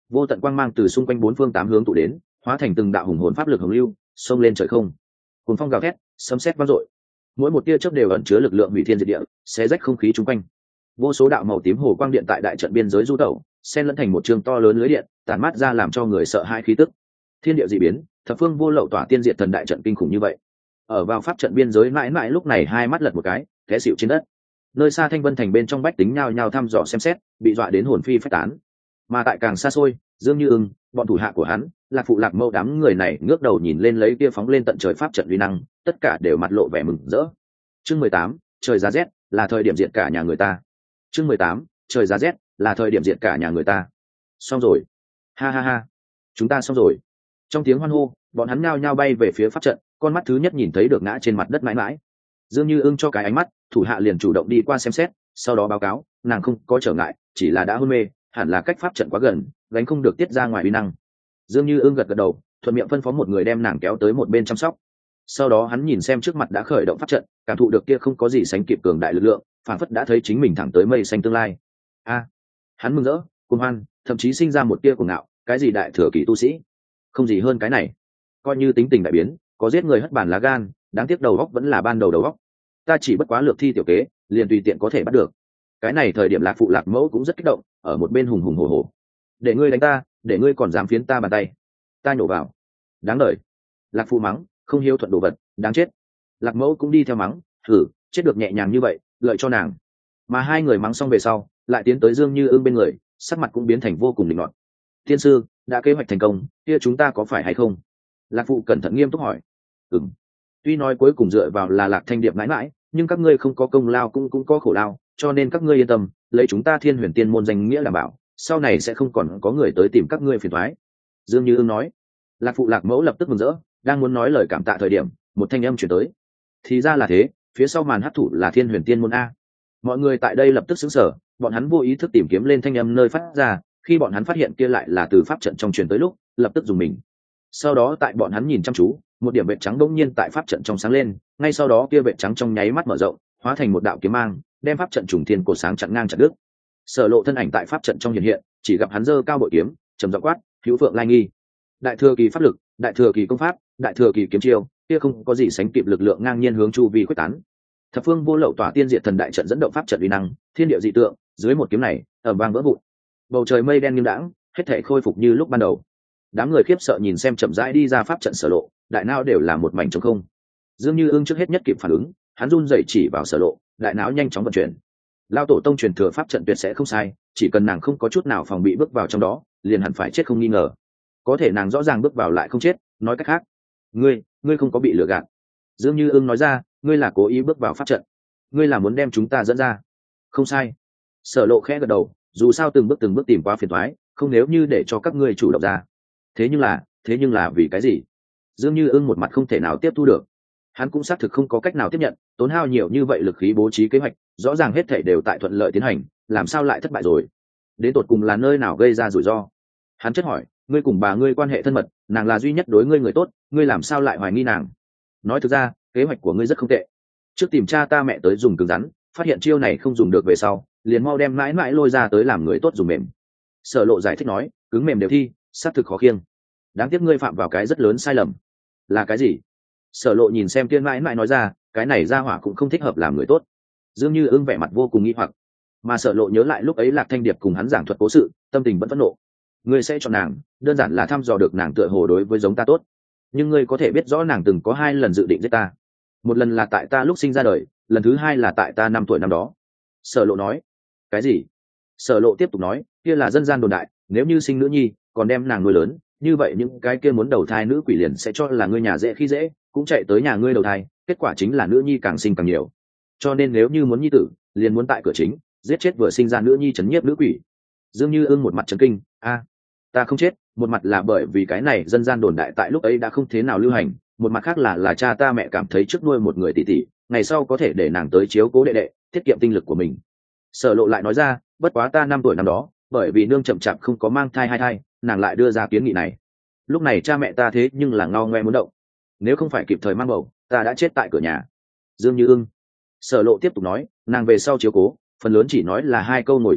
vô tận quang mang từ xung quanh bốn phương tám hướng tụ đến, hóa thành từng đạo hùng hồn pháp lực hồng lưu xông lên trời không. Cuồng phong gào thét, sấm sét vang dội, mỗi một tia chớp đều ẩn chứa lực lượng hủy thiên diệt địa, xé rách không khí chung quanh. Vô số đạo màu tím hồ quang điện tại đại trận biên giới du tẩu, xen lẫn thành một trường to lớn lưới điện, tản mát ra làm cho người sợ hãi khí tức. Thiên địa dị biến, thập phương vô lậu tỏa tiên diệt thần đại trận kinh khủng như vậy. Ở vào pháp trận biên giới mãi mãi lúc này hai mắt lật một cái, té xỉu trên đất. Nơi xa Thanh Vân thành bên trong bách tính nhao nhao thăm dò xem xét, bị dọa đến hồn phi phách tán. Mà tại càng xa xôi, Dương Như Ưng, bọn thủ hạ của hắn, Lạc Phụ Lạc Mâu đám người này ngước đầu nhìn lên lấy kia phóng lên tận trời pháp trận uy năng, tất cả đều mặt lộ vẻ mừng rỡ. Chương mười tám, trời giá rét, là thời điểm diệt cả nhà người ta. Chương mười tám, trời giá rét, là thời điểm diệt cả nhà người ta. Xong rồi. Ha ha ha. Chúng ta xong rồi. Trong tiếng hoan hô, bọn hắn nhao nhao bay về phía pháp trận, con mắt thứ nhất nhìn thấy được ngã trên mặt đất mãi mãi. Dương Như Ưng cho cái ánh mắt, thủ hạ liền chủ động đi qua xem xét, sau đó báo cáo, nàng không có trở ngại, chỉ là đã hôn mê, hẳn là cách pháp trận quá gần, gánh không được tiết ra ngoài uy năng. Dương Như Ưng gật gật đầu, thuận miệng phân phó một người đem nàng kéo tới một bên chăm sóc. Sau đó hắn nhìn xem trước mặt đã khởi động pháp trận, cảm thụ được kia không có gì sánh kịp cường đại lực lượng, phản phất đã thấy chính mình thẳng tới mây xanh tương lai. A, hắn mừng rỡ, cuồng hoan, thậm chí sinh ra một tia cuồng ngạo, cái gì đại thừa kỳ tu sĩ, không gì hơn cái này. Coi như tính tình đại biến, có giết người hất bản lá gan, đáng tiếc đầu óc vẫn là ban đầu đầu óc. Ta chỉ bất quá lược thi tiểu kế, liền tùy tiện có thể bắt được. Cái này thời điểm Lạc Phụ Lạc Mẫu cũng rất kích động, ở một bên hùng hùng hổ hổ. Để ngươi đánh ta, để ngươi còn dám phiến ta bàn tay. Ta nhổ vào. Đáng đời. Lạc Phụ mắng, không hiếu thuận đồ vật, đáng chết. Lạc Mẫu cũng đi theo mắng, thử, chết được nhẹ nhàng như vậy, lợi cho nàng. Mà hai người mắng xong về sau, lại tiến tới Dương Như Ưng bên người, sắc mặt cũng biến thành vô cùng định nọt. Tiên sư, đã kế hoạch thành công, kia chúng ta có phải hay không? Lạc Phụ cẩn thận nghiêm túc hỏi. Ừm. Tuy nói cuối cùng dựa vào là Lạc Thanh Điệp mãi mãi, nhưng các ngươi không có công lao cũng cũng có khổ lao, cho nên các ngươi yên tâm, lấy chúng ta Thiên Huyền Tiên môn danh nghĩa đảm bảo, sau này sẽ không còn có người tới tìm các ngươi phiền toái. Dương Như Ưng nói. Lạc Phụ Lạc Mẫu lập tức mừng rỡ, đang muốn nói lời cảm tạ thời điểm, một thanh âm truyền tới. Thì ra là thế, phía sau màn hắc thủ là Thiên Huyền Tiên môn a. Mọi người tại đây lập tức sững sờ, bọn hắn vô ý thức tìm kiếm lên thanh âm nơi phát ra, khi bọn hắn phát hiện kia lại là từ pháp trận trong truyền tới lúc, lập tức dùng mình. Sau đó tại bọn hắn nhìn chăm chú, một điểm vệt trắng bỗng nhiên tại pháp trận trong sáng lên, ngay sau đó kia vệt trắng trong nháy mắt mở rộng, hóa thành một đạo kiếm mang, đem pháp trận trùng thiên cổ sáng chặn ngang chặt đứt. Sở Lộ thân ảnh tại pháp trận trong hiện hiện, chỉ gặp hắn giơ cao bội kiếm, trầm giọng quát, "Hữu Phượng Lai Nghi." Đại thừa kỳ pháp lực, đại thừa kỳ công pháp, đại thừa kỳ kiếm chiêu, kia không có gì sánh kịp lực lượng ngang nhiên hướng chu vi khuếch tán. Thập phương vô lậu tỏa tiên diệt thần đại trận dẫn động pháp trận uy năng, thiên địa dị tượng, dưới một kiếm này, ầm vang vỡ vụn. Bầu trời mây đen nghiêng đãng, hết thảy khôi phục như lúc ban đầu. Đám người khiếp sợ nhìn xem chậm rãi đi ra pháp trận Sở Lộ, đại não đều là một mảnh trống không. Dương Như Ưng trước hết nhất kịp phản ứng, hắn run rẩy chỉ vào Sở Lộ, đại não nhanh chóng vận chuyển. Lao tổ tông truyền thừa pháp trận tuyệt sẽ không sai, chỉ cần nàng không có chút nào phòng bị bước vào trong đó, liền hẳn phải chết không nghi ngờ. Có thể nàng rõ ràng bước vào lại không chết, nói cách khác, ngươi, ngươi không có bị lừa gạt. Dương Như Ưng nói ra, ngươi là cố ý bước vào pháp trận, ngươi là muốn đem chúng ta dẫn ra. Không sai. Sở Lộ khẽ gật đầu, dù sao từng bước từng bước tìm qua phiền toái, không nếu như để cho các ngươi chủ động ra. Thế nhưng là, thế nhưng là vì cái gì? Dương Như Ưng một mặt không thể nào tiếp thu được. Hắn cũng xác thực không có cách nào tiếp nhận, tốn hao nhiều như vậy lực khí bố trí kế hoạch, rõ ràng hết thảy đều tại thuận lợi tiến hành, làm sao lại thất bại rồi? Đến tột cùng là nơi nào gây ra rủi ro? Hắn chất hỏi, ngươi cùng bà ngươi quan hệ thân mật, nàng là duy nhất đối ngươi người tốt, ngươi làm sao lại hoài nghi nàng? Nói thực ra, kế hoạch của ngươi rất không tệ. Trước tìm cha ta mẹ tới dùng cứng rắn, phát hiện chiêu này không dùng được về sau, liền mau đem mãi mãi lôi ra tới làm người tốt dùng mềm. Sở Lộ giải thích nói, cứng mềm đều thi, xác thực khó khiêng. Đáng tiếc ngươi phạm vào cái rất lớn sai lầm. Là cái gì? Sở Lộ nhìn xem Tiên mãi mãi nói ra, cái này ra hỏa cũng không thích hợp làm người tốt. Dương Như Ưng vẻ mặt vô cùng nghi hoặc, mà Sở Lộ nhớ lại lúc ấy Lạc Thanh Điệp cùng hắn giảng thuật cố sự, tâm tình vẫn phẫn nộ. Ngươi sẽ chọn nàng, đơn giản là thăm dò được nàng tựa hồ đối với giống ta tốt, nhưng ngươi có thể biết rõ nàng từng có hai lần dự định giết ta. Một lần là tại ta lúc sinh ra đời, lần thứ hai là tại ta năm tuổi năm đó. Sở Lộ nói. Cái gì? Sở Lộ tiếp tục nói, kia là dân gian đồn đại, nếu như sinh nữ nhi, còn đem nàng nuôi lớn, như vậy những cái kia muốn đầu thai nữ quỷ liền sẽ cho là ngươi nhà dễ khi dễ, cũng chạy tới nhà ngươi đầu thai, kết quả chính là nữ nhi càng sinh càng nhiều. Cho nên nếu như muốn nhi tử, liền muốn tại cửa chính giết chết vừa sinh ra nữ nhi trấn nhiếp nữ quỷ. Dương Như Ưng một mặt chấn kinh, a, ta không chết, một mặt là bởi vì cái này dân gian đồn đại tại lúc ấy đã không thế nào lưu hành, một mặt khác là là cha ta mẹ cảm thấy trước nuôi một người tỷ tỷ, ngày sau có thể để nàng tới chiếu cố đệ đệ, tiết kiệm tinh lực của mình. Sở Lộ lại nói ra, bất quá ta năm tuổi năm đó, bởi vì nương chậm chạp không có mang thai hai thai, nàng lại đưa ra kiến nghị này. Lúc này cha mẹ ta thế nhưng là ngao ngoe muốn động, nếu không phải kịp thời mang bầu, ta đã chết tại cửa nhà. Dương Như Ưng. Sở Lộ tiếp tục nói, nàng về sau chiếu cố, phần lớn chỉ nói là hai câu ngồi trầm trọng,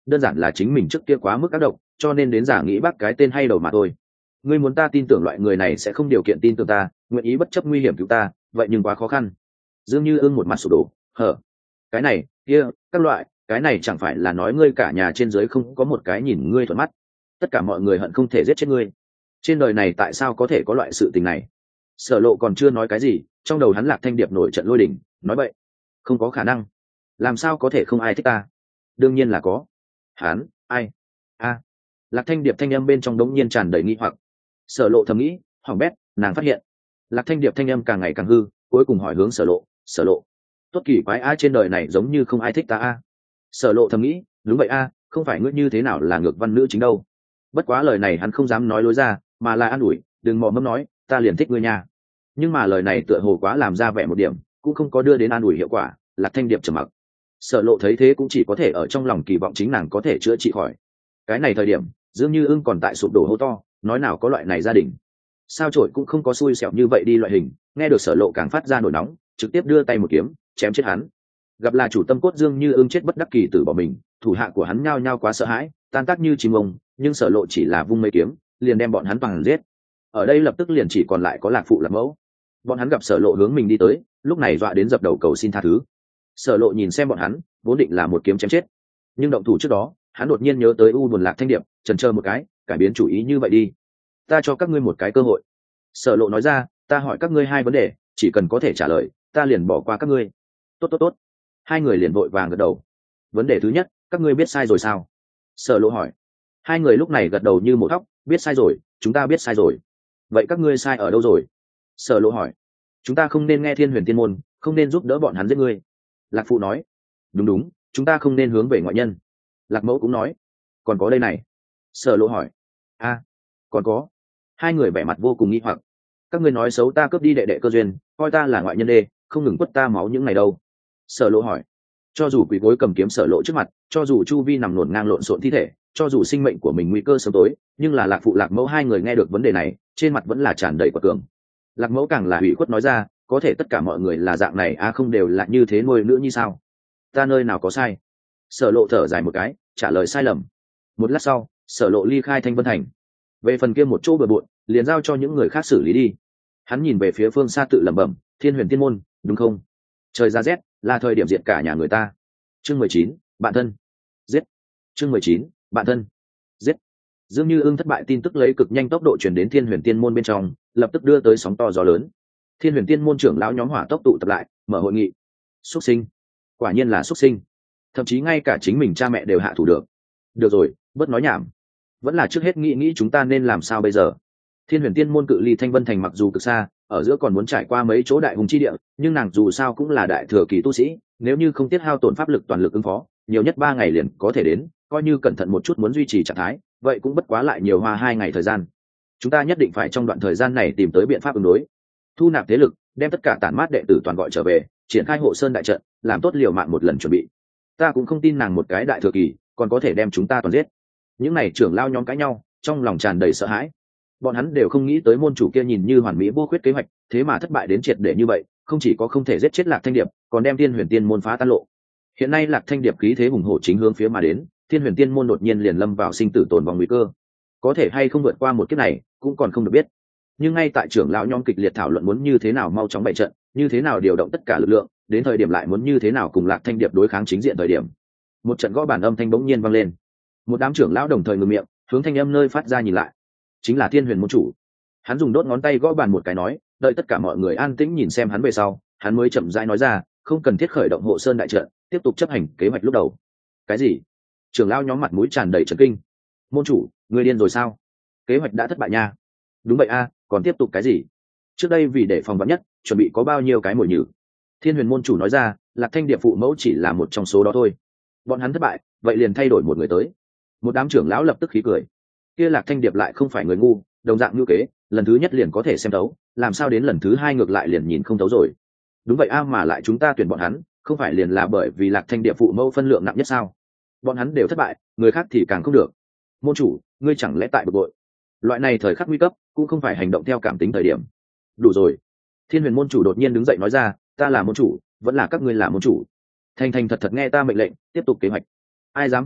đơn giản là chính mình trước kia quá mức ác độc cho nên đến giả nghĩ bác cái tên hay đầu mà thôi. Ngươi muốn ta tin tưởng loại người này sẽ không điều kiện tin tưởng ta, nguyện ý bất chấp nguy hiểm cứu ta, vậy nhưng quá khó khăn. Dương Như Ưng một mặt sụp đổ, hở cái này kia các loại, cái này chẳng phải là nói ngươi cả nhà trên dưới không có một cái nhìn ngươi thuận mắt, tất cả mọi người hận không thể giết chết ngươi. Trên đời này tại sao có thể có loại sự tình này? Sở Lộ còn chưa nói cái gì, trong đầu hắn Lạc Thanh Điệp nổi trận lôi đình, nói vậy không có khả năng, làm sao có thể không ai thích ta? Đương nhiên là có. Hắn ai? A. Lạc Thanh Điệp thanh âm bên trong đống nhiên tràn đầy nghi hoặc. Sở Lộ thầm nghĩ, hỏng bét, nàng phát hiện. Lạc Thanh Điệp thanh âm càng ngày càng hư, cuối cùng hỏi hướng Sở Lộ, Sở Lộ, tốt kỳ quái ai trên đời này giống như không ai thích ta a. Sở Lộ thầm nghĩ, đúng vậy a, không phải ngươi như thế nào là ngược văn nữ chính đâu. Bất quá lời này hắn không dám nói lối ra, mà là an ủi, đừng mò mẫm nói, ta liền thích ngươi nha. Nhưng mà lời này tựa hồ quá làm ra vẻ một điểm, cũng không có đưa đến an ủi hiệu quả. Lạc Thanh Điệp trầm mặc. Sở Lộ thấy thế cũng chỉ có thể ở trong lòng kỳ vọng chính nàng có thể chữa trị khỏi. Cái này thời điểm Dương Như Ưng còn tại sụp đổ hô to, nói nào có loại này gia đình, sao trội cũng không có xui xẻo như vậy đi loại hình. Nghe được Sở Lộ càng phát ra nổi nóng, trực tiếp đưa tay một kiếm chém chết hắn. Gặp là chủ tâm cốt Dương Như Ưng chết bất đắc kỳ tử bỏ mình, thủ hạ của hắn nhao nhao quá sợ hãi, tan tác như chim ông, nhưng Sở Lộ chỉ là vung mấy kiếm liền đem bọn hắn toàn giết. Ở đây lập tức liền chỉ còn lại có Lạc Phụ Lạc Mẫu. Bọn hắn gặp Sở Lộ hướng mình đi tới, lúc này dọa đến dập đầu cầu xin tha thứ. Sở Lộ nhìn xem bọn hắn, vốn định là một kiếm chém chết, nhưng động thủ trước đó hắn đột nhiên nhớ tới u buồn Lạc Thanh Điệp, chần chờ một cái, cải biến chủ ý, như vậy đi, ta cho các ngươi một cái cơ hội. Sở Lộ nói ra, ta hỏi các ngươi hai vấn đề, chỉ cần có thể trả lời ta liền bỏ qua các ngươi. Tốt tốt tốt. Hai người liền vội vàng gật đầu. Vấn đề thứ nhất, các ngươi biết sai rồi sao? Sở Lộ hỏi. Hai người lúc này gật đầu như một thóc, biết sai rồi, chúng ta biết sai rồi. Vậy các ngươi sai ở đâu rồi? Sở Lộ hỏi. Chúng ta không nên nghe Thiên Huyền Tiên môn, không nên giúp đỡ bọn hắn giết ngươi. Lạc Phụ nói. Đúng đúng, chúng ta không nên hướng về ngoại nhân. Lạc Mẫu cũng nói. Còn có đây này. Sở Lộ hỏi. A, à, còn có. Hai người vẻ mặt vô cùng nghi hoặc. Các ngươi nói xấu ta cướp đi đệ đệ cơ duyên, coi ta là ngoại nhân đê, không ngừng quất ta máu những ngày đâu. Sở Lộ hỏi. Cho dù quỳ gối cầm kiếm Sở Lộ trước mặt, cho dù chu vi nằm luồn ngang lộn xộn thi thể, cho dù sinh mệnh của mình nguy cơ sớm tối, nhưng là Lạc Phụ Lạc Mẫu hai người nghe được vấn đề này, trên mặt vẫn là tràn đầy quả cường. Lạc Mẫu càng là ủy khuất nói ra, có thể tất cả mọi người là dạng này à, không đều là như thế nuôi nữ như sao? Ta nơi nào có sai? Sở Lộ thở dài một cái, trả lời sai lầm. Một lát sau, Sở Lộ ly khai Thanh Vân Thành. Về phần kia một chỗ bừa bộn, liền giao cho những người khác xử lý đi. Hắn nhìn về phía phương xa tự lẩm bẩm, Thiên Huyền Tiên môn, đúng không? Trời ra rét, là thời điểm diệt cả nhà người ta. Chương mười chín, bạn thân. Giết. Chương mười chín, bạn thân. Giết. Dương Như Ưng thất bại tin tức lấy cực nhanh tốc độ truyền đến Thiên Huyền Tiên môn bên trong, lập tức đưa tới sóng to gió lớn. Thiên Huyền Tiên môn trưởng lão nhóm hỏa tốc tụ tập lại, mở hội nghị. Xuất sinh, quả nhiên là xuất sinh, thậm chí ngay cả chính mình cha mẹ đều hạ thủ được. Được rồi, bớt nói nhảm, vẫn là trước hết nghĩ nghĩ chúng ta nên làm sao bây giờ. Thiên Huyền Tiên môn cự ly Thanh Vân Thành mặc dù cực xa, ở giữa còn muốn trải qua mấy chỗ đại hùng chi địa, nhưng nàng dù sao cũng là đại thừa kỳ tu sĩ, nếu như không tiết hao tổn pháp lực toàn lực ứng phó, nhiều nhất ba ngày liền có thể đến, coi như cẩn thận một chút muốn duy trì trạng thái, vậy cũng bất quá lại nhiều hoa hai ngày thời gian. Chúng ta nhất định phải trong đoạn thời gian này tìm tới biện pháp ứng đối, thu nạp thế lực, đem tất cả tản mát đệ tử toàn gọi trở về, triển khai hộ sơn đại trận, làm tốt liều mạng một lần chuẩn bị. Ta cũng không tin nàng một cái đại thừa kỳ còn có thể đem chúng ta toàn giết. Những này trưởng lao nhóm cãi nhau, trong lòng tràn đầy sợ hãi. Bọn hắn đều không nghĩ tới môn chủ kia nhìn như hoàn mỹ vô khuyết kế hoạch, thế mà thất bại đến triệt để như vậy, không chỉ có không thể giết chết Lạc Thanh Điệp, còn đem Thiên Huyền Tiên môn phá tan lộ. Hiện nay Lạc Thanh Điệp khí thế hùng hổ chính hướng phía mà đến, Thiên Huyền Tiên môn đột nhiên liền lâm vào sinh tử tồn vong nguy cơ. Có thể hay không vượt qua một kiếp này, cũng còn không được biết. Nhưng ngay tại trưởng lão nhóm kịch liệt thảo luận muốn như thế nào mau chóng bày trận, như thế nào điều động tất cả lực lượng, đến thời điểm lại muốn như thế nào cùng Lạc Thanh Điệp đối kháng chính diện thời điểm, một trận gõ bàn âm thanh bỗng nhiên vang lên. Một đám trưởng lão đồng thời ngừng miệng, hướng thanh âm nơi phát ra nhìn lại. Chính là Thiên Huyền môn chủ. Hắn dùng đốt ngón tay gõ bàn một cái nói, đợi tất cả mọi người an tĩnh nhìn xem hắn về sau, hắn mới chậm rãi nói ra, không cần thiết khởi động hộ sơn đại trận, tiếp tục chấp hành kế hoạch lúc đầu. Cái gì? Trưởng lão nhóm mặt mũi tràn đầy chấn kinh. Môn chủ, ngươi điên rồi sao? Kế hoạch đã thất bại nha. Đúng vậy a, còn tiếp tục cái gì? Trước đây vì để phòng vắn nhất, chuẩn bị có bao nhiêu cái mồi nhử. Thiên Huyền môn chủ nói ra, Lạc Thanh Điệp phụ mẫu chỉ là một trong số đó thôi. Bọn hắn thất bại, vậy liền thay đổi một người tới. Một đám trưởng lão lập tức khí cười. Kia Lạc Thanh Điệp lại không phải người ngu, đồng dạng ngữ kế, lần thứ nhất liền có thể xem thấu, làm sao đến lần thứ hai ngược lại liền nhìn không thấu rồi? Đúng vậy a, mà lại chúng ta tuyển bọn hắn, không phải liền là bởi vì Lạc Thanh Điệp phụ mẫu phân lượng nặng nhất sao? Bọn hắn đều thất bại, người khác thì càng không được. Môn chủ, ngươi chẳng lẽ tại bực bội? Loại này thời khắc nguy cấp, cũng không phải hành động theo cảm tính thời điểm. Đủ rồi. Thiên Huyền môn chủ đột nhiên đứng dậy nói ra, ta là môn chủ, vẫn là các ngươi là môn chủ. Thành thành thật thật nghe ta mệnh lệnh, tiếp tục kế hoạch. Ai dám không theo,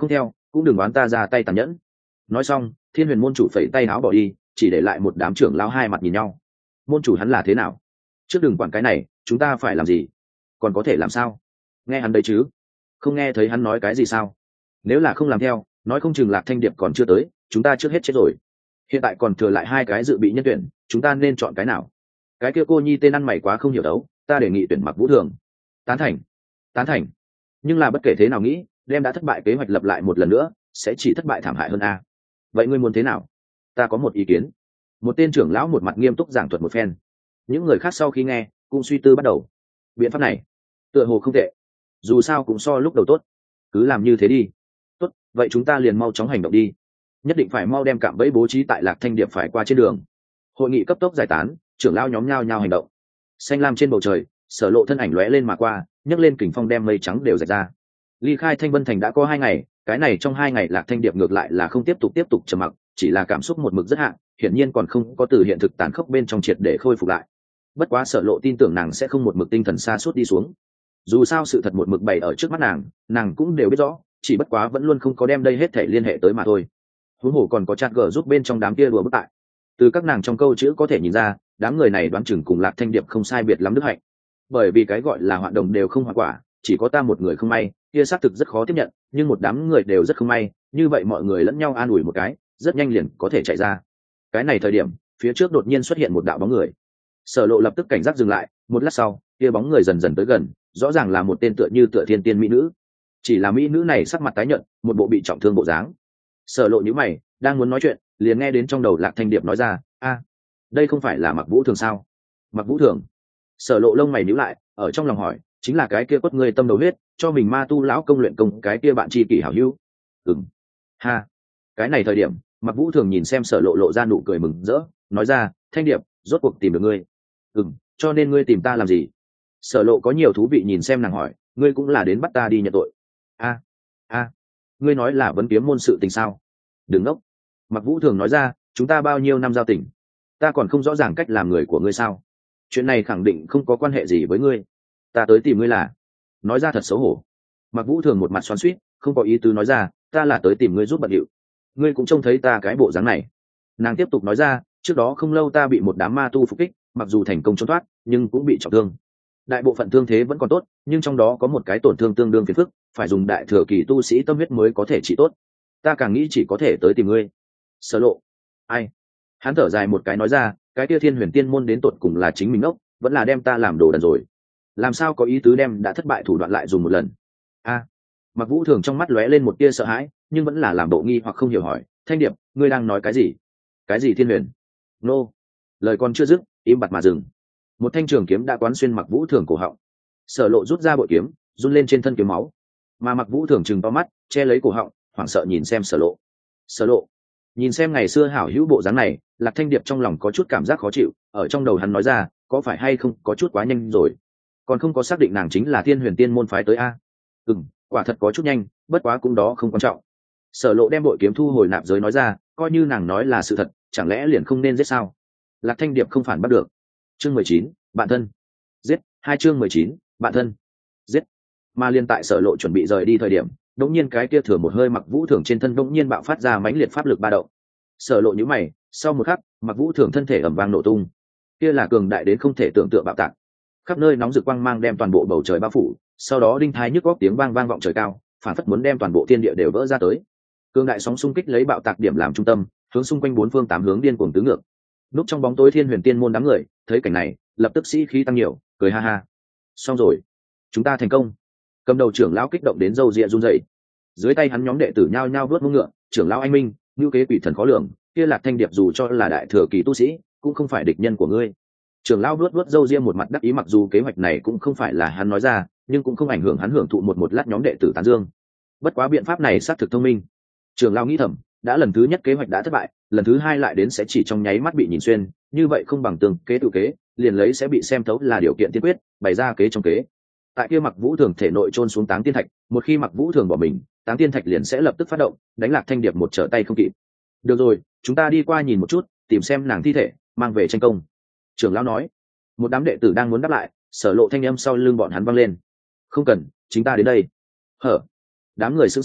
cũng đừng đoán ta ra tay tàn nhẫn. Nói xong thiên huyền môn chủ phẩy tay áo bỏ đi, chỉ để lại một đám trưởng lão hai mặt nhìn nhau. Môn chủ hắn là thế nào? Trước đừng quản cái này, chúng ta phải làm gì? Còn có thể làm sao? Nghe hắn đấy chứ? Không nghe thấy hắn nói cái gì sao? Nếu là không làm theo, nói không chừng Lạc Thanh Điệp còn chưa tới, chúng ta trước hết chết rồi. Hiện tại còn thừa lại hai cái dự bị nhân tuyển, chúng ta nên chọn cái nào? Cái kia cô nhi tên ăn mày quá không hiểu đấu, ta đề nghị tuyển Mặc Vũ Thường. Tán thành. Tán thành. Nhưng là bất kể thế nào nghĩ, đem đã thất bại kế hoạch lập lại một lần nữa, sẽ chỉ thất bại thảm hại hơn a. Vậy ngươi muốn thế nào? Ta có một ý kiến. Một tên trưởng lão một mặt nghiêm túc giảng thuật một phen. Những người khác sau khi nghe cũng suy tư bắt đầu. Biện pháp này tựa hồ không tệ, dù sao cũng so lúc đầu tốt, cứ làm như thế đi. Tốt, vậy chúng ta liền mau chóng hành động đi, nhất định phải mau đem cạm bẫy bố trí tại Lạc Thanh Điệp phải qua trên đường. Hội nghị cấp tốc giải tán, trưởng lão nhóm nhao nhao hành động. Xanh lam trên bầu trời, Sở Lộ thân ảnh lóe lên mà qua, nhấc lên kình phong đem mây trắng đều rạch ra. Ly khai Thanh Vân Thành đã có hai ngày, cái này trong hai ngày Lạc Thanh Điệp ngược lại là không tiếp tục tiếp tục trầm mặc, chỉ là cảm xúc một mực rất hạn, hiển nhiên còn không có từ hiện thực tàn khốc bên trong triệt để khôi phục lại. Bất quá Sở Lộ tin tưởng nàng sẽ không một mực tinh thần sa sút đi xuống. Dù sao sự thật một mực bày ở trước mắt nàng, nàng cũng đều biết rõ, chỉ bất quá vẫn luôn không có đem đây hết thể liên hệ tới mà thôi. Huống hồ còn có chat gờ giúp bên trong đám kia đùa bức tại. Từ các nàng trong câu chữ có thể nhìn ra, đám người này đoán chừng cùng Lạc Thanh Điệp không sai biệt lắm đức hạnh. Bởi vì cái gọi là hoạn đồng đều không hoạn quả, chỉ có ta một người không may, kia xác thực rất khó tiếp nhận, nhưng một đám người đều rất không may, như vậy mọi người lẫn nhau an ủi một cái, rất nhanh liền có thể chạy ra. Cái này thời điểm, phía trước đột nhiên xuất hiện một đạo bóng người. Sở Lộ lập tức cảnh giác dừng lại, một lát sau, kia bóng người dần dần tới gần, rõ ràng là một tên tựa như tựa thiên tiên mỹ nữ. Chỉ là mỹ nữ này sắc mặt tái nhợt, một bộ bị trọng thương bộ dáng. Sở Lộ nhíu mày, đang muốn nói chuyện, liền nghe đến trong đầu Lạc Thanh Điệp nói ra, "A, đây không phải là Mặc Vũ Thường sao?" Mặc Vũ Thường? Sở Lộ lông mày nhíu lại, ở trong lòng hỏi, chính là cái kia quất ngươi tâm đầu huyết, cho mình ma tu lão công luyện công cái kia bạn tri kỷ hảo hữu. Ừm. Ha. Cái này thời điểm, Mặc Vũ Thường nhìn xem Sở Lộ lộ ra nụ cười mừng rỡ, nói ra, "Thanh Điệp, rốt cuộc tìm được ngươi." "Ừm, cho nên ngươi tìm ta làm gì?" Sở Lộ có nhiều thú vị nhìn xem nàng hỏi, "Ngươi cũng là đến bắt ta đi nhận tội?" "A, a, ngươi nói là vấn kiếm môn sự tình sao?" "Đừng ngốc." Mặc Vũ Thường nói ra, "Chúng ta bao nhiêu năm giao tình, ta còn không rõ ràng cách làm người của ngươi sao? Chuyện này khẳng định không có quan hệ gì với ngươi. Ta tới tìm ngươi là..." Nói ra thật xấu hổ. Mặc Vũ Thường một mặt xoắn xuýt, không có ý tứ nói ra, "Ta là tới tìm ngươi giúp bận điệu. Ngươi cũng trông thấy ta cái bộ dáng này." Nàng tiếp tục nói ra, "Trước đó không lâu ta bị một đám ma tu phục kích, mặc dù thành công trốn thoát, nhưng cũng bị trọng thương. Đại bộ phận thương thế vẫn còn tốt, nhưng trong đó có một cái tổn thương tương đương phiền phức, phải dùng đại thừa kỳ tu sĩ tâm huyết mới có thể trị tốt. Ta càng nghĩ chỉ có thể tới tìm ngươi." Sở Lộ. Ai? Hắn thở dài một cái nói ra, "Cái kia Thiên Huyền Tiên môn đến tột cùng là chính mình ngốc, vẫn là đem ta làm đồ đần rồi. Làm sao có ý tứ đem đã thất bại thủ đoạn lại dùng một lần?" A. Mặc Vũ Thường trong mắt lóe lên một tia sợ hãi, nhưng vẫn là làm bộ nghi hoặc không hiểu hỏi, "Thanh Điệp, ngươi đang nói cái gì? Cái gì Thiên Huyền?" Nô. Lời còn chưa dứt, im bặt mà dừng. Một thanh trường kiếm đã quán xuyên Mặc Vũ Thường cổ họng. Sở Lộ rút ra bội kiếm, run lên trên thân kiếm máu, mà Mặc Vũ Thường trừng to mắt, che lấy cổ họng, hoảng sợ nhìn xem Sở Lộ. Sở Lộ. Nhìn xem ngày xưa hảo hữu bộ dáng này, Lạc Thanh Điệp trong lòng có chút cảm giác khó chịu, ở trong đầu hắn nói ra, có phải hay không có chút quá nhanh rồi, còn không có xác định nàng chính là Thiên Huyền Tiên môn phái tới a. Ừm, quả thật có chút nhanh, bất quá cũng đó không quan trọng. Sở Lộ đem bội kiếm thu hồi nạp giới nói ra, coi như nàng nói là sự thật, chẳng lẽ liền không nên giết sao? Lạc Thanh Điệp không phản bắt được. Chương mười chín, bạn thân. Giết, hai chương mười chín, bạn thân. Giết. Mà liên tại Sở Lộ chuẩn bị rời đi thời điểm, đống nhiên cái kia thừa một hơi Mặc Vũ Thường trên thân đống nhiên bạo phát ra mãnh liệt pháp lực ba động. Sở Lộ nhíu mày, sau một khắc, Mặc Vũ Thường thân thể ầm vang nổ tung. Kia là cường đại đến không thể tưởng tượng bạo tạc. Khắp nơi nóng rực quang mang đem toàn bộ bầu trời bao phủ, sau đó đinh thái nhức óc tiếng vang vang vọng trời cao, phản phất muốn đem toàn bộ thiên địa đều vỡ ra tới. Cường đại sóng xung kích lấy bạo tạc điểm làm trung tâm, hướng xung quanh bốn phương tám hướng điên cuồng tứ ngược. Núp trong bóng tối Thiên Huyền Tiên môn đám người, thấy cảnh này, lập tức sĩ khí tăng nhiều, cười ha ha. Xong rồi, chúng ta thành công. Cầm đầu trưởng lão kích động đến râu ria run rẩy. Dưới tay hắn nhóm đệ tử nhao nhao vớt mông ngựa, trưởng lão anh minh, ngưu kế quỷ thần khó lường, kia Lạc Thanh Điệp dù cho là đại thừa kỳ tu sĩ, cũng không phải địch nhân của ngươi. Trưởng lão vuốt vuốt râu ria một mặt đắc ý, mặc dù kế hoạch này cũng không phải là hắn nói ra, nhưng cũng không ảnh hưởng hắn hưởng thụ một một lát nhóm đệ tử tán dương. Bất quá biện pháp này xác thực thông minh. Trưởng lão nghĩ thầm, đã lần thứ nhất kế hoạch đã thất bại, lần thứ hai lại đến sẽ chỉ trong nháy mắt bị nhìn xuyên, như vậy không bằng tường kế tự kế, liền lấy sẽ bị xem thấu là điều kiện tiên quyết, bày ra kế trong kế. Tại kia Mặc Vũ Thường thể nội trôn xuống Táng Tiên Thạch, một khi Mặc Vũ Thường bỏ mình, Táng Tiên Thạch liền sẽ lập tức phát động, đánh Lạc Thanh Điệp một trở tay không kịp. Được rồi, chúng ta đi qua nhìn một chút, tìm xem nàng thi thể, mang về tranh công. Trưởng lão nói. Một đám đệ tử đang muốn đáp lại, Sở Lộ thanh âm sau lưng bọn hắn vang lên. Không cần, chính ta đến đây. Hở. Đám người sững sờ,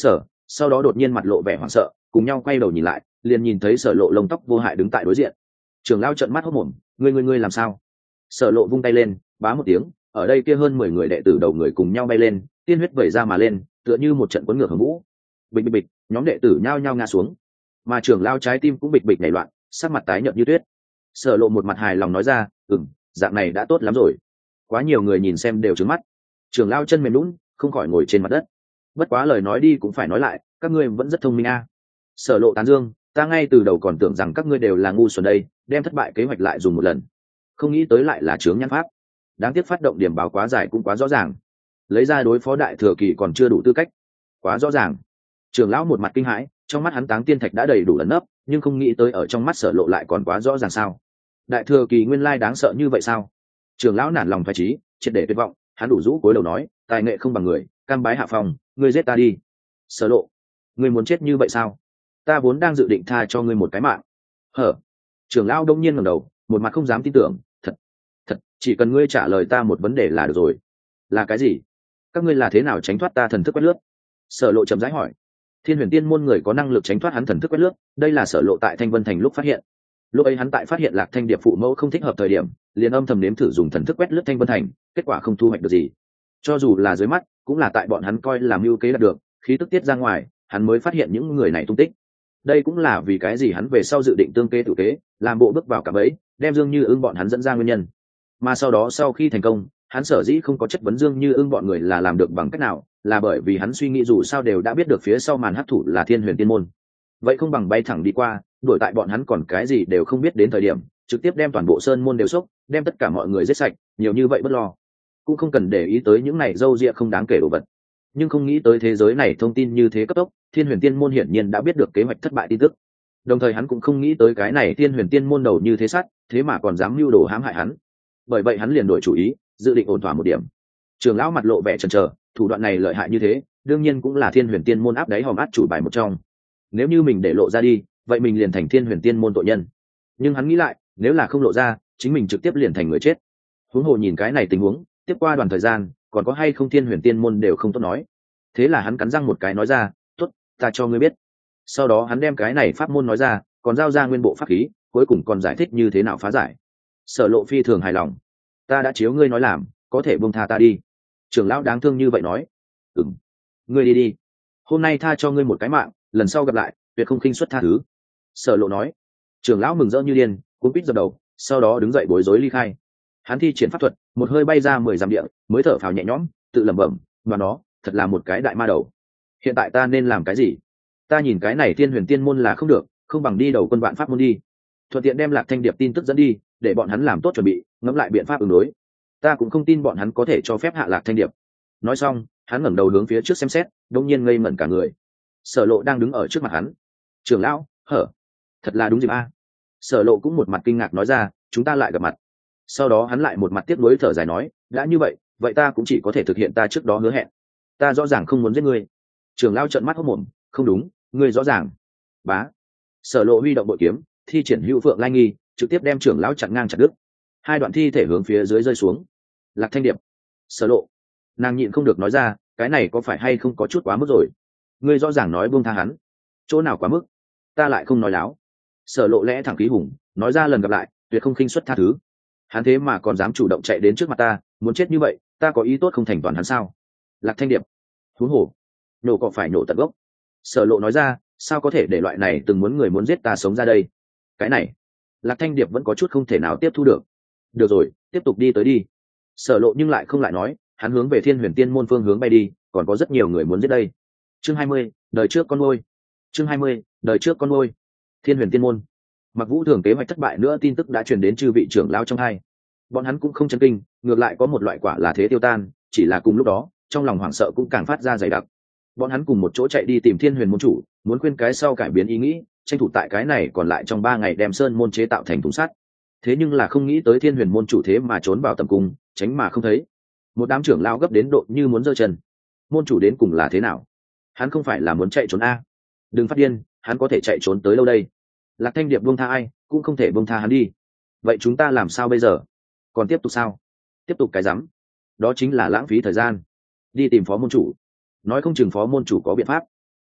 sau đó đột nhiên mặt lộ vẻ hoảng sợ, cùng nhau quay đầu nhìn lại, liền nhìn thấy Sở Lộ lông tóc vô hại đứng tại đối diện. Trưởng lão trợn mắt hốt mồm, ngươi ngươi ngươi làm sao? Sở Lộ vung tay lên, bá một tiếng, ở đây kia hơn mười người đệ tử đầu người cùng nhau bay lên, tiên huyết vẩy ra mà lên, tựa như một trận cuốn ngược hồng vũ. Bịch bịch bịch, nhóm đệ tử nhao nhao ngã xuống, mà trưởng lão trái tim cũng bịch bịch nhảy loạn, sắc mặt tái nhợt như tuyết. Sở Lộ một mặt hài lòng nói ra, ừm, dạng này đã tốt lắm rồi. Quá nhiều người nhìn xem đều trừng mắt. Trưởng lão chân mềm nhũn, không khỏi ngồi trên mặt đất. Bất quá lời nói đi cũng phải nói lại, các ngươi vẫn rất thông minh a. Sở Lộ tán dương, ta ngay từ đầu còn tưởng rằng các ngươi đều là ngu xuẩn đây, đem thất bại kế hoạch lại dùng một lần, không nghĩ tới lại là chướng nhãn pháp. Đáng tiếc phát động điểm báo quá dài cũng quá rõ ràng, lấy ra đối phó đại thừa kỳ còn chưa đủ tư cách, quá rõ ràng. Trưởng lão một mặt kinh hãi, trong mắt hắn táng tiên thạch đã đầy đủ ẩn nấp, nhưng không nghĩ tới ở trong mắt Sở Lộ lại còn quá rõ ràng sao? Đại thừa kỳ nguyên lai đáng sợ như vậy sao? Trưởng lão nản lòng phái trí, triệt để tuyệt vọng, hắn đủ rũ cúi đầu nói, tài nghệ không bằng người, cam bái hạ phòng, ngươi giết ta đi. Sở Lộ, ngươi muốn chết như vậy sao? Ta vốn đang dự định tha cho ngươi một cái mạng. Hở? Trưởng lão đông nhiên ngẩng đầu, một mặt không dám tin tưởng, thật, thật, chỉ cần ngươi trả lời ta một vấn đề là được rồi. Là cái gì? Các ngươi là thế nào tránh thoát ta thần thức quét lướt? Sở Lộ chậm rãi hỏi. Thiên Huyền Tiên môn người có năng lực tránh thoát hắn thần thức quét lướt, đây là Sở Lộ tại Thanh Vân Thành lúc phát hiện. Lúc ấy hắn tại phát hiện Lạc Thanh Điệp phụ mẫu không thích hợp thời điểm, liền âm thầm nếm thử dùng thần thức quét lướt Thanh Vân Thành, kết quả không thu hoạch được gì. Cho dù là dưới mắt, cũng là tại bọn hắn coi làm mưu kế đạt được, khí tức tiết ra ngoài, hắn mới phát hiện những người này tung tích. Đây cũng là vì cái gì hắn về sau dự định tương kế tự kế, làm bộ bước vào cả bẫy, đem Dương Như Ưng bọn hắn dẫn ra nguyên nhân. Mà sau đó sau khi thành công, hắn sở dĩ không có chất vấn Dương Như Ưng bọn người là làm được bằng cách nào, là bởi vì hắn suy nghĩ dù sao đều đã biết được phía sau màn hắc thủ là Thiên Huyền Tiên môn. Vậy không bằng bay thẳng đi qua, đuổi tại bọn hắn còn cái gì đều không biết đến thời điểm, trực tiếp đem toàn bộ sơn môn đều sốc, đem tất cả mọi người giết sạch, nhiều như vậy bất lo. Cũng không cần để ý tới những này dâu dịa không đáng kể đồ vật. Nhưng không nghĩ tới thế giới này thông tin như thế cấp tốc, Thiên Huyền Tiên môn hiển nhiên đã biết được kế hoạch thất bại tin tức. Đồng thời hắn cũng không nghĩ tới cái này Thiên Huyền Tiên môn đầu như thế sát, thế mà còn dám mưu đồ hãm hại hắn. Bởi vậy hắn liền đổi chủ ý, dự định ổn thỏa một điểm. Trường lão mặt lộ vẻ chần chờ, thủ đoạn này lợi hại như thế, đương nhiên cũng là Thiên Huyền Tiên môn áp đáy hòm át chủ bài một trong. Nếu như mình để lộ ra đi, vậy mình liền thành Thiên Huyền Tiên môn tội nhân. Nhưng hắn nghĩ lại, nếu là không lộ ra, chính mình trực tiếp liền thành người chết. Huống hồ nhìn cái này tình huống, tiếp qua đoạn thời gian, còn có hay không Thiên Huyền Tiên môn đều không tốt nói. Thế là hắn cắn răng một cái nói ra, tốt, ta cho ngươi biết. Sau đó hắn đem cái này pháp môn nói ra, còn giao ra nguyên bộ pháp khí, cuối cùng còn giải thích như thế nào phá giải. Sở Lộ phi thường hài lòng, ta đã chiếu ngươi nói làm, có thể buông tha ta đi. Trưởng lão đáng thương như vậy nói, ừm, ngươi đi đi, hôm nay tha cho ngươi một cái mạng, lần sau gặp lại tuyệt không khinh suất tha thứ. Sở Lộ nói. Trưởng lão mừng rỡ như điên, cuống quýt dập đầu, sau đó đứng dậy bối rối ly khai. Hắn thi triển pháp thuật, một hơi bay ra mười dặm địa, mới thở phào nhẹ nhõm, tự lẩm bẩm, và nó thật là một cái đại ma đầu. Hiện tại ta nên làm cái gì? Ta nhìn cái này Thiên Huyền Tiên môn là không được, không bằng đi đầu quân vạn pháp môn đi, thuận tiện đem Lạc Thanh Điệp tin tức dẫn đi, để bọn hắn làm tốt chuẩn bị, ngẫm lại biện pháp ứng đối. Ta cũng không tin bọn hắn có thể cho phép hạ Lạc Thanh Điệp. Nói xong, hắn ngẩng đầu hướng phía trước xem xét, đột nhiên ngây ngẩn cả người. Sở Lộ đang đứng ở trước mặt hắn. Trưởng lão, hở, thật là đúng dịp a. Sở Lộ cũng một mặt kinh ngạc nói ra, chúng ta lại gặp mặt. Sau đó hắn lại một mặt tiếc nuối thở dài nói, đã như vậy, vậy ta cũng chỉ có thể thực hiện ta trước đó hứa hẹn. Ta rõ ràng không muốn giết ngươi. Trưởng lão trợn mắt hốt mồm, không đúng, ngươi rõ ràng. Bá. Sở Lộ huy động bội kiếm, thi triển Hữu Phượng Lai Nghi, trực tiếp đem trưởng lão chặn ngang chặt đứt. Hai đoạn thi thể hướng phía dưới rơi xuống. Lạc Thanh Điệp. Sở Lộ. Nàng nhịn không được nói ra, cái này có phải hay không có chút quá mức rồi? Ngươi rõ ràng nói buông tha hắn, chỗ nào quá mức? Ta lại không nói láo. Sở Lộ lẽ thẳng khí hùng, nói ra lần gặp lại, tuyệt không khinh suất tha thứ. Hắn thế mà còn dám chủ động chạy đến trước mặt ta, muốn chết như vậy, ta có ý tốt không thành toàn hắn sao? Lạc Thanh Điệp. Huống hồ, nổ cỏ phải nổ tận gốc. Sở Lộ nói ra, sao có thể để loại này từng muốn người muốn giết ta sống ra đây? Cái này, Lạc Thanh Điệp vẫn có chút không thể nào tiếp thu được. Được rồi, tiếp tục đi tới đi. Sở Lộ nhưng lại không lại nói, hắn hướng về Thiên Huyền Tiên môn phương hướng bay đi, còn có rất nhiều người muốn giết đây. Chương hai mươi, đời trước con ngôi. Chương hai mươi, đời trước con ngôi. Thiên Huyền Tiên môn. Mặc Vũ Thường kế hoạch thất bại nữa tin tức đã truyền đến chư vị trưởng lão trong hai. Bọn hắn cũng không chấn kinh, ngược lại có một loại quả là thế tiêu tan, chỉ là cùng lúc đó, trong lòng hoảng sợ cũng càng phát ra dày đặc. Bọn hắn cùng một chỗ chạy đi tìm Thiên Huyền môn chủ, muốn khuyên cái sau cải biến ý nghĩ, tranh thủ tại cái này còn lại trong ba ngày đem sơn môn chế tạo thành thùng sắt. Thế nhưng là không nghĩ tới Thiên Huyền môn chủ thế mà trốn vào tầm cung, tránh mà không thấy. Một đám trưởng lão gấp đến độ như muốn giơ chân. Môn chủ đến cùng là thế nào? Hắn không phải là muốn chạy trốn a? Đừng phát điên, hắn có thể chạy trốn tới đâu đây? Lạc Thanh Điệp buông tha ai, cũng không thể buông tha hắn đi. Vậy chúng ta làm sao bây giờ? Còn tiếp tục sao? Tiếp tục cái rắm? Đó chính là lãng phí thời gian. Đi tìm phó môn chủ. Nói không chừng phó môn chủ có biện pháp.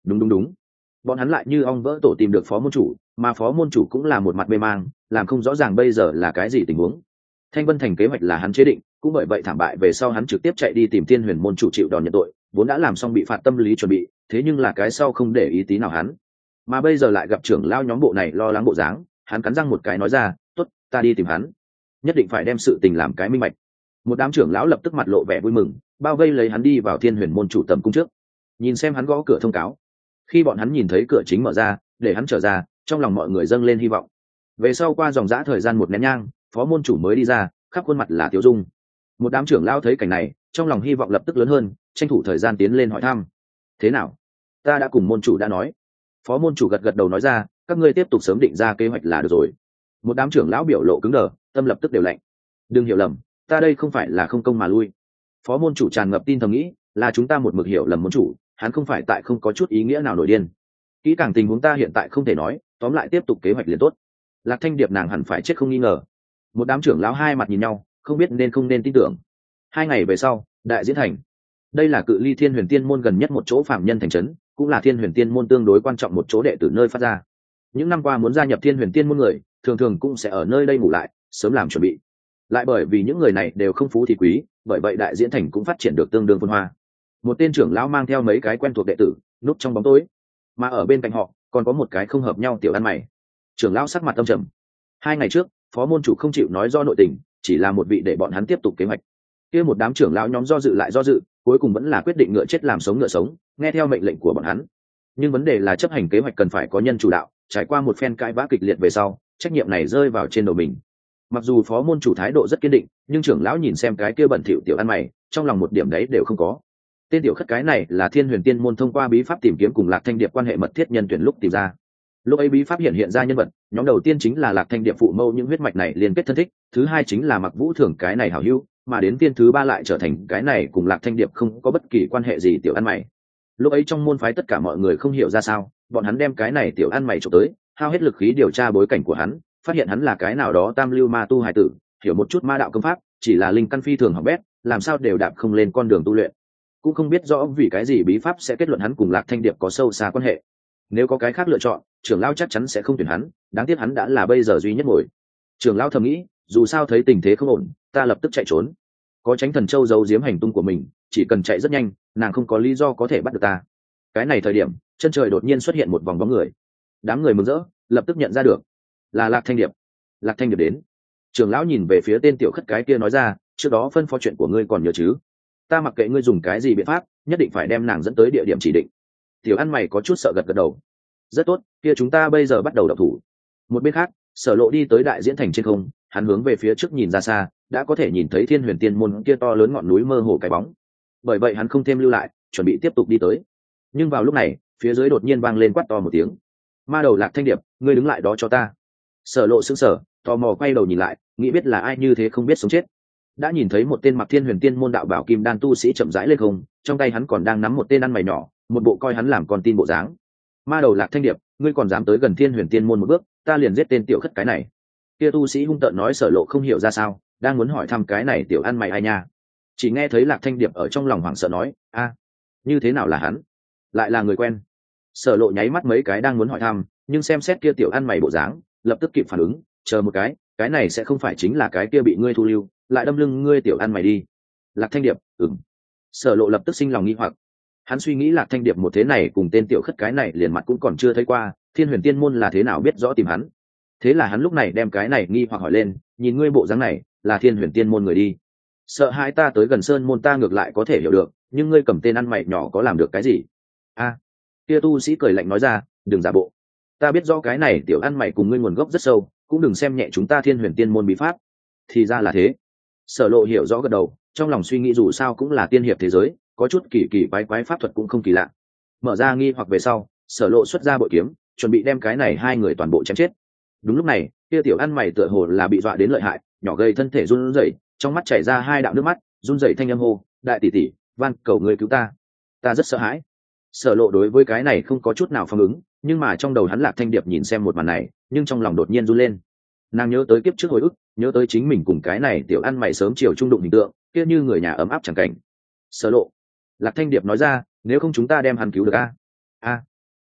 đúng đúng đúng, bọn hắn lại như ong vỡ tổ tìm được phó môn chủ, mà phó môn chủ cũng là một mặt mê mang, làm không rõ ràng bây giờ là cái gì tình huống. Thanh Vân Thành kế hoạch là hắn chế định, cũng bởi vậy thảm bại về sau hắn trực tiếp chạy đi tìm Thiên Huyền môn chủ chịu đòn nhận tội, vốn đã làm xong bị phạt tâm lý chuẩn bị, thế nhưng là cái sau không để ý tí nào hắn, mà bây giờ lại gặp trưởng lao nhóm bộ này lo lắng bộ dáng, hắn cắn răng một cái nói ra, tốt, ta đi tìm hắn, nhất định phải đem sự tình làm cái minh bạch. Một đám trưởng lão lập tức mặt lộ vẻ vui mừng, bao vây lấy hắn đi vào Thiên Huyền môn chủ tầm cung trước, nhìn xem hắn gõ cửa thông cáo. Khi bọn hắn nhìn thấy cửa chính mở ra, để hắn trở ra, trong lòng mọi người dâng lên hy vọng. Về sau qua dòng dã thời gian một nén nhang, phó môn chủ mới đi ra, khắp khuôn mặt là tiêu dung. Một đám trưởng lão thấy cảnh này, trong lòng hy vọng lập tức lớn hơn, tranh thủ thời gian tiến lên hỏi thăm. Thế nào? Ta đã cùng môn chủ đã nói. Phó môn chủ gật gật đầu nói ra, các ngươi tiếp tục sớm định ra kế hoạch là được rồi. Một đám trưởng lão biểu lộ cứng đờ, tâm lập tức đều lạnh. Đừng hiểu lầm, ta đây không phải là không công mà lui. Phó môn chủ tràn ngập tin thầm nghĩ, là chúng ta một mực hiểu lầm môn chủ, hắn không phải tại không có chút ý nghĩa nào nổi điên. Kỹ càng tình huống ta hiện tại không thể nói, tóm lại tiếp tục kế hoạch liền tốt. Lạc Thanh Điệp nàng hẳn phải chết không nghi ngờ. Một đám trưởng lão hai mặt nhìn nhau, không biết nên không nên tin tưởng. Hai ngày về sau, đại diễn thành. Đây là cự ly Thiên Huyền Tiên môn gần nhất một chỗ phạm nhân thành trấn, cũng là Thiên Huyền Tiên môn tương đối quan trọng một chỗ đệ tử nơi phát ra. Những năm qua muốn gia nhập Thiên Huyền Tiên môn người, thường thường cũng sẽ ở nơi đây ngủ lại, sớm làm chuẩn bị. Lại bởi vì những người này đều không phú thì quý, bởi vậy đại diễn thành cũng phát triển được tương đương phồn hoa. Một tên trưởng lão mang theo mấy cái quen thuộc đệ tử, núp trong bóng tối, mà ở bên cạnh họ còn có một cái không hợp nhau tiểu ăn mày. Trưởng lão sắc mặt âm trầm. Hai ngày trước, phó môn chủ không chịu nói do nội tình, chỉ là một vị để bọn hắn tiếp tục kế hoạch. Kia một đám trưởng lão nhóm do dự lại do dự, cuối cùng vẫn là quyết định ngựa chết làm sống ngựa sống, nghe theo mệnh lệnh của bọn hắn. Nhưng vấn đề là chấp hành kế hoạch cần phải có nhân chủ đạo, trải qua một phen cãi vã kịch liệt về sau, trách nhiệm này rơi vào trên đầu mình. Mặc dù phó môn chủ thái độ rất kiên định, nhưng trưởng lão nhìn xem cái kia bẩn thỉu tiểu ăn mày, trong lòng một điểm đấy đều không có. Tên tiểu khất cái này là Thiên Huyền Tiên môn thông qua bí pháp tìm kiếm cùng Lạc Thanh Điệp quan hệ mật thiết nhân tuyển lúc tìm ra. Lúc ấy bí pháp hiện hiện ra nhân vật, nhóm đầu tiên chính là Lạc Thanh Điệp phụ mâu những huyết mạch này liên kết thân thích, thứ hai chính là Mặc Vũ Thường cái này hảo hữu, mà đến tiên thứ ba lại trở thành cái này cùng Lạc Thanh Điệp không có bất kỳ quan hệ gì tiểu ăn mày. Lúc ấy trong môn phái tất cả mọi người không hiểu ra sao, bọn hắn đem cái này tiểu ăn mày chụp tới, hao hết lực khí điều tra bối cảnh của hắn, phát hiện hắn là cái nào đó tam lưu ma tu hài tử, hiểu một chút ma đạo công pháp, chỉ là linh căn phi thường hỏng bét, làm sao đều đạp không lên con đường tu luyện. Cũng không biết rõ vì cái gì bí pháp sẽ kết luận hắn cùng Lạc Thanh Điệp có sâu xa quan hệ. Nếu có cái khác lựa chọn, trưởng lão chắc chắn sẽ không tuyển hắn, đáng tiếc hắn đã là bây giờ duy nhất ngồi. Trưởng lão thầm nghĩ, dù sao thấy tình thế không ổn, ta lập tức chạy trốn. Có Tránh Thần Châu giấu giếm hành tung của mình, chỉ cần chạy rất nhanh, nàng không có lý do có thể bắt được ta. Cái này thời điểm, chân trời đột nhiên xuất hiện một vòng bóng người. Đám người mừng rỡ, lập tức nhận ra được, là Lạc Thanh Điệp. Lạc Thanh Điệp đến. Trưởng lão nhìn về phía tên tiểu khất cái kia nói ra, trước đó phân phó chuyện của ngươi còn nhớ chứ? Ta mặc kệ ngươi dùng cái gì biện pháp, nhất định phải đem nàng dẫn tới địa điểm chỉ định. Tiểu ăn mày có chút sợ gật gật đầu. Rất tốt, kia chúng ta bây giờ bắt đầu đọc thủ. Một bên khác, Sở Lộ đi tới đại diễn thành trên không, hắn hướng về phía trước nhìn ra xa, đã có thể nhìn thấy Thiên Huyền Tiên môn kia to lớn ngọn núi mơ hồ cái bóng. Bởi vậy hắn không thêm lưu lại, chuẩn bị tiếp tục đi tới. Nhưng vào lúc này, phía dưới đột nhiên vang lên quát to một tiếng. Ma đầu Lạc Thanh Điệp, ngươi đứng lại đó cho ta. Sở Lộ sững sờ, tò mò quay đầu nhìn lại, nghĩ biết là ai như thế không biết sống chết. Đã nhìn thấy một tên mặc Thiên Huyền Tiên môn đạo bảo kim đan tu sĩ chậm rãi lên không, trong tay hắn còn đang nắm một tên ăn mày nhỏ, một bộ coi hắn làm con tin bộ dáng. Ma đầu Lạc Thanh Điệp, ngươi còn dám tới gần Thiên Huyền Tiên môn một bước, ta liền giết tên tiểu khất cái này. Kia tu sĩ hung tợn nói. Sở Lộ không hiểu ra sao, đang muốn hỏi thăm cái này tiểu ăn mày ai nha. Chỉ nghe thấy Lạc Thanh Điệp ở trong lòng hoảng sợ nói, a, như thế nào là hắn? Lại là người quen. Sở Lộ nháy mắt mấy cái đang muốn hỏi thăm, nhưng xem xét kia tiểu ăn mày bộ dáng, lập tức kịp phản ứng, chờ một cái, cái này sẽ không phải chính là cái kia bị ngươi thu lưu, lại đâm lưng ngươi tiểu ăn mày đi. Lạc Thanh Điệp, ừm. Sở Lộ lập tức sinh lòng nghi hoặc. Hắn suy nghĩ Lạc Thanh Điệp một thế này cùng tên tiểu khất cái này liền mặt cũng còn chưa thấy qua, Thiên Huyền Tiên môn là thế nào biết rõ tìm hắn. Thế là hắn lúc này đem cái này nghi hoặc hỏi lên, nhìn ngươi bộ dáng này, là Thiên Huyền Tiên môn người đi. Sợ hai ta tới gần sơn môn ta ngược lại có thể hiểu được, nhưng ngươi cầm tên ăn mày nhỏ có làm được cái gì? A, à, kia tu sĩ cười lạnh nói ra, đừng giả bộ. Ta biết rõ cái này tiểu ăn mày cùng ngươi nguồn gốc rất sâu, cũng đừng xem nhẹ chúng ta Thiên Huyền Tiên môn bí pháp. Thì ra là thế. Sở Lộ hiểu rõ gật đầu, trong lòng suy nghĩ dù sao cũng là tiên hiệp thế giới, có chút kỳ kỳ quái quái pháp thuật cũng không kỳ lạ. Mở ra nghi hoặc về sau, Sở Lộ xuất ra bội kiếm, chuẩn bị đem cái này hai người toàn bộ chém chết. Đúng lúc này, kia tiểu ăn mày tựa hồ là bị dọa đến lợi hại, nhỏ gầy thân thể run rẩy, trong mắt chảy ra hai đạo nước mắt, run rẩy thanh âm hô, đại tỷ tỷ, van cầu ngươi cứu ta, ta rất sợ hãi. Sở Lộ đối với cái này không có chút nào phản ứng, nhưng mà trong đầu hắn Lạc Thanh Điệp nhìn xem một màn này, nhưng trong lòng đột nhiên run lên. Nàng nhớ tới kiếp trước hồi ức, nhớ tới chính mình cùng cái này tiểu ăn mày sớm chiều trung đụng hình tượng, kia như người nhà ấm áp chẳng cảnh. Sở Lộ, Lạc Thanh Điệp nói ra, nếu không chúng ta đem hắn cứu được a. A,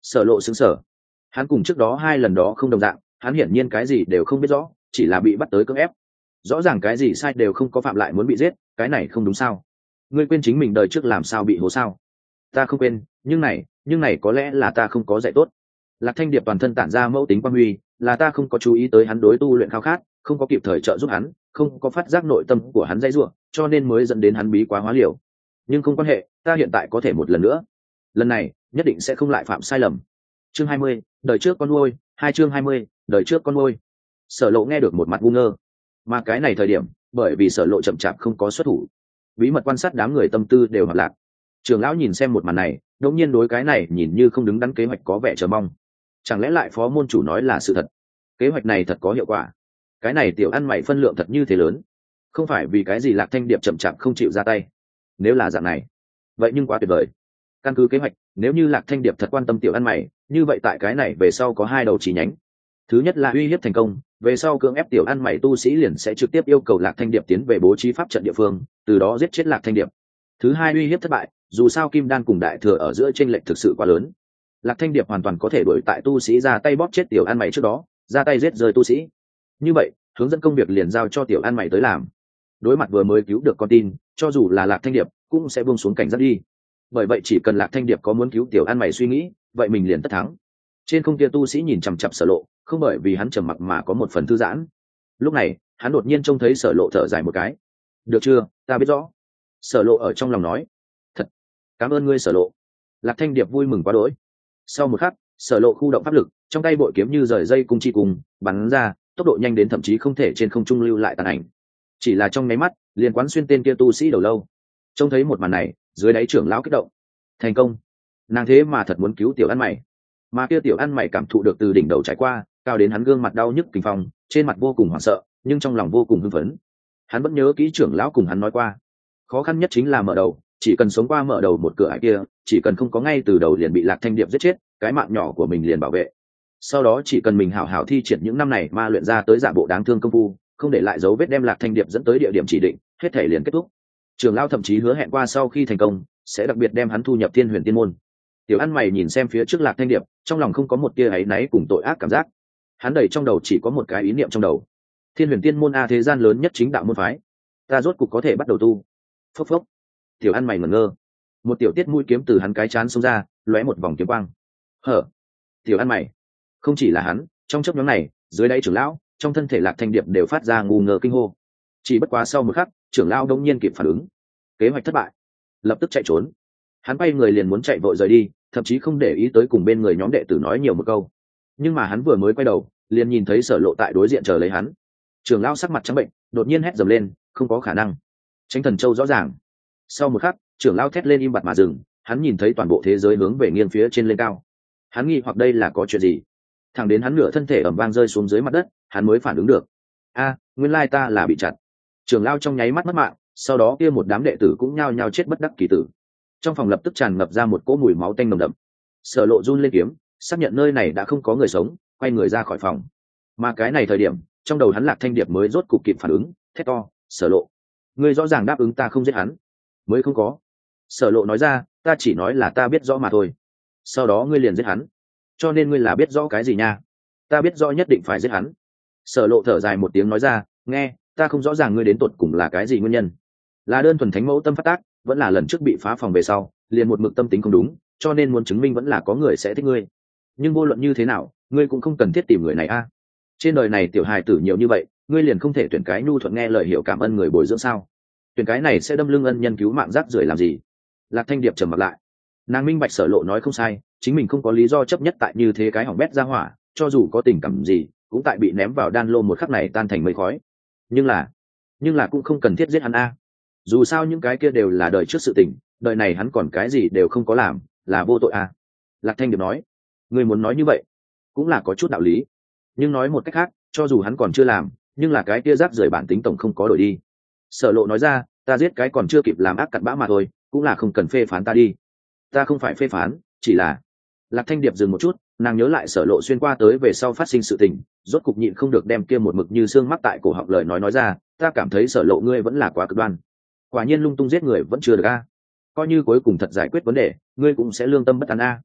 Sở Lộ sững sờ. Hắn cùng trước đó hai lần đó không đồng dạng, hắn hiển nhiên cái gì đều không biết rõ, chỉ là bị bắt tới cưỡng ép. Rõ ràng cái gì sai đều không có phạm lại muốn bị giết, cái này không đúng sao? Ngươi quên chính mình đời trước làm sao bị hố sao? Ta không quên, nhưng này, nhưng này có lẽ là ta không có dạy tốt. Lạc Thanh Điệp toàn thân tản ra mẫu tính quang huy, là ta không có chú ý tới hắn đối tu luyện khao khát, không có kịp thời trợ giúp hắn, không có phát giác nội tâm của hắn dây rủa, cho nên mới dẫn đến hắn bí quá hóa liều. Nhưng không quan hệ, ta hiện tại có thể một lần nữa. Lần này, nhất định sẽ không lại phạm sai lầm. Chương hai mươi, đời trước con nuôi, hai chương hai mươi, đời trước con nuôi. Sở Lộ nghe được một mặt ngu ngơ. Mà cái này thời điểm, bởi vì Sở Lộ chậm chạp không có xuất thủ, bí mật quan sát đám người tâm tư đều hoạt lạc. Trường lão nhìn xem một màn này, đột nhiên đối cái này nhìn như không đứng đắn kế hoạch có vẻ chờ mong. Chẳng lẽ lại phó môn chủ nói là sự thật? Kế hoạch này thật có hiệu quả. Cái này tiểu ăn mày phân lượng thật như thế lớn, không phải vì cái gì Lạc Thanh Điệp chậm chạp không chịu ra tay. Nếu là dạng này, vậy nhưng quá tuyệt vời. Căn cứ kế hoạch, nếu như Lạc Thanh Điệp thật quan tâm tiểu ăn mày, như vậy tại cái này về sau có hai đầu chỉ nhánh. Thứ nhất là uy hiếp thành công, về sau cưỡng ép tiểu ăn mày tu sĩ liền sẽ trực tiếp yêu cầu Lạc Thanh Điệp tiến về bố trí pháp trận địa phương, từ đó giết chết Lạc Thanh Điệp. Thứ hai, uy hiếp thất bại, dù sao Kim Đan cùng Đại Thừa ở giữa chênh lệch thực sự quá lớn, Lạc Thanh Điệp hoàn toàn có thể đuổi tại tu sĩ ra tay bóp chết tiểu ăn mày trước đó, ra tay giết rơi tu sĩ. Như vậy, hướng dẫn công việc liền giao cho tiểu ăn mày tới làm. Đối mặt vừa mới cứu được con tin, cho dù là Lạc Thanh Điệp cũng sẽ buông xuống cảnh giác đi. Bởi vậy chỉ cần Lạc Thanh Điệp có muốn cứu tiểu ăn mày suy nghĩ, vậy mình liền tất thắng. Trên không kia tu sĩ nhìn chằm chằm Sở Lộ, không bởi vì hắn trầm mặc mà có một phần thư giãn. Lúc này, hắn đột nhiên trông thấy Sở Lộ thở dài một cái. Được chưa, ta biết rõ. Sở Lộ ở trong lòng nói. Thật, cảm ơn ngươi Sở Lộ. Lạc Thanh Điệp vui mừng quá đỗi. Sau một khắc, Sở Lộ khu động pháp lực, trong tay bội kiếm như rời dây cung chi cùng bắn ra, tốc độ nhanh đến thậm chí không thể trên không trung lưu lại tàn ảnh. Chỉ là trong nháy mắt, liền quán xuyên tên kia tu sĩ đầu lâu. Trông thấy một màn này, dưới đáy trưởng lão kích động. Thành công. Nàng thế mà thật muốn cứu tiểu ăn mày. Mà kia tiểu ăn mày cảm thụ được từ đỉnh đầu trải qua, cao đến hắn gương mặt đau nhức kinh phong, trên mặt vô cùng hoảng sợ, nhưng trong lòng vô cùng hưng phấn. Hắn vẫn nhớ kỹ trưởng lão cùng hắn nói qua, khó khăn nhất chính là mở đầu, chỉ cần sống qua mở đầu một cửa ải kia, chỉ cần không có ngay từ đầu liền bị Lạc Thanh Điệp giết chết, cái mạng nhỏ của mình liền bảo vệ. Sau đó chỉ cần mình hảo hảo thi triển những năm này ma luyện ra tới giả bộ đáng thương công phu, không để lại dấu vết đem Lạc Thanh Điệp dẫn tới địa điểm chỉ định, hết thể liền kết thúc. Trường lão thậm chí hứa hẹn qua sau khi thành công, sẽ đặc biệt đem hắn thu nhập Thiên Huyền Tiên môn. Tiểu ăn mày nhìn xem phía trước Lạc Thanh Điệp, trong lòng không có một tia áy náy cùng tội ác cảm giác. Hắn đầy trong đầu chỉ có một cái ý niệm trong đầu. Thiên Huyền Tiên môn a thế gian lớn nhất chính đạo môn phái, ta rốt cục có thể bắt đầu tu. Phốc phốc. Tiểu ăn mày ngẩn ngơ. Một tiểu tiết mũi kiếm từ hắn cái chán xông ra, lóe một vòng kiếm quang. Hở. Tiểu ăn mày. Không chỉ là hắn, trong chốc ngắn này, dưới đáy trưởng lão, trong thân thể Lạc Thanh Điệp đều phát ra ngu ngơ kinh hô. Chỉ bất quá sau một khắc, trưởng lão đống nhiên kịp phản ứng. Kế hoạch thất bại, lập tức chạy trốn. Hắn quay người liền muốn chạy vội rời đi, thậm chí không để ý tới cùng bên người nhóm đệ tử nói nhiều một câu. Nhưng mà hắn vừa mới quay đầu, liền nhìn thấy Sở Lộ tại đối diện chờ lấy hắn. Trưởng lão sắc mặt trắng bệnh, đột nhiên hét dầm lên, không có khả năng. Tránh Thần Châu rõ ràng. Sau một khắc, trưởng lão thét lên im bặt mà dừng, hắn nhìn thấy toàn bộ thế giới hướng về nghiêng phía trên lên cao. Hắn nghi hoặc đây là có chuyện gì. Thẳng đến hắn nửa thân thể ầm vang rơi xuống dưới mặt đất, hắn mới phản ứng được. A, nguyên lai ta là bị chặt. Trưởng lão trong nháy mắt mất mạng, sau đó kia một đám đệ tử cũng nhao nhao chết bất đắc kỳ tử. Trong phòng lập tức tràn ngập ra một cỗ mùi máu tanh nồng đậm. Sở Lộ run lên kiếm, xác nhận nơi này đã không có người sống, quay người ra khỏi phòng. Mà cái này thời điểm, trong đầu hắn Lạc Thanh Điệp mới rốt cục kịp phản ứng, thét to, "Sở Lộ, ngươi rõ ràng đáp ứng ta không giết hắn." "Mới không có." Sở Lộ nói ra, "Ta chỉ nói là ta biết rõ mà thôi. Sau đó ngươi liền giết hắn. Cho nên ngươi là biết rõ cái gì nha?" "Ta biết rõ nhất định phải giết hắn." Sở Lộ thở dài một tiếng nói ra, "Nghe, ta không rõ ràng ngươi đến tột cùng là cái gì nguyên nhân. Là đơn thuần thánh mẫu tâm phát tác, vẫn là lần trước bị phá phòng về sau, liền một mực tâm tính không đúng, cho nên muốn chứng minh vẫn là có người sẽ thích ngươi. Nhưng vô luận như thế nào, ngươi cũng không cần thiết tìm người này a. Trên đời này tiểu hài tử nhiều như vậy, ngươi liền không thể tuyển cái nhu thuận nghe lời hiểu cảm ơn người bồi dưỡng sao? Tuyển cái này sẽ đâm lưng ân nhân cứu mạng rác rưởi làm gì?" Lạc Thanh Điệp trầm mặt lại. Nàng minh bạch Sở Lộ nói không sai, chính mình không có lý do chấp nhất tại như thế cái hỏng bét ra hỏa, cho dù có tình cảm gì, cũng tại bị ném vào đan lô một khắc này tan thành mây khói. Nhưng là, nhưng là cũng không cần thiết giết hắn a. Dù sao những cái kia đều là đời trước sự tình, đời này hắn còn cái gì đều không có làm, là vô tội a. Lạc Thanh Điệp nói, ngươi muốn nói như vậy, cũng là có chút đạo lý. Nhưng nói một cách khác, cho dù hắn còn chưa làm, nhưng là cái kia rác rưởi bản tính tổng không có đổi đi. Sở Lộ nói ra, ta giết cái còn chưa kịp làm ác cặn bã mà thôi, cũng là không cần phê phán ta đi. Ta không phải phê phán, chỉ là... Lạc Thanh Điệp dừng một chút, nàng nhớ lại Sở Lộ xuyên qua tới về sau phát sinh sự tình, rốt cục nhịn không được đem kia một mực như xương mắc tại cổ họng lời nói nói ra, ta cảm thấy Sở Lộ ngươi vẫn là quá cực đoan. Quả nhiên lung tung giết người vẫn chưa được a. Coi như cuối cùng thật giải quyết vấn đề, ngươi cũng sẽ lương tâm bất an a.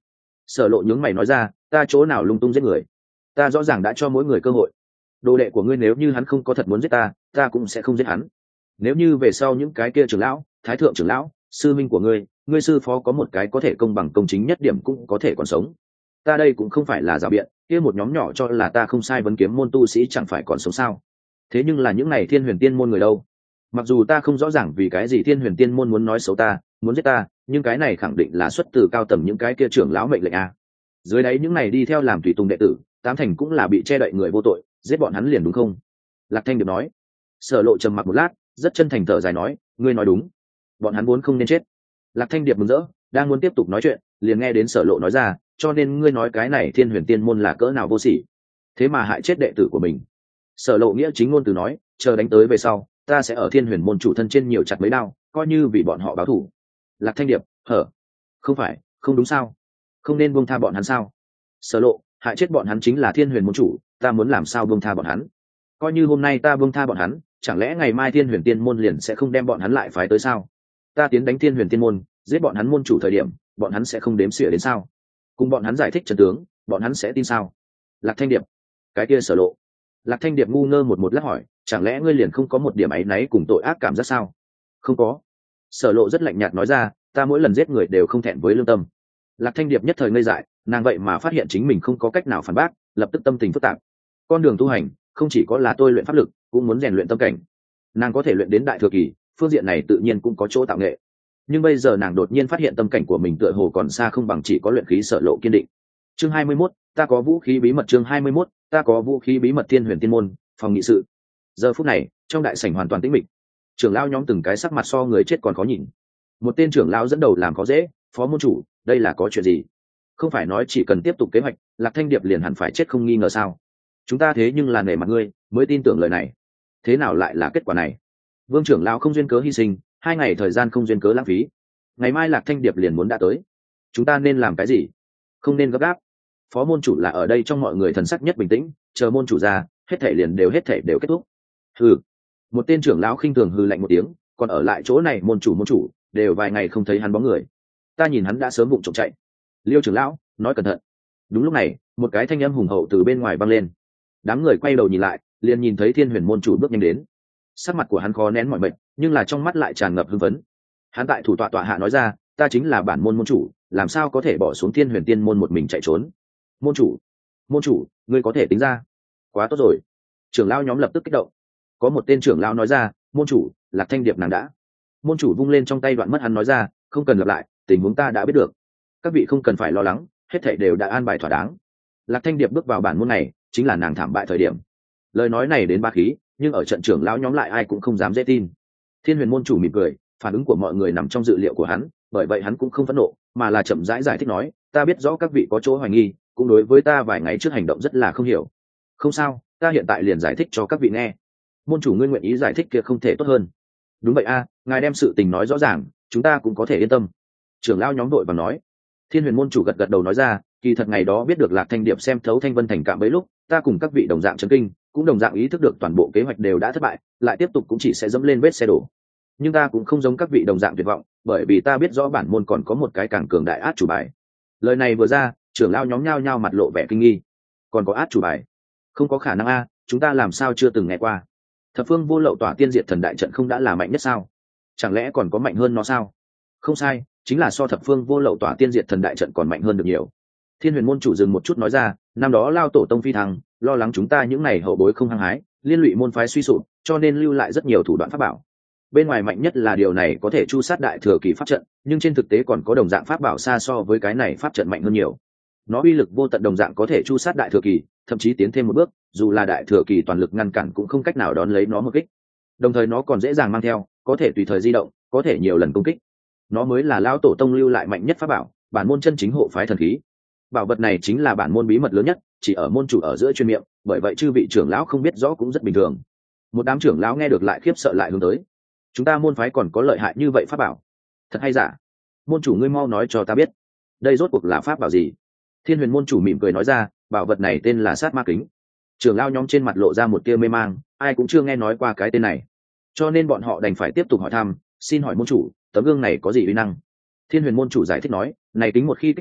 Sở Lộ nhướng mày nói ra, ta chỗ nào lung tung giết người, ta rõ ràng đã cho mỗi người cơ hội. Đồ đệ của ngươi nếu như hắn không có thật muốn giết ta, ta cũng sẽ không giết hắn. Nếu như về sau những cái kia trưởng lão, thái thượng trưởng lão, sư minh của ngươi, ngươi sư phó có một cái có thể công bằng công chính nhất điểm cũng có thể còn sống. Ta đây cũng không phải là rào biện, kia một nhóm nhỏ cho là ta không sai vấn kiếm môn tu sĩ chẳng phải còn sống sao? Thế nhưng là những này Thiên Huyền Tiên môn người đâu? Mặc dù ta không rõ ràng vì cái gì Thiên Huyền Tiên môn muốn nói xấu ta, muốn giết ta, nhưng cái này khẳng định là xuất từ cao tầm những cái kia trưởng lão mệnh lệnh a. Dưới đấy những này đi theo làm tùy tùng đệ tử, tám thành cũng là bị che đậy người vô tội, giết bọn hắn liền đúng không? Lạc Thanh Điệp nói. Sở Lộ trầm mặc một lát, rất chân thành thở dài nói, ngươi nói đúng, bọn hắn vốn không nên chết. Lạc Thanh Điệp mừng rỡ, đang muốn tiếp tục nói chuyện, liền nghe đến Sở Lộ nói ra, cho nên ngươi nói cái này Thiên Huyền Tiên môn là cỡ nào vô sỉ, thế mà hại chết đệ tử của mình. Sở Lộ nghĩa chính ngôn từ nói, chờ đánh tới về sau, ta sẽ ở Thiên Huyền môn chủ thân trên nhiều chặt mấy đao, coi như vì bọn họ báo thù. Lạc Thanh Điệp, hở, không phải, không đúng sao? Không nên buông tha bọn hắn sao? Sở Lộ, hại chết bọn hắn chính là Thiên Huyền môn chủ, ta muốn làm sao buông tha bọn hắn? Coi như hôm nay ta buông tha bọn hắn, chẳng lẽ ngày mai Thiên Huyền Tiên môn liền sẽ không đem bọn hắn lại phái tới sao? Ta tiến đánh Thiên Huyền Tiên môn, giết bọn hắn môn chủ thời điểm, bọn hắn sẽ không đếm xỉa đến sao? Cùng bọn hắn giải thích trận tướng, bọn hắn sẽ tin sao? Lạc Thanh Điệp, cái kia Sở Lộ. Lạc Thanh Điệp ngu ngơ một một lát hỏi, chẳng lẽ ngươi liền không có một điểm áy náy cùng tội ác cảm giác sao? Không có. Sở Lộ rất lạnh nhạt nói ra, ta mỗi lần giết người đều không thẹn với lương tâm. Lạc Thanh Điệp nhất thời ngây dại, nàng vậy mà phát hiện chính mình không có cách nào phản bác, lập tức tâm tình phức tạp. Con đường tu hành không chỉ có là tôi luyện pháp lực, cũng muốn rèn luyện tâm cảnh. Nàng có thể luyện đến đại thừa kỳ, phương diện này tự nhiên cũng có chỗ tạo nghệ. Nhưng bây giờ nàng đột nhiên phát hiện tâm cảnh của mình tựa hồ còn xa không bằng chỉ có luyện khí Sở Lộ kiên định. Chương hai mươi mốt, ta có vũ khí bí mật. Chương hai mươi mốt, ta có vũ khí bí mật. Thiên Huyền Tiên môn, phòng nghị sự. Giờ phút này, trong đại sảnh hoàn toàn tĩnh mịch. Trưởng lão nhóm từng cái sắc mặt so người chết còn khó nhìn. Một tên trưởng lão dẫn đầu làm khó dễ, phó môn chủ, đây là có chuyện gì? Không phải nói chỉ cần tiếp tục kế hoạch, Lạc Thanh Điệp liền hẳn phải chết không nghi ngờ sao? Chúng ta thế nhưng là nể mặt ngươi, mới tin tưởng lời này. Thế nào lại là kết quả này? Vương trưởng lão không duyên cớ hy sinh, hai ngày thời gian không duyên cớ lãng phí. Ngày mai Lạc Thanh Điệp liền muốn đã tới. Chúng ta nên làm cái gì? Không nên gấp gáp. Phó môn chủ là ở đây trong mọi người thần sắc nhất bình tĩnh, chờ môn chủ ra, hết thể liền đều hết thể đều kết thúc. Hừ. Một tên trưởng lão khinh thường hừ lạnh một tiếng, còn ở lại chỗ này môn chủ môn chủ, đều vài ngày không thấy hắn bóng người. Ta nhìn hắn đã sớm vụng trộm chạy. Liêu trưởng lão, nói cẩn thận. Đúng lúc này, một cái thanh âm hùng hậu từ bên ngoài vang lên. Đám người quay đầu nhìn lại, liền nhìn thấy Thiên Huyền môn chủ bước nhanh đến. Sắc mặt của hắn khó nén mọi mệt, nhưng là trong mắt lại tràn ngập hưng phấn. Hắn tại thủ tọa tọa hạ nói ra, ta chính là bản môn môn chủ, làm sao có thể bỏ xuống Thiên Huyền Tiên môn một mình chạy trốn? Môn chủ, môn chủ, ngươi có thể tính ra. Quá tốt rồi. Trưởng lão nhóm lập tức kích động. Có một tên trưởng lão nói ra, môn chủ, Lạc Thanh Điệp nàng đã. Môn chủ vung lên trong tay đoạn mất hắn nói ra, không cần lặp lại, tình huống ta đã biết được. Các vị không cần phải lo lắng, hết thảy đều đã an bài thỏa đáng. Lạc Thanh Điệp bước vào bản môn này, chính là nàng thảm bại thời điểm. Lời nói này đến ba khí, nhưng ở trận trưởng lão nhóm lại ai cũng không dám dễ tin. Thiên Huyền môn chủ mỉm cười, phản ứng của mọi người nằm trong dự liệu của hắn, bởi vậy hắn cũng không phẫn nộ, mà là chậm rãi giải, giải thích nói, ta biết rõ các vị có chỗ hoài nghi, cũng đối với ta vài ngày trước hành động rất là không hiểu. Không sao, ta hiện tại liền giải thích cho các vị nghe. Môn chủ ngươi nguyện ý giải thích kia không thể tốt hơn. Đúng vậy a, ngài đem sự tình nói rõ ràng, chúng ta cũng có thể yên tâm. Trưởng lão nhóm đội và nói. Thiên Huyền môn chủ gật gật đầu nói ra, kỳ thật ngày đó biết được Lạc Thanh Điệp xem thấu Thanh Vân Thành cạm bấy lúc, ta cùng các vị đồng dạng chấn kinh, cũng đồng dạng ý thức được toàn bộ kế hoạch đều đã thất bại, lại tiếp tục cũng chỉ sẽ dẫm lên vết xe đổ. Nhưng ta cũng không giống các vị đồng dạng tuyệt vọng, bởi vì ta biết rõ bản môn còn có một cái càng cường đại át chủ bài. Lời này vừa ra, trưởng lão nhóm nhao nhao mặt lộ vẻ kinh nghi. Còn có át chủ bài? Không có khả năng a, chúng ta làm sao chưa từng nghe qua? Thập phương vô lậu tỏa tiên diệt thần đại trận không đã là mạnh nhất sao? Chẳng lẽ còn có mạnh hơn nó sao? Không sai, chính là so thập phương vô lậu tỏa tiên diệt thần đại trận còn mạnh hơn được nhiều. Thiên Huyền môn chủ dừng một chút nói ra, năm đó lao tổ tông phi thăng, lo lắng chúng ta những này hậu bối không hăng hái, liên lụy môn phái suy sụp, cho nên lưu lại rất nhiều thủ đoạn pháp bảo. Bên ngoài mạnh nhất là điều này có thể chu sát đại thừa kỳ pháp trận, nhưng trên thực tế còn có đồng dạng pháp bảo xa so với cái này pháp trận mạnh hơn nhiều. Nó uy lực vô tận đồng dạng có thể chu sát đại thừa kỳ, thậm chí tiến thêm một bước, dù là đại thừa kỳ toàn lực ngăn cản cũng không cách nào đón lấy nó một kích. Đồng thời nó còn dễ dàng mang theo, có thể tùy thời di động, có thể nhiều lần công kích. Nó mới là lão tổ tông lưu lại mạnh nhất pháp bảo, bản môn chân chính hộ phái thần khí. Bảo vật này chính là bản môn bí mật lớn nhất, chỉ ở môn chủ ở giữa chuyên miệng, bởi vậy chư vị trưởng lão không biết rõ cũng rất bình thường. Một đám trưởng lão nghe được lại khiếp sợ lại hướng tới. Chúng ta môn phái còn có lợi hại như vậy pháp bảo? Thật hay giả? Môn chủ ngươi mau nói cho ta biết, đây rốt cuộc là pháp bảo gì? Thiên Huyền môn chủ mỉm cười nói ra, bảo vật này tên là sát ma kính. Trưởng lão nhóm trên mặt lộ ra một tia mê mang, ai cũng chưa nghe nói qua cái tên này, cho nên bọn họ đành phải tiếp tục hỏi thăm, xin hỏi môn chủ, tấm gương này có gì uy năng? Thiên Huyền môn chủ giải thích nói, này kính một khi kích phát,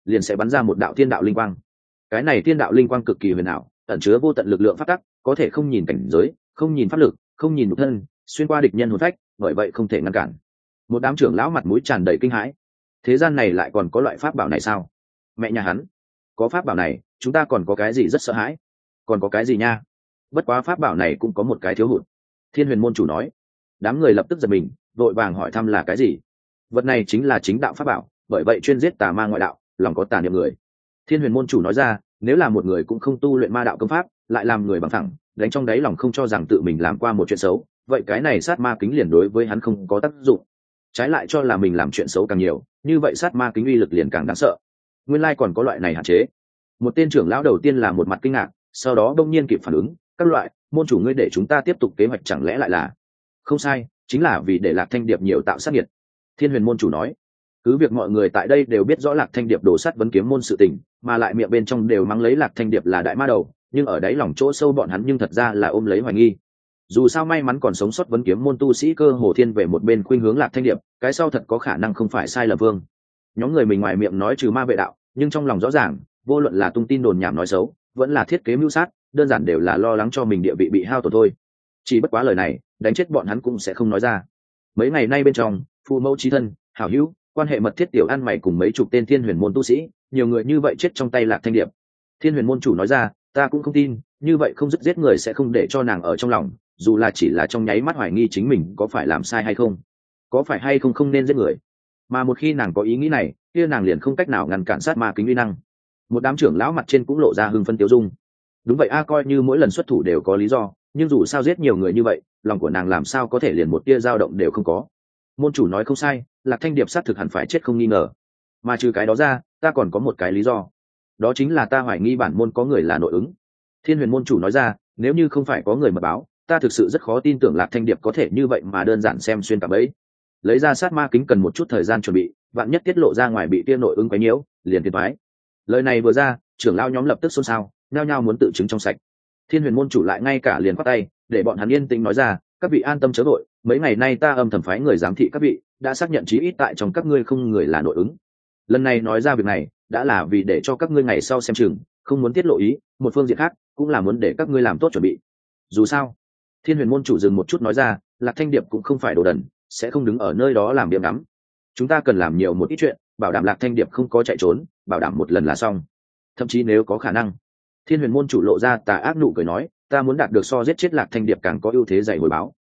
liền sẽ bắn ra một đạo thiên đạo linh quang. Cái này thiên đạo linh quang cực kỳ huyền ảo, ẩn chứa vô tận lực lượng pháp tắc, có thể không nhìn cảnh giới, không nhìn pháp lực, không nhìn nhục thân, xuyên qua địch nhân hồn phách, bởi vậy không thể ngăn cản. Một đám trưởng lão mặt mũi tràn đầy kinh hãi. Thế gian này lại còn có loại pháp bảo này sao? Mẹ nhà hắn, có pháp bảo này, chúng ta còn có cái gì rất sợ hãi? Còn có cái gì nha? Bất quá pháp bảo này cũng có một cái thiếu hụt. Thiên Huyền môn chủ nói. Đám người lập tức giật mình, vội vàng hỏi thăm là cái gì. Vật này chính là chính đạo pháp bảo, bởi vậy chuyên giết tà ma ngoại đạo, lòng có tà niệm người. Thiên Huyền môn chủ nói ra, nếu là một người cũng không tu luyện ma đạo công pháp, lại làm người bằng thẳng, đánh trong đáy lòng không cho rằng tự mình làm qua một chuyện xấu, vậy cái này sát ma kính liền đối với hắn không có tác dụng. Trái lại cho là mình làm chuyện xấu càng nhiều, như vậy sát ma kính uy lực liền càng đáng sợ. Nguyên lai còn có loại này hạn chế. Một tên trưởng lão đầu tiên là một mặt kinh ngạc, sau đó đông nhiên kịp phản ứng, các loại, môn chủ ngươi để chúng ta tiếp tục kế hoạch chẳng lẽ lại là? Không sai, chính là vì để Lạc Thanh Điệp nhiều tạo sát nhiệt. Thiên Huyền môn chủ nói. Cứ việc mọi người tại đây đều biết rõ Lạc Thanh Điệp đổ sát vấn kiếm môn sự tình, mà lại miệng bên trong đều mắng lấy Lạc Thanh Điệp là đại ma đầu, nhưng ở đáy lòng chỗ sâu bọn hắn nhưng thật ra là ôm lấy hoài nghi. Dù sao may mắn còn sống sót vấn kiếm môn tu sĩ cơ hồ thiên về một bên khuynh hướng Lạc Thanh Điệp, cái sau thật có khả năng không phải sai lầm vương. Nhóm người mình ngoài miệng nói trừ ma vệ đạo, nhưng trong lòng rõ ràng, vô luận là tung tin đồn nhảm nói xấu, vẫn là thiết kế mưu sát, đơn giản đều là lo lắng cho mình địa vị bị hao tổn thôi. Chỉ bất quá lời này, đánh chết bọn hắn cũng sẽ không nói ra. Mấy ngày nay bên trong, phụ mẫu chí thân, hảo hữu, quan hệ mật thiết tiểu ăn mày cùng mấy chục tên Thiên Huyền môn tu sĩ, nhiều người như vậy chết trong tay Lạc Thanh Điệp. Thiên Huyền môn chủ nói ra, ta cũng không tin, như vậy không dứt giết người sẽ không để cho nàng ở trong lòng, dù là chỉ là trong nháy mắt hoài nghi chính mình có phải làm sai hay không, có phải hay không không nên giết người. Mà một khi nàng có ý nghĩ này, kia nàng liền không cách nào ngăn cản sát ma kính uy năng. Một đám trưởng lão mặt trên cũng lộ ra hưng phân tiêu dung. Đúng vậy a, coi như mỗi lần xuất thủ đều có lý do, nhưng dù sao giết nhiều người như vậy, lòng của nàng làm sao có thể liền một tia dao động đều không có. Môn chủ nói không sai, Lạc Thanh Điệp sát thực hẳn phải chết không nghi ngờ. Mà trừ cái đó ra, ta còn có một cái lý do, đó chính là ta hoài nghi bản môn có người là nội ứng. Thiên Huyền môn chủ nói ra, nếu như không phải có người mật báo, ta thực sự rất khó tin tưởng Lạc Thanh Điệp có thể như vậy mà đơn giản xem xuyên cả bẫy. Lấy ra sát ma kính cần một chút thời gian chuẩn bị, vạn nhất tiết lộ ra ngoài bị tia nội ứng quấy nhiễu, liền thiệt toái. Lời này vừa ra, trưởng lão nhóm lập tức xôn xao, nhao nhao muốn tự chứng trong sạch. Thiên Huyền môn chủ lại ngay cả liền quát tay, để bọn hắn yên tĩnh nói ra, các vị an tâm chớ vội, mấy ngày nay ta âm thầm phái người giám thị các vị, đã xác nhận chí ít tại trong các ngươi không người là nội ứng. Lần này nói ra việc này, đã là vì để cho các ngươi ngày sau xem chừng, không muốn tiết lộ ý, một phương diện khác, cũng là muốn để các ngươi làm tốt chuẩn bị. Dù sao, Thiên Huyền môn chủ dừng một chút nói ra, Lạc Thanh Điệp cũng không phải đồ đần, sẽ không đứng ở nơi đó làm biếng ngắm. Chúng ta cần làm nhiều một ít chuyện, bảo đảm Lạc Thanh Điệp không có chạy trốn, bảo đảm một lần là xong. Thậm chí nếu có khả năng, Thiên Huyền môn chủ lộ ra tà ác nụ cười nói, ta muốn đạt được so giết chết Lạc Thanh Điệp càng có ưu thế dày hồi báo.